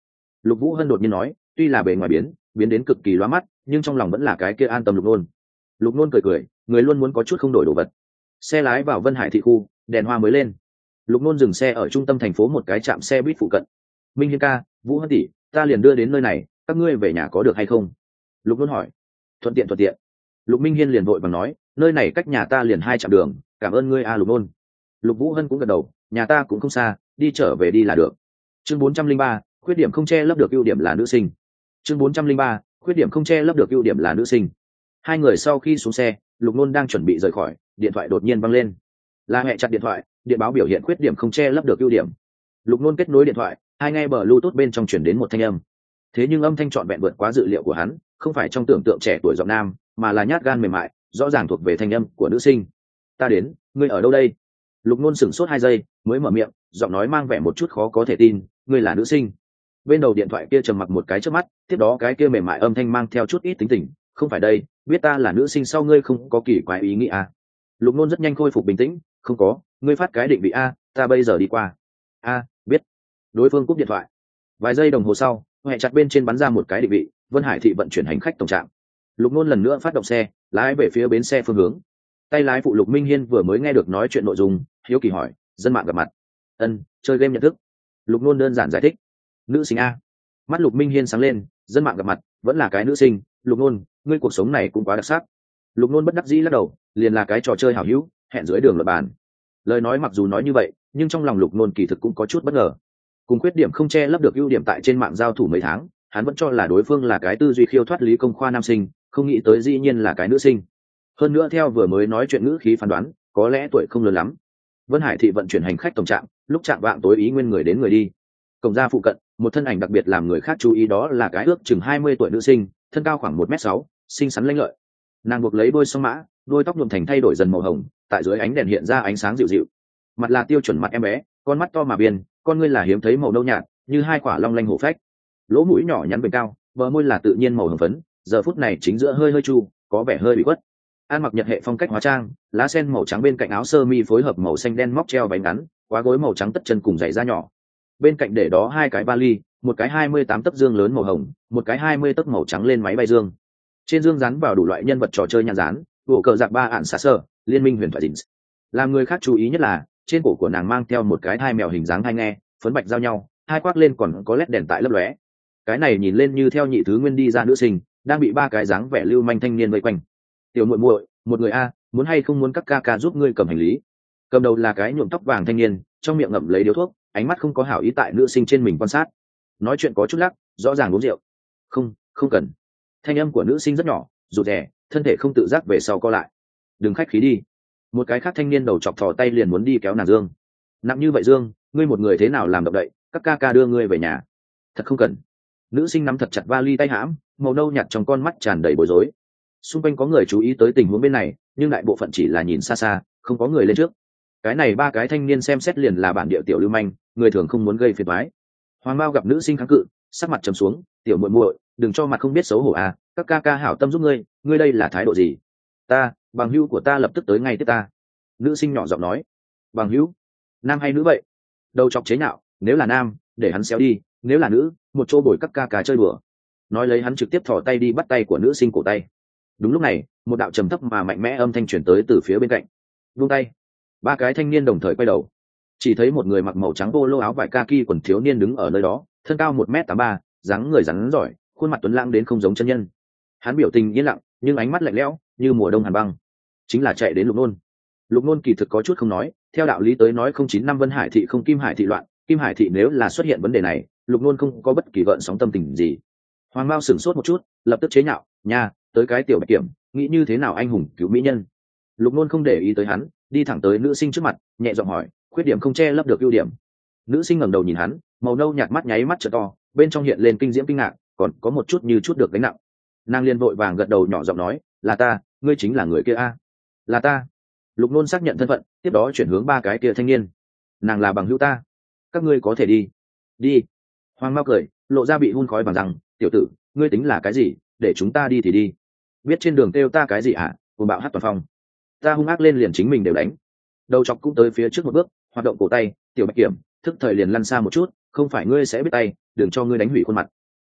Lục Vũ Hân đột nhiên nói, tuy là bề ngoài biến biến đến cực kỳ loa mắt, nhưng trong lòng vẫn là cái kia an tâm Lục Nôn. Lục Nôn cười cười, người luôn muốn có chút không đổi đồ vật. Xe lái vào Vân Hải thị khu, đèn hoa mới lên. Lục Nôn dừng xe ở trung tâm thành phố một cái trạm xe buýt phụ cận. Minh Hiên ca, Vũ Hân tỷ, ta liền đưa đến nơi này, các ngươi về nhà có được hay không? Lục Nôn hỏi. Thuận tiện thuận tiện. Lục Minh Hiên liền vội vàng nói, nơi này cách nhà ta liền hai trạm đường, cảm ơn ngươi a Lục Nôn. Lục Vũ Hân cũng gật đầu, nhà ta cũng không xa, đi trở về đi là được. Chương bốn trăm linh ba, khuyết điểm không che lấp được ưu điểm là nữ sinh. Chương bốn trăm linh ba, khuyết điểm không che lấp được ưu điểm là nữ sinh. Hai người sau khi xuống xe, Lục Nôn đang chuẩn bị rời khỏi, điện thoại đột nhiên vang lên. Là mẹ chặt điện thoại, điện báo biểu hiện khuyết điểm không che lấp được ưu điểm. Lục Nôn kết nối điện thoại, hai nghe Bluetooth bên trong truyền đến một thanh âm. Thế nhưng âm thanh trọn vẹn vượt quá dự liệu của hắn, không phải trong tưởng tượng trẻ tuổi giọng nam, mà là nhát gan mềm mại, rõ ràng thuộc về thanh âm của nữ sinh. Ta đến, ngươi ở đâu đây? Lục Nôn sửng sốt hai giây, mới mở miệng, giọng nói mang vẻ một chút khó có thể tin, ngươi là nữ sinh. Bên đầu điện thoại kia trầm mặc một cái trước mắt, tiếp đó cái kia mềm mại âm thanh mang theo chút ít tính tình, không phải đây, biết ta là nữ sinh sau ngươi không có kỳ quái ý nghĩ à? Lục Nôn rất nhanh khôi phục bình tĩnh, không có, ngươi phát cái định vị a, ta bây giờ đi qua. A, biết. Đối phương cúp điện thoại. Vài giây đồng hồ sau, hệ chặt bên trên bắn ra một cái định vị, Vân Hải thị vận chuyển hành khách tổng trạm. Lục Nôn lần nữa phát động xe, lái về phía bến xe phương hướng. Tay lái phụ Lục Minh Hiên vừa mới nghe được nói chuyện nội dung, hiếu kỳ hỏi, dân mạng gặp mặt. Ân, chơi game nhận thức. Lục Nôn đơn giản giải thích. Nữ sinh a. Mắt Lục Minh Hiên sáng lên, dân mạng gặp mặt, vẫn là cái nữ sinh, Lục Nôn, ngươi cuộc sống này cũng quá đặc sắc. Lục Nôn bất đắc dĩ lắc đầu, liền là cái trò chơi hảo hữu, hẹn dưới đường luật bàn. Lời nói mặc dù nói như vậy, nhưng trong lòng Lục Nôn kỳ thực cũng có chút bất ngờ. Cùng khuyết điểm không che lấp được ưu điểm tại trên mạng giao thủ mấy tháng, hắn vẫn cho là đối phương là cái tư duy khiêu thoát lý công khoa nam sinh, không nghĩ tới dĩ nhiên là cái nữ sinh. Hơn nữa theo vừa mới nói chuyện ngữ khí phán đoán, có lẽ tuổi không lớn lắm. Vân Hải thị vận chuyển hành khách tổng trạm, lúc chạm vạng tối ý nguyên người đến người đi. Cổng ra phụ cận, một thân ảnh đặc biệt làm người khác chú ý đó là cái ước chừng hai mươi tuổi nữ sinh, thân cao khoảng một mét sáu, xinh xắn lanh lợi. Nàng buộc lấy đôi song mã, đôi tóc nhuộm thành thay đổi dần màu hồng, tại dưới ánh đèn hiện ra ánh sáng dịu dịu. Mặt là tiêu chuẩn mặt em bé, con mắt to mà biên, con ngươi là hiếm thấy màu nâu nhạt, như hai quả long lanh hổ phách. Lỗ mũi nhỏ nhắn bề cao, bờ môi là tự nhiên màu hồng phấn, giờ phút này chính giữa hơi hơi chu, có vẻ hơi bị quất. Ăn mặc nhật hệ phong cách hóa trang, lá sen màu trắng bên cạnh áo sơ mi phối hợp màu xanh đen móc treo váy ngắn, quá gối màu trắng tất chân cùng giày da nhỏ. Bên cạnh để đó hai cái vali, một cái hai mươi tám tấc dương lớn màu hồng, một cái hai mươi tấc màu trắng lên máy bay dương. Trên dương dán vào đủ loại nhân vật trò chơi nhãn dán, bộ cờ giặc ba ạn xả sơ, liên minh huyền thoại dịnh. Làm người khác chú ý nhất là trên cổ của nàng mang theo một cái thai mèo hình dáng hai nghe, phấn bạch giao nhau, hai khoác lên còn có led đèn tại lấp lóe. Cái này nhìn lên như theo nhị thứ nguyên đi ra nữ sinh, đang bị ba cái dáng vẻ lưu manh thanh niên vây quanh. Tiểu muội muội, một người a, muốn hay không muốn các ca ca giúp ngươi cầm hành lý. Cầm đầu là cái nhuộm tóc vàng thanh niên, trong miệng ngậm lấy điếu thuốc, ánh mắt không có hảo ý tại nữ sinh trên mình quan sát. Nói chuyện có chút lắc, rõ ràng uống rượu. Không, không cần. Thanh âm của nữ sinh rất nhỏ, rụt rè, thân thể không tự giác về sau co lại. Đừng khách khí đi. Một cái khác thanh niên đầu chọc thò tay liền muốn đi kéo nàng dương. Nặng như vậy dương, ngươi một người thế nào làm động đậy, các ca ca đưa ngươi về nhà. Thật không cần. Nữ sinh nắm thật chặt vali tay hãm, màu nâu nhạt trong con mắt tràn đầy bối rối. Xung quanh có người chú ý tới tình huống bên này, nhưng đại bộ phận chỉ là nhìn xa xa, không có người lên trước. Cái này ba cái thanh niên xem xét liền là bản địa tiểu lưu manh, người thường không muốn gây phiền toái. Hoàng Mao gặp nữ sinh kháng cự, sắc mặt trầm xuống, tiểu muội muội, đừng cho mặt không biết xấu hổ à, các ca ca hảo tâm giúp ngươi, ngươi đây là thái độ gì? Ta, bằng hữu của ta lập tức tới ngay tiếp ta. Nữ sinh nhỏ giọng nói. Bằng hữu? Nam hay nữ vậy? Đầu chọc chế nhạo, nếu là nam, để hắn xéo đi, nếu là nữ, một chỗ bồi các ca ca chơi đùa. Nói lấy hắn trực tiếp thò tay đi bắt tay của nữ sinh cổ tay. Đúng lúc này, một đạo trầm thấp mà mạnh mẽ âm thanh truyền tới từ phía bên cạnh. Vung tay. Ba cái thanh niên đồng thời quay đầu, chỉ thấy một người mặc màu trắng polo áo vải kaki quần thiếu niên đứng ở nơi đó, thân cao một mét tám ba, dáng người rắn giỏi, khuôn mặt tuấn lãng đến không giống chân nhân. Hắn biểu tình yên lặng, nhưng ánh mắt lạnh lẽo như mùa đông hàn băng. Chính là chạy đến Lục Nôn. Lục Nôn kỳ thực có chút không nói, theo đạo lý tới nói không chín năm Vân Hải thị không Kim Hải thị loạn, Kim Hải thị nếu là xuất hiện vấn đề này, Lục Nôn không có bất kỳ gợn sóng tâm tình gì. Hoàng Mao sửng sốt một chút, lập tức chế nhạo, nha, tới cái tiểu bạch kiểm, nghĩ như thế nào anh hùng cứu mỹ nhân. Lục Nôn không để ý tới hắn, đi thẳng tới nữ sinh trước mặt, nhẹ giọng hỏi, khuyết điểm không che lấp được ưu điểm. Nữ sinh ngẩng đầu nhìn hắn, màu nâu nhạt mắt nháy mắt trợ to, bên trong hiện lên kinh diễm kinh ngạc, còn có một chút như chút được gánh nặng. Nàng liên vội vàng gật đầu nhỏ giọng nói, là ta, ngươi chính là người kia a? Là ta. Lục Nôn xác nhận thân phận, tiếp đó chuyển hướng ba cái kia thanh niên. Nàng là bằng hữu ta, các ngươi có thể đi. Đi. Hoàng Mao cười, lộ ra bị hun khói bằng rằng, tiểu tử, ngươi tính là cái gì, để chúng ta đi thì đi. Biết trên đường kêu ta cái gì hả? Cùng bạo hát toàn phòng. Ta hung ác lên liền chính mình đều đánh. Đầu chọc cũng tới phía trước một bước, hoạt động cổ tay, tiểu bạch kiểm, thức thời liền lăn xa một chút, không phải ngươi sẽ biết tay, đừng cho ngươi đánh hủy khuôn mặt.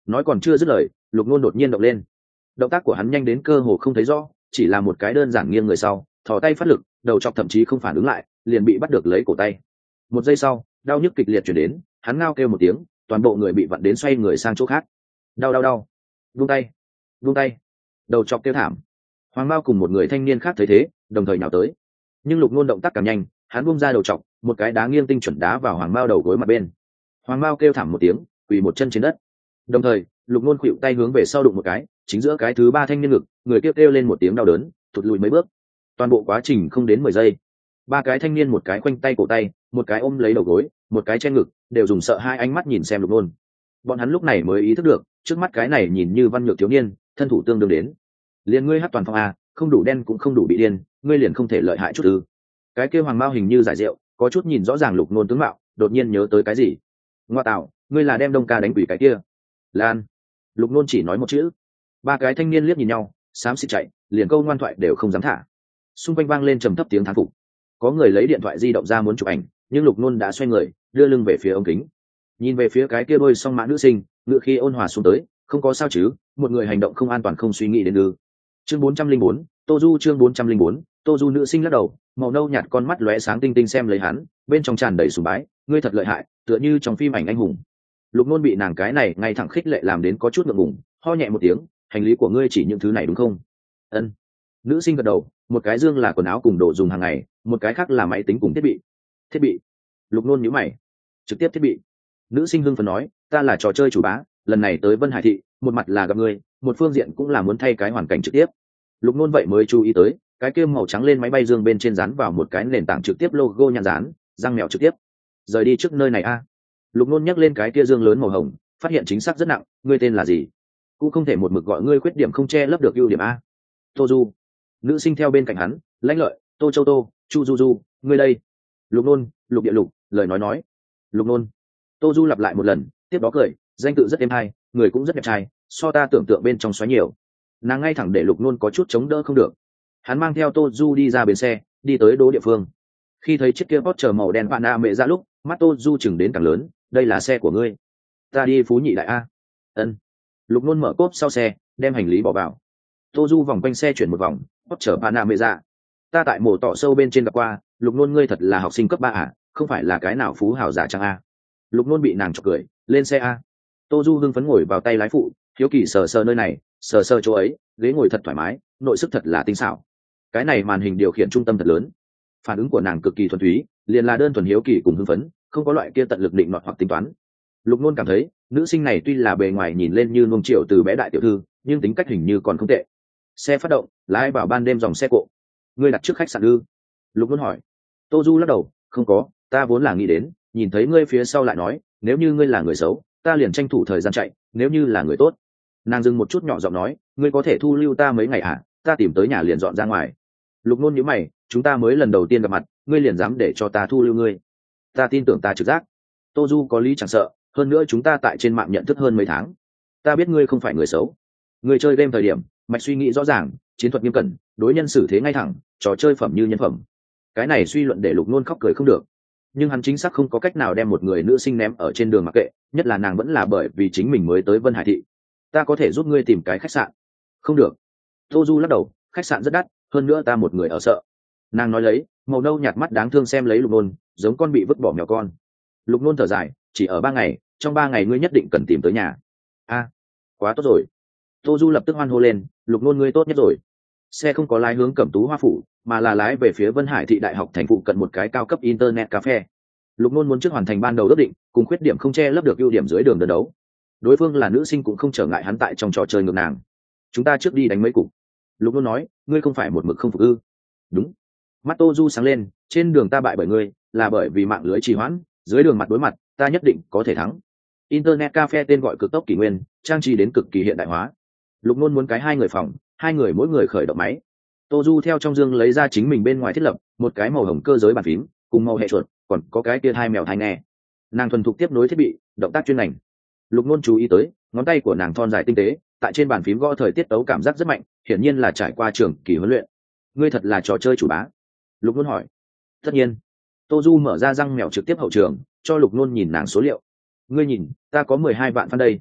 nói còn chưa dứt lời, Lục Nôn đột nhiên động lên. Động tác của hắn nhanh đến cơ hồ không thấy rõ, chỉ là một cái đơn giản nghiêng người sau, thò tay phát lực, đầu chọc thậm chí không phản ứng lại, liền bị bắt được lấy cổ tay. Một giây sau, đau nhức kịch liệt truyền đến, hắn ngao kêu một tiếng, toàn bộ người bị vặn đến xoay người sang chỗ khác. Đau đau đau. Buông tay, buông tay. Đầu chọc kêu thảm. Hoàng Mao cùng một người thanh niên khác thấy thế, đồng thời nhào tới. Nhưng Lục Nôn động tác càng nhanh, hắn buông ra đầu chọc, một cái đá nghiêng tinh chuẩn đá vào Hoàng Mao đầu gối mặt bên. Hoàng Mao kêu thảm một tiếng, quỳ một chân trên đất. Đồng thời, Lục Nôn khuỵu tay hướng về sau đụng một cái, chính giữa cái thứ ba thanh niên ngực, người kêu kêu lên một tiếng đau đớn, thụt lùi mấy bước. Toàn bộ quá trình không đến mười giây. Ba cái thanh niên một cái khoanh tay cổ tay, một cái ôm lấy đầu gối, một cái trên ngực, đều dùng sợ hai ánh mắt nhìn xem Lục Nôn. Bọn hắn lúc này mới ý thức được, trước mắt cái này nhìn như văn nhược thiếu niên, thân thủ tương đương đến. Liền ngươi hát toàn phong à, không đủ đen cũng không đủ bị điên, ngươi liền không thể lợi hại chút ư? Cái kia Hoàng Mao hình như giải rượu, có chút nhìn rõ ràng Lục Nôn tướng mạo, đột nhiên nhớ tới cái gì. Ngoa tạo, ngươi là đem Đông Ca đánh quỷ cái kia? Lan. Lục Nôn chỉ nói một chữ. Ba cái thanh niên liếc nhìn nhau, xám xịt chạy, liền câu ngoan thoại đều không dám thả. Xung quanh vang lên trầm thấp tiếng thán phục. Có người lấy điện thoại di động ra muốn chụp ảnh, nhưng Lục Nôn đã xoay người, đưa lưng về phía ống kính. Nhìn về phía cái kia đôi song mã nữ sinh, ngựa khi ôn hòa xuống tới, không có sao chứ, một người hành động không an toàn không suy nghĩ đến ư? Chương bốn trăm linh bốn, Tô Du chương bốn trăm linh bốn, Tô Du nữ sinh lắc đầu, màu nâu nhạt con mắt lóe sáng tinh tinh xem lấy hắn, bên trong tràn đầy sùng bái, ngươi thật lợi hại, tựa như trong phim ảnh anh hùng. Lục Nôn bị nàng cái này ngay thẳng khích lệ làm đến có chút ngượng ngùng, ho nhẹ một tiếng, hành lý của ngươi chỉ những thứ này đúng không? Ân. Nữ sinh gật đầu, một cái dương là quần áo cùng đồ dùng hàng ngày, một cái khác là máy tính cùng thiết bị. Thiết bị? Lục Nôn nhíu mày. Trực tiếp thiết bị. Nữ sinh hưng phấn nói, ta là trò chơi chủ bá, lần này tới Vân Hải thị, một mặt là gặp ngươi, một phương diện cũng là muốn thay cái hoàn cảnh trực tiếp. Lục Nôn vậy mới chú ý tới, cái kia màu trắng lên máy bay dương bên trên dán vào một cái nền tảng trực tiếp logo nhãn dán, răng mèo trực tiếp. Rời đi trước nơi này a. Lục Nôn nhắc lên cái kia dương lớn màu hồng, phát hiện chính xác rất nặng, ngươi tên là gì? Cũng không thể một mực gọi ngươi khuyết điểm không che lấp được ưu điểm a. Tô Du. Nữ sinh theo bên cạnh hắn, lãnh lợi, Tô Châu Tô, Chu Du Du, ngươi đây. Lục Nôn, Lục Địa Lục, lời nói nói. Lục Nôn. Tô Du lặp lại một lần, tiếp đó cười, danh tự rất êm hay, người cũng rất đẹp trai, so ta tưởng tượng bên trong xoáy nhiều. Nàng ngay thẳng để Lục Nôn có chút chống đỡ không được. Hắn mang theo Tô Du đi ra bến xe, đi tới đỗ địa phương. Khi thấy chiếc kia Porsche màu đen Panamera ra lúc, mắt Tô Du chừng đến càng lớn, đây là xe của ngươi. Ta đi Phú Nhị Đại a. Ân. Lục Nôn mở cốp sau xe, đem hành lý bỏ vào. Tô Du vòng quanh xe chuyển một vòng, Porsche Panamera. Ta tại mổ tọ sâu bên trên gặp qua, Lục Nôn ngươi thật là học sinh cấp ba à, không phải là cái nào phú hào giả trang a. Lục Nôn bị nàng chọc cười, lên xe a. Tô Du hưng phấn ngồi vào tay lái phụ, hiếu kỳ sờ sờ nơi này, sờ sờ chỗ ấy, ghế ngồi thật thoải mái, nội sức thật là tinh xảo. Cái này màn hình điều khiển trung tâm thật lớn. Phản ứng của nàng cực kỳ thuần túy, liền là đơn thuần hiếu kỳ cùng hưng phấn, không có loại kia tận lực định nọt hoặc tính toán. Lục Nôn cảm thấy, nữ sinh này tuy là bề ngoài nhìn lên như nuông chiều từ bé đại tiểu thư, nhưng tính cách hình như còn không tệ. Xe phát động, lái vào ban đêm dòng xe cộ. Ngươi đặt trước khách sạn ư? Lục Nôn hỏi. Tô Du lắc đầu, không có, ta vốn là nghĩ đến, nhìn thấy ngươi phía sau lại nói, nếu như ngươi là người xấu, ta liền tranh thủ thời gian chạy, nếu như là người tốt. Nàng dừng một chút nhỏ giọng nói, ngươi có thể thu lưu ta mấy ngày à, ta tìm tới nhà liền dọn ra ngoài. Lục Nôn nhíu mày, chúng ta mới lần đầu tiên gặp mặt, ngươi liền dám để cho ta thu lưu ngươi? Ta tin tưởng ta trực giác. Tô Du có lý chẳng sợ, hơn nữa chúng ta tại trên mạng nhận thức hơn mấy tháng. Ta biết ngươi không phải người xấu. Ngươi chơi game thời điểm, mạch suy nghĩ rõ ràng, chiến thuật nghiêm cẩn, đối nhân xử thế ngay thẳng, trò chơi phẩm như nhân phẩm. Cái này suy luận để Lục Nôn khóc cười không được. Nhưng hắn chính xác không có cách nào đem một người nữ sinh ném ở trên đường mặc kệ, nhất là nàng vẫn là bởi vì chính mình mới tới Vân Hải thị. Ta có thể giúp ngươi tìm cái khách sạn. Không được. Tô Du lắc đầu, khách sạn rất đắt, hơn nữa ta một người ở sợ. Nàng nói lấy, màu nâu nhạt mắt đáng thương xem lấy Lục Nôn, giống con bị vứt bỏ mèo con. Lục Nôn thở dài, chỉ ở ba ngày, trong ba ngày ngươi nhất định cần tìm tới nhà. A, quá tốt rồi. Tô Du lập tức hoan hô lên, Lục Nôn ngươi tốt nhất rồi. Xe không có lái hướng Cẩm Tú Hoa phủ, mà là lái về phía Vân Hải thị đại học thành phụ cận một cái cao cấp internet cafe. Lục Nôn muốn trước hoàn thành ban đầu ước định, cùng khuyết điểm không che lấp được ưu điểm dưới đường đơn đấu. Đối phương là nữ sinh cũng không trở ngại hắn tại trong trò chơi ngược nàng. Chúng ta trước đi đánh mấy cục. Lục Nôn nói, ngươi không phải một mực không phục ư? Đúng. Mắt Tô Du sáng lên, trên đường ta bại bởi ngươi, là bởi vì mạng lưới trì hoãn, dưới đường mặt đối mặt, ta nhất định có thể thắng. Internet cafe tên gọi cực tốc kỷ nguyên, trang trí đến cực kỳ hiện đại hóa. Lục Nôn muốn cái hai người phòng, hai người mỗi người khởi động máy. Tô Du theo trong dương lấy ra chính mình bên ngoài thiết lập, một cái màu hồng cơ giới bàn phím, cùng màu hệ chuột, còn có cái kia hai mèo thai nghe. Nàng thuần thục tiếp nối thiết bị, động tác chuyên ngành. Lục Nôn chú ý tới, ngón tay của nàng thon dài tinh tế, tại trên bàn phím gõ thời tiết tấu cảm giác rất mạnh, hiển nhiên là trải qua trường kỳ huấn luyện. Ngươi thật là trò chơi chủ bá. Lục Nôn hỏi. Tất nhiên. Tô Du mở ra răng mèo trực tiếp hậu trường, cho Lục Nôn nhìn nàng số liệu. Ngươi nhìn, ta có mười hai vạn fan đây.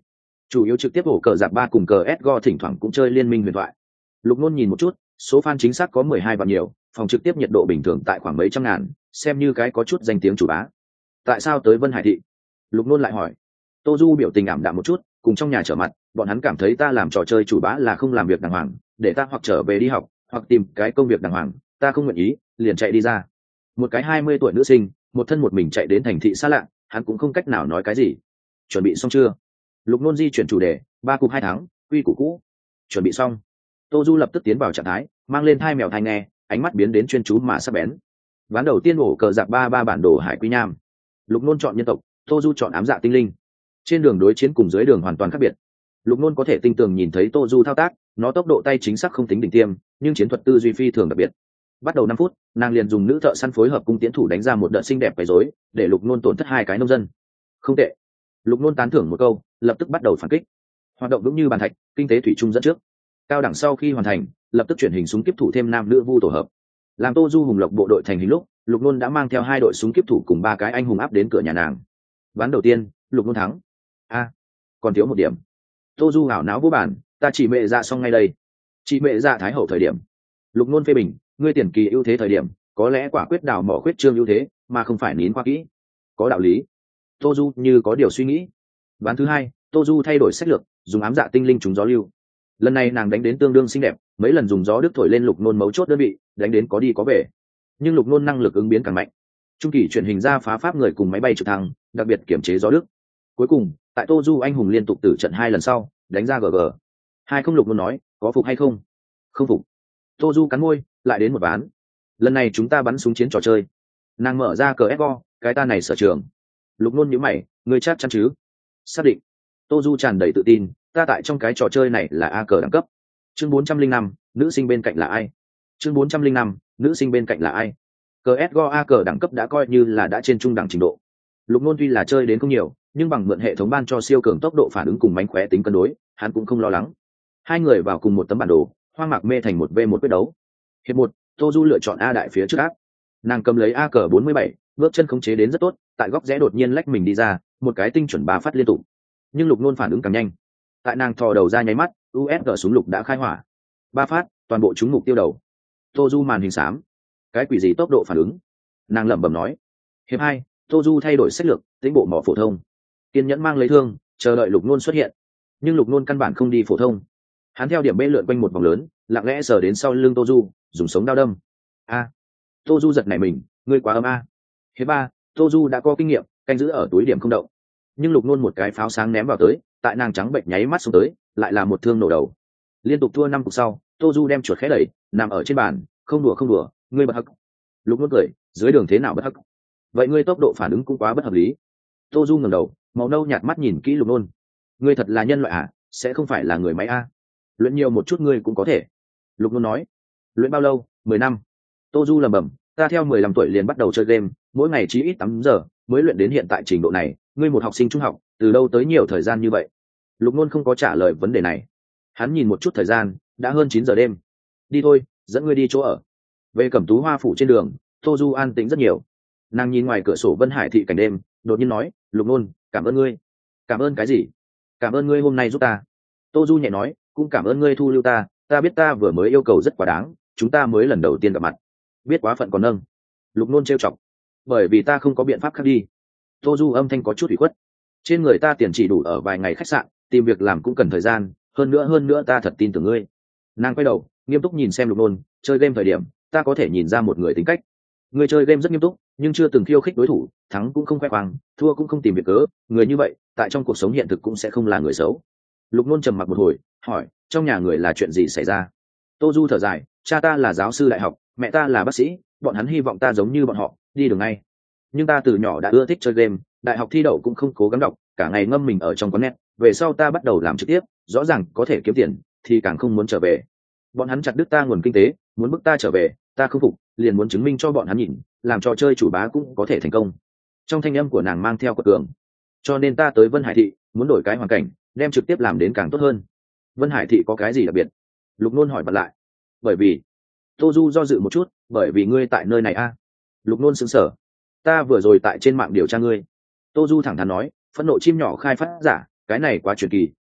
Chủ yếu trực tiếp ổ cờ giặc ba cùng cờ ét giê o thỉnh thoảng cũng chơi liên minh huyền thoại. Lục Nôn nhìn một chút, số fan chính xác có mười hai vạn nhiều, phòng trực tiếp nhiệt độ bình thường tại khoảng mấy trăm ngàn, xem như cái có chút danh tiếng chủ bá. Tại sao tới Vân Hải thị? Lục Nôn lại hỏi. Tô Du biểu tình ảm đạm một chút, cùng trong nhà trở mặt, bọn hắn cảm thấy ta làm trò chơi chủ bá là không làm việc đàng hoàng, để ta hoặc trở về đi học, hoặc tìm cái công việc đàng hoàng, ta không nguyện ý, liền chạy đi ra. Một cái hai mươi tuổi nữ sinh, một thân một mình chạy đến thành thị xa lạ, hắn cũng không cách nào nói cái gì. Chuẩn bị xong chưa? Lục Nôn di chuyển chủ đề, ba cục hai tháng, quy củ cũ. Chuẩn bị xong. Tô Du lập tức tiến vào trạng thái, mang lên thai mèo thai nghe, ánh mắt biến đến chuyên chú mà sắc bén. Ván đầu tiên ổ cờ giặc ba ba bản đồ hải quy nham. Lục Nôn chọn nhân tộc, Tô Du chọn ám dạ tinh linh. Trên đường đối chiến cùng dưới đường hoàn toàn khác biệt. Lục Nôn có thể tinh tường nhìn thấy Tô Du thao tác, nó tốc độ tay chính xác không tính đỉnh tiêm, nhưng chiến thuật tư duy phi thường đặc biệt. Bắt đầu năm phút, nàng liền dùng nữ thợ săn phối hợp cung tiến thủ đánh ra một đợt xinh đẹp quấy rối, để Lục Nôn tổn thất hai cái nông dân. Không tệ. Lục Nôn tán thưởng một câu, lập tức bắt đầu phản kích. Hoạt động vững như bàn thạch, kinh tế thủy chung dẫn trước. Cao đẳng sau khi hoàn thành, lập tức chuyển hình súng kiếp thủ thêm nam nữ vu tổ hợp. Làm Tô Du hùng lộc bộ đội thành hình lúc, Lục Nôn đã mang theo hai đội súng kiếp thủ cùng ba cái anh hùng áp đến cửa nhà nàng. Ván đầu tiên, Lục Nôn thắng. A, còn thiếu một điểm. Tô Du ảo não vô bản, ta chỉ mẹ dạ xong ngay đây. Chỉ mẹ dạ thái hậu thời điểm. Lục Nôn phê bình, ngươi tiền kỳ ưu thế thời điểm, có lẽ quả quyết đào mỏ quyết trương ưu thế, mà không phải nín qua kỹ. Có đạo lý. Tô Du như có điều suy nghĩ. Ván thứ hai, Tô Du thay đổi sách lược, dùng ám dạ tinh linh trúng gió lưu. Lần này nàng đánh đến tương đương xinh đẹp, mấy lần dùng gió đức thổi lên Lục Nôn mấu chốt đơn vị, đánh đến có đi có về. Nhưng Lục Nôn năng lực ứng biến càng mạnh. Trung kỳ truyền hình ra phá pháp người cùng máy bay trực thăng, đặc biệt kiểm chế gió đức. Cuối cùng, tại Tô Du anh hùng liên tục tử trận hai lần sau, đánh ra gờ gờ. Hai không Lục Nôn nói, có phục hay không? Không phục. Tô Du cắn môi, lại đến một ván. Lần này chúng ta bắn súng chiến trò chơi. Nàng mở ra cờ ép o, cái ta này sở trường. Lục Nôn nhíu mày, ngươi chắc chắn chứ? Xác định. Tô Du tràn đầy tự tin, ta tại trong cái trò chơi này là a cờ đẳng cấp. Chương bốn trăm linh năm, nữ sinh bên cạnh là ai? Chương bốn trăm linh năm, nữ sinh bên cạnh là ai? cờ ét giê o a cờ đẳng cấp đã coi như là đã trên trung đẳng trình độ. Lục Nôn tuy là chơi đến không nhiều, nhưng bằng mượn hệ thống ban cho siêu cường tốc độ phản ứng cùng mánh khóe tính cân đối, hắn cũng không lo lắng. Hai người vào cùng một tấm bản đồ, Hoang Mạc mê thành một v một quyết đấu. Hiệp một, Tô Du lựa chọn A đại phía trước áp. Nàng cầm lấy a cờ bốn mươi bảy, bước chân khống chế đến rất tốt, tại góc rẽ đột nhiên lách mình đi ra, một cái tinh chuẩn ba phát liên tục. Nhưng Lục Nôn phản ứng càng nhanh. Tại nàng thò đầu ra nháy mắt, u ét giê súng lục đã khai hỏa. Ba phát, toàn bộ trúng mục tiêu đầu. Tô Du màn hình xám. Cái quỷ gì tốc độ phản ứng? Nàng lẩm bẩm nói. Hiệp hai, Tô Du thay đổi sách lược, tính bộ mỏ phổ thông. Kiên nhẫn mang lấy thương, chờ đợi Lục Nôn xuất hiện. Nhưng Lục Nôn căn bản không đi phổ thông. Hắn theo điểm B lượn quanh một vòng lớn, lặng lẽ sờ đến sau lưng Tô Du, dùng sống đao đâm. A. Tô Du giật nảy mình, ngươi quá ấm a. Hiệp ba, Tô Du đã có kinh nghiệm, canh giữ ở túi điểm không động. Nhưng Lục Nôn một cái pháo sáng ném vào tới, tại nàng trắng bệnh nháy mắt xuống tới, lại là một thương nổ đầu. Liên tục thua năm cuộc sau, Tô Du đem chuột khẽ đẩy, nằm ở trên bàn, không đùa không đùa, ngươi bất hắc. Lục Nôn cười, dưới đường thế nào bất hắc? Vậy ngươi tốc độ phản ứng cũng quá bất hợp lý. Tô Du ngẩng đầu, màu nâu nhạt mắt nhìn kỹ Lục Nôn. Ngươi thật là nhân loại à, sẽ không phải là người máy a? Luyện nhiều một chút ngươi cũng có thể. Lục Nôn nói. Luyện bao lâu? Mười năm. Tô Du lẩm bẩm, ta theo mười lăm tuổi liền bắt đầu chơi game, mỗi ngày chỉ ít tám giờ, mới luyện đến hiện tại trình độ này, ngươi một học sinh trung học, từ đâu tới nhiều thời gian như vậy? Lục Nôn không có trả lời vấn đề này. Hắn nhìn một chút thời gian, đã hơn chín giờ đêm. Đi thôi, dẫn ngươi đi chỗ ở. Về Cẩm Tú Hoa phủ trên đường, Tô Du an tĩnh rất nhiều. Nàng nhìn ngoài cửa sổ Vân Hải thị cảnh đêm, đột nhiên nói, Lục Nôn, cảm ơn ngươi. Cảm ơn cái gì? Cảm ơn ngươi hôm nay giúp ta. Tô Du nhẹ nói, cũng cảm ơn ngươi thu lưu ta, ta biết ta vừa mới yêu cầu rất quá đáng, chúng ta mới lần đầu tiên gặp mặt. Biết quá phận còn nâng. Lục Nôn trêu chọc. Bởi vì ta không có biện pháp khác đi. Tô Du âm thanh có chút ủy khuất. Trên người ta tiền chỉ đủ ở vài ngày khách sạn, tìm việc làm cũng cần thời gian, hơn nữa hơn nữa ta thật tin tưởng ngươi. Nàng quay đầu, nghiêm túc nhìn xem Lục Nôn, chơi game thời điểm, ta có thể nhìn ra một người tính cách. Ngươi chơi game rất nghiêm túc, nhưng chưa từng khiêu khích đối thủ, thắng cũng không khoe khoang, thua cũng không tìm việc cớ, người như vậy, tại trong cuộc sống hiện thực cũng sẽ không là người xấu. Lục Nôn trầm mặc một hồi, hỏi, trong nhà người là chuyện gì xảy ra? Tô Du thở dài, cha ta là giáo sư đại học, mẹ ta là bác sĩ, bọn hắn hy vọng ta giống như bọn họ, đi đường ngay. Nhưng ta từ nhỏ đã ưa thích chơi game, đại học thi đậu cũng không cố gắng đọc, cả ngày ngâm mình ở trong quán net, về sau ta bắt đầu làm trực tiếp, rõ ràng có thể kiếm tiền, thì càng không muốn trở về. Bọn hắn chặt đứt ta nguồn kinh tế, muốn bức ta trở về, ta không phục, liền muốn chứng minh cho bọn hắn nhìn, làm trò chơi chủ bá cũng có thể thành công. Trong thanh âm của nàng mang theo quật cường. Cho nên ta tới Vân Hải thị, muốn đổi cái hoàn cảnh, đem trực tiếp làm đến càng tốt hơn. Vân Hải thị có cái gì đặc biệt? Lục Nôn hỏi bật lại. Bởi vì, Tô Du do dự một chút, bởi vì ngươi tại nơi này a. À? Lục Nôn sững sờ. Ta vừa rồi tại trên mạng điều tra ngươi. Tô Du thẳng thắn nói, phẫn nộ chim nhỏ khai phát giả, cái này quá truyền kỳ,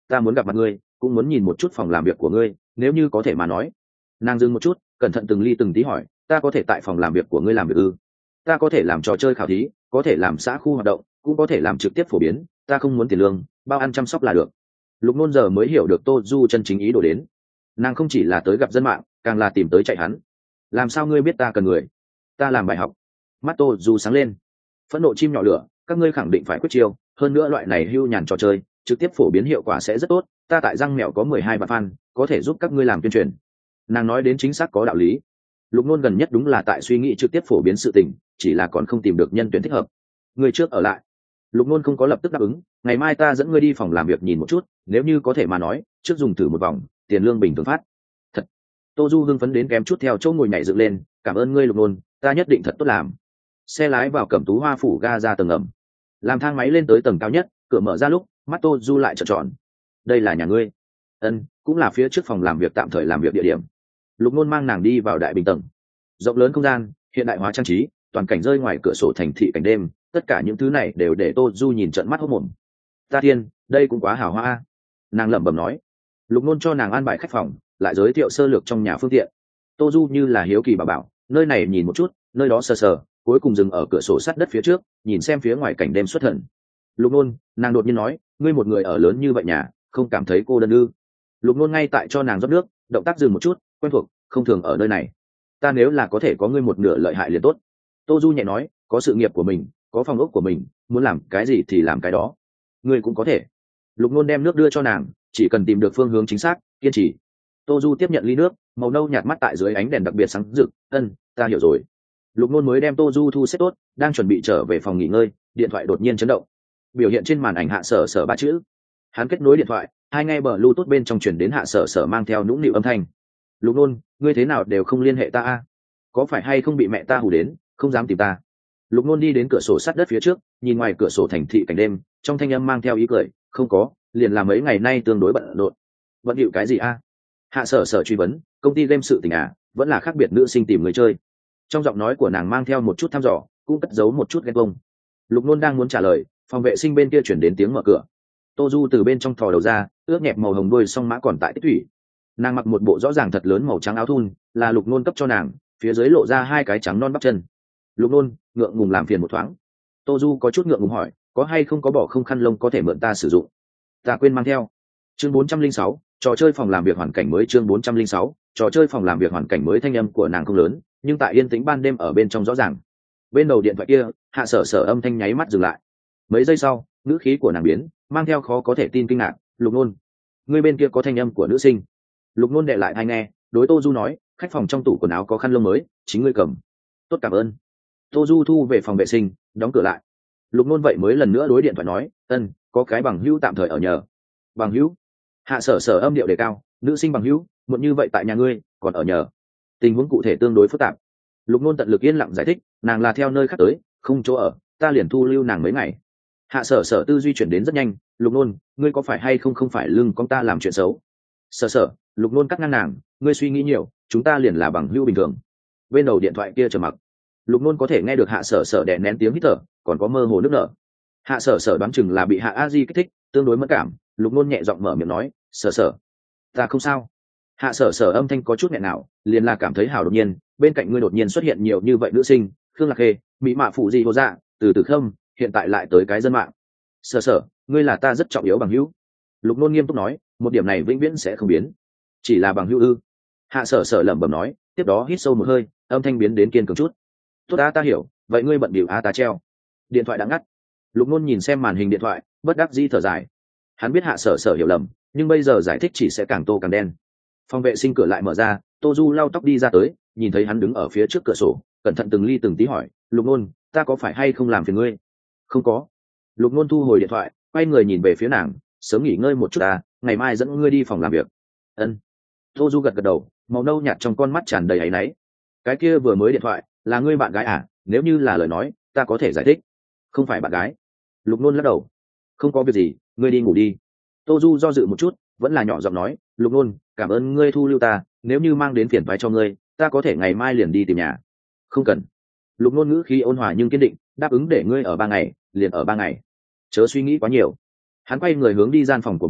ta muốn gặp mặt ngươi, cũng muốn nhìn một chút phòng làm việc của ngươi, nếu như có thể mà nói. Nàng dừng một chút, cẩn thận từng ly từng tí hỏi, ta có thể tại phòng làm việc của ngươi làm việc ư? Ta có thể làm trò chơi khảo thí, có thể làm xã khu hoạt động, cũng có thể làm trực tiếp phổ biến, ta không muốn tiền lương, bao ăn chăm sóc là được. Lục Nôn giờ mới hiểu được Tô Du chân chính ý đồ đến. Nàng không chỉ là tới gặp dân mạng, càng là tìm tới chạy hắn. Làm sao ngươi biết ta cần người? Ta làm bài học. Mắt Tô Du sáng lên. Phẫn nộ chim nhỏ lửa, các ngươi khẳng định phải quyết chiêu, hơn nữa loại này hưu nhàn trò chơi, trực tiếp phổ biến hiệu quả sẽ rất tốt, ta tại răng mèo có mười hai vạn fan, có thể giúp các ngươi làm tuyên truyền. Nàng nói đến chính xác có đạo lý. Lục Nôn gần nhất đúng là tại suy nghĩ trực tiếp phổ biến sự tình, chỉ là còn không tìm được nhân tuyển thích hợp. Người trước ở lại. Lục Nôn không có lập tức đáp ứng, ngày mai ta dẫn ngươi đi phòng làm việc nhìn một chút, nếu như có thể mà nói, trước dùng thử một vòng, tiền lương bình thường phát. Thật. Tô Du hưng phấn đến kém chút theo chỗ ngồi nhảy dựng lên, cảm ơn ngươi Lục Nôn, ta nhất định thật tốt làm. Xe lái vào Cẩm Tú Hoa phủ ga ra tầng ngầm, làm thang máy lên tới tầng cao nhất, cửa mở ra lúc, mắt Tô Du lại trợn tròn. Đây là nhà ngươi? Ân, cũng là phía trước phòng làm việc tạm thời làm việc địa điểm. Lục Nôn mang nàng đi vào đại bình tầng, rộng lớn không gian, hiện đại hóa trang trí, toàn cảnh rơi ngoài cửa sổ thành thị cảnh đêm, tất cả những thứ này đều để Tô Du nhìn trợn mắt hốt mồm. Ta thiên, đây cũng quá hào hoa. Nàng lẩm bẩm nói. Lục Nôn cho nàng an bài khách phòng, lại giới thiệu sơ lược trong nhà phương tiện. Tô Du như là hiếu kỳ bà bảo, nơi này nhìn một chút, nơi đó sờ sờ, cuối cùng dừng ở cửa sổ sát đất phía trước, nhìn xem phía ngoài cảnh đêm xuất thần. Lục Nôn, nàng đột nhiên nói, ngươi một người ở lớn như vậy nhà, không cảm thấy cô đơn ư? Lục Nôn ngay tại cho nàng rót nước, động tác dừng một chút, quen thuộc, không thường ở nơi này. Ta nếu là có thể có ngươi một nửa lợi hại liền tốt. Tô Du nhẹ nói, có sự nghiệp của mình, có phòng ốc của mình, muốn làm cái gì thì làm cái đó. Ngươi cũng có thể. Lục Nôn đem nước đưa cho nàng, chỉ cần tìm được phương hướng chính xác, kiên trì. Tô Du tiếp nhận ly nước, màu nâu nhạt mắt tại dưới ánh đèn đặc biệt sáng rực. Ân, ta hiểu rồi. Lục Nôn mới đem Tô Du thu xếp tốt, đang chuẩn bị trở về phòng nghỉ ngơi, điện thoại đột nhiên chấn động. Biểu hiện trên màn ảnh Hạ Sở Sở ba chữ. Hắn kết nối điện thoại, hai nghe bờ Bluetooth bên trong truyền đến Hạ Sở Sở mang theo nũng nịu âm thanh. Lục Nôn, ngươi thế nào đều không liên hệ ta a? Có phải hay không bị mẹ ta hù đến, không dám tìm ta? Lục Nôn đi đến cửa sổ sát đất phía trước, nhìn ngoài cửa sổ thành thị cảnh đêm, trong thanh âm mang theo ý cười, không có, liền là mấy ngày nay tương đối bận rộn. Bận rộn cái gì a? Hạ Sở Sở truy vấn, công ty game sự tình à, vẫn là khác biệt nữ sinh tìm người chơi. Trong giọng nói của nàng mang theo một chút thăm dò, cũng cất giấu một chút ghen tuông. Lục Nôn đang muốn trả lời, phòng vệ sinh bên kia chuyển đến tiếng mở cửa. Tô Du từ bên trong thò đầu ra, ướt nhẹp màu hồng đuôi song mã còn tại tích thủy. Nàng mặc một bộ rõ ràng thật lớn màu trắng áo thun, là Lục Nôn cấp cho nàng, phía dưới lộ ra hai cái trắng non bắp chân. Lục Nôn ngượng ngùng làm phiền một thoáng. Tô Du có chút ngượng ngùng hỏi, có hay không có bỏ không khăn lông có thể mượn ta sử dụng? Ta quên mang theo. Chương bốn trăm linh sáu, trò chơi phòng làm việc hoàn cảnh mới. Chương bốn trăm linh sáu, trò chơi phòng làm việc hoàn cảnh mới. Thanh âm của nàng không lớn, nhưng tại yên tĩnh ban đêm ở bên trong rõ ràng. Bên đầu điện thoại kia, Hạ Sở Sở âm thanh nháy mắt dừng lại. Mấy giây sau, ngữ khí của nàng biến, mang theo khó có thể tin kinh ngạc. Lục Nôn, ngươi bên kia có thanh âm của nữ sinh? Lục Nôn đệ lại tai nghe, đối Tô Du nói, khách phòng trong tủ quần áo có khăn lông mới, chính ngươi cầm. Tốt, cảm ơn. Tô Du thu về phòng vệ sinh, đóng cửa lại. Lục Nôn vậy mới lần nữa đối điện thoại nói, ân, có cái bằng hữu tạm thời ở nhờ. Bằng hữu? Hạ Sở Sở âm điệu đề cao, nữ sinh bằng hữu, muộn như vậy tại nhà ngươi, còn ở nhờ. Tình huống cụ thể tương đối phức tạp. Lục Nôn tận lực yên lặng giải thích, nàng là theo nơi khác tới, không chỗ ở, ta liền thu lưu nàng mấy ngày. Hạ Sở Sở tư duy chuyển đến rất nhanh, Lục Nôn, ngươi có phải hay không không phải lưng con ta làm chuyện xấu? Sở Sở, Lục Nôn cắt ngang nàng, ngươi suy nghĩ nhiều, chúng ta liền là bằng hữu bình thường. Bên đầu điện thoại kia trầm mặc. Lục Nôn có thể nghe được Hạ Sở Sở đè nén tiếng hít thở, còn có mơ hồ nước nở. Hạ Sở Sở đoán chừng là bị Hạ A Di kích thích, tương đối mất cảm. Lục Nôn nhẹ giọng mở miệng nói, Sở Sở, ta không sao. Hạ Sở Sở âm thanh có chút nghẹn nào, liền là cảm thấy hảo đột nhiên, bên cạnh ngươi đột nhiên xuất hiện nhiều như vậy nữ sinh, Khương Lạc Khê, mỹ mạ phụ gì hồ dạ, từ từ khâm, hiện tại lại tới cái dân mạng. Sở Sở, ngươi là ta rất trọng yếu bằng hữu. Lục Nôn nghiêm túc nói, một điểm này vĩnh viễn sẽ không biến. Chỉ là bằng hữu ư? Hạ Sở Sở lẩm bẩm nói, tiếp đó hít sâu một hơi, âm thanh biến đến kiên cường chút. Tốt ta ta hiểu, vậy ngươi bận bịu a ta treo. Điện thoại đã ngắt. Lục Nôn nhìn xem màn hình điện thoại, bất đắc dĩ thở dài. Hắn biết Hạ Sở Sở hiểu lầm, nhưng bây giờ giải thích chỉ sẽ càng tô càng đen. Phòng vệ sinh cửa lại mở ra, Tô Du lau tóc đi ra tới, nhìn thấy hắn đứng ở phía trước cửa sổ, cẩn thận từng ly từng tí hỏi, Lục Nôn, ta có phải hay không làm phiền ngươi? Không có. Lục Nôn thu hồi điện thoại, quay người nhìn về phía nàng, sớm nghỉ ngơi một chút à, ngày mai dẫn ngươi đi phòng làm việc. Ân. Tô Du gật gật đầu, màu nâu nhạt trong con mắt tràn đầy áy náy. Cái kia vừa mới điện thoại, là ngươi bạn gái à? Nếu như là lời nói, ta có thể giải thích. Không phải bạn gái. Lục Nôn lắc đầu. Không có việc gì, ngươi đi ngủ đi. Tô Du do dự một chút, vẫn là nhỏ giọng nói, Lục Nôn, cảm ơn ngươi thu lưu ta, nếu như mang đến phiền toái cho ngươi, ta có thể ngày mai liền đi tìm nhà. Không cần. Lục Nôn ngữ khí ôn hòa nhưng kiên định, đáp ứng để ngươi ở ba ngày, liền ở ba ngày. Chớ suy nghĩ quá nhiều. Hắn quay người hướng đi gian phòng của mình,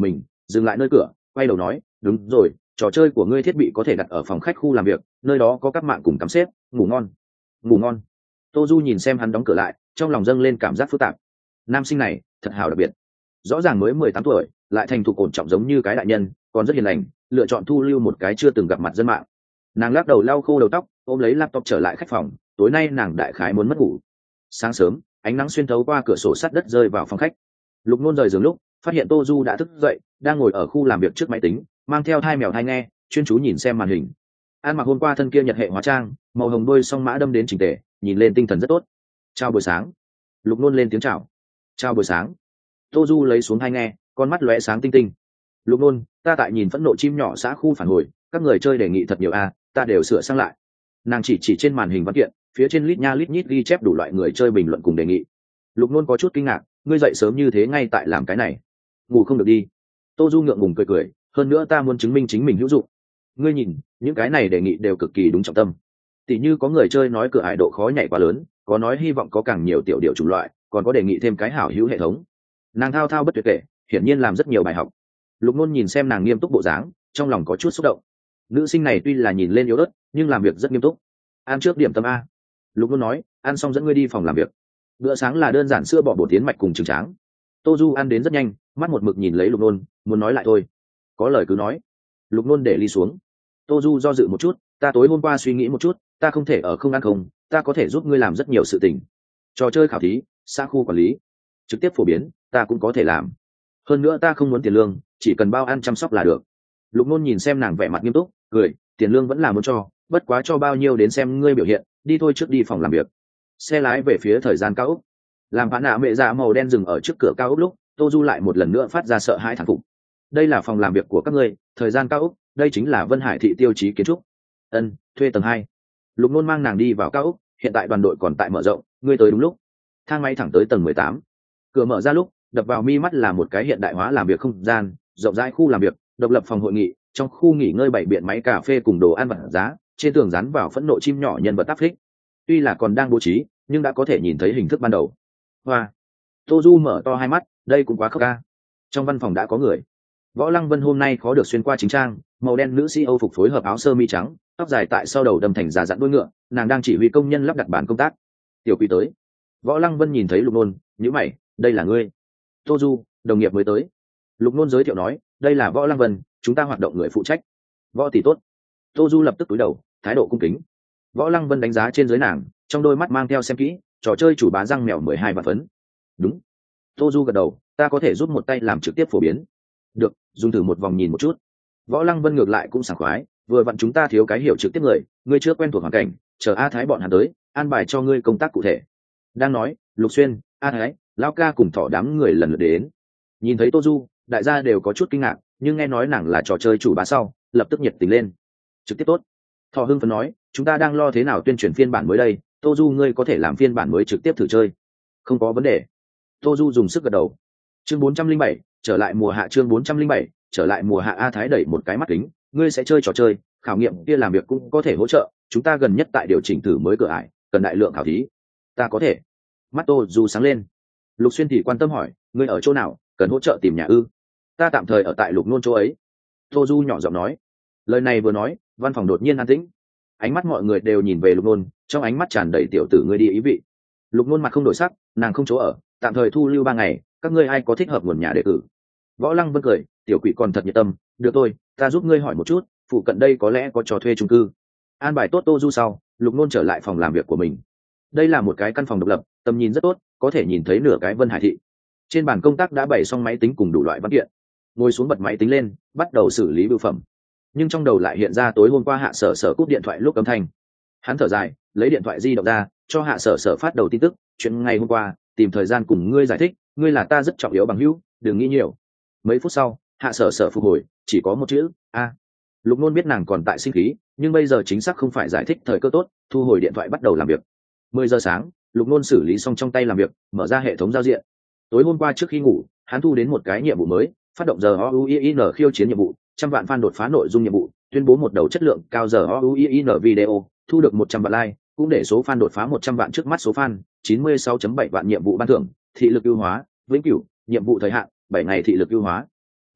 dừng lại nơi cửa, quay đầu nói, đúng rồi, trò chơi của ngươi thiết bị có thể đặt ở phòng khách khu làm việc, nơi đó có các mạng cùng cắm xếp. Ngủ ngon. Ngủ ngon. Tô Du nhìn xem hắn đóng cửa lại, trong lòng dâng lên cảm giác phức tạp. Nam sinh này thật hào đặc biệt, rõ ràng mới mười tám tuổi lại thành thục ổn trọng giống như cái đại nhân, còn rất hiền lành, lựa chọn thu lưu một cái chưa từng gặp mặt dân mạng. Nàng lắc đầu lau khô đầu tóc, ôm lấy laptop trở lại khách phòng. Tối nay nàng đại khái muốn mất ngủ. Sáng sớm, ánh nắng xuyên thấu qua cửa sổ sắt đất rơi vào phòng khách. Lục Nôn rời giường lúc phát hiện Tô Du đã thức dậy, đang ngồi ở khu làm việc trước máy tính, mang theo thai mèo thai nghe, chuyên chú nhìn xem màn hình. An mặc hôm qua thân kia nhật hệ hóa trang, màu hồng đôi song mã đâm đến chỉnh tề, nhìn lên tinh thần rất tốt. Chào buổi sáng. Lục Nôn lên tiếng chào. Chào buổi sáng. Tô Du lấy xuống thai nghe, con mắt lóe sáng tinh tinh. Lục Nôn, ta tại nhìn phẫn nộ chim nhỏ xã khu phản hồi, các người chơi đề nghị thật nhiều a, ta đều sửa sang lại. Nàng chỉ chỉ trên màn hình văn kiện, phía trên lít nha lít nhít ghi chép đủ loại người chơi bình luận cùng đề nghị. Lục Nôn có chút kinh ngạc, ngươi dậy sớm như thế ngay tại làm cái này, ngủ không được đi. Tô Du ngượng ngùng cười cười, hơn nữa ta muốn chứng minh chính mình hữu dụng. Ngươi nhìn, những cái này đề nghị đều cực kỳ đúng trọng tâm. Tỷ như có người chơi nói cửa ải độ khó nhảy quá lớn, có nói hy vọng có càng nhiều tiểu điệu chủng loại, còn có đề nghị thêm cái hảo hữu hệ thống. Nàng thao thao bất tuyệt kể, hiển nhiên làm rất nhiều bài học. Lục Nôn nhìn xem nàng nghiêm túc bộ dáng, trong lòng có chút xúc động. Nữ sinh này tuy là nhìn lên yếu ớt, nhưng làm việc rất nghiêm túc. Ăn trước điểm tâm a. Lục Nôn nói, ăn xong dẫn ngươi đi phòng làm việc. Bữa sáng là đơn giản sữa bò bột tiến mạch cùng trứng tráng. Tô Du ăn đến rất nhanh, mắt một mực nhìn lấy Lục Nôn, muốn nói lại thôi. Có lời cứ nói. Lục Nôn để ly xuống. Tô Du do dự một chút, ta tối hôm qua suy nghĩ một chút, ta không thể ở không ăn không, ta có thể giúp ngươi làm rất nhiều sự tình. Trò chơi khảo thí, xã khu quản lý, trực tiếp phổ biến, ta cũng có thể làm. Hơn nữa ta không muốn tiền lương, chỉ cần bao ăn chăm sóc là được. Lục Nôn nhìn xem nàng vẻ mặt nghiêm túc, cười, tiền lương vẫn là muốn cho, bất quá cho bao nhiêu đến xem ngươi biểu hiện, đi thôi trước đi phòng làm việc. Xe lái về phía thời gian cao ốc, làm bạn nạ mẹ dạ màu đen dừng ở trước cửa cao ốc lúc Tô Du lại một lần nữa phát ra sợ hãi thán phục. Đây là phòng làm việc của các ngươi, thời gian cao ốc, đây chính là Vân Hải thị tiêu chí kiến trúc. Ân, thuê tầng hai. Lục Nôn mang nàng đi vào cao ốc, hiện tại đoàn đội còn tại mở rộng, ngươi tới đúng lúc. Thang máy thẳng tới tầng mười tám. Cửa mở ra lúc đập vào mi mắt là một cái hiện đại hóa làm việc không gian, rộng rãi khu làm việc, độc lập phòng hội nghị, trong khu nghỉ ngơi bảy biện máy cà phê cùng đồ ăn vặt giá, trên tường dán vào phẫn nộ chim nhỏ nhân vật áp phích. Tuy là còn đang bố trí, nhưng đã có thể nhìn thấy hình thức ban đầu. Hoa. Tô Du mở to hai mắt, đây cũng quá khốc ca. Trong văn phòng đã có người. Võ Lăng Vân hôm nay khó được xuyên qua chính trang, màu đen nữ sĩ Âu phục phối hợp áo sơ mi trắng, tóc dài tại sau đầu đâm thành giả dặn đuôi ngựa, nàng đang chỉ huy công nhân lắp đặt bàn công tác. Tiểu Quỷ tới. Võ Lăng Vân nhìn thấy Lục Nôn, nhíu mày, đây là ngươi? Tô Du, đồng nghiệp mới tới. Lục Nôn giới thiệu nói, đây là Võ Lăng Vân, chúng ta hoạt động người phụ trách. Võ tỷ tốt. Tô Du lập tức cúi đầu, thái độ cung kính. Võ Lăng Vân đánh giá trên dưới nàng, trong đôi mắt mang theo xem kỹ, trò chơi chủ bá răng mèo mười hai vạn phấn. Đúng. Tô Du gật đầu, ta có thể giúp một tay làm trực tiếp phổ biến. Được, dùng thử một vòng nhìn một chút. Võ Lăng Vân ngược lại cũng sảng khoái, vừa vặn chúng ta thiếu cái hiểu trực tiếp người, ngươi chưa quen thuộc hoàn cảnh, chờ A Thái bọn hắn tới, an bài cho ngươi công tác cụ thể. Đang nói, Lục Xuyên, A Thái, Lão Ca cùng Thỏ đám người lần lượt đến. Nhìn thấy Tô Du, đại gia đều có chút kinh ngạc, nhưng nghe nói nàng là trò chơi chủ bá sau, lập tức nhiệt tình lên. Trực tiếp tốt. Thỏ hưng phấn nói, chúng ta đang lo thế nào tuyên truyền phiên bản mới đây, Tô Du ngươi có thể làm phiên bản mới trực tiếp thử chơi. Không có vấn đề. Tô Du dùng sức gật đầu. Chương bốn trăm linh bảy, trở lại mùa hạ. Chương bốn trăm linh bảy, trở lại mùa hạ. A Thái đẩy một cái mắt kính, ngươi sẽ chơi trò chơi, khảo nghiệm kia làm việc cũng có thể hỗ trợ, chúng ta gần nhất tại điều chỉnh thử mới cửa ải, cần đại lượng khảo thí. Ta có thể. Mắt Tô Du sáng lên. Lục Xuyên thì quan tâm hỏi, ngươi ở chỗ nào, cần hỗ trợ tìm nhà ư? Ta tạm thời ở tại Lục Nôn chỗ ấy. Tô Du nhỏ giọng nói. Lời này vừa nói, văn phòng đột nhiên an tĩnh. Ánh mắt mọi người đều nhìn về Lục Nôn, trong ánh mắt tràn đầy tiểu tử ngươi đi ý vị. Lục Nôn mặt không đổi sắc, nàng không chỗ ở, tạm thời thu lưu ba ngày, các ngươi ai có thích hợp nguồn nhà đề cử? Võ Lăng Vân cười, tiểu Quỷ còn thật nhiệt tâm, được thôi, ta giúp ngươi hỏi một chút, phụ cận đây có lẽ có trò thuê chung cư. An bài tốt Tô Du sau, Lục Nôn trở lại phòng làm việc của mình. Đây là một cái căn phòng độc lập, tầm nhìn rất tốt, có thể nhìn thấy nửa cái Vân Hải thị. Trên bàn công tác đã bày xong máy tính cùng đủ loại văn kiện. Ngồi xuống bật máy tính lên, bắt đầu xử lý bưu phẩm. Nhưng trong đầu lại hiện ra tối hôm qua Hạ Sở Sở cúp điện thoại lúc âm thanh. Hắn thở dài, lấy điện thoại di động ra, cho Hạ Sở Sở phát đầu tin tức, chuyện ngày hôm qua, tìm thời gian cùng ngươi giải thích, ngươi là ta rất trọng yếu bằng hữu, đừng nghĩ nhiều. Mấy phút sau, Hạ Sở Sở phục hồi, chỉ có một chữ, a. Lục Nôn biết nàng còn tại sinh khí, nhưng bây giờ chính xác không phải giải thích thời cơ tốt, thu hồi điện thoại bắt đầu làm việc. Mười giờ sáng, Lục Nôn xử lý xong trong tay làm việc, mở ra hệ thống giao diện. Tối hôm qua trước khi ngủ, hắn thu đến một cái nhiệm vụ mới, phát động giờ o u i n khiêu chiến nhiệm vụ, trăm vạn fan đột phá nội dung nhiệm vụ, tuyên bố một đầu chất lượng cao giờ o u i n video, thu được một trăm vạn like, cũng để số fan đột phá một trăm vạn trước mắt số fan, chín mươi sáu phẩy bảy vạn nhiệm vụ ban thưởng, thị lực ưu hóa, vĩnh cửu, nhiệm vụ thời hạn, bảy ngày thị lực ưu hóa.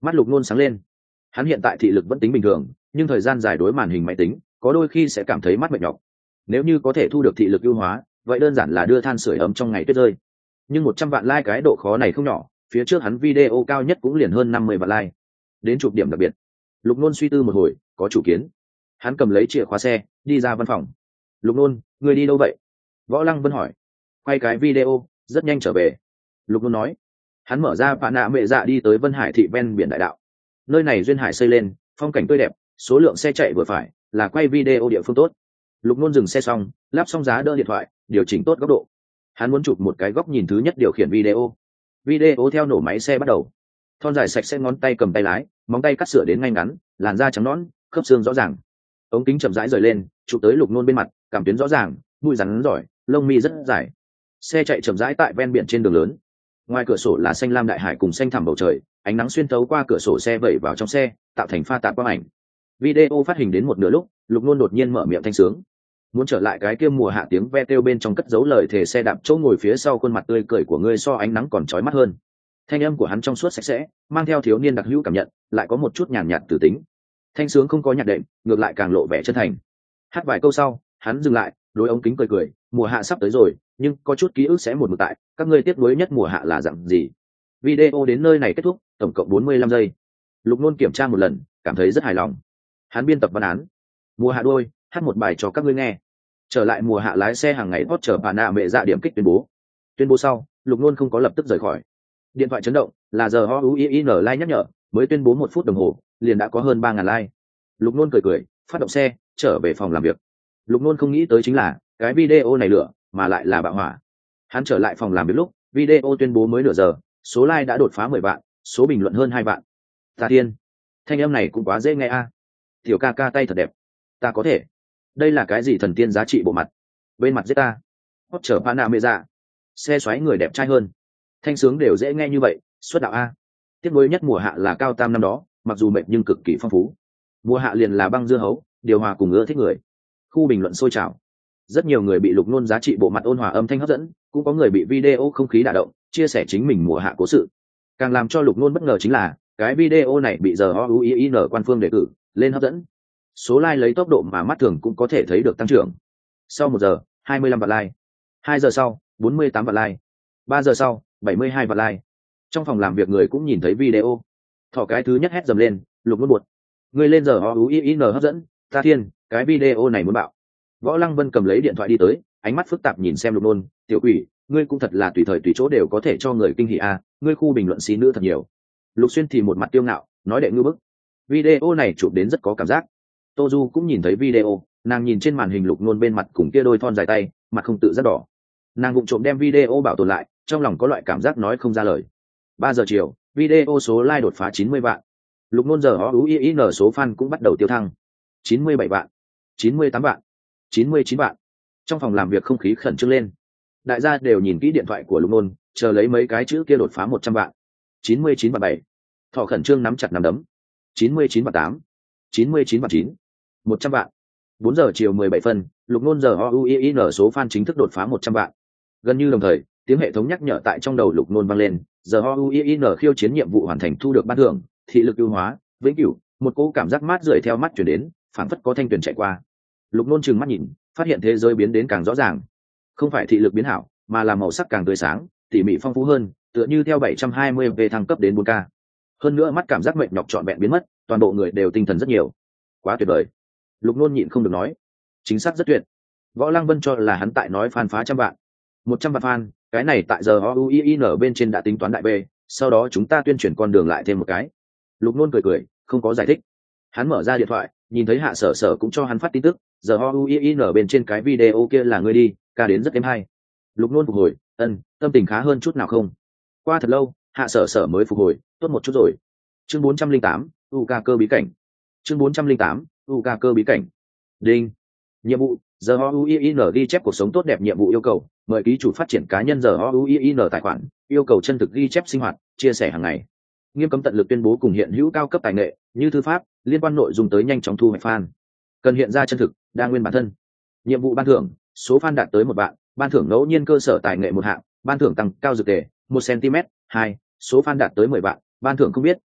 Mắt Lục Nôn sáng lên. Hắn hiện tại thị lực vẫn tính bình thường, nhưng thời gian dài đối màn hình máy tính, có đôi khi sẽ cảm thấy mắt mệt nhọc. Nếu như có thể thu được thị lực ưu hóa, vậy đơn giản là đưa than sưởi ấm trong ngày tuyết rơi. Nhưng một trăm vạn like cái độ khó này không nhỏ, phía trước hắn video cao nhất cũng liền hơn năm mươi vạn like. Đến chụp điểm đặc biệt. Lục Nôn suy tư một hồi, có chủ kiến. Hắn cầm lấy chìa khóa xe, đi ra văn phòng. Lục Nôn, người đi đâu vậy? Võ Lăng Vân hỏi. Quay cái video, rất nhanh trở về. Lục Nôn nói. Hắn mở ra Phạ Nạ Mệ Dạ đi tới Vân Hải thị ven biển đại đạo. Nơi này duyên hải xây lên, phong cảnh tươi đẹp, số lượng xe chạy vừa phải, là quay video địa phương tốt. Lục Nôn dừng xe xong, lắp xong giá đỡ điện thoại, điều chỉnh tốt góc độ. Hắn muốn chụp một cái góc nhìn thứ nhất điều khiển video. Video theo nổ máy xe bắt đầu. Thon dài sạch sẽ ngón tay cầm tay lái, móng tay cắt sửa đến ngay ngắn, làn da trắng nõn, khớp xương rõ ràng. Ống kính chậm rãi rời lên, chụp tới Lục Nôn bên mặt, cảm tuyến rõ ràng, mũi rắn giỏi, lông mi rất dài. Xe chạy chậm rãi tại ven biển trên đường lớn. Ngoài cửa sổ là xanh lam đại hải cùng xanh thẳm bầu trời, ánh nắng xuyên thấu qua cửa sổ xe vẩy vào trong xe, tạo thành pha tạp quang ảnh. Video phát hình đến một nửa lúc, Lục Nôn đột nhiên mở miệng thanh sướng. Muốn trở lại cái kia mùa hạ tiếng ve kêu bên trong cất giấu lời thề xe đạp chỗ ngồi phía sau khuôn mặt tươi cười của ngươi so ánh nắng còn chói mắt hơn. Thanh âm của hắn trong suốt sạch sẽ, mang theo thiếu niên đặc hữu cảm nhận, lại có một chút nhàn nhạt từ tính. Thanh sướng không có nhạc đệm, ngược lại càng lộ vẻ chân thành. Hát vài câu sau, hắn dừng lại, đối ống kính cười cười, mùa hạ sắp tới rồi, nhưng có chút ký ức sẽ một mực tại, các ngươi tiếc nuối nhất mùa hạ là dạng gì? Video đến nơi này kết thúc, tổng cộng bốn mươi lăm giây. Lục Nôn kiểm tra một lần, cảm thấy rất hài lòng. Hắn biên tập văn án. Mùa hạ đôi, hát một bài cho các ngươi nghe. Trở lại mùa hạ lái xe hàng ngày hot chở Phạ Nạ Mệ Dạ điểm kích tuyên bố. Tuyên bố sau, Lục Nôn không có lập tức rời khỏi. Điện thoại chấn động, là giờ o u i n like nhắc nhở, mới tuyên bố một phút đồng hồ, liền đã có hơn ba ngàn like. Lục Nôn cười cười, phát động xe, trở về phòng làm việc. Lục Nôn không nghĩ tới chính là, cái video này lửa, mà lại là bạo hỏa. Hắn trở lại phòng làm việc lúc, video tuyên bố mới nửa giờ, số like đã đột phá mười vạn, số bình luận hơn hai vạn. Ta tiên, thanh âm này cũng quá dễ nghe a. Tiểu ca ca tay thật đẹp. Ta có thể. Đây là cái gì thần tiên giá trị bộ mặt? Bên mặt giết ta. Hot chở Phạ Nạ Mệ Dạ. Xe xoáy người đẹp trai hơn. Thanh sướng đều dễ nghe như vậy, xuất đạo a. Tiếc nuối nhất mùa hạ là cao tam năm đó, mặc dù mệt nhưng cực kỳ phong phú. Mùa hạ liền là băng dưa hấu, điều hòa cùng ưa thích người. Khu bình luận sôi trào. Rất nhiều người bị Lục Nôn giá trị bộ mặt ôn hòa âm thanh hấp dẫn, cũng có người bị video không khí đả động, chia sẻ chính mình mùa hạ cố sự. Càng làm cho Lục Nôn bất ngờ chính là, cái video này bị giờ o u i n quan phương đề cử lên hấp dẫn. Số like lấy tốc độ mà mắt thường cũng có thể thấy được tăng trưởng. Sau một giờ, hai mươi lăm vạn like. Hai giờ sau, bốn mươi tám vạn like. Ba giờ sau, bảy mươi hai vạn like. Trong phòng làm việc người cũng nhìn thấy video. Thỏ cái thứ nhất hét dầm lên, Lục Nôn buột. Người lên giờ o u i n hấp dẫn, ta thiên, cái video này muốn bạo. Võ Lăng Vân cầm lấy điện thoại đi tới, ánh mắt phức tạp nhìn xem Lục Nôn, tiểu quỷ, ngươi cũng thật là tùy thời tùy chỗ đều có thể cho người kinh hỉ a, ngươi khu bình luận xí nữ thật nhiều. Lục Xuyên thì một mặt tiêu ngạo, nói đệ ngư bức. Video này chụp đến rất có cảm giác. Tô Du cũng nhìn thấy video, nàng nhìn trên màn hình Lục Nôn bên mặt cùng kia đôi thon dài tay, mặt không tự giác đỏ. Nàng vụng trộm đem video bảo tồn lại, trong lòng có loại cảm giác nói không ra lời. Ba giờ chiều, video số like đột phá chín mươi vạn. Lục Nôn giờ o u i n số fan cũng bắt đầu tiêu thăng. chín mươi bảy vạn, chín mươi tám vạn, chín mươi chín vạn. Trong phòng làm việc không khí khẩn trương lên. Đại gia đều nhìn kỹ điện thoại của Lục Nôn, chờ lấy mấy cái chữ kia đột phá một trăm vạn. chín mươi chín vạn bảy. Thọ khẩn trương nắm chặt nắm đấm. chín mươi chín vạn tám. chín mươi chín vạn chín. một trăm vạn. Bốn giờ chiều mười bảy phân, Lục Nôn giờ o u i n số fan chính thức đột phá một trăm vạn. Gần như đồng thời, tiếng hệ thống nhắc nhở tại trong đầu Lục Nôn vang lên, giờ o u i n khiêu chiến nhiệm vụ hoàn thành, thu được ban thưởng, thị lực ưu hóa, vĩnh cửu. Một cỗ cảm giác mát rượi theo mắt chuyển đến, phảng phất có thanh tuyển chạy qua. Lục Nôn trừng mắt nhìn, phát hiện thế giới biến đến càng rõ ràng. Không phải thị lực biến hảo, mà là màu sắc càng tươi sáng, tỉ mỉ phong phú hơn, tựa như theo bảy trăm hai mươi về thăng cấp đến bốn K. Hơn nữa mắt cảm giác mệt nhọc trọn vẹn biến mất, toàn bộ người đều tinh thần rất nhiều. Quá tuyệt vời. Lục Nôn nhịn không được nói, chính xác rất tuyệt. Võ Lăng Vân cho là hắn tại nói fan phá trăm vạn. Một trăm vạn fan, cái này tại giờ o u i n bên trên đã tính toán đại b, sau đó chúng ta tuyên truyền con đường lại thêm một cái. Lục Nôn cười cười, không có giải thích. Hắn mở ra điện thoại, nhìn thấy Hạ Sở Sở cũng cho hắn phát tin tức, giờ o u i n bên trên cái video kia là ngươi đi, ca đến rất êm hay. Lục Nôn phục hồi, ân, tâm tình khá hơn chút nào không? Qua thật lâu, Hạ Sở Sở mới phục hồi, tốt một chút rồi. Chương bốn trăm linh tám, u ca cơ bí cảnh. Chương bốn trăm linh tám, u ca cơ bí cảnh. Đinh. Nhiệm vụ, giờ o u i n ghi chép cuộc sống tốt đẹp nhiệm vụ yêu cầu, mời ký chủ phát triển cá nhân giờ o u i n tài khoản, yêu cầu chân thực ghi chép sinh hoạt, chia sẻ hàng ngày. Nghiêm cấm tận lực tuyên bố cùng hiện hữu cao cấp tài nghệ, như thư pháp, liên quan nội dung tới nhanh chóng thu hoạch fan. Cần hiện ra chân thực, đa nguyên bản thân. Nhiệm vụ ban thưởng, số fan đạt tới một vạn, ban thưởng ngẫu nhiên cơ sở tài nghệ một hạng, ban thưởng tăng cao dược tề một xăng ti mét. Hai, số fan đạt tới mười vạn, ban thưởng không biết,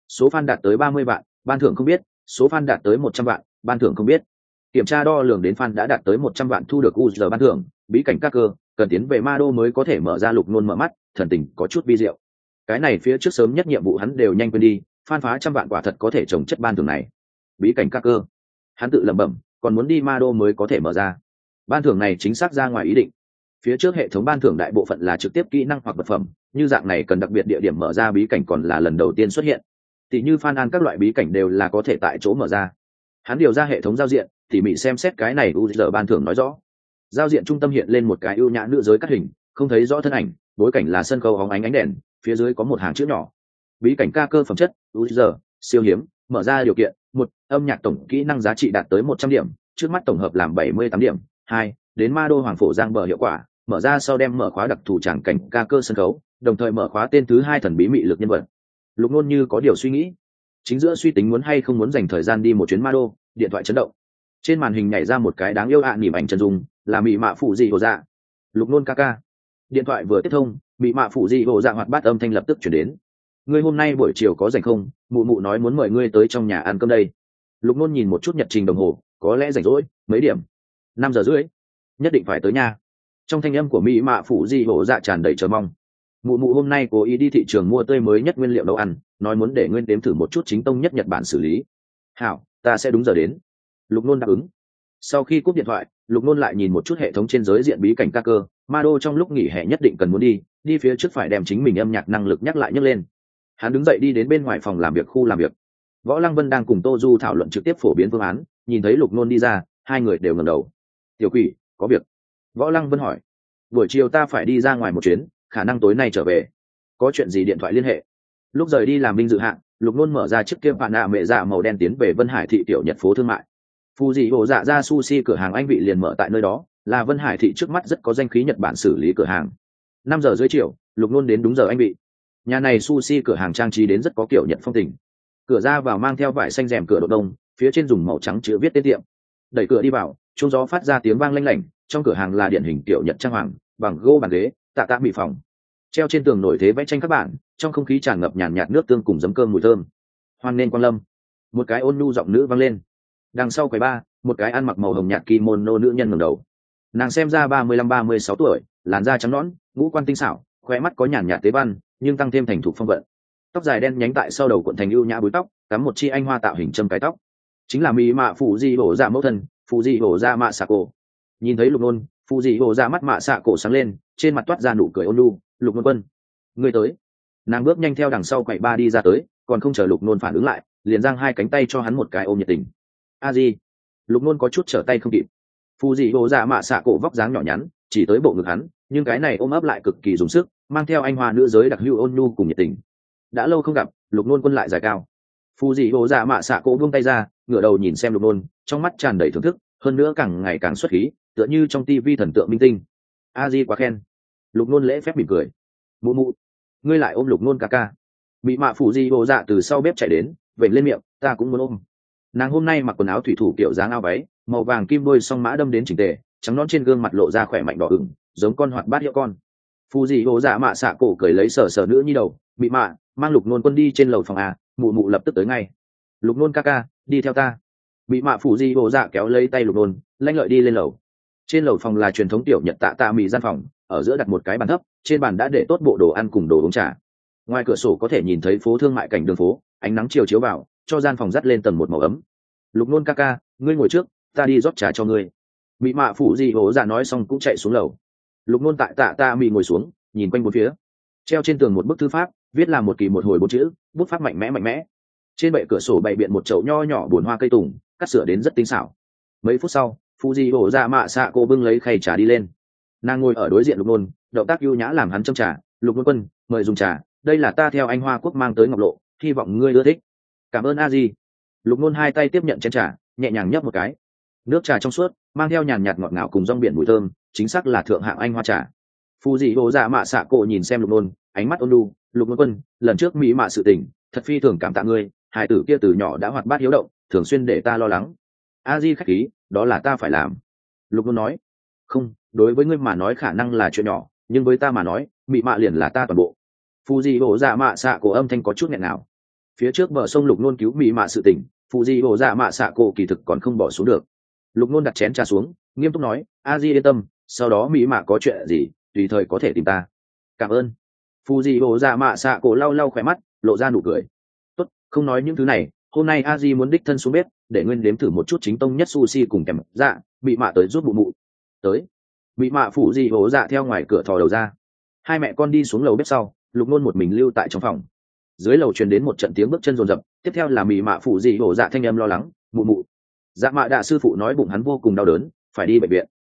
số fan đạt tới ba mươi vạn, ban thưởng không biết, số fan đạt tới một trăm vạn, ban thưởng không biết. Kiểm tra đo lường đến fan đã đạt tới một trăm vạn thu được u rờ ban thưởng, bí cảnh các cơ, cần tiến về Ma Đô mới có thể mở ra. Lục Nôn mở mắt, thần tình có chút vi diệu. Cái này phía trước sớm nhất nhiệm vụ hắn đều nhanh quên đi, fan phá trăm vạn quả thật có thể trồng chất ban thưởng này. Bí cảnh các cơ, hắn tự lẩm bẩm, còn muốn đi Ma Đô mới có thể mở ra. Ban thưởng này chính xác ra ngoài ý định. Phía trước hệ thống ban thưởng đại bộ phận là trực tiếp kỹ năng hoặc vật phẩm, như dạng này cần đặc biệt địa điểm mở ra bí cảnh còn là lần đầu tiên xuất hiện. Tỷ như Phan An các loại bí cảnh đều là có thể tại chỗ mở ra. Hắn điều ra hệ thống giao diện, tỉ mỉ xem xét cái này u rờ ban thưởng nói rõ. Giao diện trung tâm hiện lên một cái ưu nhã nữ giới cắt hình, không thấy rõ thân ảnh, bối cảnh là sân khấu hóng ánh ánh đèn, phía dưới có một hàng chữ nhỏ. Bí cảnh ca cơ phẩm chất, u rờ, siêu hiếm, mở ra điều kiện: một, âm nhạc tổng kỹ năng giá trị đạt tới một trăm điểm, trước mắt tổng hợp làm bảy mươi tám điểm. Hai, đến Ma Đô Hoàng Phổ Giang bờ hiệu quả, mở ra sau đem mở khóa đặc thù tràng cảnh ca cơ sân khấu, đồng thời mở khóa tên thứ hai thần bí mị lực nhân vật. Lục Nôn như có điều suy nghĩ, chính giữa suy tính muốn hay không muốn dành thời gian đi một chuyến Ma Đô, điện thoại chấn động, trên màn hình nhảy ra một cái đáng yêu ạ à, nỉm ảnh chân dung, là mị mạ phụ dị hồ dạ. Lục Nôn ca ca. Điện thoại vừa tiếp thông, mị mạ phụ dị hồ dạ hoạt bát âm thanh lập tức chuyển đến. Ngươi hôm nay buổi chiều có rảnh không? Mụ mụ nói muốn mời ngươi tới trong nhà ăn cơm đây. Lục Nôn nhìn một chút nhật trình đồng hồ, có lẽ rảnh rỗi. Mấy điểm? Năm giờ rưỡi. Nhất định phải tới nhà. Trong thanh âm của mỹ mạ phụ di hổ dạ tràn đầy chờ mong. Mụ mụ hôm nay cố ý đi thị trường mua tươi mới nhất nguyên liệu nấu ăn, nói muốn để nguyên đếm thử một chút chính tông nhất Nhật Bản xử lý. Hảo, ta sẽ đúng giờ đến. Lục Nôn đáp ứng. Sau khi cúp điện thoại, Lục Nôn lại nhìn một chút hệ thống trên giới diện bí cảnh ca cơ, Ma Đô trong lúc nghỉ hè nhất định cần muốn đi, đi phía trước phải đem chính mình âm nhạc năng lực nhắc lại nhấc lên. Hắn đứng dậy đi đến bên ngoài phòng làm việc khu làm việc. Võ Lăng Vân đang cùng Tô Du thảo luận trực tiếp phổ biến phương án, nhìn thấy Lục Nôn đi ra, hai người đều ngẩng đầu. "Tiểu Quỷ, có việc?" Võ Lăng Vân hỏi. "Buổi chiều ta phải đi ra ngoài một chuyến, khả năng tối nay trở về." "Có chuyện gì?" Điện thoại liên hệ. Lúc rời đi làm binh dự hạng, Lục Nôn mở ra chiếc kia bạn nạ mẹ dạ màu đen tiến về Vân Hải thị tiểu Nhật phố thương mại. Phù dị hồ dạ ra sushi cửa hàng anh vị liền mở tại nơi đó, là Vân Hải thị trước mắt rất có danh khí Nhật Bản xử lý cửa hàng. Năm giờ rưỡi chiều, Lục Nôn đến đúng giờ anh vị. Nhà này sushi cửa hàng trang trí đến rất có kiểu Nhật phong tình. Cửa ra vào mang theo vải xanh rèm cửa độ đông, phía trên dùng màu trắng chữ viết tên tiệm. Đẩy cửa đi vào, chuông gió phát ra tiếng vang lanh lảnh, trong cửa hàng là điển hình kiểu Nhật trang hoàng, bằng gỗ bàn ghế, tạ tạ mỹ phòng. Treo trên tường nổi thế vẽ tranh các bạn, trong không khí tràn ngập nhàn nhạt nước tương cùng giấm cơm mùi thơm. "Hoan nên quang lâm." Một cái ôn nhu giọng nữ vang lên. Đằng sau quầy ba, một cái ăn mặc màu hồng nhạt kimono nữ nhân ngẩng đầu. Nàng xem ra ba mươi lăm ba mươi sáu tuổi, làn da trắng nõn, ngũ quan tinh xảo, khóe mắt có nhàn nhạt tế văn, nhưng tăng thêm thành thục phong vận. Tóc dài đen nhánh tại sau đầu cuộn thành ưu nhã búi tóc, cắm một chi anh hoa tạo hình châm cái tóc. Chính là mỹ mạ phụ di hổ dạ mẫu thân, phụ di hổ dạ mạ xạ cổ. Nhìn thấy Lục Nôn, phụ di hổ dạ mắt mạ xạ cổ sáng lên, trên mặt toát ra nụ cười ôn nhu. "Lục Nôn quân, ngươi tới." Nàng bước nhanh theo đằng sau quầy ba đi ra tới, còn không chờ Lục Nôn phản ứng lại, liền giang hai cánh tay cho hắn một cái ôm nhiệt tình. "A Di." Lục Nôn có chút trở tay không kịp. Phụ di hổ dạ mạ xạ cổ vóc dáng nhỏ nhắn, chỉ tới bộ ngực hắn, nhưng cái này ôm ấp lại cực kỳ dùng sức, mang theo anh hoa nữ giới đặc hữu ôn nhu cùng nhiệt tình. Đã lâu không gặp, Lục Nôn quân lại dài cao. Phù dị hồ dạ mạ xạ cổ buông tay ra, ngửa đầu nhìn xem Lục Nôn, trong mắt tràn đầy thưởng thức, hơn nữa càng ngày càng xuất khí, tựa như trong tivi thần tượng minh tinh. "A Di quá khen." Lục Nôn lễ phép mỉm cười. "Mụ mụ, ngươi lại ôm Lục Nôn ca ca." Bị mạ phù dị hồ dạ từ sau bếp chạy đến, vểnh lên miệng, "Ta cũng muốn ôm." Nàng hôm nay mặc quần áo thủy thủ kiểu dáng ao váy, màu vàng kim đôi song mã đâm đến chỉnh tề, trắng nõn trên gương mặt lộ ra khỏe mạnh đỏ ửng, giống con hoạt bát hiệu con. Phù dị hồ dạ mạ xạ cổ cười lấy sờ sờ nữ nhi đầu, "Bị mạ, mang Lục Nôn quân đi trên lầu phòng à, mụ mụ lập tức tới ngay." "Lục Nôn ca ca, đi theo ta." Bị mạ phủ di hồ dạ kéo lấy tay Lục Nôn, lanh lợi đi lên lầu. Trên lầu phòng là truyền thống tiểu Nhật tạ tạ mì gian phòng, ở giữa đặt một cái bàn thấp, trên bàn đã để tốt bộ đồ ăn cùng đồ uống trà. Ngoài cửa sổ có thể nhìn thấy phố thương mại cảnh đường phố, ánh nắng chiều chiếu vào, cho gian phòng dắt lên tầng một màu ấm. "Lục Nôn ca ca, ngươi ngồi trước, ta đi rót trà cho ngươi." Bị mạ phủ di hồ dạ nói xong cũng chạy xuống lầu. Lục Nôn tại tạ tạ mì ngồi xuống, nhìn quanh bốn phía. Treo trên tường một bức thư pháp, viết là một kỳ một hồi bốn chữ, bút pháp mạnh mẽ mạnh mẽ. Trên bệ cửa sổ bày biện một chậu nho nhỏ bồn hoa cây tùng, cắt sửa đến rất tinh xảo. Mấy phút sau, Fuji hổ ra mạ xạ cô bưng lấy khay trà đi lên. Nàng ngồi ở đối diện Lục Nôn, động tác ưu nhã làm hắn châm trà. "Lục Nôn quân, mời dùng trà, đây là ta theo anh Hoa Quốc mang tới Ngọc Lộ, hy vọng ngươi ưa thích." "Cảm ơn a di." Lục Nôn hai tay tiếp nhận chén trà, nhẹ nhàng nhấp một cái. Nước trà trong suốt, mang theo nhàn nhạt ngọt ngào cùng rong biển mùi thơm, chính xác là thượng hạng anh hoa trà. Fuji hổ ra mạ xạ cô nhìn xem Lục Nôn, ánh mắt ôn nhu. "Lục Nôn quân, lần trước mỹ mạ sự tình, thật phi thường cảm tạ ngươi, hải tử kia từ nhỏ đã hoạt bát hiếu động, thường xuyên để ta lo lắng." "A di khách khí, đó là ta phải làm." Lục Nôn nói. "Không, đối với ngươi mà nói khả năng là chuyện nhỏ, nhưng với ta mà nói, mỹ mạ liền là ta toàn bộ." Fuji hổ dạ mạ xạ cổ âm thanh có chút nghẹn nào. Phía trước bờ sông Lục Nôn cứu mỹ mạ sự tình, phụ di hồ dạ mạ xạ cổ kỳ thực còn không bỏ xuống được. Lục Nôn đặt chén trà xuống, nghiêm túc nói, a di yên tâm, sau đó mỹ mạ có chuyện gì tùy thời có thể tìm ta. Cảm ơn. Phụ di hồ dạ mạ xạ cổ lau lau khỏe mắt, lộ ra nụ cười. Tốt, không nói những thứ này, hôm nay a di muốn đích thân xuống bếp để nguyên đếm thử một chút chính tông nhất sushi cùng kèm dạ bị mạ tới giúp mụ mụ. Tới. Bị mạ phụ di hồ dạ theo ngoài cửa thò đầu ra. Hai mẹ con đi xuống lầu bếp sau, Lục Nôn một mình lưu tại trong phòng. Dưới lầu truyền đến một trận tiếng bước chân rồn rập, tiếp theo là mị mạ phụ dị hổ dạ thanh âm lo lắng, mụ mụ. Dạ mạ đạ sư phụ nói bụng hắn vô cùng đau đớn, phải đi bệnh viện.